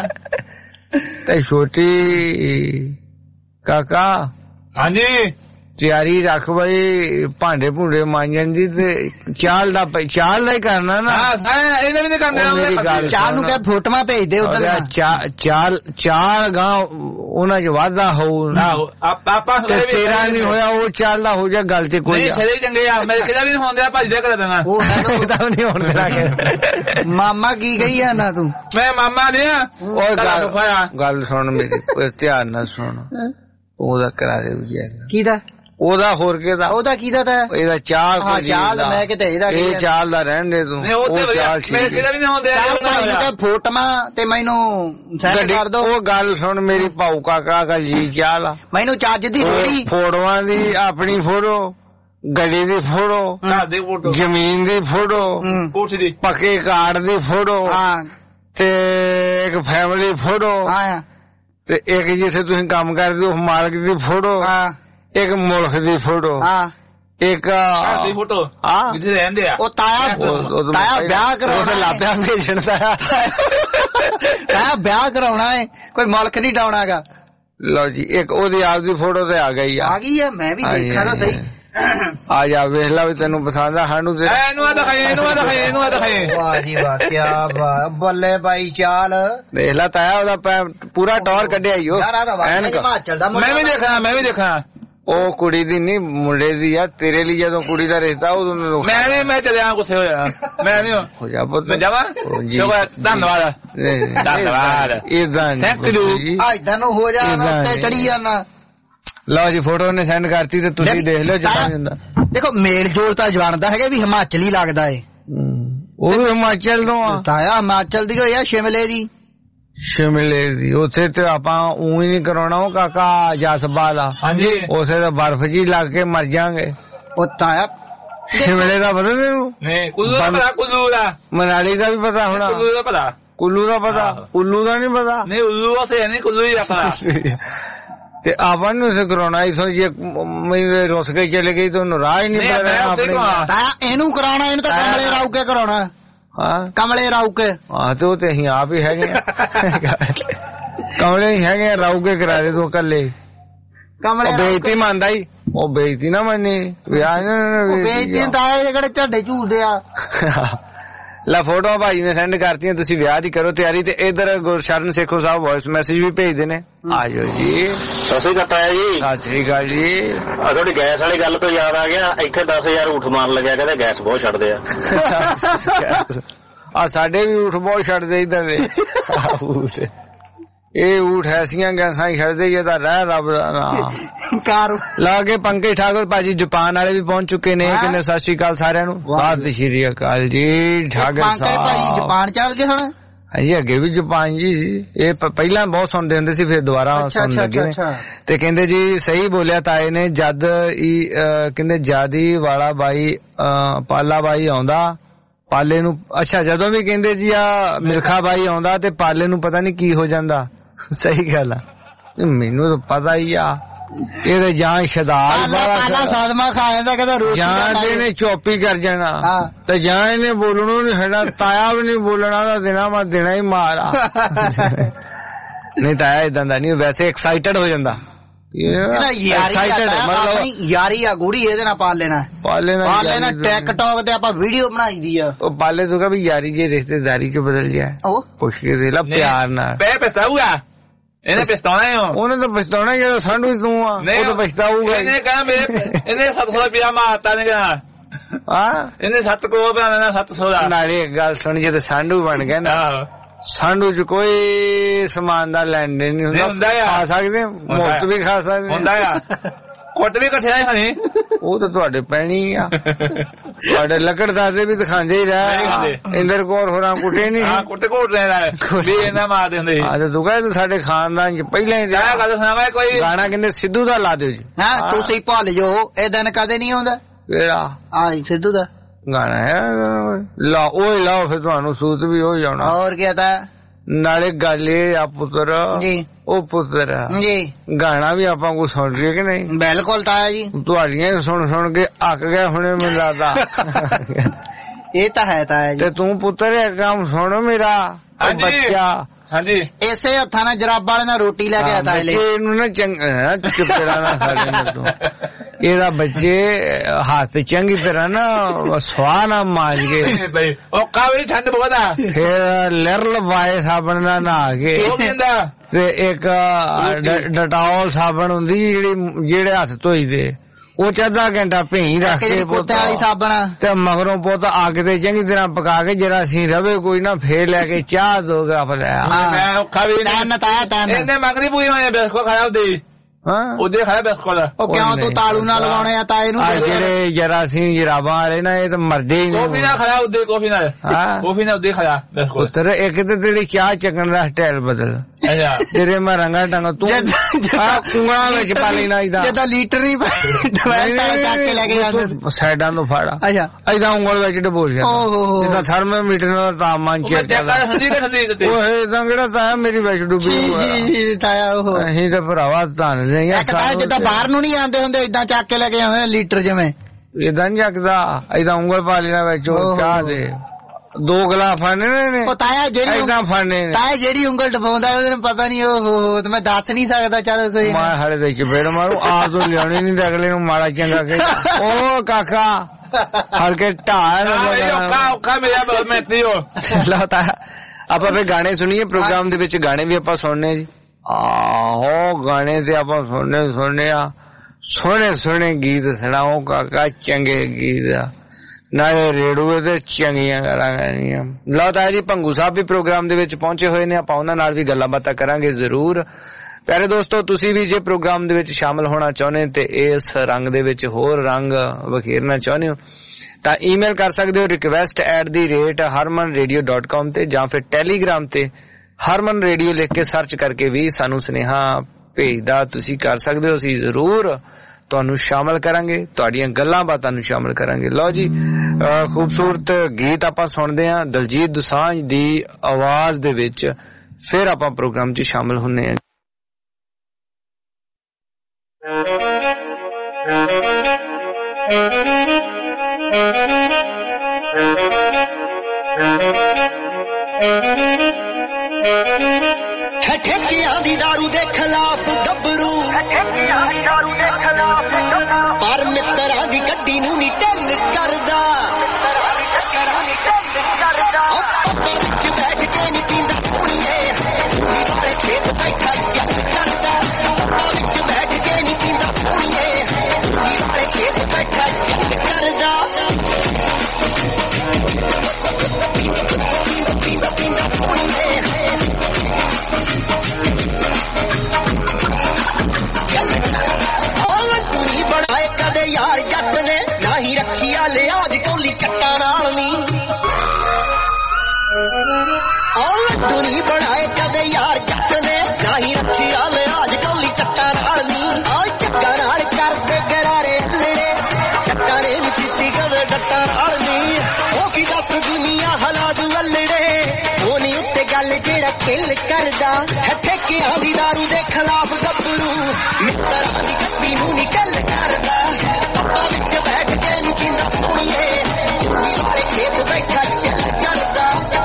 ਤੇ ਛੋਟੀ ਕਾਕਾ ਹਾਂਜੀ ਤਿਆਰੀ ਰੱਖ ਬਈ ਭਾਂਡੇ ਭੁੰਡੇ ਮਾਂਜਣ ਦੀ ਤੇ ਚਾਲ ਦਾ ਚਾਲ ਦਾ ਹੀ ਕਰਨਾ ਨਾ। ਇਹਨੇ ਵੀ ਨਹੀਂ ਕਰਨਾ। ਚਾਲ ਨੂੰ ਕਹਿ ਫੋਟੋਆਂ ਭੇਜ ਦੇ ਉਧਰ। ਚਾਲ ਚਾਲ ਗਾਂ ਉਹਨਾਂ ਚ ਵਾਧਾ ਹੋਊ ਤੇ ਤੇਰਾ ਨਹੀਂ ਹੋਇਆ ਉਹ ਚਾਲ ਦਾ ਹੋ ਜਾ ਗੱਲ ਤੇ ਕੋਈ ਸਿਰੇ ਚੰਗੇ ਆ ਮੇਰੇ ਕਿਹਦਾ ਵੀ ਨਹੀਂ ਹੁੰਦੇ ਭੱਜਦੇ ਕਰ ਦੇਣਾ ਉਹ ਨਹੀਂ ਹੁਣ ਤੇਰਾ ਮਾਮਾ ਕੀ ਗਈ ਆ ਨਾ ਤੂੰ ਮੈਂ ਮਾਮਾ ਨਹੀਂ ਆ ਉਹ ਗੱਲ ਗੱਲ ਸੁਣ ਮੇਰੀ ਧਿਆਨ ਨਾਲ ਸੁਣ ਉਹਦਾ ਕਰਾ ਦੇ ਕਿਹਦਾ ਉਹਦਾ ਹੋਰ ਕਿਹਦਾ ਉਹਦਾ ਕਿਹਦਾ ਤਾਂ ਇਹਦਾ ਚਾਲ ਹਾਂ ਚਾਲ ਮੈਂ ਕਿਤੇ ਇਹਦਾ ਇਹ ਚਾਲ ਦਾ ਰਹਿਣ ਦੇ ਤੂੰ ਉਹ ਚਾਲ ਮੈਂ ਕਿਹਦਾ ਵੀ ਨਹੀਂ ਹੁੰਦੇ ਫੋਟੋਆਂ ਤੇ ਮੈਨੂੰ ਸੈਂਡ ਕਰ ਦੋ ਉਹ ਗੱਲ ਸੁਣ ਮੇਰੀ ਭਾਊ ਕਾਕਾ ਦਾ ਜੀ ਚਾਲ ਆ ਮੈਨੂੰ ਚੱਜ ਦੀ ਰੋੜੀ ਫੋਟੋਆਂ ਦੀ ਆਪਣੀ ਫੋਟੋ ਗੱਡੀ ਦੀ ਫੋਟੋ ਜ਼ਮੀਨ ਦੀ ਫੋਟੋ ਕੋਠੀ ਦੀ ਪੱਕੇ ਕਾਰਡ ਦੀ ਫੋਟੋ ਤੇ ਇੱਕ ਫੈਮਿਲੀ ਫੋਟੋ ਤੇ ਇੱਕ ਜਿੱਥੇ ਤੁਸੀਂ ਕੰਮ ਕਰਦੇ ਹੋ ਮਾਲਕ ਦੀ ਫੋਟੋ ਇੱਕ ਮੁਲਕ ਦੀ ਫੋਟੋ ਇੱਕ ਫੋਟੋ ਜਿੱਥੇ ਰਹਿੰਦੇ ਆ ਉਹ ਤਾਇਆ ਤਾਇਆ ਵਿਆਹ ਕਰਾਉਣਾ ਲਾਭਿਆ ਭੇਜਣ ਤਾਇਆ ਤਾਇਆ ਵਿਆਹ ਕਰਾਉਣਾ ਹੈ ਕੋਈ ਮੁਲਕ ਨਹੀਂ ਡਾਉਣਾਗਾ। ਲਓ ਜੀ ਇੱਕ ਉਹਦੀ ਆਪ ਦੀ ਫੋਟੋ ਤੇ ਆ ਗਈ ਆ ਗਈ ਹੈ ਮੈਂ ਵੀ ਦੇਖਿਆ ਤਾਂ ਸਹੀ ਆ ਜਾ ਵੇਖ ਲਾ ਵੀ ਤੈਨੂੰ ਪਸੰਦ ਆ ਸਾਨੂੰ ਤੇ ਇਹਨੂੰ ਆ ਦਿਖਾਈ ਇਹਨੂੰ ਆ ਦਿਖਾਈ ਇਹਨੂੰ ਆ ਦਿਖਾਈ ਵਾਹ ਜੀ ਵਾਹ ਕੀ ਬਾਤ ਬੱਲੇ ਬਾਈ ਚਾਲ ਦੇਖ ਲਾ ਤਾਇਆ ਉਹਦਾ ਪੂਰਾ ਟੌਰ ਕੱਢਿਆ ਈ ਉਹ ਹਿਮਾਚਲ ਦਾ ਮੈਂ ਵੀ ਦੇਖਾਂ ਮੈਂ ਵੀ ਦੇਖਾਂ ਉਹ ਕੁੜੀ ਦੀ ਨਹੀਂ ਮੁੰਡੇ ਦੀ ਆ ਤੇਰੇ ਲਈ ਜਦੋਂ ਕੁੜੀ ਦਾ ਰਿਸ਼ਤਾ ਉਦੋਂ ਮੈਂ ਨਹੀਂ ਮੈਂ ਚਲਿਆ ਗੁੱਸੇ ਹੋਇਆ ਮੈਂ ਨਹੀਂ ਹੋ ਜਾ ਪੁੱਤ ਮੈਂ ਜਾਵਾਂ ਧੰਨਵਾਦ ਧੰਨਵਾਦ ਇਦਾਂ ਥੈਂਕ ਯੂ ਇਦਾਂ ਨੂੰ ਹੋ ਜਾ ਉੱਤੇ ਚੜੀ ਜਾਣਾ। ਲਓ ਜੀ ਫੋਟੋ ਨੇ ਸੈਂਡ ਕਰਤੀ ਤੇ ਤੁਸੀਂ ਦੇਖ ਲਿਓ ਜਿੱਦਾਂ ਹੁੰਦਾ। ਦੇਖੋ ਮੇਲ ਜੋਲ ਤਾਂ ਜਾਣਦਾ ਹੈਗਾ ਵੀ ਹਿਮਾਚਲੀ ਲੱਗਦਾ ਏ ਉਹ ਵੀ ਹਿਮਾਚਲ ਤੋਂ ਆ ਤਾਇਆ ਹਿਮਾਚਲ ਦੀ ਹੋਈ ਆ ਸ਼ਿਮਲੇ ਦੀ ਸ਼ਿਮਲੇ ਦੀ ਉੱਥੇ ਤੇ ਆਪਾਂ ਊਂ ਹੀ ਨਹੀਂ ਕਰਾਉਣਾ ਉਹ ਕਾਕਾ ਜਸਬਾ ਦਾ ਹਾਂਜੀ ਉਸੇ ਦਾ ਬਰਫ਼ ਜੀ ਲੱਗ ਕੇ ਮਰ ਜਾਾਂਗੇ। ਉਹ ਤਾਇਆ ਸ਼ਿਮਲੇ ਦਾ ਪਤਾ ਤੈਨੂੰ ਨਹੀਂ ਕੁੱਲੂ ਦਾ ਪਤਾ ਕੁੱਲੂ ਦਾ ਮਨਾਲੀ ਦਾ ਵੀ ਪਤਾ ਹੋਣਾ ਕੁੱਲੂ ਦਾ ਪਤਾ ਕੁੱਲੂ ਦਾ ਪਤਾ ਉੱਲੂ ਦਾ ਨਹੀਂ ਪਤਾ ਨਹੀਂ ਉੱਲੂ ਵਾਸਤੇ ਨਹੀਂ ਕੁੱਲੂ ਹੀ ਰੱਖਣਾ ਤੇ ਆਪਾਂ ਨੂੰ ਇਸੇ ਕਰਾਉਣਾ ਇਥੋਂ ਜੇ ਮੈਂ ਰੁੱਸ ਕੇ ਚਲੇ ਗਈ ਤਾਂ ਉਹਨੂੰ ਰਾਹ ਹੀ ਨਹੀਂ ਪਤਾ ਆਪਣੇ ਤਾਇਆ ਇਹਨੂੰ ਕਰਾਉਣਾ ਇਹਨੂੰ ਤਾਂ ਕਮਲੇ ਰਾਉ ਕੇ ਕਰਾਉਣਾ ਹਾਂ ਕਮਲੇ ਰਾਉ ਕੇ ਹਾਂ ਤੇ ਉਹ ਤੇ ਅਸੀਂ ਆਪ ਹੀ ਹੈਗੇ ਆ ਕਮਲੇ ਹੀ ਹੈਗੇ ਰਾਉ ਕੇ ਕਰਾ ਦੇ ਤੂੰ ਕੱਲੇ ਕਮਲੇ ਬੇਇੱਜ਼ਤੀ ਮੰਨਦਾ ਹੀ ਉਹ ਬੇਇੱਜ਼ਤੀ ਨਾ ਮੰਨੀ ਵਿਆਹ ਬੇਇੱਜ਼ਤੀ ਤਾਂ ਇਹ ਕਿਹੜੇ ਝੱਡੇ ਝੂਲਦੇ ਆ। ਲਾ ਫੋਟੋ ਭਾਜੀ ਨੇ ਸੈਂਡ ਕਰਤੀਆਂ ਤੁਸੀਂ ਵਿਆਹ ਦੀ ਕਰੋ ਤਿਆਰੀ ਤੇ ਇਧਰ ਗੁਰਸ਼ਰਨ ਸੇਖੋ ਸਾਹਿਬ ਵੌਇਸ ਮੈਸੇਜ ਵੀ ਭੇਜਦੇ ਨੇ ਆ ਜਾਓ ਜੀ। ਸਤਿ ਸ੍ਰੀ ਅਕਾਲ ਜੀ। ਸਤਿ ਸ੍ਰੀ ਅਕਾਲ ਜੀ। ਆ ਤੁਹਾਡੀ ਗੈਸ ਵਾਲੀ ਗੱਲ ਤੋਂ ਯਾਦ ਆ ਗਿਆ ਇੱਥੇ ਦਸ ਹਜ਼ਾਰ ਊਠ ਮਾਰਨ ਲੱਗਿਆ ਕਹਿੰਦੇ ਗੈਸ ਬਹੁਤ ਛੱਡਦੇ ਆ ਆ ਸਾਡੇ ਵੀ ਊਠ ਬਹੁਤ ਛੱਡਦੇ ਇਧਰ ਦੇ ਇਹ ਊਠ ਐਸੀਆਂ ਗੈਸਾਂ ਹੀ ਛੱਡਦੇ ਇਹ ਤਾਂ ਰਹਿ ਰੱਬ ਦਾ ਨਾਮ ਕਾਰ ਲਾ ਕੇ ਪੰਕਜ ਠਾਕੁਰ ਭਾਜੀ ਜਾਪਾਨ ਵਾਲੇ ਵੀ ਪਹੁੰਚ ਚੁੱਕੇ ਨੇ ਕਹਿੰਦੇ ਸਤਿ ਸ੍ਰੀ ਅਕਾਲ ਸਾਰਿਆਂ ਨੂੰ ਸਤਿ ਸ੍ਰੀ ਅਕਾਲ ਜੀ। ਠਾਕੁਰ ਪੰਕਜ ਭਾਜੀ ਜਾਪਾਨ ਚੱਲ ਗਏ ਹੁਣ ਹਾਂਜੀ ਅੱਗੇ ਵੀ ਜਾਪਾਨ ਜੀ ਇਹ ਪਹਿਲਾਂ ਬਹੁਤ ਸੁਣਦੇ ਹੁੰਦੇ ਸੀ ਫਿਰ ਦੁਬਾਰਾ ਸੁਣਨ ਲੱਗੇ ਨੇ ਤੇ ਕਹਿੰਦੇ ਜੀ ਸਹੀ ਬੋਲਿਆ ਤਾਏ ਨੇ ਜਦ ਕਹਿੰਦੇ ਜਾਦੀ ਵਾਲਾ ਬਾਈ ਪਾਲਾ ਬਾਈ ਆਉਂਦਾ ਪਾਲੇ ਨੂੰ ਅੱਛਾ ਜਦੋਂ ਵੀ ਕਹਿੰਦੇ ਜੀ ਆ ਮਿਲਖਾ ਬਾਈ ਆਉਂਦਾ ਤੇ ਪਾਲੇ ਨੂੰ ਪਤਾ ਨਹੀਂ ਕੀ ਹੋ ਜਾਂਦਾ। ਸਹੀ ਗੱਲ ਆ ਮੈਨੂੰ ਤਾਂ ਪਤਾ ਹੀ ਆ ਇਹਦੇ ਜਾਂ ਸ਼ਦਾਲ ਪਾਲਾ ਸਾਦਮਾ ਖਾ ਜਾਂਦਾ ਕਹਿੰਦਾ ਰੋਟੀ ਜਾਂ ਇਹਨੇ ਚੋਪੀ ਕਰ ਜਾਣਾ ਤੇ ਜਾਂ ਇਹਨੇ ਬੋਲਣੋਂ ਨੀ ਹਟਣਾ ਤਾਇਆ ਵੀ ਨੀ ਬੋਲਣਾ ਦਾ ਦੇਣਾ ਮੈਂ ਦੇਣਾ ਹੀ ਮਾਰਾ ਨਹੀਂ ਤਾਇਆ ਏਦਾਂ ਦਾ ਨਹੀਂ ਵੈਸੇ ਐਕਸਾਈਟਡ ਹੋ ਜਾਂਦਾ ਯਾਰੀ ਆ ਗੂੜੀ ਇਹਦੇ ਨਾਲ ਪਾਲ ਲੈਣਾ ਪਾਲ ਲੈਣਾ ਪਾਲ ਲੈਣਾ ਟਿਕਟੌਕ ਤੇ ਆਪਾਂ ਵੀਡੀਓ ਬਣਾਈ ਦੀ ਆ ਉਹ ਪਾਲੇ ਤੂੰ ਕਹ ਵੀ ਯਾਰੀ ਜੇ ਰਿਸ਼ਤੇਦਾਰੀ ਚ ਬਦਲ ਜਾਏ ਪੁੱਛ ਕੇ ਦੇ ਲਾ ਪਿਆਰ ਨਾਲ ਪੈ ਪਛਤਾਊਗਾ ਇਹਨੇ ਪਛਤਾਉਣਾ ਹੈ ਉਹਨੇ ਤਾਂ ਪਛਤਾਉਣਾ ਜਦੋਂ ਸਾਂਢੂ ਤੂੰ ਆ ਉਹ ਤਾਂ ਪਛਤਾਊਗਾ ਇਹਨੇ ਕਹਾ ਮੇਰੇ ਇਹਨੇ ਸੱਤ ਸੌ ਰੁਪਇਆ ਮਾਰਤਾ ਨੇ ਕਹਾ ਹਾਂ ਇਹਨੇ ਸੱਤ ਕਰੋੜ ਬਣਾਉਣਾ ਸੱਤ ਸੌ ਦਾ ਨਾਲੇ ਇੱਕ ਗੱਲ ਸੁਣ ਜੇ ਤੇ ਸਾਂਢੂ ਬਣ ਗਿਆ ਨਾ ਸਾਂਢੂ ਚ ਕੋਈ ਸਮਾਨ ਦਾ ਲੈਣ ਦੇਣ ਨਹੀਂ ਹੁੰਦਾ ਖਾ ਸਕਦੇ ਮੁਫਤ ਵੀ ਖਾ ਸਕਦੇ ਹੁੰਦਾ ਆ ਕੁੱਟ ਵੀ ਕੱਠਿਆ ਹਣੀ ਉਹ ਤਾਂ ਤੁਹਾਡੇ ਪੈਣੀ ਆ ਤੁਹਾਡੇ ਲੱਕੜ ਦਾਦੇ ਵੀ ਤਾਂ ਖਾਂਦੇ ਹੀ ਰਹਿ ਇੰਦਰ ਕੌਰ ਹੋਰਾਂ ਕੁੱਟੇ ਨਹੀਂ ਹਾਂ ਕੁੱਟ ਘੋਟ ਰਹੇ ਕੁੱਟੀ ਇਹਨਾਂ ਮਾਰਦੇ ਹੁੰਦੇ ਆ ਤੇ ਤੂੰ ਕਹਿੰਦਾ ਸਾਡੇ ਖਾਨਦਾਨ ਚ ਪਹਿਲਾਂ ਹੀ ਗੱਲ ਸੁਣਾਵਾ ਕੋਈ ਗਾਣਾ ਕਹਿੰਦੇ ਸਿੱਧੂ ਦਾ ਲਾ ਦਿਓ ਜੀ ਹਾਂ ਤੁਸੀਂ ਭੁੱਲ ਜਾਓ ਇਹ ਦਿਨ ਕਦੇ ਨਹੀਂ ਆਉਂਦਾ ਕਿਹੜਾ ਆ ਸਿੱਧੂ ਦਾ ਗਾਣਾ ਹੈ ਲਾ ਉਹ ਲਾਓ ਫਿਰ ਤੁਹਾਨੂੰ ਸੂਤ ਵੀ ਹੋ ਜਾਣਾ ਹੋਰ ਕੀ ਤਾਂ ਨਾਲੇ ਗੱਲ ਇਹ ਆ ਪੁੱਤਰ ਜੀ ਉਹ ਪੁੱਤਰ ਜੀ ਗਾਣਾ ਵੀ ਆਪਾਂ ਕੋ ਸੁਣ ਰਹੀ ਕਿ ਨਹੀਂ ਬਿਲਕੁਲ ਤਾਇਆ ਜੀ ਤੁਹਾਡੀਆਂ ਸੁਣ ਸੁਣ ਕੇ ਅੱਕ ਗਏ ਹੁਣੇ ਮੈਨੂੰ ਲੱਗਦਾ ਇਹ ਤਾਂ ਹੈ ਤਾਇਆ ਜੀ ਤੇ ਤੂੰ ਪੁੱਤਰ ਇਹ ਕੰਮ ਸੁਣ ਮੇਰਾ ਬੱਚਾ ਹਾਂਜੀ ਇਸੇ ਹੱਥਾਂ ਨਾਲ ਜਰਾਬ ਵਾਲੇ ਨਾਲ ਰੋਟੀ ਲੈ ਕੇ ਆਤਾ ਲੈ ਇਹਨੂੰ ਨਾ ਚੰਗਾ ਚੁੱਪੜਾ ਨਾ ਸਾਡੇ ਨੂੰ ਤੂੰ ਇਹਦਾ ਬੱਚੇ ਹੱਥ ਚੰਗੀ ਤਰ੍ਹਾਂ ਨਾ ਸਵਾਹ ਨਾ ਮਾਂਜ ਕੇ ਉਹ ਕਾਵੇ ਠੰਡ ਬਹੁਤ ਆ ਫਿਰ ਲਰ ਲਵਾਏ ਸਾਬਣ ਨਾਲ ਨਹਾ ਕੇ ਤੇ ਇੱਕ ਡਟਾਲ ਸਾਬਣ ਹੁੰਦੀ ਜਿਹੜੀ ਜਿਹੜੇ ਹੱਥ ਧੋਈ ਦੇ ਉਹ ਚ ਅੱਧਾ ਘੰਟਾ ਭੇਈ ਰੱਖ ਕੇ ਪੁੱਤ ਵਾਲੀ ਸਾਬਣ ਤੇ ਮਗਰੋਂ ਪੁੱਤ ਅੱਗ ਤੇ ਚੰਗੀ ਤਰ੍ਹਾਂ ਪਕਾ ਕੇ ਜਰਾ ਸੀ ਰਵੇ ਕੋਈ ਨਾ ਫੇਰ ਲੈ ਕੇ ਚਾਹ ਦੋਗਾ ਫਲਿਆ ਮੈਂ ਔਖਾ ਵੀ ਇਹਨੇ ਮੰਗਦੀ ਪੂਰੀ ਹੋਣੀ ਬਿਸਕੁਟ ਖਾਇਆ ਉਹਦੇ ਉਹਦੇ ਖਾਇਆ ਬਿਸਕੁਟ ਉਹ ਕਿਉਂ ਤੂੰ ਤਾਲੂ ਨਾਲ ਲਵਾਉਣੇ ਆ ਤਾਏ ਨੂੰ ਜਿਹੜੇ ਜਰਾ ਸੀ ਜਰਾਬਾਂ ਵਾਲੇ ਨਾ ਇਹ ਤਾਂ ਮਰਦੇ ਹੀ ਨਹੀਂ ਕਾਫੀ ਨਾਲ ਖਾਇਆ ਉਹਦੇ ਕਾਫੀ ਨਾਲ ਕਾਫੀ ਨਾਲ ਉਹਦੇ ਖਾਇਆ ਬਿਸਕੁਟ ਪੁੱਤਰ ਇੱਕ ਤੇ ਤੇਰੀ ਚਾਹ ਚੱਕਣ ਦਾ ਸਟਾਈਲ ਬਦਲ ਤੇਰੇ ਮੈਂ ਰੰਗਾ ਟੰਗ ਤੂੰ ਉਂਗਲਾਂ ਵਿੱਚ ਪਾ ਲੈਣਾ ਇਦਾਂ ਜਿੱਦਾਂ ਲੀਟਰ ਹੀ ਚੱਕ ਕੇ ਲੈ ਕੇ ਜਾਂਦੇ ਸਾਈਡਾਂ ਤੋਂ ਫਾੜਾ ਅੱਛਾ ਇਦਾਂ ਉਂਗਲ ਵਿੱਚ ਡਬੋਲ ਜਾਂਦਾ ਜਿੱਦਾਂ ਥਰਮੋਮੀਟਰ ਨਾਲ ਤਾਪਮਾਨ ਚੈੱਕ ਕਰਦਾ ਉਹ ਇਦਾਂ ਕਿਹੜਾ ਤਾਇਆ ਮੇਰੀ ਵਿੱਚ ਡੁੱਬੀ ਜੀ ਤਾਇਆ ਉਹ ਅਸੀਂ ਤਾਂ ਭਰਾਵਾ ਧੰਨ ਦੇ ਆ ਜਿੱਦਾਂ ਬਾਹਰ ਨੂੰ ਨਹੀਂ ਆਉਂਦੇ ਹੁੰਦੇ ਇਦਾਂ ਚੱਕ ਕੇ ਲੈ ਕੇ ਆਉਂਦੇ ਲੀਟਰ ਜਿਵੇਂ ਇਦਾਂ ਨੀ ਚੱਕਦਾ ਇਦਾਂ ਉਂਗਲ ਪਾ ਲੈਣਾ ਵਿੱਚ ਚਾਹ ਦੇ ਦੋ ਗਲਾਸ ਫੜਨੇ ਨੇ ਉਹ ਤਾਇਆ ਜਿਹੜੀ ਇਦਾਂ ਫੜਨੇ ਨੇ ਤਾਇਆ ਜਿਹੜੀ ਉਂਗਲ ਡਬਾਉਂਦਾ ਉਹਦੇ ਨੂੰ ਪਤਾ ਨਹੀਂ ਉਹ ਤੇ ਮੈਂ ਦੱਸ ਨਹੀਂ ਸਕਦਾ ਚੱਲ ਕੋਈ ਮੈਂ ਹਾਲੇ ਦੇ ਚਪੇੜ ਮਾਰੂ ਆ ਤੋਂ ਲਿਆਉਣੀ ਨਹੀਂ ਤੇ ਅਗਲੇ ਨੂੰ ਮਾੜਾ ਚੰਗਾ ਕਹੇ ਉਹ ਕਾਕਾ ਹਰ ਕੇ ਢਾਲ ਔਖਾ ਮੇਰਾ ਮੈਂ ਤੇ ਲਾਤਾ ਆਪਾਂ ਫੇ ਗਾਣੇ ਸੁਣੀਏ ਪ੍ਰੋਗਰਾਮ ਦੇ ਵਿੱਚ ਗਾਣੇ ਵੀ ਆਪਾਂ ਸੁਣਨੇ ਜੀ ਆਹੋ ਗਾਣੇ ਤੇ ਆਪਾਂ ਸੁਣਨੇ ਸੁਣਨੇ ਆ ਸੋਹਣੇ ਸੋਹਣੇ ਗੀਤ ਸੁਣਾਓ ਕਾਕਾ ਚੰਗੇ ਗੀਤ ਨਾਲੇ ਰੇਡੂਏ ਤੇ ਚੰਗੀਆਂ ਗੱਲਾਂ ਕਰਨੀਆਂ। ਲਓ ਤਾਂ ਜੀ ਭੰਗੂ ਸਾਹਿਬ ਵੀ ਪ੍ਰੋਗਰਾਮ ਦੇ ਵਿੱਚ ਪਹੁੰਚੇ ਹੋਏ ਨੇ ਆਪਾਂ ਉਹਨਾਂ ਨਾਲ ਵੀ ਗੱਲਾਂ ਬਾਤਾਂ ਕਰਾਂਗੇ ਜ਼ਰੂਰ। ਪਿਆਰੇ ਦੋਸਤੋ ਤੁਸੀਂ ਵੀ ਜੇ ਪ੍ਰੋਗਰਾਮ ਦੇ ਵਿੱਚ ਸ਼ਾਮਲ ਹੋਣਾ ਚਾਹੁੰਦੇ ਤੇ ਇਸ ਰੰਗ ਦੇ ਵਿੱਚ ਹੋਰ ਰੰਗ ਵਖੇਰਨਾ ਚਾਹੁੰਦੇ ਹੋ ਤਾਂ ਈਮੇਲ ਕਰ ਸਕਦੇ ਹੋ request at the rate Harman radio dot com ਤੇ ਜਾਂ ਫਿਰ ਟੈਲੀਗ੍ਰਾਮ ਤੇ ਹਰਮਨ ਰੇਡੀਓ ਲਿਖ ਕੇ ਸਰਚ ਕਰਕੇ ਵੀ ਸਾਨੂੰ ਸੁਨੇਹਾ ਭੇਜਦਾ ਤੁਸੀਂ ਕਰ ਸਕਦੇ ਹੋ। ਅਸੀਂ ਜ਼ਰੂਰ ਤੁਹਾਨੂੰ ਸ਼ਾਮਲ ਕਰਾਂਗੇ ਤੁਹਾਡੀਆਂ ਗੱਲਾਂ ਬਾਤਾਂ ਨੂੰ ਸ਼ਾਮਲ ਕਰਾਂਗੇ। ਲਓ ਜੀ ਖੂਬਸੂਰਤ ਗੀਤ ਆਪਾਂ ਸੁਣਦੇ ਹਾਂ ਦਲਜੀਤ ਦੋਸਾਂਝ ਦੀ ਆਵਾਜ਼ ਦੇ ਵਿੱਚ ਫਿਰ ਆਪਾਂ ਪ੍ਰੋਗਰਾਮ 'ਚ ਸ਼ਾਮਲ ਹੁੰਦੇ ਹਾਂ। ਹੈ ਠੇਕਿਆਂ ਦੀ ਦਾਰੂ ਦੇ ਖਿਲਾਫ ਗੱਭਰੂ ਪਰ ਮਿੱਤਰਾਂ ਦੀ ਗੱਡੀ ਨੂੰ ਨਹੀਂ ਢਿੱਲ ਕਰਦਾ ਪੱਪਾ ਵਿੱਚ ਬੈਠ ਕੇ ਨਹੀਂ ਪੀਂਦਾ ਸੋਣੀਏ ਪੂਰੀ ਵਾਲੇ ਖੇਤ ਬੈਠਾ ਗੱਲ ਕਰਦਾ ਪੱਪਾ ਵਿੱਚ ਬੈਠ ਕੇ ਨਹੀਂ ਪੀਂਦਾ ਸੋਣੀਏ ਪੂਰੀ ਵਾਲੇ ਖੇਤ ਬੈਠਾ ਗੱਲ ਕਰਦਾ ਪੀਂਦਾ ਪੀਂਦਾ ਪੀਂਦਾ ਸੋਣੀਏ ਬਣਾਏ ਕਦੇ ਯਾਰ ਜੱਟ ਨੇ ਨਾ ਹੀ ਰੱਖੀ ਆ ਲਿਆਜ ਕੋਲੀ ਚੱਟਾਂ ਨਾਲ ਨੀ ਉਹ ਲੱਡੂ ਨਹੀਂ ਬਣਾਏ ਕਦੇ ਯਾਰ ਜੱਟ ਨੇ ਨਾ ਹੀ ਰੱਖੀ ਆ ਲਿਆਜ ਕੋਲੀ ਚੱਟਾਂ ਨਾਲ ਨੀ ਆ ਚੱਕਾ ਨਾਲ ਕਰਦੇ ਗਰਾਰੇ ਲੜੇ ਚੱਟਾਂ ਨੇ ਨੀ ਪੀਤੀ ਕਦੇ ਡੱਟਾਂ ਨਾਲ ਨੀ ਉਹ ਕੀ ਦੱਸ ਦੁਨੀਆ ਹਲਾ ਦੂ ਅਲੜੇ ਉਹ ਨਹੀਂ ਉੱਤੇ ਗੱਲ ਜਿਹੜਾ ਕਿੱਲ ਕਰਦਾ ਹੈ ਠੇਕਿਆਂ ਦੀ ਦਾਰੂ ਦੇ ਖਿਲਾਫ ਗੱਭਰੂ ਮਿੱਤਰਾਂ ਦੀ ਗੱਡੀ ਨੂੰ ਨੀ ਗੱਲ ਕਰਦਾ ਪੱਪਾ ਵਿੱਚ ਬੈਠ ਕੇ ਨੀ ਪੀਂਦਾ ਸੋਣੀਏ ਪੂਰੀ ਵਾਲੇ ਖੇਤ ਬੈਠਾ ਚੱਲ ਕਰਦਾ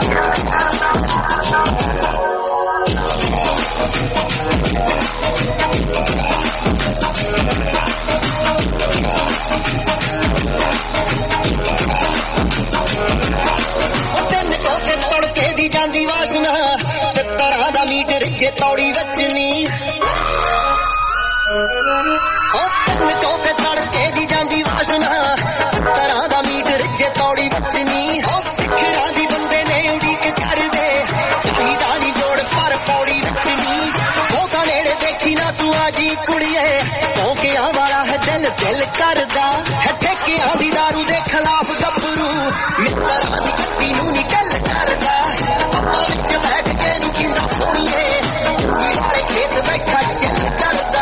ਉਹ ਤਿੰਨ ਟੋਕੇ ਤੜਕੇ ਦੀ ਜਾਂਦੀ ਵਾਸ਼ਨਾ ਤੇ ਤਰ੍ਹਾਂ ਦਾ ਮੀਟ ਰਿੱਝੇ ਤੌੜੀ ਵਿੱਚ ਨੀ ਉਹ ਤਿੰਨ ਟੋਕੇ ਤੜਕੇ ਦੀ ਜਾਂਦੀ ਵਾਸ਼ਨਾ ਤਰ੍ਹਾਂ ਦਾ ਮੀਟ ਰਿੱਝੇ ਤੌੜੀ ਵਿੱਚ ਨੀ ਉਹ ਸਿੱਖਰਾਂ ਦੀ ਬੰਦੇ ਨੇ ਉਡੀਕ ਕਰਦੇ ਚਾਹੀਦਾ ਨੀ ਜੋੜ ਪਰ ਪੌੜੀ ਵਿੱਚ ਨੀ ਉਹ ਤਾਂ ਨੇੜੇ ਦੇਖੀ ਨਾ ਤੂੰ ਆ ਜੀ ਕੁੜੀਏ ਟੋਕਿਆਂ ਵਾਲਾ ਹੈ ਦਿਲ ਦਿਲ ਕਰਦਾ ਹੈ ਠੇਕਿਆਂ ਦੀ ਦਾਰੂ ਦੇ ਖਿਲਾਫ ਗੱਭਰੂ ਮਿੱਤਰਾਂ ਦੀ ਗੱਡੀ ਨੂੰ ਨੀ ਢਿੱਲ ਕਰਦਾ ਪੱਪਾ ਵਿੱਚ ਬੈਠ ਕੇ ਨੀ ਪੀਂਦਾ ਸੋਣੀਏ ਪੂਰੀ ਵਾਲੇ ਖੇਤ ਬੈਠਾ ਚੱਲ ਕਰਦਾ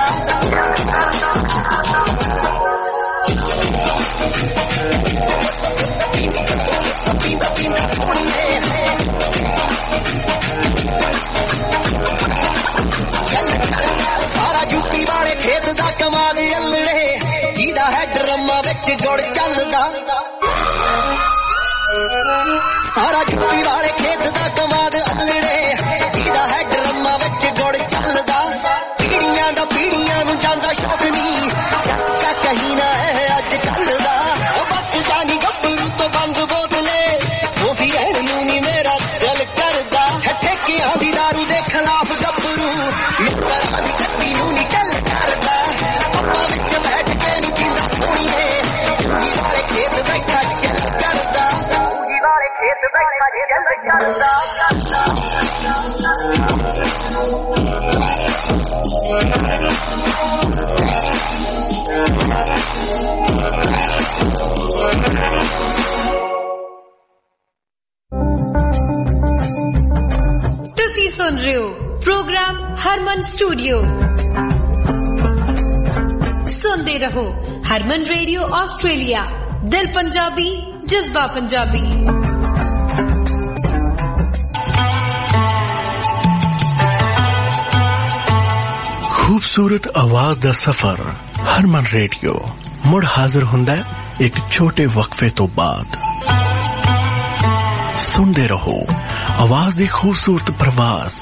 ਪੀਂਦਾ ਪੀਂਦਾ ਸੋਣੀਏ ਸਾਰਾ ਜੁੱਤੀ ਵਾਲੇ ਖੇਤ ਦਾ ਕਮਾਦ ਅਲੜੇ ਜਿਹਦਾ ਹੈ ਡਰਮਾਂ ਵਿੱਚ ਗੁੜ ਚੱਲਦਾ ਸਾਰਾ ਜੁੱਤੀ ਵਾਲੇ ਖੇਤ ਦਾ ਕਮਾਦ ਅਲੜੇ ਜਿਹਦਾ ਹੈ ਡਰਮਾਂ ਵਿੱਚ ਗੁੜ ਚੱਲਦਾ ਪੀੜੀਆਂ ਦਾ ਪੀੜੀਆਂ ਨੂੰ ਜਾਂਦਾ ਸ਼ੌਕ ਨਹੀਂ ਜੱਕਾ ਕਹੀ ਨਾ ਮਿੱਤਰਾਂ ਦੀ ਕੱਟੀ ਨੂੰ ਨੀ ਗੱਲ ਕਰਦਾ ਪੱਪਾ ਵਿੱਚ ਬੈਠ ਕੇ ਨੀ ਪੀਂਦਾ ਸੋਣੀਏ ਪੂਜੀ ਵਾਲੇ ਖੇਤ ਬੈਠਾ ਚੱਲ ਕਰਦਾ ਪੂਜੀ ਵਾਲੇ ਖੇਤ ਬੈਠਾ ਚੱਲ ਕਰਦਾ ਤੁਸੀਂ ਸੁਣ ਰਹੇ ਹੋ ਪ੍ਰੋਗਰਾਮ ਹਰਮਨ ਸਟੂਡੀਓ। ਸੁਣਦੇ ਰਹੋ ਹਰਮਨ ਰੇਡੀਓ ਆਸਟ੍ਰੇਲੀਆ, ਦਿਲ ਪੰਜਾਬੀ, ਜਜ਼ਬਾ ਪੰਜਾਬੀ। खूबसूरत आवाज दा सफर हरमन रेडियो मुड़ हाजिर हुंदा है एक छोटे वक्फे तो बाद। सुनते रहो आवाज दी खूबसूरत प्रवास।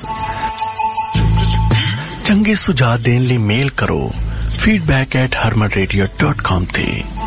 चंगे सुझाव देने लिए मेल करो feedback at Harman radio dot com ते।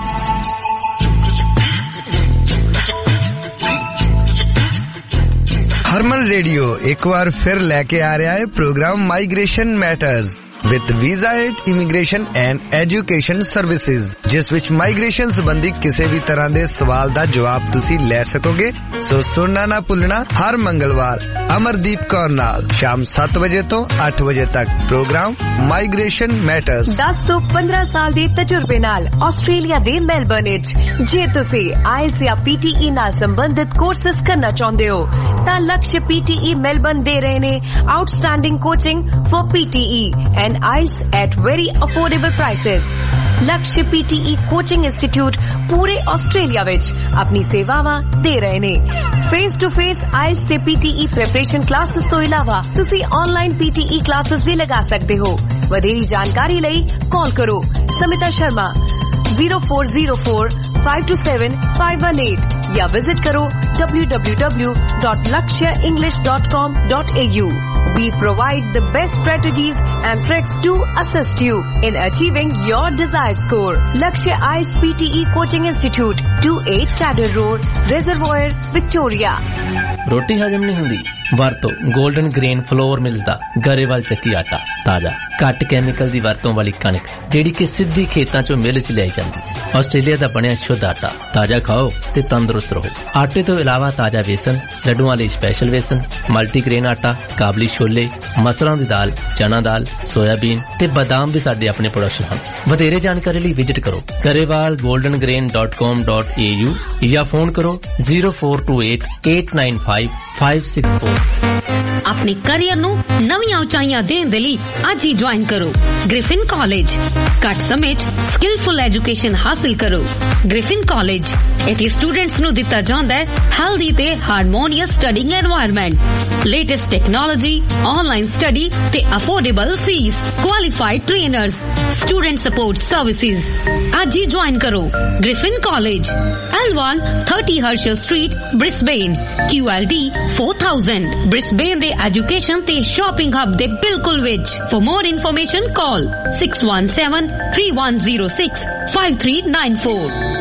हरमन रेडियो एक बार फिर लेके आ रहा है program migration matters with visa aid immigration and education services, जिस विच माइग्रेशन संबंधी किसी भी तरह के सवाल का जवाब तुसी ले सकोगे। सो सुनना ना भुलना हर मंगलवार अमरदीप कौर नाल शाम सात बजे तो आठ बजे तक प्रोग्राम माइग्रेशन मैटर्स। दस तो पंद्रह साल के तजुर्बे नाल ऑस्ट्रेलिया दे मेलबर्न विच जे तुसी आइल्स या पीटीई नाल संबंधित कोर्सेस करना चाहते हो तां लक्ष्य पीटीई मेलबर्न दे रहे ने outstanding coaching for PTE and IELTS at very affordable prices. Lakshya PTE coaching institute पूरे ऑस्ट्रेलिया विच अपनी सेवावां दे रहे ने। फेस टू फेस आइल्स ते पीटीई प्रिपरेशन क्लासेस तो इलावा तुसी ऑनलाइन पीटीई क्लासेस भी लगा सकते हो। वधेरी जानकारी लई कॉल करो Samita Sharma zero four zero four five two seven five one eight या विजिट करो w w w dot lakshya english dot com dot a u। We provide the best strategies and tricks to assist you in achieving your desired score. Lakshya I E L T S P T E Coaching Institute, two eight Chadder Road, Reservoir, Victoria। रोटी हजम नहीं हुंदी वरतो golden grain floor मिलदा गरेवाल चक्की आटा ताजा घट chemical दी वरतों वाली कणक जेड़ी कि सिद्धी खेतां चों मिल च लाई जांदी। ऑस्ट्रेलिया दा बनिया शुद्ध आटा ताजा खाओ ते तंदुरुस्त रहो। आटे तो इलावा ताजा बेसन, लड्डूआं लई स्पेशल बेसन, मल्टीग्रेन आटा, काबली छोले, मसरां दी दाल, चना दाल, सोयाबीन ते बादाम भी साडे अपने प्रोडक्शन हन। वधेरे जानकारी लई विजिट करो Grewal golden grain dot com dot A U या फोन करो zero four two eight eight nine five five six four। अपने करियर ਨੂੰ ਨਵੀਆਂ ਉਚਾਈਆਂ ਦੇਣ ਦੇ ਲਈ ਅੱਜ ਹੀ ਜੁਆਇਨ ਕਰੋ ਗ੍ਰਿਫਿਨ ਕਾਲਜ। ਘੱਟ ਸਮੇਂ 'ਚ ਸਕਿਲਫੁਲ ਐਜੂਕੇਸ਼ਨ ਹਾਸਲ ਕਰੋ। ਗ੍ਰਿਫਿਨ ਕਾਲਜ ਇੱਥੇ ਸਟੂਡੈਂਟਸ ਨੂੰ ਦਿੱਤਾ ਜਾਂਦਾ ਹੈ ਹੈਲਦੀ ਤੇ harmonious studying environment, latest technology, online study ਤੇ affordable fees, qualified trainers, student support services. ਅੱਜ ਹੀ ਜੁਆਇਨ ਕਰੋ Griffin college L one thirty Herschel Street, Brisbane, Q L D four thousand। Brisbane ਦੇ ਐਜੂਕੇਸ਼ਨ ਤੇ shopping hub ਦੇ ਬਿਲਕੁਲ ਵਿੱਚ। For more information call six one seven three one zero six five three nine four।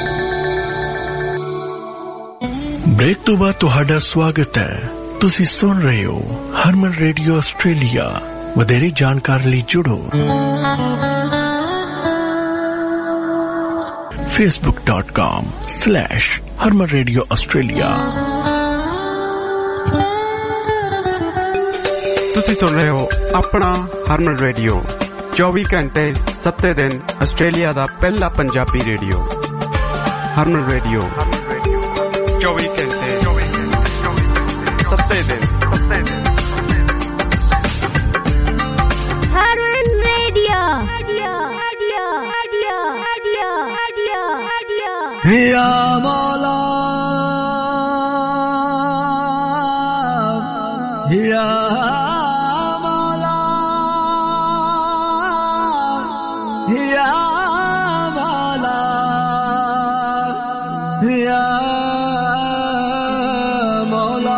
Break तो बाद तुहाडा स्वागत है। तुसी सुन रहे हो हरमन रेडियो ऑस्ट्रेलिया। वधेरी जानकारी ਲਈ जुड़ो facebook dot com slash Harman radio Australia. ਤੁਸੀਂ ਸੁਣ ਰਹੇ ਹੋ ਆਪਣਾ ਹਰਮਨ ਰੇਡੀਓ ਚੌਵੀ ਘੰਟੇ ਸੱਤੇ ਦਿਨ ਆਸਟ੍ਰੇਲੀਆ ਦਾ ਪਹਿਲਾ ਪੰਜਾਬੀ ਰੇਡੀਓ। ਹਰਮਨ ਰੇਡੀਓ ਚੌਵੀ ਘੰਟੇ ਸੱਤੇ ਦਿਨ Harman radio radio radio radio radio या मौला या मौला या मौला या मौला।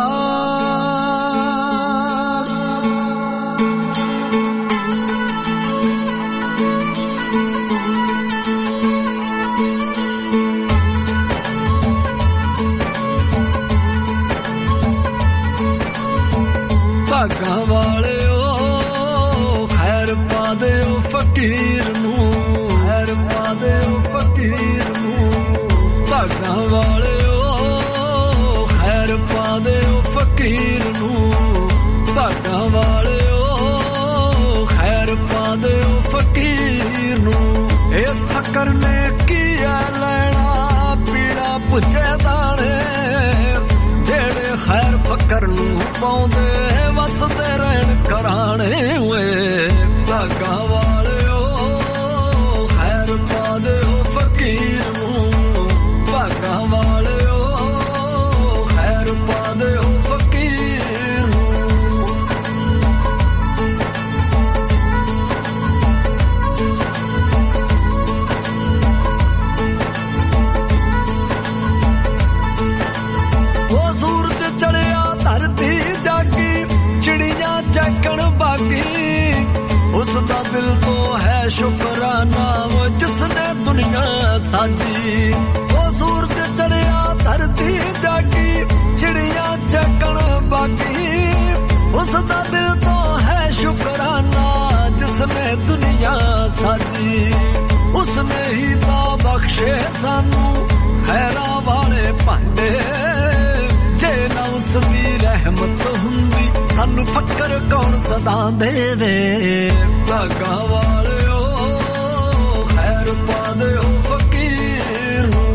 फकीर नूं खैर पा दिओ फकीर नूं भागां वालिओ खैर पा दिओ फकीर नूं भागां वालिओ खैर पा दिओ फकीर नूं इस फकर ने किया लेना पीड़ा पुछे दाने जेड़े खैर फकर नूं पाउंदे वसदे रहन कराने वे भागां वालिओ खैर पा दिओ फकीर नूं भागां वालिओ खैर पा दिओ फकीर नूं ओ सूरज चढ़िया धरती जागी चिड़िया चैकण बागी उसदा दिल तो है शुक्राना वो जिसने दुनिया साजी वो सूरज चढ़िया धरती जागी चिड़िया चैकण बागी उसदा दिल तो है शुक्राना जिसने दुनिया साजी उसने ही तो बख्शे सानू खैरा वाले भांडे जे ना उसदी रहमत हुंदी सानू फकर कौन सदा देवे भागां वालिओ खैर पा दिओ फकीर नूं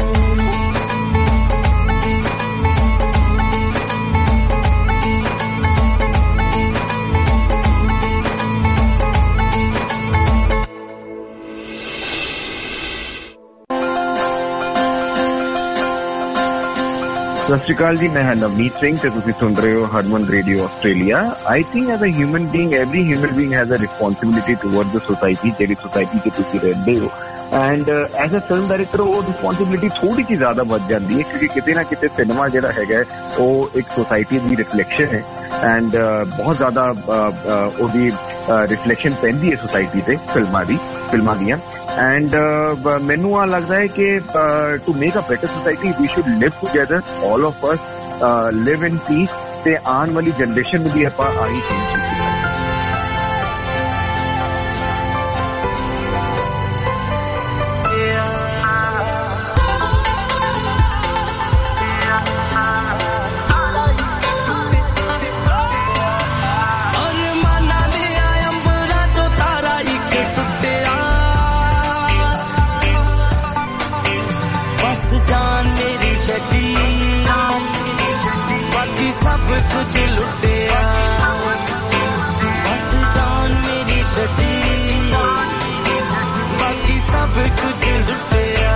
सत श्री अकाल जी मैं हां नवनीत सिंह ते तुसीं सुन रहे हो Harman radio Australia I think as a human being every human being has a responsibility toward the society जेडी सोसाइटी के तुसीं रहंदे हो and as a film director वो रिस्पांसिबिलिटी थोड़ी सी ज्यादा बढ़ जाती है क्योंकि किते ना किते सिनेमा जिहड़ा हैगा वो एक सोसाइटी दी रिफ्लैक्शन है एंड बहुत ज्यादा ओदी रिफ्लैक्शन पैंदी है सोसाइटी ते फिल्मां दी फिल्मां दियां एंड मैनू आ लगता है कि to make a better society we should live together all of us live in peace ते आने वाली जनरेशन में भी आपां आही चीज सब कुछ लुटिया बस जान मेरी छटी बाकी सब कुछ लुटिया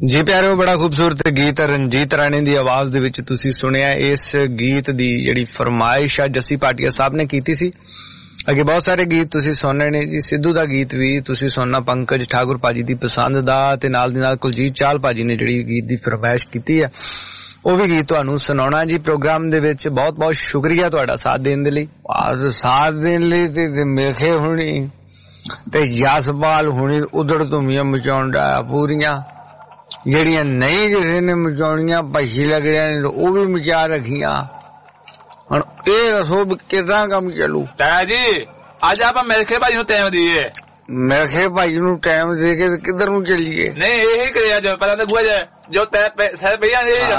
ਜੀ ਪਿਆਰਿਓ, ਬੜਾ ਖੂਬਸੂਰਤ ਗੀਤ ਰਣਜੀਤ ਰਾਣੇ ਦੀ ਆਵਾਜ਼ ਦੇ ਵਿੱਚ ਤੁਸੀਂ ਸੁਣਿਆ। ਇਸ ਗੀਤ ਦੀ ਜਿਹੜੀ ਫਰਮਾਇਸ਼ ਆ ਜੱਸੀ ਭਾਟੀਆ ਸਾਹਿਬ ਨੇ ਕੀਤੀ ਸੀ। ਅੱਗੇ ਬਹੁਤ ਸਾਰੇ ਗੀਤ ਤੁਸੀਂ ਸੁਣਨੇ ਨੇ ਜੀ। ਸਿੱਧੂ ਦਾ ਗੀਤ ਵੀ ਤੁਸੀਂ ਸੁਣਨਾ, ਪੰਕਜ ਠਾਕੁਰ ਭਾਜੀ ਦੀ ਪਸੰਦ ਦਾ, ਤੇ ਨਾਲ ਦੀ ਨਾਲ ਕੁਲਜੀਤ ਚਾਹਲ ਭਾਜੀ ਨੇ ਜਿਹੜੀ ਗੀਤ ਦੀ ਫਰਮਾਇਸ਼ ਕੀਤੀ ਆ ਉਹ ਵੀ ਗੀਤ ਤੁਹਾਨੂੰ ਸੁਣਾਉਣਾ ਜੀ ਪ੍ਰੋਗਰਾਮ ਦੇ ਵਿੱਚ। ਬਹੁਤ ਬਹੁਤ ਸ਼ੁਕਰੀਆ ਤੁਹਾਡਾ ਸਾਥ ਦੇਣ ਦੇ ਲਈ। ਸਾਥ ਦੇਣ ਲਈ ਤੇ ਮੇਖੇ ਹੋਣੀ ਤੇ ਯਸਬਾਲ ਹੋਣੀ ਉਧੜ ਧੁਮੀਆਂ ਮਚਾਉਂਦਾ ਪੂਰੀਆਂ, ਜਿਹੜੀਆਂ ਨਹੀਂ ਕਿਸੇ ਨੇ ਮਚਾਉਣੀਆਂ ਭਾਈ ਲੱਗੜਿਆਂ ਨੇ ਉਹ ਵੀ ਮਚਾ ਰੱਖੀਆਂ। ਹੁਣ ਇਹ ਦੱਸੋ ਵੀ ਕਿੱਦਾਂ ਕੰਮ ਚੱਲੂ? ਤਾਇਆ ਜੀ ਅੱਜ ਆਪਾਂ ਮਿਲਖੇ ਭਾਈ ਨੂੰ ਟਾਈਮ ਦਈਏ। ਮਿਲਖੇ ਭਾਈ ਨੂੰ ਟਾਈਮ ਦੇ ਕੇ ਕਿੱਧਰ ਨੂੰ ਚੱਲੀਏ? ਨਹੀਂ ਇਹੀ ਕਰਿਆ ਜੋ ਪਹਿਲਾਂ ਤਾਂ ਗੁਆ ਜਾ ਜੋ ਤੈ ਸਿਰ ਪਈਆਂ ਇਹ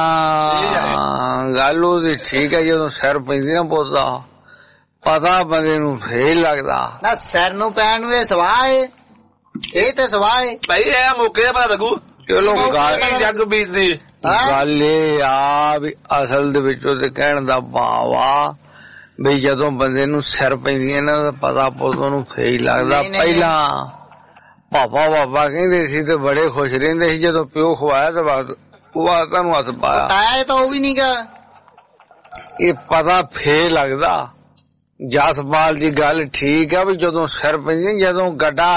ਗੱਲ ਉਹਦੀ ਠੀਕ ਹੈ। ਜਦੋਂ ਸਿਰ ਪੈਂਦੀ ਨਾ ਪੁੱਛਦਾ ਪਤਾ ਬੰਦੇ ਨੂੰ ਫੇਰ ਲੱਗਦਾ ਨਾ ਸਿਰ ਨੂੰ ਪੈਣ ਨੂੰ ਇਹ ਸਵਾਹ ਏ, ਇਹ ਤੇ ਸਵਾਹ ਏ ਭਾਈ। ਇਹ ਮੌਕੇ ਦਾ ਪਤਾ ਲੱਗੂ। ਚਲੋ ਜੱਗ ਬੀਤਦੀ ਗੱਲ ਇਹ ਆ ਵੀ ਅਸਲ ਦੇ ਵਿੱਚ ਉਹਦੇ ਕਹਿਣ ਦਾ ਭਾਵ ਆ ਵੀ ਜਦੋਂ ਬੰਦੇ ਨੂੰ ਸਿਰ ਪੈਂਦੀਆਂ ਨਾ ਪਤਾ ਪੁੱਤ ਉਹਨੂੰ ਫੇਰ ਲੱਗਦਾ। ਪਹਿਲਾਂ ਪਾਪਾ ਬਾਬਾ ਕਹਿੰਦੇ ਸੀ ਤੇ ਬੜੇ ਖੁਸ਼ ਰਹਿੰਦੇ ਸੀ, ਜਦੋਂ ਪਿਓ ਖਵਾਇਆ ਤੇ ਬਾਅਦ ਉਹ ਤੁਹਾਨੂੰ ਹੱਸ ਪਾਇਆ ਤਾਂ ਉਹ ਵੀ ਨੀ ਗਾ। ਇਹ ਪਤਾ ਫੇਰ ਲੱਗਦਾ। ਜਸਪਾਲ ਦੀ ਗੱਲ ਠੀਕ ਆ ਵੀ ਜਦੋਂ ਸਿਰ ਪੈਂਦੀ, ਜਦੋਂ ਗੱਡਾ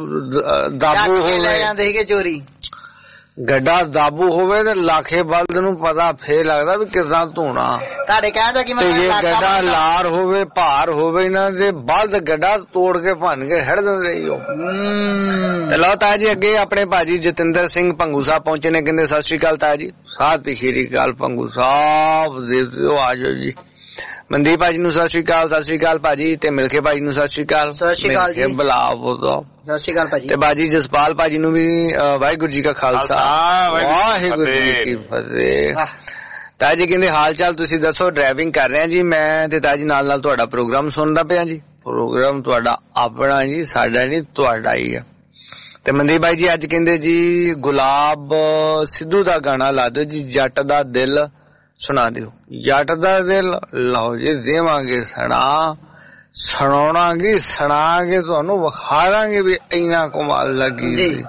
ਦਾਬੂ ਹੋਵੇ ਜਾਂਦੇ ਸੀਗੇ ਚੋਰੀ, ਗੱਡਾ ਦਾਬੂ ਹੋਵੇ ਤੇ ਲਾਖੇ ਬਲਦ ਨੂੰ ਪਤਾ ਫੇਰ ਲੱਗਦਾ ਵੀ ਕਿੱਦਾਂ ਧੋਣਾ। ਤੁਹਾਡੇ ਕਹਿੰਦਾ ਕਿ ਮੈਂ ਜੇ ਗੱਡਾ ਲਾਰ ਹੋਵੇ ਭਾਰ ਹੋਵੇ ਇਹਨਾਂ ਦੇ ਬਲਦ ਗੱਡਾ ਤੋੜ ਕੇ ਭੰਨ ਕੇ ਹੜ ਦਿੰਦੇ ਹੀ ਉਹ। ਲਓ ਤਾਇਆ ਜੀ ਅੱਗੇ ਆਪਣੇ ਭਾਜੀ ਜਤਿੰਦਰ ਸਿੰਘ ਭੰਗੂ ਸਾਹਿਬ ਪਹੁੰਚੇ ਨੇ, ਕਹਿੰਦੇ ਸਤਿ ਸ੍ਰੀ ਅਕਾਲ ਤਾਇਆ ਜੀ। ਸਤਿ ਸ੍ਰੀ ਅਕਾਲ ਭੰਗੂ ਸਾਹਿਬ ਦੇ ਦਿਓ, ਆ ਜਾਓ ਜੀ। ਮਨਦੀਪ ਭਾਜੀ ਨੂੰ ਸਤਿ ਸ੍ਰੀ ਅਕਾਲ। ਸਤਿ ਸ੍ਰੀ ਅਕਾਲ ਭਾਜੀ। ਤੇ ਮਿਲਕੇ ਭਾਜੀ ਨੂੰ ਸਤਿ ਸ੍ਰੀ ਅਕਾਲ। ਸਤਿ ਸ੍ਰੀ ਅਕਾਲ ਜੀ। ਬੁਲਾਵੋ ਸਤਿ ਸ੍ਰੀ ਅਕਾਲ ਭਾਜੀ। ਤੇ ਬਾਜੀ ਜਸਪਾਲ ਭਾਜੀ ਨੂੰ ਵੀ ਵਾਹਿਗੁਰੂ ਜੀ ਕਾ ਖਾਲਸਾ ਵਾਹਿਗੁਰੂ ਜੀ ਕੀ ਫਤਿਹ। ਤਾਇਆ ਜੀ ਕਹਿੰਦੇ ਹਾਲ ਚਾਲ ਤੁਸੀਂ ਦੱਸੋ? ਡਰਾਈਵਿੰਗ ਕਰ ਰਹੇ ਜੀ ਮੈਂ, ਤੇ ਤਾਇਆ ਜੀ ਨਾਲ ਨਾਲ ਤੁਹਾਡਾ ਪ੍ਰੋਗਰਾਮ ਸੁਣਦਾ ਪਿਆ ਜੀ। ਪ੍ਰੋਗਰਾਮ ਤੁਹਾਡਾ ਆਪਣਾ ਜੀ, ਸਾਡਾ ਨਹੀਂ ਤੁਹਾਡਾ ਹੀ ਆ। ਤੇ ਮਨਦੀਪ ਭਾਈ ਜੀ ਅੱਜ ਕਹਿੰਦੇ ਜੀ ਗੁਲਾਬ ਸਿੱਧੂ ਦਾ ਗਾਣਾ ਲਾ ਦਿਓ ਜੀ, ਜੱਟ ਦਾ ਦਿਲ ਸੁਣਾ ਦਿਓ। ਜੱਟ ਦਾ ਦਿਲ ਲਓ ਜੀ, ਦੇਵਾਂਗੇ ਸੁਣਾ, ਸੁਣਾਉਣਾਂਗੇ ਸੁਣਾਗੇ ਤੁਹਾਨੂੰ, ਵਿਖਾ ਦਾਂਗੇ ਵੀ ਇੰਨਾ ਕਮਾਲ ਲੱਗੀ ਸੀ।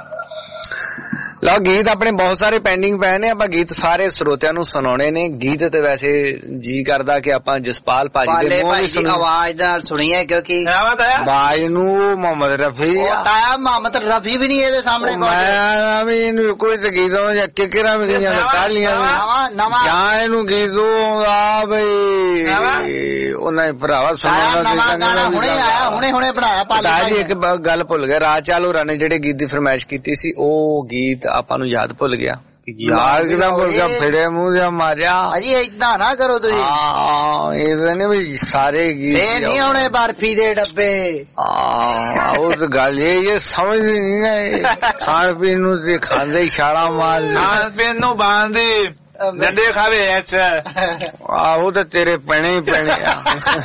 ਲਓ ਗੀਤ ਆਪਣੇ ਬਹੁਤ ਸਾਰੇ ਪੈਂਡਿੰਗ ਪਏ ਨੇ, ਆਪਾਂ ਗੀਤ ਸਾਰੇ ਸਰੋਤਿਆਂ ਨੂੰ ਸੁਣਾਉਣੇ ਨੇ। ਗੀਤ ਤੇ ਵੈਸੇ ਜੀ ਕਰਦਾ ਕਿ ਆਪਾਂ ਜਸਪਾਲ ਭਾਜੀ ਦੇ ਮੂੰਹ ਦੀ ਆਵਾਜ਼ ਨਾਲ ਸੁਣੀਏ, ਕਿਉਂਕਿ ਆਵਾਜ਼ ਨੂੰ ਮੁਹੰਮਦ ਰਫੀ ਤਾਇਆ ਮੁਹੰਮਦ ਰਫੀ ਵੀ ਨਹੀਂ ਇਹਦੇ ਸਾਹਮਣੇ। ਮੈਂ ਵੀ ਇਹਨੂੰ ਕੋਈ ਤੇ ਗੀਤ ਆਉਣਾ ਕਿਹੜਾ ਵੀ ਗਈਆਂ ਕਾਲੀਆਂ ਜਾਂ ਇਹਨੂੰ ਗੀਤ ਆਉਂਦਾ ਬਈ ਉਹਨਾਂ ਹੀ ਭਰਾਵਾ ਸੁਣਾਉਣਾ। ਹੁਣੇ ਆਇਆ, ਹੁਣੇ ਹੁਣੇ ਬਣਾਇਆ ਤਾਇਆ ਜੀ। ਇੱਕ ਗੱਲ ਭੁੱਲ ਗਿਆ, ਰਾਜ ਚਾਲ ਹੋਰਾਂ ਨੇ ਜਿਹੜੇ ਗੀਤ ਦੀ ਫਰਮਾਇਸ਼ ਕੀਤੀ ਸੀ ਉਹ ਗੀਤ ਆਪਾਂ ਨੂੰ ਯਾਦ ਭੁੱਲ ਗਿਆ। ਯਾਦ ਕਿਦਾਂ ਭੁੱਲ ਗਿਆ? ਫਿੜੇ ਮੂੰਹ ਜਿਹਾ ਮਾਰਿਆ। ਅਜੀ ਏਦਾਂ ਨਾ ਕਰੋ ਤੁਸੀਂ। ਹਾਂ ਇਹ ਨੇ ਵੀ ਸਾਰੇ ਗੀਤ ਇਹ ਨਹੀਂ ਆਉਣੇ ਬਰਫੀ ਦੇ ਡੱਬੇ। ਹਾਂ ਉਹ ਤਾਂ ਗੱਲ ਇਹ ਸਮਝ ਨਹੀਂ ਨਾ, ਖਾਣ ਪੀਣ ਨੂੰ ਤੇ ਖਾਂਦੇ ਹੀ ਛਾਲਾ ਮਾਰ, ਖਾਣ ਪੀਣ ਨੂੰ ਬਾਂਦੇ ਡੰਡੇ ਖਾਵੇ ਆਹੋ ਤੇ ਤੇਰੇ ਪੈਣੇ ਹੀ ਪੈਣੇ ਆ।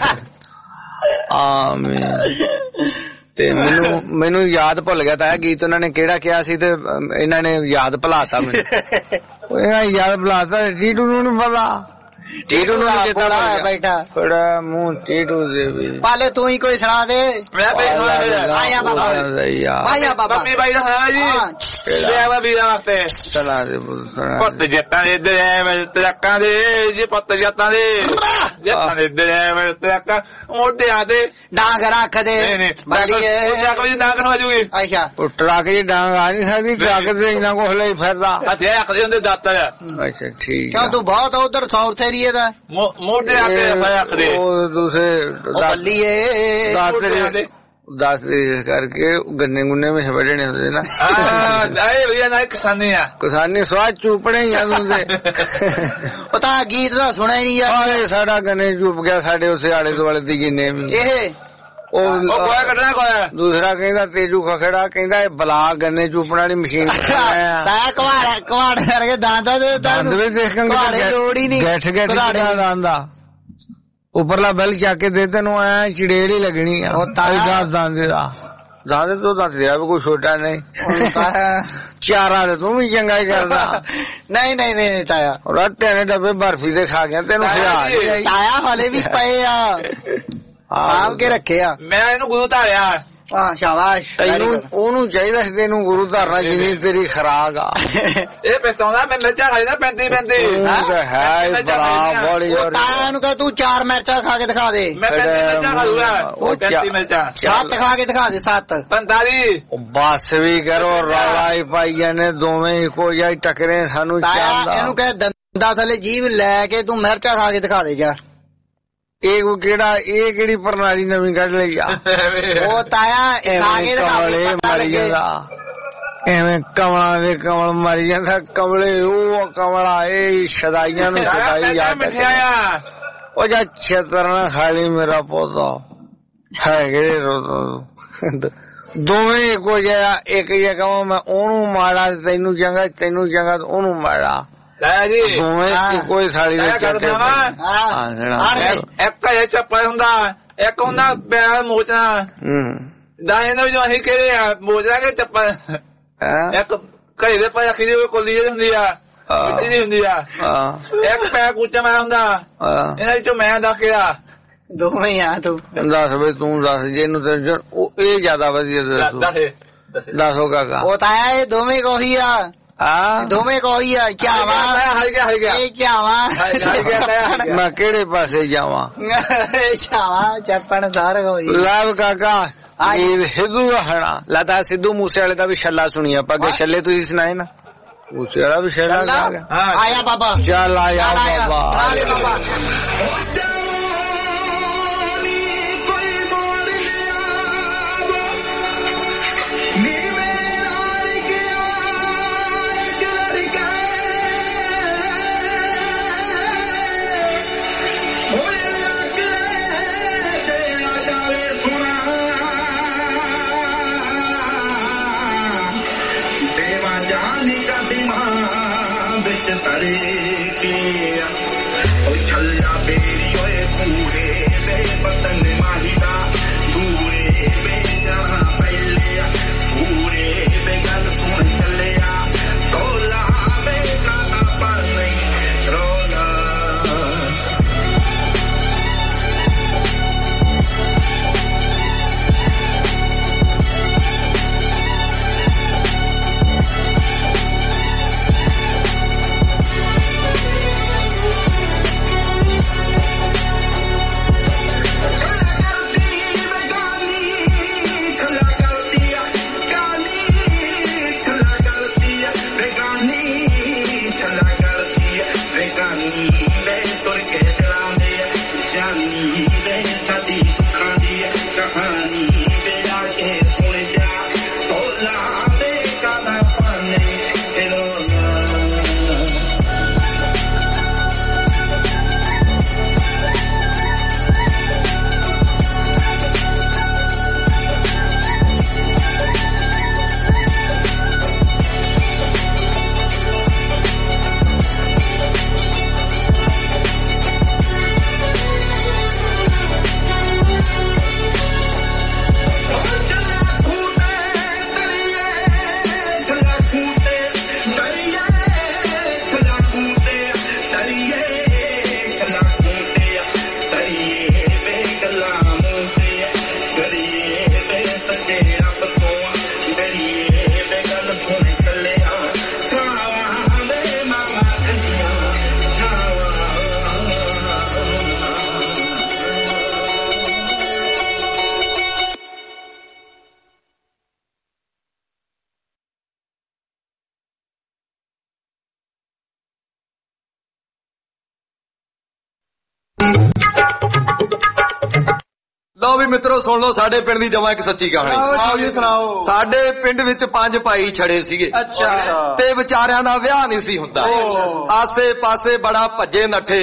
ਆਮੀਨ। ਤੇ ਮੈਨੂੰ ਮੈਨੂੰ ਯਾਦ ਭੁੱਲ ਗਿਆ ਤਾਇਆ ਗੀਤ ਉਹਨਾਂ ਨੇ ਕਿਹੜਾ ਕਿਹਾ ਸੀ, ਤੇ ਇਹਨਾਂ ਨੇ ਯਾਦ ਭੁਲਾਤਾ ਮੈਨੂੰ। ਇਹਨਾਂ ਯਾਦ ਭੁਲਾਤਾ। ਟੀਟੂ ਨੂੰ ਨੀ ਪਤਾ, ਟੀਟੂ ਨੂੰ ਚੇਤਾ ਬੈਠਾ ਬੜਾ ਮੂੰਹ ਟੀਟੂ ਦੇ ਵੀ। ਪਾਲੇ ਤੂੰ ਹੀ ਕੋਈ ਸੁਣਾ ਦੇ। ਆਇਆ ਬਾਬਾ, ਆਇਆ ਬਾਬਾ ਭਾਈ ਦਾ ਸੁਣਾ ਜੀ। ਦੇਵਾ ਵੀਰਾਂ ਵਾਸਤੇ ਸੁਣਾ ਦੇ ਪੁੱਤ ਜੱਟਾਂ ਦੇ ਡਰਾਈਵਰ ਟਰੱਕਾਂ ਦੇ ਜੀ, ਪੁੱਤ ਜੱਟਾਂ ਦੇ ਜੱਟਾਂ ਦੇ ਡਰਾਈਵਰ ਟਰੱਕਾਂ ਮੋਢਿਆਂ ਤੇ ਡਾਂਗ ਰੱਖ ਦੇ। ਬੱਲੀਏ ਡਾਂਗ ਨੂੰ ਆਜੂਗੀ। ਅੱਛਾ ਉਹ ਟਰੱਕ ਜੀ ਡਾਂਗ ਆ ਨਹੀਂ ਸਕਦੀ, ਟਰੱਕ ਤੇ ਇੰਨਾ ਕੁਛ ਲਈ ਫਿਰਦਾ। ਹੱਥੇ ਰੱਖਦੇ ਹੁੰਦੇ ਦਾਤਰ। ਅੱਛਾ ਠੀਕ। ਕਿਉਂ ਤੂੰ ਬਹੁਤ ਉਧਰ ਸਾਊਥ ਏਰੀਏ ਦਾ? ਮੋਢੇ ਆਤੇ ਰੱਖਦੇ ਉਹ ਦੂਸਰੇ ਬੱਲੀਏ ਦਾਤਰ ਦਸ ਕਰਕੇ ਗੰਨੇ ਗੁੰਨੇ ਵਿੱਚ ਵੱਢਣੇ ਹੁੰਦੇ ਨਾ। ਆਏ ਭਈਆ ਨਾ ਕਿਸਾਨੀ ਆ, ਕਿਸਾਨੀ ਸਵਾਦ ਚੂਪਣੇ ਹੀ ਆ ਹੁੰਦੇ। ਪਤਾ ਗੀਤ ਦਾ ਸੁਣਿਆ ਨਹੀਂ ਯਾਰ। ਸਾਡਾ ਗੰਨੇ ਚੂਪ ਗਿਆ ਸਾਡੇ ਉਸੇ ਆਲੇ ਦੁਆਲੇ ਦੀ ਗਿੰਨੇ ਵੀ। ਇਹ ਉਹ ਕੱਢਣਾ ਕੋਇਆ। ਦੂਸਰਾ ਕਹਿੰਦਾ ਤੇਜੂ ਖਖੜਾ ਕਹਿੰਦਾ ਇਹ ਬਲਾ ਗੰਨੇ ਚੂਪਣ ਵਾਲੀ ਮਸ਼ੀਨ ਤਾਇਆ ਕਵਾੜ ਕਵਾੜ ਕਰਕੇ ਦਾਂਦਾ ਦੇ ਦੰਦ ਵੀ ਦੇਖਾਂਗੇ ਲੋੜ ਹੀ ਨਹੀਂ। ਗੈਠ ਗੈਠ ਦਾਂਦਾ ਉੱਪਰਲਾ ਬੈਲ ਚੱਕ ਕੇ ਦੇ ਤੈਨੂੰ ਐ ਚਿੜੇਲ ਹੀ ਲੱਗਣੀ ਆ। ਦਸ ਦਾਂਦੇ ਦਾ ਦਾਂਦੇ ਤੋਂ ਦੱਸ ਦਿਆ ਵੀ ਕੋਈ ਛੋਟਾ ਨਹੀਂ। ਚਾਰਾ ਤੇ ਤੂੰ ਵੀ ਚੰਗਾ ਹੀ ਕਰਦਾ। ਨਹੀਂ ਨਹੀਂ ਨਹੀਂ ਤਾਇਆ ਰੱਟੇ ਨੇ ਡੱਬੇ ਬਰਫੀ ਦੇ ਖਾ ਗਿਆ ਤੈਨੂੰ ਖਿਆਲ। ਤਾਇਆ ਹਲੇ ਵੀ ਪਏ ਆ, ਸਾਂਭ ਕੇ ਰੱਖੇ ਆ। ਮੈਂ ਇਹਨੂੰ ਗੁਰੂ ਧਾਰਿਆ। ਸ਼ਾਬਾਸ਼ ਤੈਨੂੰ ਉਹਨੂੰ ਚਾਹੀਦਾ ਸੀ ਤੈਨੂੰ ਗੁਰੂ ਧਾਰਨਾ ਜਿੰਨੀ ਤੇਰੀ ਖਰਾਕ ਆ ਇਹ ਪਛਤਾਉਂਦਾ ਮੈਂ ਮਿਰਚਾਂ ਖਾਈ ਨਾ ਪੈਂਤੀ ਪੈਂਤੀ ਹੈ ਬੜਾ ਬੜੀ ਤਾਇਆ ਨੂੰ ਕਹ ਤੂੰ ਚਾਰ ਮਿਰਚਾਂ ਖਾ ਕੇ ਦਿਖਾ ਦੇ ਮੈਂ ਪੈਂਤੀ ਮਿਰਚਾਂ ਖਾ ਲੂਗਾ ਉਹ ਪੈਂਤੀ ਮਿਰਚਾਂ ਸੱਤ ਖਾ ਕੇ ਦਿਖਾ ਦੇ ਸੱਤ ਪੰਤਾਲੀ ਬਸ ਵੀ ਕਰੋ ਰੌਲਾ ਹੀ ਪਾਈ ਜਾਂਦੇ ਦੋਵੇਂ ਇੱਕੋ ਜਿਹਾ ਟੱਕਰੇ ਸਾਨੂੰ ਚਾਹੁੰਦਾ ਇਹਨੂੰ ਕਹੇ ਦੰਦਾ ਥੱਲੇ ਜੀਭ ਲੈ ਕੇ ਤੂੰ ਮਿਰਚਾਂ ਖਾ ਕੇ ਦਿਖਾ ਦੇ ਜਾ ਇਹ ਕਿਹੜਾ ਇਹ ਕਿਹੜੀ ਪ੍ਰਣਾਲੀ ਨਵੀਂ ਕੱਢ ਲਈ ਆ ਉਹ ਤਾਇਆ ਖਾ ਕੇ ਦਿਖਾ ਮਰੀ ਜਾਂਦਾ ਐਵੇਂ ਕਮਲਾਂ ਦੇ ਕਮਲ ਮਰੀ ਜਾਂਦਾ ਕਮਲੇ ਉਹ ਕਮਲਾ ਇਹ ਸ਼ਦਾਈਆਂ ਨੂੰ ਸ਼ਦਾਈ ਯਾਦ ਉਹ ਜਾ ਛੇਤਰ ਨਾ ਖਾਲੀ ਮੇਰਾ ਪੌਦਾ ਹੈਗੇ ਦੋਵੇਂ ਇੱਕੋ ਜਿਹਾ ਇੱਕ ਜਿਹਾ ਕਹਾਂ ਮੈਂ ਉਹਨੂੰ ਮਾੜਾ ਤੈਨੂੰ ਚੰਗਾ ਤੈਨੂੰ ਚੰਗਾ ਉਹਨੂੰ ਮਾੜਾ ਜੀ ਦੋਵੇਂ ਕੋਈ ਥਾਲੀ ਦੇ ਚੱਟੇ ਇੱਕ ਇਹ ਚੱਪਲ ਹੁੰਦਾ ਇੱਕ ਹੁੰਦਾ ਪੈਰ ਮੋਚਣਾ ਦਾਣੇ ਨੂੰ ਜੋ ਅਸੀਂ ਕਹਿੰਦੇ ਆ ਮੋਚਣਾ ਕਿ ਚੱਪਲ ਇੱਕ ਘਰੇ ਦੇ ਪਾ ਰੱਖੀ ਦੀ ਕੋਲੀ ਜਿਹੀ ਹੁੰਦੀ ਆ ਮਿੱਟੀ ਦੀ ਹੁੰਦੀ ਆ ਇੱਕ ਪੈਰ ਕੁੱਚਾ ਮੈਂ ਹੁੰਦਾ ਇਹਨਾਂ ਵਿੱਚੋਂ ਮੈਂ ਦੱਸ ਕਿਹੜਾ ਦੋਵੇਂ ਆ ਤੂੰ ਦੱਸ ਬਈ ਤੂੰ ਦੱਸ ਜਿਹਨੂੰ ਤੈਨੂੰ ਇਹ ਜ਼ਿਆਦਾ ਵਧੀਆ ਦੱਸ ਦੱਸੋ ਕਾਕਾ ਉਹ ਤਾਂ ਇਹ ਦੋਵੇਂ ਕੋਹੀ ਆ ਹਾਂ ਦੋਵੇਂ ਕੋਈ ਆ ਚਾਵਾ ਹਰ ਗਿਆ ਹਰ ਗਿਆ ਇਹ ਚਾਵਾ ਮੈਂ ਕਿਹੜੇ ਪਾਸੇ ਜਾਵਾਂ ਚਾਵਾ ਚੱਪਣ ਸਾਰ ਹੋਈ ਲਾਭ ਕਾਕਾ ਇਹ ਸਿੱਧੂ ਦਾ ਹਣਾ ਲਾਤਾ ਸਿੱਧੂ ਮੂਸੇ ਵਾਲੇ ਦਾ ਵੀ ਛੱਲਾ ਸੁਣੀ ਆਪਾਂ ਅੱਗੇ ਛੱਲੇ ਤੁਸੀਂ ਸੁਣਾਏ ਨਾ ਮੂਸੇ ਵਾਲਾ ਵੀ ਛੱਲਾ ਆਇਆ ਬਾਬਾ ਚੱਲ ਆਇਆ ਬਾਬਾ ਸਰੇ ਕੇ ਉਹ ਛੱਲਾ ਬੇਰੀ ਓਏ ਪੂਰੇ ਮੇਰੇ ਪਤਨ ਮਾਹੀ ਦਾ ਦੂਰੇ ਮੇਰਾ ਪਹਿਲੇ ਪੂਰੇ ਬੇ ਗੱਲ ਸੁਣ ਚੱਲਿਆ ਤੋਲਾ ਬੇ ਕਾਤਾ ਪਰ ਨਹੀਂ ਰੋਲਾ ਲਓ ਵੀ ਮਿੱਤਰੋ ਸੁਣ ਲਓ ਸਾਡੇ ਪਿੰਡ ਦੀ ਜਮਾਂ ਇੱਕ ਸੱਚੀ ਕਹਾਣੀ। ਆਓ ਜੀ ਸੁਣਾਓ। ਸਾਡੇ ਪਿੰਡ ਵਿੱਚ ਪੰਜ ਭਾਈ ਛੜੇ ਸੀਗੇ ਤੇ ਵਿਚਾਰਿਆਂ ਦਾ ਵਿਆਹ ਨਹੀਂ ਸੀ ਹੁੰਦਾ। ਆਸੇ ਪਾਸੇ ਬੜਾ ਭੱਜੇ ਨੱਠੇ।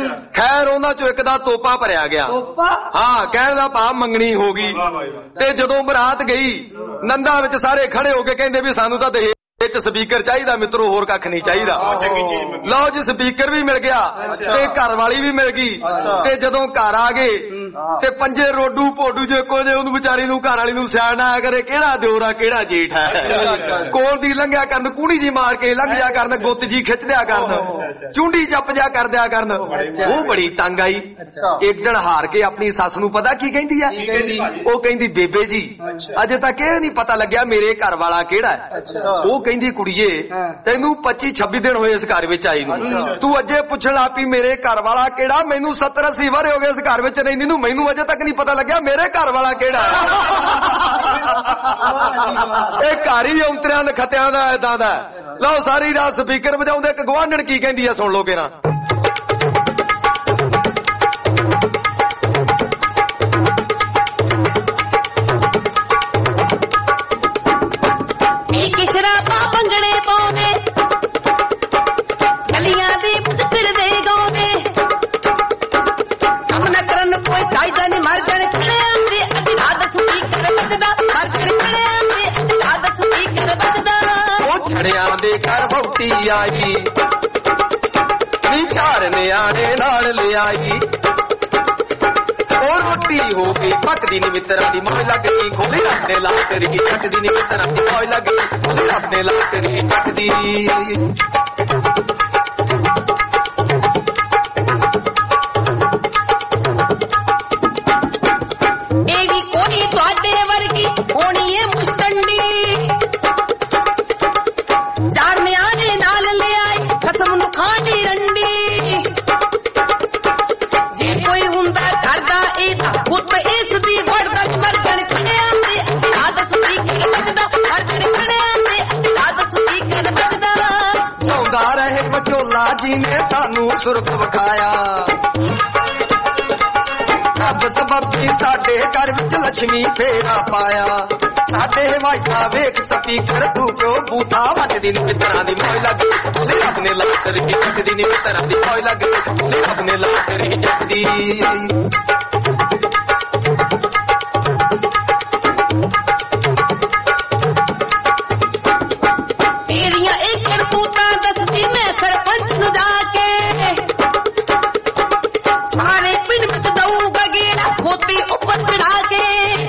ਖੈਰ ਉਹਨਾਂ ਚੋਂ ਇੱਕ ਦਾ ਤੋਪਾ ਭਰਿਆ ਗਿਆ। ਹਾਂ ਕਹਿਣ ਦਾ ਭਾਵ ਮੰਗਣੀ ਹੋ ਗਈ। ਤੇ ਜਦੋਂ ਬਰਾਤ ਗਈ ਨੰਦਾ ਵਿੱਚ ਸਾਰੇ ਖੜੇ ਹੋ ਕੇ ਕਹਿੰਦੇ ਵੀ ਸਾਨੂੰ ਤਾਂ ਦਹੇਜ ਵਿੱਚ ਸਪੀਕਰ ਚਾਹੀਦਾ ਮਿੱਤਰੋ, ਹੋਰ ਕੱਖ ਨਹੀਂ ਚਾਹੀਦਾ। ਲਓ ਜੀ ਸਪੀਕਰ ਵੀ ਮਿਲ ਗਿਆ ਤੇ ਘਰ ਵਾਲੀ ਵੀ ਮਿਲ ਗਈ ਤੇ ਜਦੋਂ ਘਰ ਆ ਗਏ ਤੇ ਪੰਜੇ ਰੋਡੂ ਪੋਡੂ ਜੇ ਕੋ ਜੇ ਉਹਨੂੰ ਵਿਚਾਰੀ ਨੂੰ ਘਰ ਵਾਲੀ ਨੂੰ ਸਿਆਣਾ ਆਇਆ ਕਰੇ ਕਿਹੜਾ ਦਿਓਰਾ ਕਿਹੜਾ ਜੇਠ ਹੈ। ਕੋਲ ਦੀ ਲੰਘਿਆ ਕਰਨ ਕੂਣੀ ਜੀ ਮਾਰ ਕੇ ਲੰਘ ਜਾ ਕਰਨ, ਗੁੱਤ ਜੀ ਖਿੱਚ ਦਿਆ ਕਰਨ, ਚੁੰਡੀ ਚੱਪ ਜਾ ਕਰ ਦਿਆ ਕਰਨ। ਉਹ ਬੜੀ ਤੰਗ ਆਈ। ਇੱਕ ਦਿਨ ਹਾਰ ਕੇ ਆਪਣੀ ਸੱਸ ਨੂੰ ਪਤਾ ਕੀ ਕਹਿੰਦੀ ਆ, ਉਹ ਕਹਿੰਦੀ ਬੇਬੇ ਜੀ ਅਜੇ ਤੱਕ ਇਹ ਨਹੀਂ ਪਤਾ ਲੱਗਿਆ ਮੇਰੇ ਘਰ ਵਾਲਾ ਕਿਹੜਾ ਹੈ। ਉਹ ਕਹਿੰਦੀ ਕੁੜੀਏ ਤੈਨੂੰ ਪੱਚੀ ਛੱਬੀ ਦਿਨ ਹੋਏ ਇਸ ਘਰ ਵਿੱਚ ਆਈ ਨੂੰ, ਤੂੰ ਅਜੇ ਪੁੱਛਣ ਲੱਗ ਪਈ ਮੇਰੇ ਘਰ ਵਾਲਾ ਕਿਹੜਾ। ਮੈਨੂੰ ਸੱਤਰ ਅੱਸੀ ਵਰੇ ਹੋ ਗਏ ਇਸ ਘਰ ਵਿੱਚ ਰਹਿੰਦੀ ਨੂੰ, ਮੈਨੂੰ ਅਜੇ ਤੱਕ ਨਹੀਂ ਪਤਾ ਲੱਗਿਆ ਮੇਰੇ ਘਰ ਵਾਲਾ ਕਿਹੜਾ ਹੈ। ਇਹ ਘਰ ਹੀ ਔਂਤਰਿਆਂ ਦੇ ਖੱਤਿਆਂ ਦਾ ਏਦਾਂ ਦਾ। ਲਓ ਸਾਰੀ ਰਾਤ ਸਪੀਕਰ ਵਜਾਉਂਦੇ, ਇੱਕ ਗਵਾਂਢਣ ਕੀ ਕਹਿੰਦੀ ਆ ਸੁਣ ਲਓ ਕਿਹਨਾਂ। ਸ਼ਰਾਬਾਂ ਭੰਗੜੇ ਪਾਉਂਦੇ ਗਲੀਆਂ ਦੇ ਫਿਰਦੇ ਗਾਉਂਦੇ, ਕੰਮ ਨਾ ਕਰਨ ਕੋਈ ਕਾਇਦਾ ਨਹੀਂ, ਮਰ ਜਾਣ ਚੜਿਆਂ ਤੇ ਆਦਤ ਸਪੀਕਰ ਵੱਜਦਾ, ਮਰ ਜਾਣ ਚੜਿਆਂ ਤੇ ਆਦਤ ਸਪੀਕਰ ਵੱਜਦਾ। ਉਹ ਛੜਿਆਂ ਦੇ ਘਰ ਵਹੁਟੀ ਆਈ ਨੀ ਚਾਰ ਨਿਆਣੇ ਨਾਲ ਲਿਆਈ, ਉਹ ਰੋਟੀ ਹੋ ਗਈ ਪੱਕਦੀ ਨੀ ਮਿੱਤਰਾਂ ਦੀ ਮੌਜ ਲੱਗਦੀ, ਖੋਲੀ ਰੱਬ ਨੇ ਲਾ ਤੇਰੀ ਚੱਟਦੀ ਨੀ ਮਿੱਤਰਾਂ ਦੀ ਮੌਜ ਲੱਗਦੀ, ਖੋਲੀ ਰੱਬ ਨੇ ਲਾ ਤੇਰੀ ਚੱਟਦੀ। ਇਹ ਵੀ ਕੋਈ ਤੁਹਾਡੇ ਵਰਗੀ ਹੋਣੀ ਏ ਮੁਸਤੰਡੀ, ਚਾਰ ਨਿਆਣੇ ਨਾਲ ਲਿਆਈ ਖਸਮ ਨੂੰ ਖਾਣੀ ਰੰਡੀ। ਜੇ ਕੋਈ ਹੁੰਦਾ ਕਰਦਾ ਇਹ ਤਾਂ ਪੁੱਤ ਇਸ ਦੀ ਵੜਦਾ, ਮਰ ਜਾਣ ਚੜਿਆਂ ਤੇ ਆਦਤ ਸਪੀਕਰ ਵੱਜਦਾ, ਮਰ ਜਾਣ ਚੜਿਆਂ ਤੇ ਆਦਤ ਸਪੀਕਰ ਵੱਜਦਾ। ਚਾਹੁੰਦਾ ਰਹੇ ਵਿਚੋਲਾ ਜੀ ਨੇ ਸਾਨੂੰ ਸੁਰਖ ਵਿਖਾਇਆ, ਰੱਬ ਸਬੱਬੀ ਸਾਡੇ ਘਰ ਵਿੱਚ ਲక్ష్ਮੀ ਫੇਰਾ ਪਾਇਆ। ਸਾਡੇ ਵਾਇਦਾ ਵੇਖ ਸਪੀਕਰ ਤੂੰ ਕਿਉਂ ਬੂਥਾ ਵੱਟਦੀ ਨੀ ਮਿੱਤਰਾਂ ਦੀ ਮੌਜ ਲੱਗਦੀ, ਰੱਬ ਨੇ ਲਾ ਤੇਰੀ ਚੱਟਦੀ ਨੀ ਮਿੱਤਰਾਂ ਦੀ ਮੌਜ ਲੱਗਦੀ, ਰੱਬ ਨੇ ਲਾ ਤੇਰੀ ਚੱਟਦੀ। ਤੇਰੀਆਂ ਇਹ ਕਰਤੂਤਾਂ ਦੱਸਦੀ ਮੈਂ ਸਰਪੰਚ ਨੂੰ ਜਾ ਕੇ, ਸਾਰੇ ਪਿੰਡ ਵਿੱਚ ਦਊਗਾ ਗੇੜਾ ਖੋਤੀ ਉੱਪਰ ਚੜਾ ਕੇ।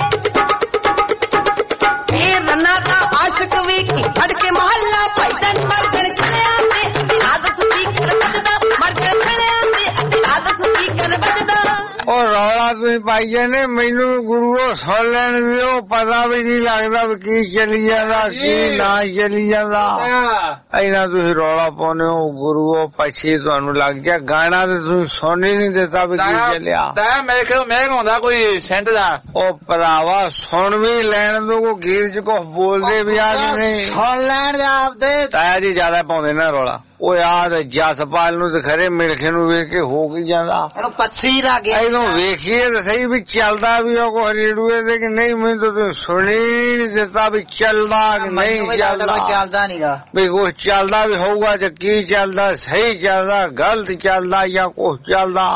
ਇਹ ਰੰਨਾ ਦਾ ਆਸ਼ਕ ਵੇਖੀ ਫੜ ਕੇ ਮਹੱਲਾ ਭਾਈਦਾ, ਮਰ ਗਣ ਚੜਿਆ ਤੇ ਆਦਤ ਸਪੀਕਰ ਵੱਜਦਾ, ਮਰ ਗਣ ਚੜਿਆ ਤੇ ਆਦਤ ਸਪੀਕਰ ਵੱਜਦਾ। ਉਹ ਰੌਲਾ ਤੁਸੀਂ ਪਾਈ ਜਾਂਦੇ, ਮੈਨੂੰ ਗੁਰੂਓ ਸੁਣ ਲੈਣ ਦਿਓ, ਪਤਾ ਵੀ ਨਹੀਂ ਲੱਗਦਾ ਵੀ ਕੀ ਚੱਲੀ ਜਾਂਦਾ ਕੀ ਨਾ ਚੱਲੀ ਜਾਂਦਾ। ਇੰਨਾ ਤੁਸੀਂ ਰੌਲਾ ਪਾਉਂਦੇ ਹੋ ਗੁਰੂਓ, ਪਛੀ ਤੁਹਾਨੂੰ ਲੱਗ ਗਿਆ ਗਾਣਾ ਤੇ ਤੁਸੀਂ ਸੁਣ ਹੀ ਨਹੀਂ ਦਿੱਤਾ ਵੀ ਕੀ ਚੱਲਿਆ। ਮੇਰੇ ਕੋਲ ਮੈਂ ਹੁੰਦਾ ਕੋਈ ਸੈਂਟ ਦਾ। ਉਹ ਭਰਾਵਾ ਸੁਣ ਵੀ ਲੈਣ ਦੋ, ਕੋ ਗੀਤ ਚ ਕੁਛ ਬੋਲਦੇ ਵੀ ਆ ਨਹੀਂ, ਸੁਣ ਲੈਣ ਦੇ ਆਪਦੇ। ਤਾਇਆ ਜੀ ਜ਼ਿਆਦਾ ਪਾਉਂਦੇ ਨਾ ਰੌਲਾ। ਉਹ ਯਾਦ ਜਸਪਾਲ ਨੂੰ ਤੇ ਖਰੇ ਮਿਲਖੇ ਨੂੰ ਵੇਖ ਕੇ ਹੋ ਕੀ ਜਾਂਦਾ, ਪੱਛੀ ਰਾ ਗਿਆ। ਇਹਨੂੰ ਵੇਖੀਏ ਤਾਂ ਸਹੀ ਵੀ ਚੱਲਦਾ ਵੀ ਉਹ ਕੋ ਰੇਡੂਏ ਤੇ ਕਿ ਨਹੀਂ, ਮੈਨੂੰ ਤਾਂ ਤੁਸੀਂ ਸੁਣੀ ਨਹੀਂ ਦਿੱਤਾ ਵੀ ਚੱਲਦਾ ਕਿ ਨਹੀਂ ਚੱਲਦਾ। ਚੱਲਦਾ ਨਹੀਂਗਾ ਵੀ ਕੁਛ ਚੱਲਦਾ ਵੀ ਹੋਊਗਾ ਜਾਂ ਕੀ ਚੱਲਦਾ, ਸਹੀ ਚੱਲਦਾ ਗਲਤ ਚੱਲਦਾ ਜਾਂ ਕੁਛ ਚੱਲਦਾ।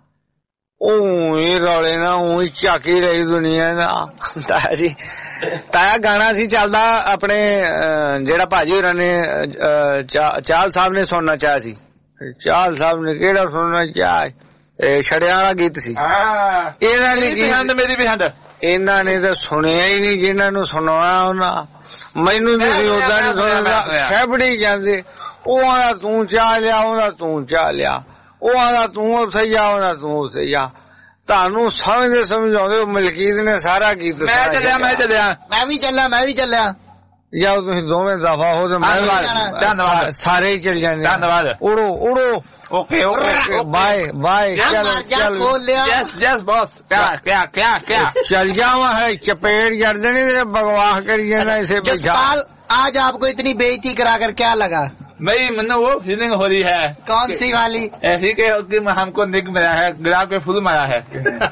ਉਹ ਇਹ ਰੌਲੇ ਨਾ ਉਹੀ ਝਾਕੀ ਰਹੀ ਦੁਨੀਆ ਦਾ। ਤਾਇਆ ਜੀ ਤਾਇਆ ਗਾਣਾ ਸੀ ਚੱਲਦਾ ਆਪਣੇ ਜਿਹੜਾ ਭਾਜੀ ਹੋਰਾਂ ਨੇ ਚਾਹਲ ਸਾਹਿਬ ਨੇ ਸੁਣਨਾ ਚਾਹਿਆ ਸੀ। ਚਾਹਲ ਸਾਹਿਬ ਨੇ ਕਿਹੜਾ ਸੁਣਨਾ ਚਾਹਿਆ, ਛੜਿਆਂ ਵਾਲਾ ਗੀਤ ਸੀ। ਇਹਨਾਂ ਨੇ ਮੇਰੀ ਵੀ ਹੰਡ ਇਹਨਾਂ ਨੇ ਤਾਂ ਸੁਣਿਆ ਹੀ ਨਹੀਂ, ਜਿਹਨਾਂ ਨੂੰ ਸੁਣਾਉਣਾ ਉਹਨਾਂ। ਮੈਨੂੰ ਤੁਸੀਂ ਓਦਾਂ ਨੀ ਸੁਣਦਾ, ਖੈਬੜੀ ਜਾਂਦੇ। ਉਹ ਆਂਦਾ ਤੂੰ ਚਾਹ ਲਿਆ, ਉਹਦਾ ਤੂੰ ਚਾਹ ਲਿਆ, ਉਹ ਆਂਦਾ ਤੂੰ ਉੱਥੇ ਜਾ, ਉਹਦਾ ਤੂੰ ਉੱਥੇ ਜਾ। ਤੁਹਾਨੂੰ ਸਮਝਦੇ ਸਮਝਾਉਂਦੇ ਮਲਕੀਤ ਨੇ ਸਾਰਾ ਗੀਤ। ਮੈਂ ਚੱਲਿਆ ਮੈਂ ਚੱਲਿਆ ਮੈਂ ਵੀ ਚੱਲਿਆ ਮੈਂ ਵੀ ਚੱਲਿਆ ਜਾਓ ਤੁਸੀਂ ਦੋਵੇਂ ਦਫਾ ਹੋ ਤੇ ਮੈਂ ਧੰਨਵਾਦ ਸਾਰੇ ਹੀ ਚੱਲ ਜਾਂਦੇ। ਧੰਨਵਾਦ। ਉੜੋ ਉੜੋ ਓਕੇ ਓਕੇ ਬਾਏ ਬਾਏ। ਚੱਲ ਚੱਲ ਯਸ ਯਸ ਬॉस ਕਿਆ ਕਿਆ ਕਿਆ ਕਿਆ चल जावा है चपेट जड़ देनी तेरे बकवास करिए ना इसे। जसपाल आज आपको इतनी बेइज्जती करा कर क्या लगा? भाई मैंने वो फीलिंग हो रही है। कौन सी वाली? ऐसी के कि हमको निक मिला है, गिरा के फुल मारा है।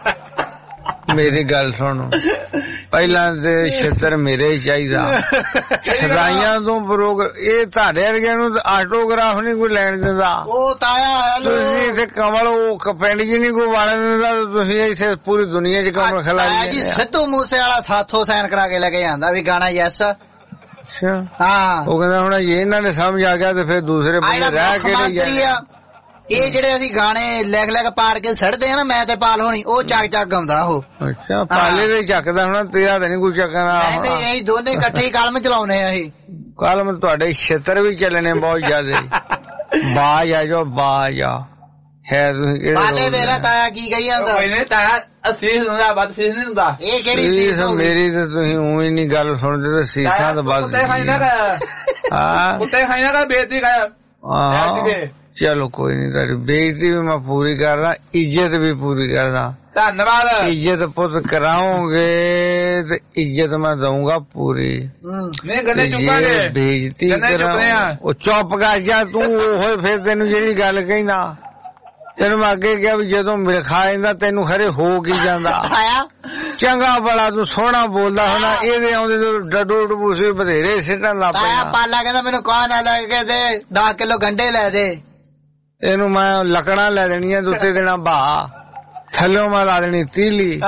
मेरी गल सुनो, पहला ते छत्तर मेरे ही चाहिदा, सदाइयां तो बरोग ये ताड़े वर्गे नूं ऑटोग्राफ नहीं कोई लैण दिंदा। ओ ताया तुसीं इत्थे कमल ओ पिंड जी नहीं कोई वालन दिंदा, तुसीं इत्थे पूरी दुनिया च कमल खिलाई जी। सिद्धू मूसे वाला साथों साइन करा के लेके आंदा भी गाना यस ਹਾਂ ਉਹ ਕਹਿੰਦਾ ਹੁਣ ਜੇ ਇਹਨਾਂ ਨੇ ਸਮਝ ਆ ਗਿਆ ਤੇ ਫਿਰ ਦੂਸਰੇ ਬੰਦੇ ਰਹਿ ਕਿਹੜੇ ਆ ਇਹ ਜਿਹੜੇ ਅਸੀਂ ਗਾਣੇ ਲਿਖ ਲਿਖ ਪਾੜ ਕੇ ਸੜਦੇ ਆ ਨਾ ਮੈਂ ਤੇ ਪਾਲ ਹੋਣੀ ਉਹ ਚੱਕ ਚੱਕ ਗਾਉਂਦਾ ਉਹ ਅੱਛਾ ਪਾਲੇ ਦੇ ਚੱਕਦਾ ਹੁਣ ਤੇਰਾ ਤਾਂ ਨਹੀਂ ਕੋਈ ਚੱਕਣਾ ਨਹੀਂ ਅਸੀਂ ਦੋਨੇ ਇਕੱਠੇ ਹੀ ਕਲਮ ਚਲਾਉਣੇ ਆ ਅਸੀਂ ਕਲਮ ਤੁਹਾਡੇ ਛੇਤਰ ਵੀ ਚੱਲਣੇ ਬਹੁਤ ਜ਼ਿਆਦਾ ਬਾਜ ਆ ਜੋ ਬਾਜ ਆ ਹੈ ਤੁਸੀਂ ਪਾਲੇ ਮੇਰਾ ਤਾਇਆ ਕੀ ਕਹੀ ਜਾਂਦਾ ਕੋਈ ਨਹੀਂ ਤਾਇਆ ਅਸੀਸ ਹੁੰਦਾ ਵੱਧ ਸੀਸ ਨਹੀਂ ਹੁੰਦਾ ਇਹ ਕਿਹੜੀ ਸੀਸ ਮੇਰੀ ਤੇ ਤੁਸੀਂ ਉਵੇਂ ਨਹੀਂ ਗੱਲ ਸੁਣਦੇ ਤੇ ਸੀਸਾਂ ਤੋਂ ਵੱਧ ਕੁੱਤੇ ਖਾਈ ਨਾ ਹਾਂ ਕੁੱਤੇ ਖਾਈ ਨਾ ਬੇਇੱਜ਼ਤੀ ਕਰ ਹਾਂ ਚਲੋ ਕੋਈ ਨਹੀਂ ਤੁਹਾਡੀ ਬੇਇੱਜ਼ਤੀ ਵੀ ਮੈਂ ਪੂਰੀ ਕਰਦਾ ਇੱਜ਼ਤ ਵੀ ਪੂਰੀ ਕਰਦਾ ਧੰਨਵਾਦ ਇੱਜ਼ਤ ਪੁੱਤ ਕਰਾਉਂਗੇ ਤੇ ਇੱਜ਼ਤ ਮੈਂ ਦਊਂਗਾ ਪੂਰੀ ਨਹੀਂ ਗੰਨੇ ਚੁੱਕਾਂਗੇ ਬੇਇੱਜ਼ਤੀ ਕਰਾਂ ਉਹ ਚੁੱਪ ਕਰ ਜਾ ਤੂੰ ਉਹ ਫਿਰ ਤੈਨੂੰ ਜਿਹੜੀ ਗੱਲ ਕਹੀ ਨਾ ਤੈਨੂੰ ਮੈਂ ਅੱਗੇ ਕਿਹਾ ਵੀ ਜਦੋਂ ਮਿਲ ਖਾ ਜਾਂਦਾ ਤੈਨੂੰ ਖਰੇ ਹੋ ਕੀ ਜਾਂਦਾ ਚੰਗਾ ਬੜਾ ਤੂੰ ਸੋਹਣਾ ਬੋਲਦਾ ਹੋਣਾ ਇਹਦੇ ਆਉਂਦੇ ਡੱਡੂ ਡਬੂਸੇ ਬਥੇਰੇ ਸਿੱਟਣ ਲੱਗ ਪਿਆ ਪਾਲਾ ਕਹਿੰਦਾ ਮੈਨੂੰ ਕਾਹ ਨਾ ਲੈ ਕੇ ਦੇ ਦਸ ਕਿਲੋ ਗੰਢੇ ਲੈ ਦੇ ਇਹਨੂੰ ਮੈਂ ਲੱਕੜਾਂ ਲੈ ਦੇਣੀਆਂ ਦੁੱਤੇ ਦੇਣਾ ਭਾ ਥੱਲੋਂ ਮੈਂ ਲਾ ਦੇਣੀ ਤੀਲੀ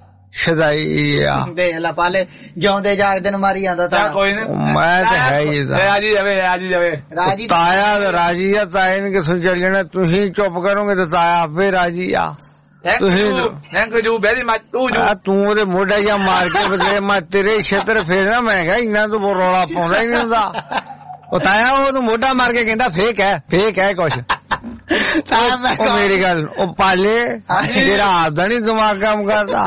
ਸ਼ਦਾਈ ਆ ਦੇਖ ਲਾ ਪਾਲੇ ਜਿਉਂਦੇ ਜਾਗਦੇ ਨੂੰ ਮਾਰੀ ਜਾਂਦਾ ਤਾਂ ਕੋਈ ਨਹੀਂ ਮੈਂ ਤਾਂ ਹੈ ਹੀ ਰਾਜੀ ਜਾਵੇ ਰਾਜੀ ਜਾਵੇ ਤਾਇਆ ਰਾਜੀ ਆ ਤਾਏ ਨੇ ਕਿਥੋਂ ਚੱਲ ਜਾਣਾ ਤੁਸੀਂ ਚੁੱਪ ਕਰੋਗੇ ਤਾਂ ਤਾਇਆ ਆਪੇ ਰਾਜੀ ਆ ਤੁਸੀਂ ਥੈਂਕ ਯੂ ਵੈਰੀ ਮਚ ਤੂੰ ਜੋ ਤੂੰ ਉਹਦੇ ਮੋਢਾ ਜਾਂ ਮਾਰ ਕੇ ਬਦਲੇ ਮੈਂ ਤੇਰੇ ਛੇਤਰ ਫੇਰਨਾ ਮੈਂ ਕਿਹਾ ਇਹਨਾਂ ਤੋਂ ਰੌਲਾ ਪਾਉਂਦਾ ਹੀ ਨਹੀਂ ਹੁੰਦਾ ਉਹ ਤਾਇਆ ਉਹਨੂੰ ਮੋਢਾ ਮਾਰ ਕੇ ਕਹਿੰਦਾ ਫੇਕ ਹੈ ਫੇਕ ਹੈ ਕੁਛ ਉਹ ਮੇਰੀ ਗੱਲ ਉਹ ਪਾਲੇ ਜਿਹੜਾ ਆਪਦਾ ਨੀ ਦਿਮਾਗ ਕੰਮ ਕਰਦਾ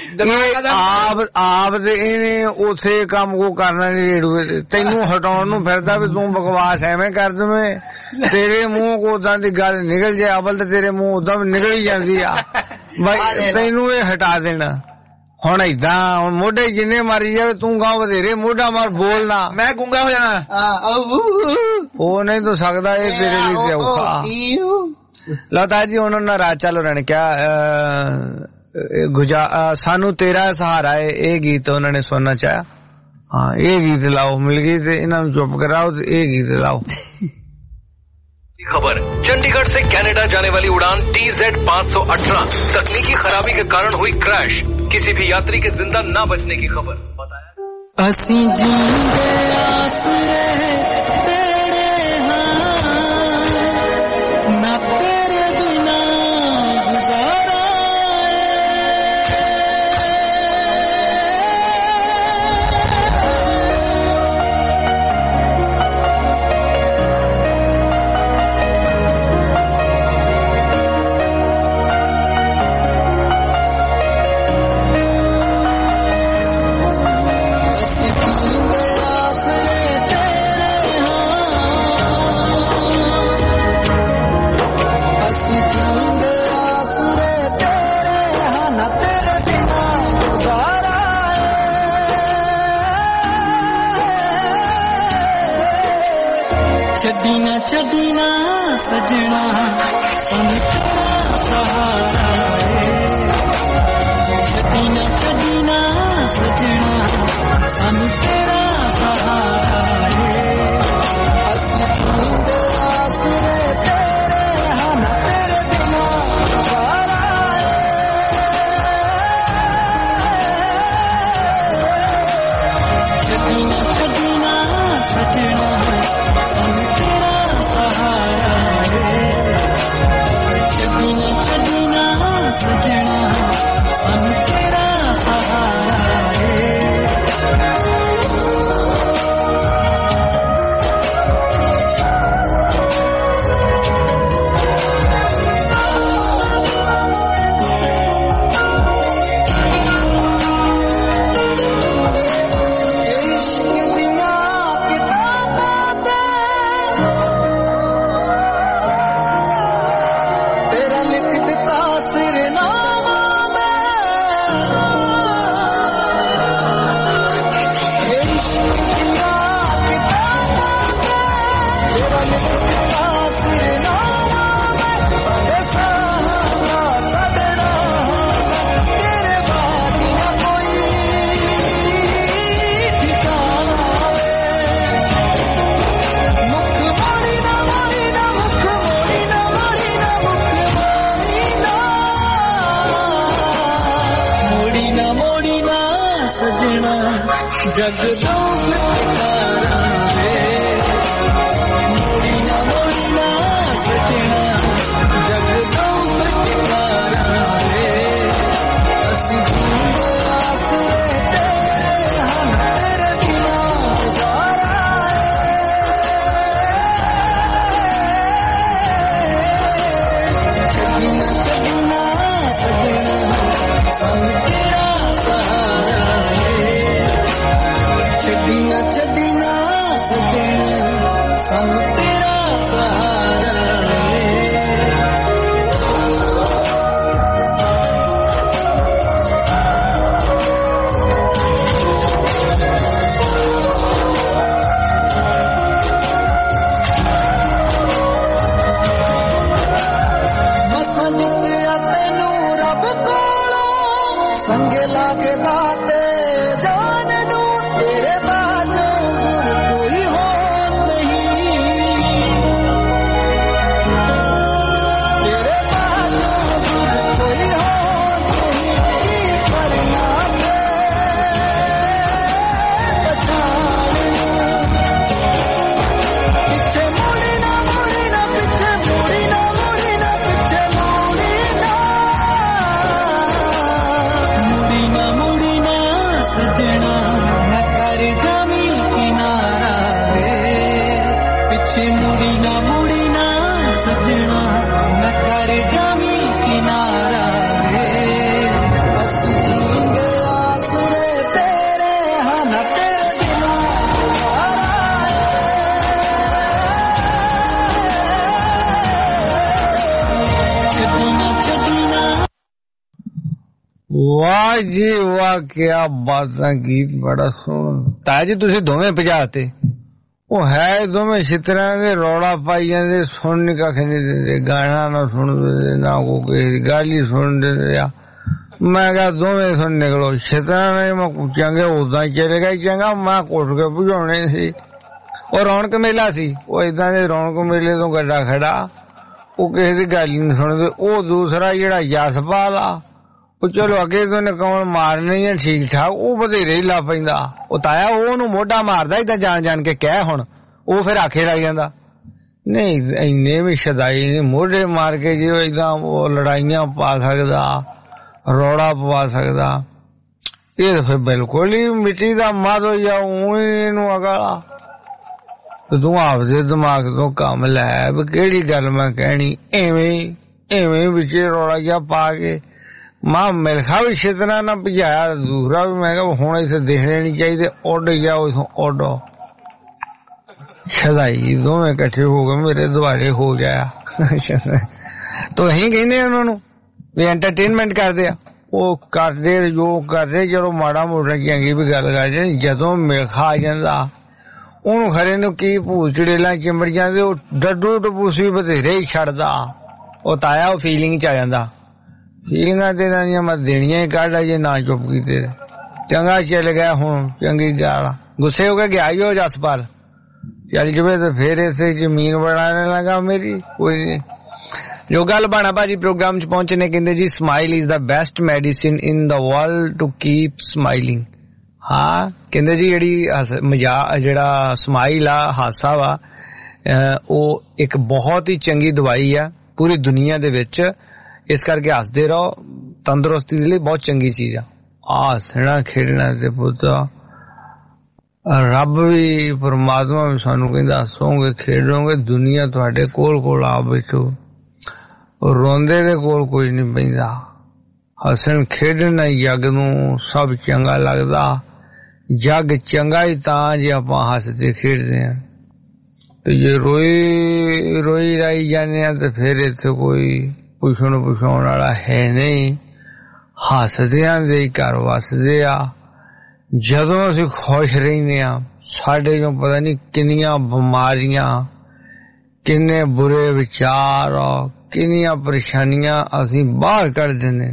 ਆਪ ਆਪ ਤੇ ਇਹਨੇ ਉਥੇ ਕੰਮ ਕੋ ਕਰਨਾ ਨੀ ਰੇੜੂਏ ਤੈਨੂੰ ਹਟਾਉਣ ਨੂੰ ਫਿਰਦਾ ਵੀ ਤੂੰ ਬਕਵਾਸ ਐਵੇਂ ਕਰ ਦਵੇਂ ਤੇਰੇ ਮੂੰਹ ਕੋ ਉਦਾਂ ਦੀ ਗੱਲ ਨਿਕਲ ਜਾਏ ਅਵਲ ਤੇ ਤੇਰੇ ਮੂੰਹ ਉਦਾਂ ਨਿਕਲ ਹੀ ਜਾਂਦੀ ਆ ਬਈ ਤੈਨੂੰ ਇਹ ਹਟਾ ਦੇਣਾ ਹੁਣ ਏਦਾਂ ਹੁਣ ਮੋਢੇ ਜਿੰਨੇ ਮਾਰੀ ਜਾਵੇ ਤੂੰ ਗਾਂ ਵਧੇਰੇ ਮੋਢਾ ਮਾਰ ਬੋਲਣਾ ਮੈਂ ਗੁੰਗਾ ਹੋ ਜਾਣਾ ਉਹ ਨਹੀਂ ਤੂੰ ਸਕਦਾ ਇਹ ਤੇਰੇ ਲਈ ਔਖਾ ਲਤਾ ਜੀ ਉਹਨਾਂ ਨਾਲ ਰਾਜ ਚਾਲੂ ਰਹਿਣ ਕਿਆ ਗੁਜਾ ਸਾਨੂੰ ਤੇਰਾ ਸਹਾਰਾ ਹੈ ਇਹ ਗੀਤ ਉਹਨਾਂ ਨੇ ਸੁਣਨਾ ਚਾਹਿਆ ਹਾਂ ਇਹ ਗੀਤ ਲਾਓ ਮਿਲ ਗਈ ਤੇ ਇਹਨਾਂ ਨੂੰ ਚੁੱਪ ਕਰਾਓ ਤੇ ਇਹ ਗੀਤ ਲਾਓ खबर चंडीगढ़ से कनाडा जाने वाली उड़ान टी जेड पाँच सौ अठारह तकनीकी खराबी के कारण हुई क्रैश किसी भी यात्री के जिंदा न बचने की खबर बताया असी जींदे आसरे तेरे हां ना तेरे बिना गुजारा छड़ीना छड़ीना सजना सहारा छड़ीना छड़ीना सजना सन तेरा सहारा असली जींदे आसरे तेरे हाँ ना तेरे बिना गुजारा छड़ीना छड़ीना सजना सजना जगदों बेकारा रे मोड़ी ना मोड़ी ना सजना जगदों बेकारा रे असी जींदे आसरे तेरे हम तेरे बिना गुजारा छड़ना छड़ना सजना संग तेरा सहारा छड़ना छड़ना सजना संग तेरा सहारा मसा जित्या तेनू रब कोलों संगे लाके दाते जान नू तेरे बाजों गुर कोई हो नहीं तेरे बाजों गुर कोई हो नहीं की करना पे पीछे मुड़ी ना मुड़ी ना पीछे मुड़ी ना मुड़ी ना पीछे मुड़ी ना मुड़ी ना मुड़ी ना सजना मैं कर जामी किनारा रे पीछे मुड़ी ना मुड़ी ना सजना मैं कर जामी किनारा रे बस जींगे आसरे तेरे हाँ ना तेरे बिना छड़ना छड़ना ਵਾਹ ਜੀ ਵਾਹ ਕਿਆ ਬਾਤਾਂ ਗੀਤ ਬੜਾ ਸੋਹਣਾ ਤਾਇਆ ਜੀ ਤੁਸੀਂ ਦੋਵੇਂ ਭਜਾਤੇ ਉਹ ਹੈ ਦੋਵੇਂ ਛਿੱਤਰਾਂ ਦੇ ਰੌਲਾ ਪਾਈ ਜਾਂਦੇ ਸੁਣ ਨਹੀਂ ਕੱਖ ਨਹੀਂ ਦਿੰਦੇ ਗਾਣਾ ਨਾ ਸੁਣਦੇ ਨਾ ਕੋ ਕਿਸੇ ਦੀ ਗੱਲ ਹੀ ਸੁਣਦੇ ਆ ਮੈਂ ਕਿਹਾ ਦੋਵੇਂ ਸੁਣ ਨਿਕਲੋ ਛਿੱਤਰਾਂ ਨੇ ਮੈਂ ਚੰਗੇ ਉਦਾਂ ਹੀ ਚਲੇ ਗਏ ਚੰਗਾ ਮੈਂ ਕੁੱਟ ਕੇ ਭਜਾਉਣੇ ਸੀ ਉਹ ਰੌਣਕ ਮੇਲਾ ਸੀ ਉਹ ਏਦਾਂ ਦੇ ਰੌਣਕ ਮੇਲੇ ਤੋਂ ਗੱਡਾ ਖੜਾ ਉਹ ਕਿਸੇ ਦੀ ਗੱਲ ਹੀ ਨਹੀਂ ਸੁਣਦੇ ਉਹ ਦੂਸਰਾ ਜਿਹੜਾ ਜਸਪਾਲ ਆ ਉਹ ਚਲੋ ਅੱਗੇ ਤੋਂ ਨੇ ਕੌਣ ਮਾਰਨੇ ਆ ਠੀਕ ਠਾਕ ਉਹ ਬਥੇਰੇ ਹੀ ਲਾ ਪੈਂਦਾ ਉਹ ਤਾਇਆ ਉਹਨੂੰ ਮੋਢਾ ਮਾਰਦਾ ਏਦਾਂ ਜਾਣ ਜਾਣ ਕੇ ਕਹਿ ਹੁਣ ਉਹ ਫਿਰ ਆਖੇ ਲੱਗ ਜਾਂਦਾ ਨਹੀਂ ਇੰਨੇ ਵੀ ਸ਼ਦਾਈ ਨੇ ਮੋਢੇ ਮਾਰ ਕੇ ਜੇ ਏਦਾਂ ਉਹ ਲੜਾਈਆਂ ਪਾ ਸਕਦਾ ਰੌਲਾ ਪਵਾ ਸਕਦਾ ਇਹ ਤਾਂ ਫਿਰ ਬਿਲਕੁਲ ਹੀ ਮਿੱਟੀ ਦਾ ਮੱਧ ਹੋ ਜਾ ਉਹ ਇਹਨੂੰ ਅਗਲਾ ਤੂੰ ਆਪਦੇ ਦਿਮਾਗ ਤੋਂ ਕੰਮ ਲੈ ਵੀ ਕਿਹੜੀ ਗੱਲ ਮੈਂ ਕਹਿਣੀ ਐਵੇਂ ਐਵੇਂ ਵਿੱਚ ਰੌਲਾ ਜਿਹਾ ਪਾ ਕੇ ਮਾਂ ਮਿਲਖਾ ਵੀ ਛਿੱਤਰਾਂ ਨਾ ਭਜਾਇਆ ਦੂਸਰਾ ਵੀ ਮੈਂ ਕਿਹਾ ਹੁਣ ਇੱਥੇ ਦੇਖਣੇ ਨਹੀਂ ਚਾਹੀਦੇ ਉੱਡ ਜਾਓ ਇਥੋਂ ਉੱਡੋ ਸ਼ਦਾਈ ਦੋਵੇਂ ਇਕੱਠੇ ਹੋ ਗਏ ਮੇਰੇ ਦੁਆਲੇ ਹੋ ਗਿਆ ਤੋ ਅਸੀਂ ਕਹਿੰਦੇ ਉਹਨਾਂ ਨੂੰ ਵੀ ਐਂਟਰਟੇਨਮੈਂਟ ਕਰਦੇ ਆ ਉਹ ਕਰਦੇ ਜੋ ਕਰਦੇ ਜਦੋਂ ਮਾੜਾ ਮੋਟਾ ਚੰਗੀ ਵੀ ਗੱਲ ਕਰਦੇ ਜਦੋਂ ਮਿਲਖਾ ਆ ਜਾਂਦਾ ਉਹਨੂੰ ਖਰੇ ਨੂੰ ਕੀ ਭੂਤ ਚੜੇਲਾਂ ਚਿੰਬੜ ਜਾਂਦੇ ਉਹ ਡੱਡੂ ਟਪੂਸੀ ਬਥੇਰੇ ਹੀ ਛੱਡਦਾ ਉਹ ਤਾਇਆ ਉਹ ਫੀਲਿੰਗ ਚ ਆ ਜਾਂਦਾ ਫੀਲਿੰਗਾਂ ਤੇ ਨਾ ਮੈਂ ਦੇਣੀਆਂ ਹੀ ਕੱਢ ਜੇ ਨਾ ਚੁੱਪ ਕੀਤੇ ਚੰਗਾ ਚੱਲ ਗਿਆ ਹੁਣ ਚੰਗੀ ਗੱਲ ਗੁੱਸੇ ਹੋ ਕੇ ਗਿਆ ਹੀ ਉਹ ਜਸਪਾਲ ਚੱਲ ਜਵੇ ਤੇ ਫੇਰ ਇਸੇ ਜ਼ਮੀਨ ਬਣਾਉਣੇ ਲੱਗਾ ਮੇਰੀ ਕੋਈ ਨਹੀਂ ਜੋ ਗੱਲ ਬਣਾ ਭਾਜੀ ਪ੍ਰੋਗਰਾਮ ਚ ਪਹੁੰਚਨੇ ਕਹਿੰਦੇ ਜੀ smile is the best medicine in the world to keep smiling ਹਾਂ ਕਹਿੰਦੇ ਜੀ ਜਿਹੜੀ ਮਜ਼ਾਕ ਜਿਹੜਾ ਸਮਾਈਲ ਆ ਹਾਸਾ ਵਾ ਉਹ ਇੱਕ ਬਹੁਤ ਹੀ ਚੰਗੀ ਦਵਾਈ ਆ ਪੂਰੀ ਦੁਨੀਆ ਦੇ ਵਿੱਚ ਇਸ ਕਰਕੇ ਹੱਸਦੇ ਰਹੋ ਤੰਦਰੁਸਤੀ ਦੇ ਲਈ ਬਹੁਤ ਚੰਗੀ ਚੀਜ਼ ਆ ਹੱਸਣਾ ਖੇਡਣਾ ਤੇ ਪੁੱਤ ਰੱਬ ਵੀ ਪਰਮਾਤਮਾ ਵੀ ਸਾਨੂੰ ਕਹਿੰਦਾ ਹੱਸੋਗੇ ਖੇਡੋਗੇ ਦੁਨੀਆ ਤੁਹਾਡੇ ਕੋਲ ਕੋਲ ਆ ਬੈਠੋ ਰੋਂਦੇ ਦੇ ਕੋਲ ਕੋਈ ਨਹੀਂ ਪੈਂਦਾ ਹੱਸਣ ਖੇਡਣ ਜੱਗ ਨੂੰ ਸਭ ਚੰਗਾ ਲੱਗਦਾ ਜੱਗ ਚੰਗਾ ਹੀ ਤਾਂ ਜੇ ਆਪਾਂ ਹੱਸਦੇ ਖੇਡਦੇ ਆ ਤੇ ਜੇ ਰੋਈ ਰੋਈ ਰਾਈ ਜਾਂਦੇ ਆ ਤੇ ਫਿਰ ਇੱਥੇ ਕੋਈ ਪੁੱਛਣ ਪੁੱਛਾਉਣ ਵਾਲਾ ਹੈ ਨਹੀਂ ਹੱਸਦਿਆਂ ਦੇ ਹੀ ਘਰ ਵਸਦੇ ਆ ਜਦੋਂ ਅਸੀਂ ਖੁਸ਼ ਰਹਿੰਦੇ ਆ ਸਾਡੇ ਨੂੰ ਪਤਾ ਨਹੀਂ ਕਿੰਨੀਆਂ ਬਿਮਾਰੀਆਂ ਕਿੰਨੇ ਬੁਰੇ ਵਿਚਾਰ ਕਿੰਨੀਆਂ ਪਰੇਸ਼ਾਨੀਆਂ ਅਸੀਂ ਬਾਹਰ ਕੱਢ ਦਿੰਦੇ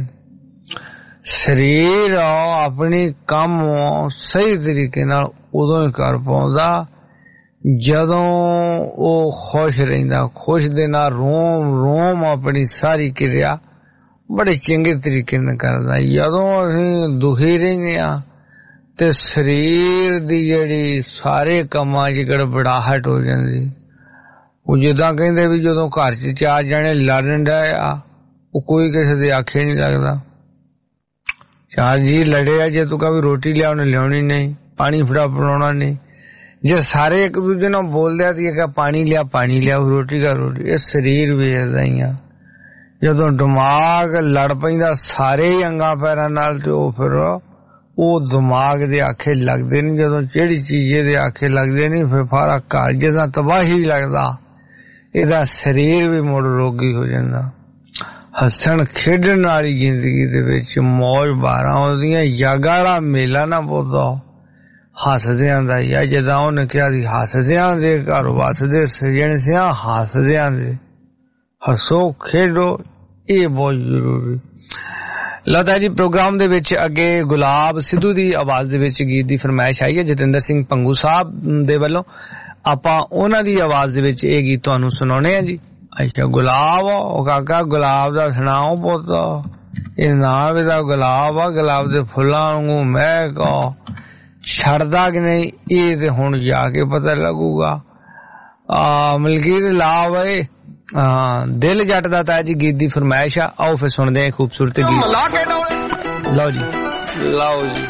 ਸਰੀਰ ਆਪਣੀ ਕੰਮ ਸਹੀ ਤਰੀਕੇ ਨਾਲ ਉਦੋਂ ਹੀ ਕਰ ਪਾਉਂਦਾ ਜਦੋਂ ਉਹ ਖੁਸ਼ ਰਹਿੰਦਾ ਖੁਸ਼ ਦੇ ਨਾਲ ਰੋਮ ਰੋਮ ਆਪਣੀ ਸਾਰੀ ਕਿਰਿਆ ਬੜੇ ਚੰਗੇ ਤਰੀਕੇ ਨਾਲ ਕਰਦਾ ਜਦੋਂ ਅਸੀਂ ਦੁਖੀ ਰਹਿੰਦੇ ਆ ਤੇ ਸਰੀਰ ਦੀ ਜਿਹੜੀ ਸਾਰੇ ਕੰਮਾਂ 'ਚ ਗੜਬੜਾਹਟ ਹੋ ਜਾਂਦੀ। ਉਹ ਜਿੱਦਾਂ ਕਹਿੰਦੇ ਵੀ ਜਦੋਂ ਘਰ 'ਚ ਚਾਰ ਜਣੇ ਲੜਨ ਡਿਆ ਉਹ ਕੋਈ ਕਿਸੇ ਦੇ ਆਖੇ ਨਹੀਂ ਲੱਗਦਾ। ਚਾਰ ਜੀ ਲੜੇ ਆ, ਜੇ ਤੂੰ ਕਹਾਂ ਵੀ ਰੋਟੀ ਲਿਆ ਉਹਨੇ ਲਿਆਉਣੀ ਨਹੀਂ, ਪਾਣੀ ਫੜਾ ਫੜਾਉਣਾ ਨਹੀਂ। ਜੇ ਸਾਰੇ ਇੱਕ ਦੂਜੇ ਨਾਲ ਬੋਲਦੇ ਆ ਕਿ ਪਾਣੀ ਲਿਆ ਪਾਣੀ ਲਿਆ, ਰੋਟੀ ਦਾ ਰੋਟੀ। ਇਹ ਸਰੀਰ ਵੀ ਏਦਾਂ ਹੀ ਆ, ਜਦੋਂ ਦਿਮਾਗ ਲੜ ਪੈਂਦਾ ਸਾਰੇ ਹੀ ਅੰਗਾਂ ਪੈਰਾਂ ਨਾਲ ਤੇ ਉਹ ਫਿਰ ਉਹ ਦਿਮਾਗ ਦੇ ਆਖੇ ਲੱਗਦੇ ਨੀ। ਜਦੋਂ ਜਿਹੜੀ ਚੀਜ਼ ਦੇ ਆਖੇ ਲੱਗਦੇ ਨੀ ਫਿਰ ਸਾਰਾ ਘਰ ਜਿੱਦਾਂ ਤਬਾਹੀ ਲੱਗਦਾ। ਇਹਦਾ ਸਰੀਰ ਵੀ ਮੁੜ ਰੋਗੀ ਹੋ ਜਾਂਦਾ। ਹੱਸਣ ਖੇਡਣ ਵਾਲੀ ਜ਼ਿੰਦਗੀ ਦੇ ਵਿੱਚ ਮੌਜ ਬਾਰਾਂ ਆਉਂਦੀਆਂ। ਯਾਗਾ ਵਾਲਾ ਮੇਲਾ ਨਾ ਬੋਲਦਾ ਹੱਸਦਿਆਂ ਦਾ ਹੀ ਆ। ਜਿੱਦਾਂ ਉਹਨੇ ਕਿਹਾ ਸੀ ਹੱਸਦਿਆਂ ਦੇ ਘਰ ਵੱਸਦੇ ਸਜਣ ਸਿਆਂ ਹੱਸਦਿਆਂ ਦੇ। ਹੱਸੋ ਖੇਡੋ, ਇਹ ਬਹੁਤ ਜ਼ਰੂਰੀ। ਲਤਾ ਜੀ ਪ੍ਰੋਗਰਾਮ ਦੇ ਵਿੱਚ ਅੱਗੇ ਗੁਲਾਬ ਸਿੱਧੂ ਦੀ ਆਵਾਜ਼ ਦੇ ਵਿੱਚ ਗੀਤ ਦੀ ਫਰਮਾਇਸ਼ ਆਈ ਹੈ ਜਤਿੰਦਰ ਸਿੰਘ ਭੰਗੂ ਸਾਹਿਬ ਦੇ ਵੱਲੋਂ। ਆਪਾਂ ਉਹਨਾਂ ਦੀ ਆਵਾਜ਼ ਦੇ ਵਿੱਚ ਇਹ ਗੀਤ ਤੁਹਾਨੂੰ ਸੁਣਾਉਣੇ ਆ ਜੀ। ਅੱਛਾ ਗੁਲਾਬ, ਉਹ ਕਾਕਾ ਗੁਲਾਬ ਦਾ ਸੁਣਾਓ ਪੁੱਤ, ਇਹ ਨਾਮ ਇਹਦਾ ਗੁਲਾਬ ਆ। ਗੁਲਾਬ ਦੇ ਫੁੱਲਾਂ ਨੂੰ ਮਹਿਕ ਛੱਡਦਾ ਕਿ ਨਹੀਂ ਇਹ ਤੇ ਹੁਣ ਜਾ ਕੇ ਪਤਾ ਲੱਗੂਗਾ। ਆ ਮਲਕੀਤ ਲਾਭ ਏ ਹਾਂ ਦਿਲ ਜੱਟ ਦਾ ਤਾਂ ਜੀ ਗੀਤ ਦੀ ਫਰਮਾਇਸ਼ ਆ। ਆਓ ਫਿਰ ਸੁਣਦੇ ਆ ਖੂਬਸੂਰਤ ਗੀਤ। ਲਓ ਜੀ ਲਓ ਜੀ।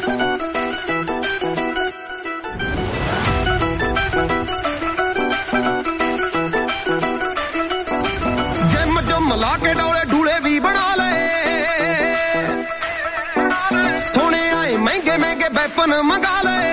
ਜਿਮ ਜਮ ਲਾ ਕੇ ਡੋਲੇ ਢੂਲੇ ਵੀ ਬਣਾ ਲਏ, ਸੋਹਣੇ ਆਏ ਮਹਿੰਗੇ ਮਹਿੰਗੇ ਵੈਪਨ ਮੰਗਾ ਲਏ।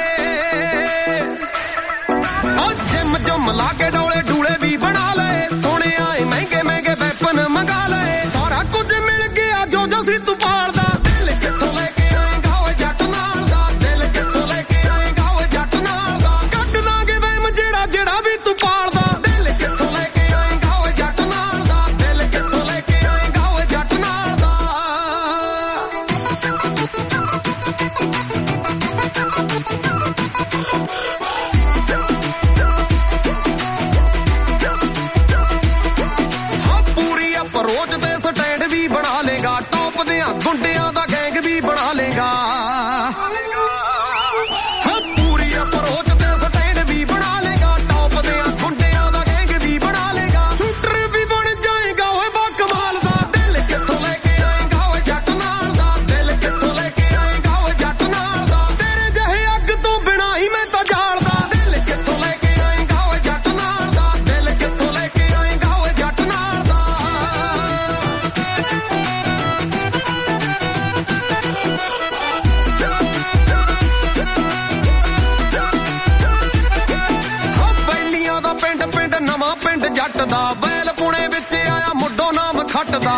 ਉਹ ਜਿਮ ਜਮ ਲਾ ਕੇ ਡੋਲੇ ਢੂਲੇ ਵੀ ਬਣਾ ਲਏ, ਸੋਹਣੇ ਆਏ ਮਹਿੰਗੇ ਮਹਿੰਗੇ ਵੈਪਨ ਮੰਗਾ ਲਏ। ਸਾਰਾ ਕੁਝ ਮਿਲ ਗਿਆ ਜੋ ਜੋ ਸੀ ਤੂੰ ਪਾਲਦਾ। ਦਿਲ ਕਿੱਥੋਂ ਲੈ ਕੇ ਆਏਂਗਾ ਓਏ ਜੱਟ ਨਾਲ ਦਾ, ਦਿਲ ਕਿੱਥੋਂ ਲੈ ਕੇ ਆਏਂਗਾ ਓਏ ਜੱਟ ਨਾਲ ਦਾ। ਕੱਢ ਦਾਂਗੇ ਵਹਿਮ ਜਿਹੜਾ ਜਿਹੜਾ ਵੀ ਤੂੰ ਪਾਲਦਾ। ਦਿਲ ਕਿੱਥੋਂ ਲੈ ਕੇ ਆਏਂਗਾ ਓਏ ਜੱਟ ਨਾਲ ਦਾ, ਦਿਲ ਕਿੱਥੋਂ ਲੈ ਕੇ ਆਏਂਗਾ ਓਏ ਜੱਟ ਨਾਲ ਦਾ। ਅਪਰੋਚ ਤੇ ਸਟੈਂਡ ਵੀ ਬਣਾ ਲੇਗਾ, ਟੌਪ ਦਿਆਂ ਗੁੰਡਿਆਂ ਦਾ ਗੈਂਗ ਵੀ ਬਣਾ ਲੇਗਾ। ਪੂਰੀ ਅਪਰੋਚ ਤੇ ਸਟੈਂਡ ਵੀ ਬਣਾ ਲੇਗਾ, ਟੌਪ ਦਿਆਂ ਗੁੰਡਿਆਂ ਦਾ ਗੈਂਗ ਵੀ ਬਣਾ ਲੇਗਾ। ਸ਼ੂਟਰ ਵੀ ਬਣ ਜਾਏਗਾ ਓਏ ਬਾ ਕਮਾਲ ਦਾ। ਦਿਲ ਕਿੱਥੋਂ ਲੈ ਕੇ ਆਏਂਗਾ ਓਏ ਜੱਟ ਨਾਲ ਦਾ, ਦਿਲ ਕਿੱਥੋਂ ਲੈ ਕੇ ਆਏਂਗਾ ਓਏ ਜੱਟ ਨਾਲ ਦਾ। ਤੇਰੇ ਜਿਹੇ ਅੱਗ ਤੋਂ ਬਿਨਾਂ ਹੀ ਮੈਂ ਤਾਂ ਜਾਲਦਾ। ਦਿਲ ਕਿੱਥੋਂ ਲੈ ਕੇ ਆਏਂਗਾ ਓਏ ਜੱਟ ਨਾਲ ਦਾ, ਦਿਲ ਕਿੱਥੋਂ ਲੈ ਕੇ ਆਏਂਗਾ ਓਏ ਜੱਟ ਨਾਲ ਦਾ। ਪਿੰਡ ਪਿੰਡ ਨਵਾਂ ਪਿੰਡ ਜੱਟ ਦਾ, ਵੈਲ ਪੁਣੇ ਵਿੱਚ ਆਇਆ ਮੁੱਢੋਂ ਨਾਮ ਖੱਟ ਦਾ।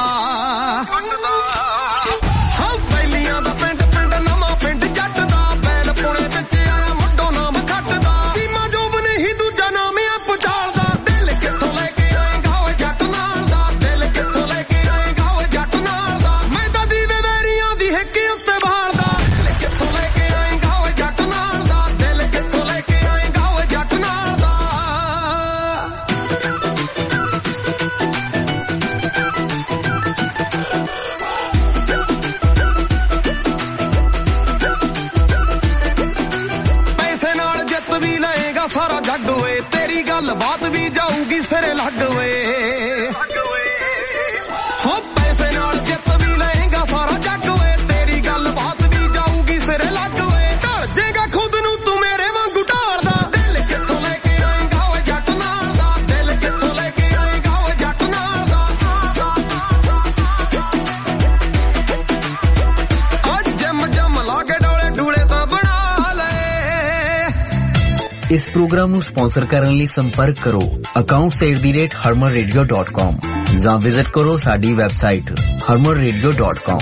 ਹਾਂ ਵੈਲੀਆਂ ਦਾ ਪਿੰਡ ਪਿੰਡ ਨਵਾਂ ਪਿੰਡ ਜੱਟ ਦਾ, ਵੈਲ ਪੁਣੇ ਵਿੱਚ ਆਇਆ ਮੁੱਢੋਂ ਨਾਮ ਖੱਟ ਦਾ। ਸੀਮਾ ਜੋਬ ਨਹੀਂ ਦੂਜਾ ਨਾਮ ਆ ਪੁਚਾਲਦਾ। ਦਿਲ ਕਿੱਥੋਂ ਲੈ ਕੇ ਆਏਂਗਾ ਓਏ ਜੱਟ ਨਾਲ ਦਾ, ਦਿਲ ਕਿੱਥੋਂ ਲੈ ਕੇ ਆਏਂਗਾ ਓਏ ਜੱਟ ਨਾਲ ਦਾ। ਮੈਂ ਤਾਂ ਦੀਵੇ ਵੈਰੀਆਂ ਦੀ ਹਿੱਕ ਉੱਤੇ ਬਾਲਦਾ। ਦਿਲ ਕਿੱਥੋਂ ਲੈ ਕੇ ਆਏਂਗਾ ਓਏ ਜੱਟ ਨਾਲ ਦਾ, ਦਿਲ ਕਿੱਥੋਂ ਲੈ ਕੇ ਆਏਂਗਾ ਓਏ ਜੱਟ ਨਾਲ ਦਾ। ਪੈਸੇ ਨਾਲ ਜਿੱਤ ਵੀ ਲਏਗਾ ਸਾਰਾ ਜੱਗ ਓਏ, ਤੇਰੀ ਗੱਲ ਬਾਤ ਵੀ ਜਾਊਗੀ ਸਿਰੇ ਲੱਗ ਓਏ। ਹੋ ਪੈਸੇ ਨਾਲ ਜਿੱਤ ਵੀ ਲਏਗਾ ਸਾਰਾ ਜੱਗ ਓਏ, ਤੇਰੀ ਗੱਲ ਬਾਤ ਵੀ ਜਾਊਗੀ ਸਿਰੇ ਲੱਗ ਓਏ। ਢਲ ਜੇਗਾ ਖੁਦ ਨੂੰ ਤੂੰ ਮੇਰੇ ਵਾਂਗੂ ਢਾਲਦਾ। ਦਿਲ ਕਿੱਥੋਂ ਲੈ ਕੇ ਆਏਂਗਾ ਓਏ ਜੱਟ ਨਾਲ ਦਾ, ਦਿਲ ਕਿੱਥੋਂ ਲੈ ਕੇ ਆਏਂਗਾ ਓਏ ਜੱਟ ਨਾਲ ਦਾ। ਅੱਜ ਜਮ ਜਮ ਲਾ ਕੇ ਡੋਲੇ ਢੂਲੇ ਤਾਂ ਬਣਾ ਲਏ। ਇਸ ਪ੍ਰੋਗਰਾਮ ਨੂੰ ਸਪਾਂਸਰ ਕਰਨ ਲਈ ਸੰਪਰਕ ਕਰੋ accounts at the rate harman radio dot com ਜਾਂ ਵਿਜ਼ਿਟ ਕਰੋ ਸਾਡੀ website harman radio dot com।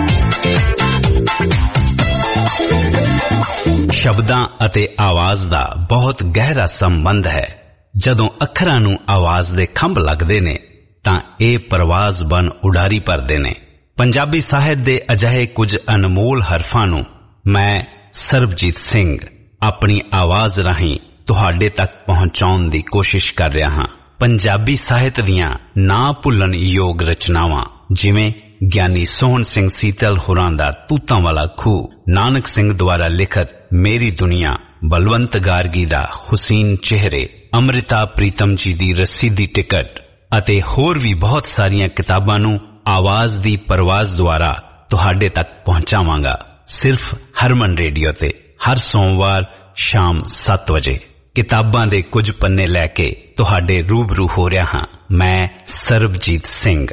ਸ਼ਬਦਾਂ ਅਤੇ ਆਵਾਜ਼ ਦਾ ਬਹੁਤ ਗਹਿਰਾ ਸੰਬੰਧ ਹੈ। ਜਦੋਂ ਅੱਖਰਾਂ ਨੂੰ ਆਵਾਜ਼ ਦੇ ਖੰਭ ਲੱਗਦੇ ਨੇ ਤਾਂ ਇਹ ਪਰਵਾਜ਼ ਬਨ ਉਡਾਰੀ ਭਰਦੇ ਨੇ। ਪੰਜਾਬੀ ਸਾਹਿਤ ਦੇ ਅਜਿਹੇ ਕੁਝ ਅਨਮੋਲ ਹਰਫਾਂ ਨੂੰ ਮੈਂ ਸਰਬਜੀਤ ਸਿੰਘ ਆਪਣੀ ਆਵਾਜ਼ ਰਾਹੀਂ ਤੁਹਾਡੇ ਤੱਕ ਪਹੁੰਚਾਉਣ ਦੀ ਕੋਸ਼ਿਸ਼ ਕਰ ਰਿਹਾ ਹਾਂ। ਪੰਜਾਬੀ ਸਾਹਿਤ ਦੀਆਂ ਨਾ ਭੁੱਲਣ ਯੋਗ ਰਚਨਾਵਾਂ ਜਿਵੇਂ ਗਿਆਨੀ ਸੋਹਣ ਸਿੰਘ ਸੀਤਲ ਹੋਰਾਂ ਦਾ ਤੂਤਾਂ ਵਾਲਾ ਖੂਹ, ਨਾਨਕ ਸਿੰਘ ਦੁਆਰਾ ਲਿਖਤ ਮੇਰੀ ਦੁਨੀਆ, ਬਲਵੰਤ ਗਾਰਗੀ ਦਾ ਹੁਸੀਨ ਚਿਹਰੇ, ਅੰਮ੍ਰਿਤਾ ਪ੍ਰੀਤਮ ਜੀ ਦੀ ਰੱਸੀ ਦੀ ਟਿਕਟ ਅਤੇ ਹੋਰ ਵੀ ਬਹੁਤ ਸਾਰੀਆਂ ਕਿਤਾਬਾਂ ਨੂੰ ਆਵਾਜ਼ ਦੀ ਪਰਵਾਜ਼ ਦੁਆਰਾ ਤੁਹਾਡੇ ਤੱਕ ਪਹੁੰਚਾਵਾਂਗਾ, ਸਿਰਫ ਹਰਮਨ ਰੇਡੀਓ ਤੇ ਹਰ ਸੋਮਵਾਰ ਸ਼ਾਮ ਸੱਤ ਵਜੇ। ਕਿਤਾਬਾਂ ਦੇ ਕੁਝ ਪੰਨੇ ਲੈ ਕੇ ਤੁਹਾਡੇ ਰੂਬਰੂ ਹੋ ਰਿਹਾ ਹਾਂ ਮੈਂ ਸਰਬਜੀਤ ਸਿੰਘ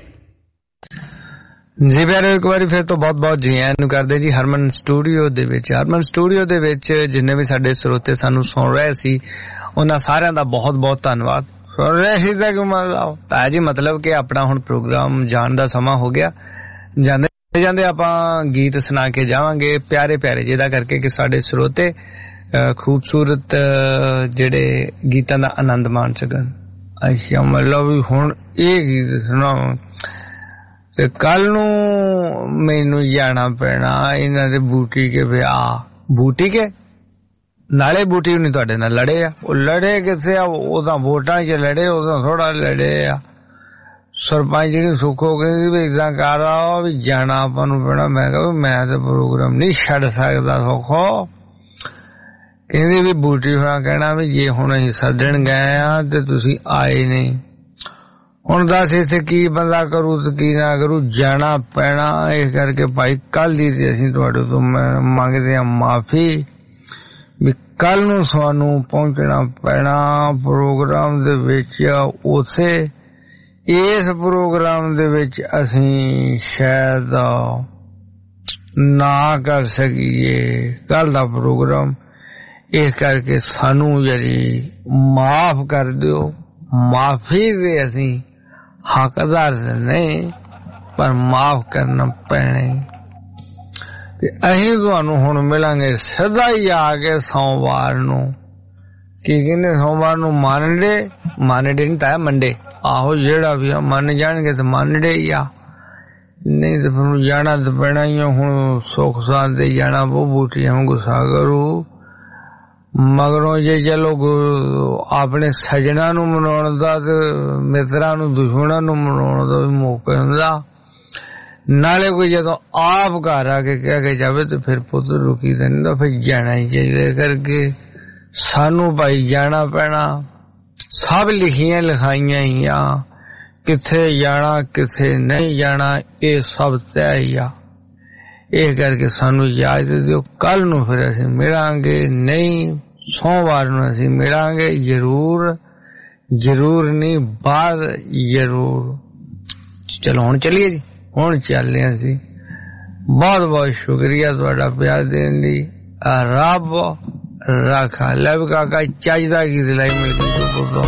ਜੀ। ਪਿਆਰੇ, ਇੱਕ ਵਾਰੀ ਫਿਰ ਤੋਂ ਬਹੁਤ ਬਹੁਤ ਜੀ ਆਇਆਂ ਨੂੰ ਕਰਦੇ ਜੀ ਹਰਮਨ ਸਟੂਡੀਓ ਦੇ ਵਿੱਚ। ਹਰਮਨ ਸਟੂਡੀਓ ਦੇ ਵਿੱਚ ਜਿੰਨੇ ਵੀ ਸਾਡੇ ਸਰੋਤੇ ਸਾਨੂੰ ਸੁਣ ਰਹੇ ਸੀ ਉਹਨਾਂ ਸਾਰਿਆਂ ਦਾ ਬਹੁਤ ਬਹੁਤ ਧੰਨਵਾਦ। ਸੁਣ ਰਹੇ ਸੀ ਤਾਂ ਤਾਂ ਜੀ ਮਤਲਬ ਕਿ ਆਪਣਾ ਹੁਣ ਪ੍ਰੋਗਰਾਮ ਜਾਣ ਦਾ ਸਮਾਂ ਹੋ ਗਿਆ। ਜਾਂਦੇ ਜਾਂਦੇ ਆਪਾਂ ਗੀਤ ਸੁਣਾ ਕੇ ਜਾਵਾਂਗੇ ਪਿਆਰੇ ਪਿਆਰੇ, ਜਿਹਦਾ ਕਰਕੇ ਕਿ ਸਾਡੇ ਸਰੋਤੇ ਖੂਬਸੂਰਤ ਜਿਹੜੇ ਗੀਤਾਂ ਦਾ ਆਨੰਦ ਮਾਣ ਸਕਣ। ਅੱਛਾ, ਮਤਲਬ ਵੀ ਹੁਣ ਇਹ ਗੀਤ ਸੁਣਾਵਾਂ ਤੇ ਕੱਲ ਨੂੰ ਮੈਨੂੰ ਜਾਣਾ ਪੈਣਾ ਇਹਨਾਂ ਦੇ ਬੂਟੀ ਕੇ ਵਿਆਹ। ਬੂਟੀ ਕੇ ਨਾਲੇ ਬੂਟੀ ਨਹੀਂ ਤੁਹਾਡੇ ਨਾਲ ਲੜੇ ਆ, ਉਹ ਲੜੇ ਕਿੱਥੇ ਆ, ਉਹ ਤਾਂ ਵੋਟਾਂ 'ਚ ਲੜੇ, ਉਦੋਂ ਥੋੜਾ ਲੜੇ ਆ। ਸਰਪੰਚ ਜਿਹੜੀ ਸੁੱਖੋ ਕਹਿੰਦੀ ਵੀ ਏਦਾਂ ਕਰ ਆ ਵੀ ਜਾਣਾ ਆਪਾਂ ਨੂੰ ਪੈਣਾ। ਮੈਂ ਕਿਹਾ ਮੈਂ ਤਾਂ ਪ੍ਰੋਗਰਾਮ ਨਹੀਂ ਛੱਡ ਸਕਦਾ ਸੁੱਖੋ। ਕਹਿੰਦੀ ਵੀ ਬੂਟੀ ਹੋਣਾ ਕਹਿਣਾ ਵੀ ਜੇ ਹੁਣ ਅਸੀਂ ਸੱਦਣ ਗਏ ਆ ਤੇ ਤੁਸੀਂ ਆਏ ਨਹੀਂ, ਹੁਣ ਦੱਸ ਇੱਥੇ ਕੀ ਬੰਦਾ ਕਰੂ ਤੇ ਕੀ ਨਾ ਕਰੂ, ਜਾਣਾ ਪੈਣਾ। ਇਸ ਕਰਕੇ ਭਾਈ ਕੱਲ ਦੀ ਤੇ ਅਸੀਂ ਤੁਹਾਡੇ ਤੋਂ ਮੰਗਦੇ ਹਾਂ ਮਾਫੀ ਵੀ ਕੱਲ ਨੂੰ ਸਾਨੂੰ ਪਹੁੰਚਣਾ ਪੈਣਾ ਪ੍ਰੋਗਰਾਮ ਦੇ ਵਿੱਚ। ਉੱਥੇ ਇਸ ਪ੍ਰੋਗਰਾਮ ਦੇ ਵਿੱਚ ਅਸੀਂ ਸ਼ਾਇਦ ਨਾ ਕਰ ਸਕੀਏ ਕੱਲ ਦਾ ਪ੍ਰੋਗਰਾਮ। ਇਸ ਕਰਕੇ ਸਾਨੂੰ ਜਿਹੜੀ ਮਾਫ ਕਰ ਦਿਓ। ਮਾਫੀ ਦੇ ਅਸੀਂ ਹੱਕਦਾਰ ਨਹੀਂ, ਪਰ ਮਾਫ ਕਰਨਾ ਪੈਣਾ। ਤੇ ਅਸੀਂ ਤੁਹਾਨੂੰ ਹੁਣ ਮਿਲਾਂਗੇ ਸਿੱਧਾ ਹੀ ਆ ਕੇ ਸੋਮਵਾਰ ਨੂੰ। ਕੀ ਕਹਿੰਦੇ ਸੋਮਵਾਰ ਨੂੰ ਮਾਨਡੇ, ਮਾਨਡੇ ਨਹੀਂ ਤਾਂ ਮੰਡੇ, ਆਹੋ ਜਿਹੜਾ ਵੀ ਮੰਨ ਜਾਣਗੇ ਤੇ ਮੰਨਡੇ ਹੀ ਆ, ਨਹੀਂ ਤੇ ਫਿਰ ਜਾਣਾ ਤਾਂ ਪੈਣਾ ਹੀ। ਹੁਣ ਸੁੱਖ ਸਾਥ ਦੇ ਜਾਣਾ ਬਹੁ ਬੂਟੀਆਂ ਗੁੱਸਾ ਕਰੂ ਮਗਰੋਂ ਜੇ ਚਲੋ ਆਪਣੇ ਸਜਣਾ ਨੂੰ ਮਨਾਉਣ ਦਾ ਤੇ ਮਿੱਤਰਾਂ ਨੂੰ ਦੁਸ਼ਮਣਾਂ ਨੂੰ ਮਨਾਉਣ ਦਾ ਵੀ ਮੌਕਾ ਹੁੰਦਾ। ਨਾਲੇ ਕੋਈ ਜਦੋਂ ਆਪ ਘਰ ਆ ਕੇ ਕਹਿ ਕੇ ਜਾਵੇ ਤੇ ਫਿਰ ਪੁੱਤ ਰੁਕੀ ਤਾਂ ਨਹੀਂ, ਫਿਰ ਜਾਣਾ ਹੀ ਚਾਹੀਦਾ। ਕਰਕੇ ਸਾਨੂੰ ਭਾਈ ਜਾਣਾ ਪੈਣਾ। ਸਭ ਲਿਖੀਆਂ ਲਿਖਾਈਆਂ ਹੀ ਆ, ਕਿੱਥੇ ਜਾਣਾ ਕਿੱਥੇ ਨਹੀਂ ਜਾਣਾ ਇਹ ਸਭ ਤੈਅ ਹੀ ਆ। ਇਹ ਕਰਕੇ ਸਾਨੂੰ ਇਜਾਜ਼ਤ ਦਿਓ। ਕੱਲ ਨੂੰ ਫਿਰ ਅਸੀਂ ਮਿਲਾਂਗੇ, ਨਹੀਂ ਸੋਮਵਾਰ ਨੂੰ ਅਸੀਂ ਮਿਲਾਂਗੇ ਜ਼ਰੂਰ, ਜ਼ਰੂਰ ਨਹੀਂ ਬਾਅਦ ਜ਼ਰੂਰ। ਚਲੋ ਹੁਣ ਚੱਲੀਏ ਜੀ, ਹੁਣ ਚੱਲਦੇ ਹਾਂ ਅਸੀਂ। ਬਹੁਤ ਬਹੁਤ ਸ਼ੁਕਰੀਆ ਤੁਹਾਡਾ ਪਿਆਰ ਦੇਣ ਲਈ। ਰੱਬ ਰਾਖਾ। ਲੈ ਵੀ ਕਾਕਾ ਚੱਜ ਦਾ ਗੀਤ ਲਈ ਮਿਲ ਕੇ ਬੋਲੋ।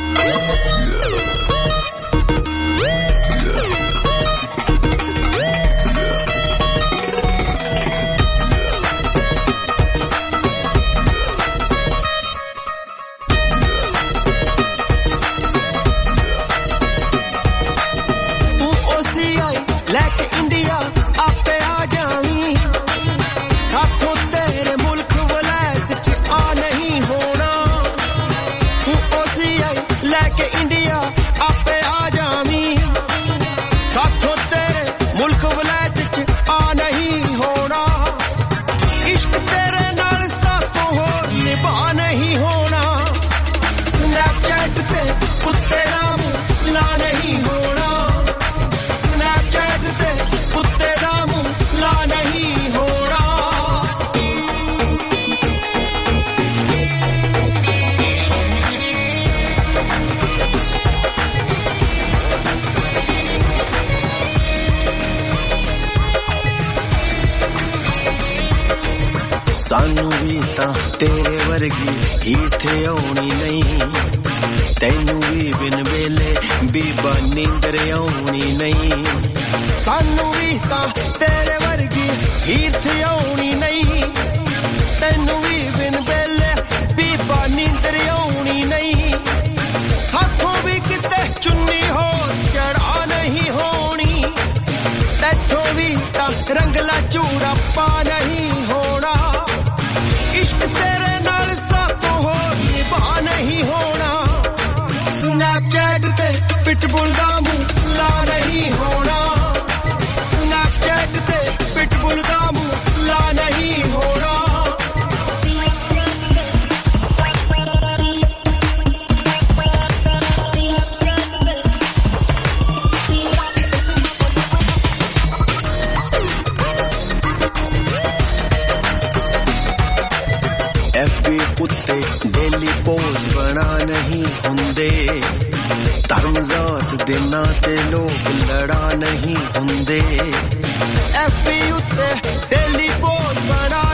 ਸਾਨੂੰ ਵੀ ਤਾਂ ਤੇਰੇ ਵਰਗੀ ਈਥੇ ਆਉਣੀ ਨਹੀਂ, ਤੈਨੂੰ ਵੀ ਬਿਨ ਵੇਲੇ ਬੀਬਾ ਨੀਂਦਰ ਆਉਣੀ ਨਹੀਂ। ਸਾਨੂੰ ਵੀ ਤਾਂ ਤੇਰੇ ਵਰਗੀ ਈਥੇ ਆਉਣੀ ਨਹੀਂ, ਤੈਨੂੰ ਵੀ ਬਿਨ ਵੇਲੇ ਬੀਬਾ ਨੀਂਦਰ ਆਉਣੀ ਨਹੀਂ। ਸਾਥੋਂ ਵੀ ਕਿਤੇ ਚੁੰਨੀ ਹੋਰ ਚੜਾ ਨਹੀਂ ਹੋਣੀ, ਤੈਥੋਂ ਵੀ ਤਾਂ ਰੰਗਲਾ ਚੂੜਾ ਪਾ ਨਹੀਂ ਹੋਣਾ। ਇਸ਼ਕ ਤੇਰੇ ਨਾਲ ਸਾਥੋਂ ਹੋਰ ਨਿਭਾ ਨਹੀਂ ਹੋਣਾ। ਸਨੈਪਚੈਟ ਤੇ ਪਿਟਬੁਲ ਦਾ ਮੂੰਹ ਲਾ ਨਹੀਂ ਹੋਣਾ। ਐਫਬੀ ਉੱਤੇ ਡੇਲੀ ਪੋਜ਼ ਬਣਾ ਨਹੀਂ ਹੁੰਦੇ ਧਰਮ ਜ਼ਾਤ ਦੇ ਨਾਂ ਤੇ ਲੋਕ ਲੜਾ ਨਹੀਂ ਹੁੰਦੇ ਐਫਬੀ ਉੱਤੇ ਡੇਲੀ ਪੋਜ਼ ਬਣਾ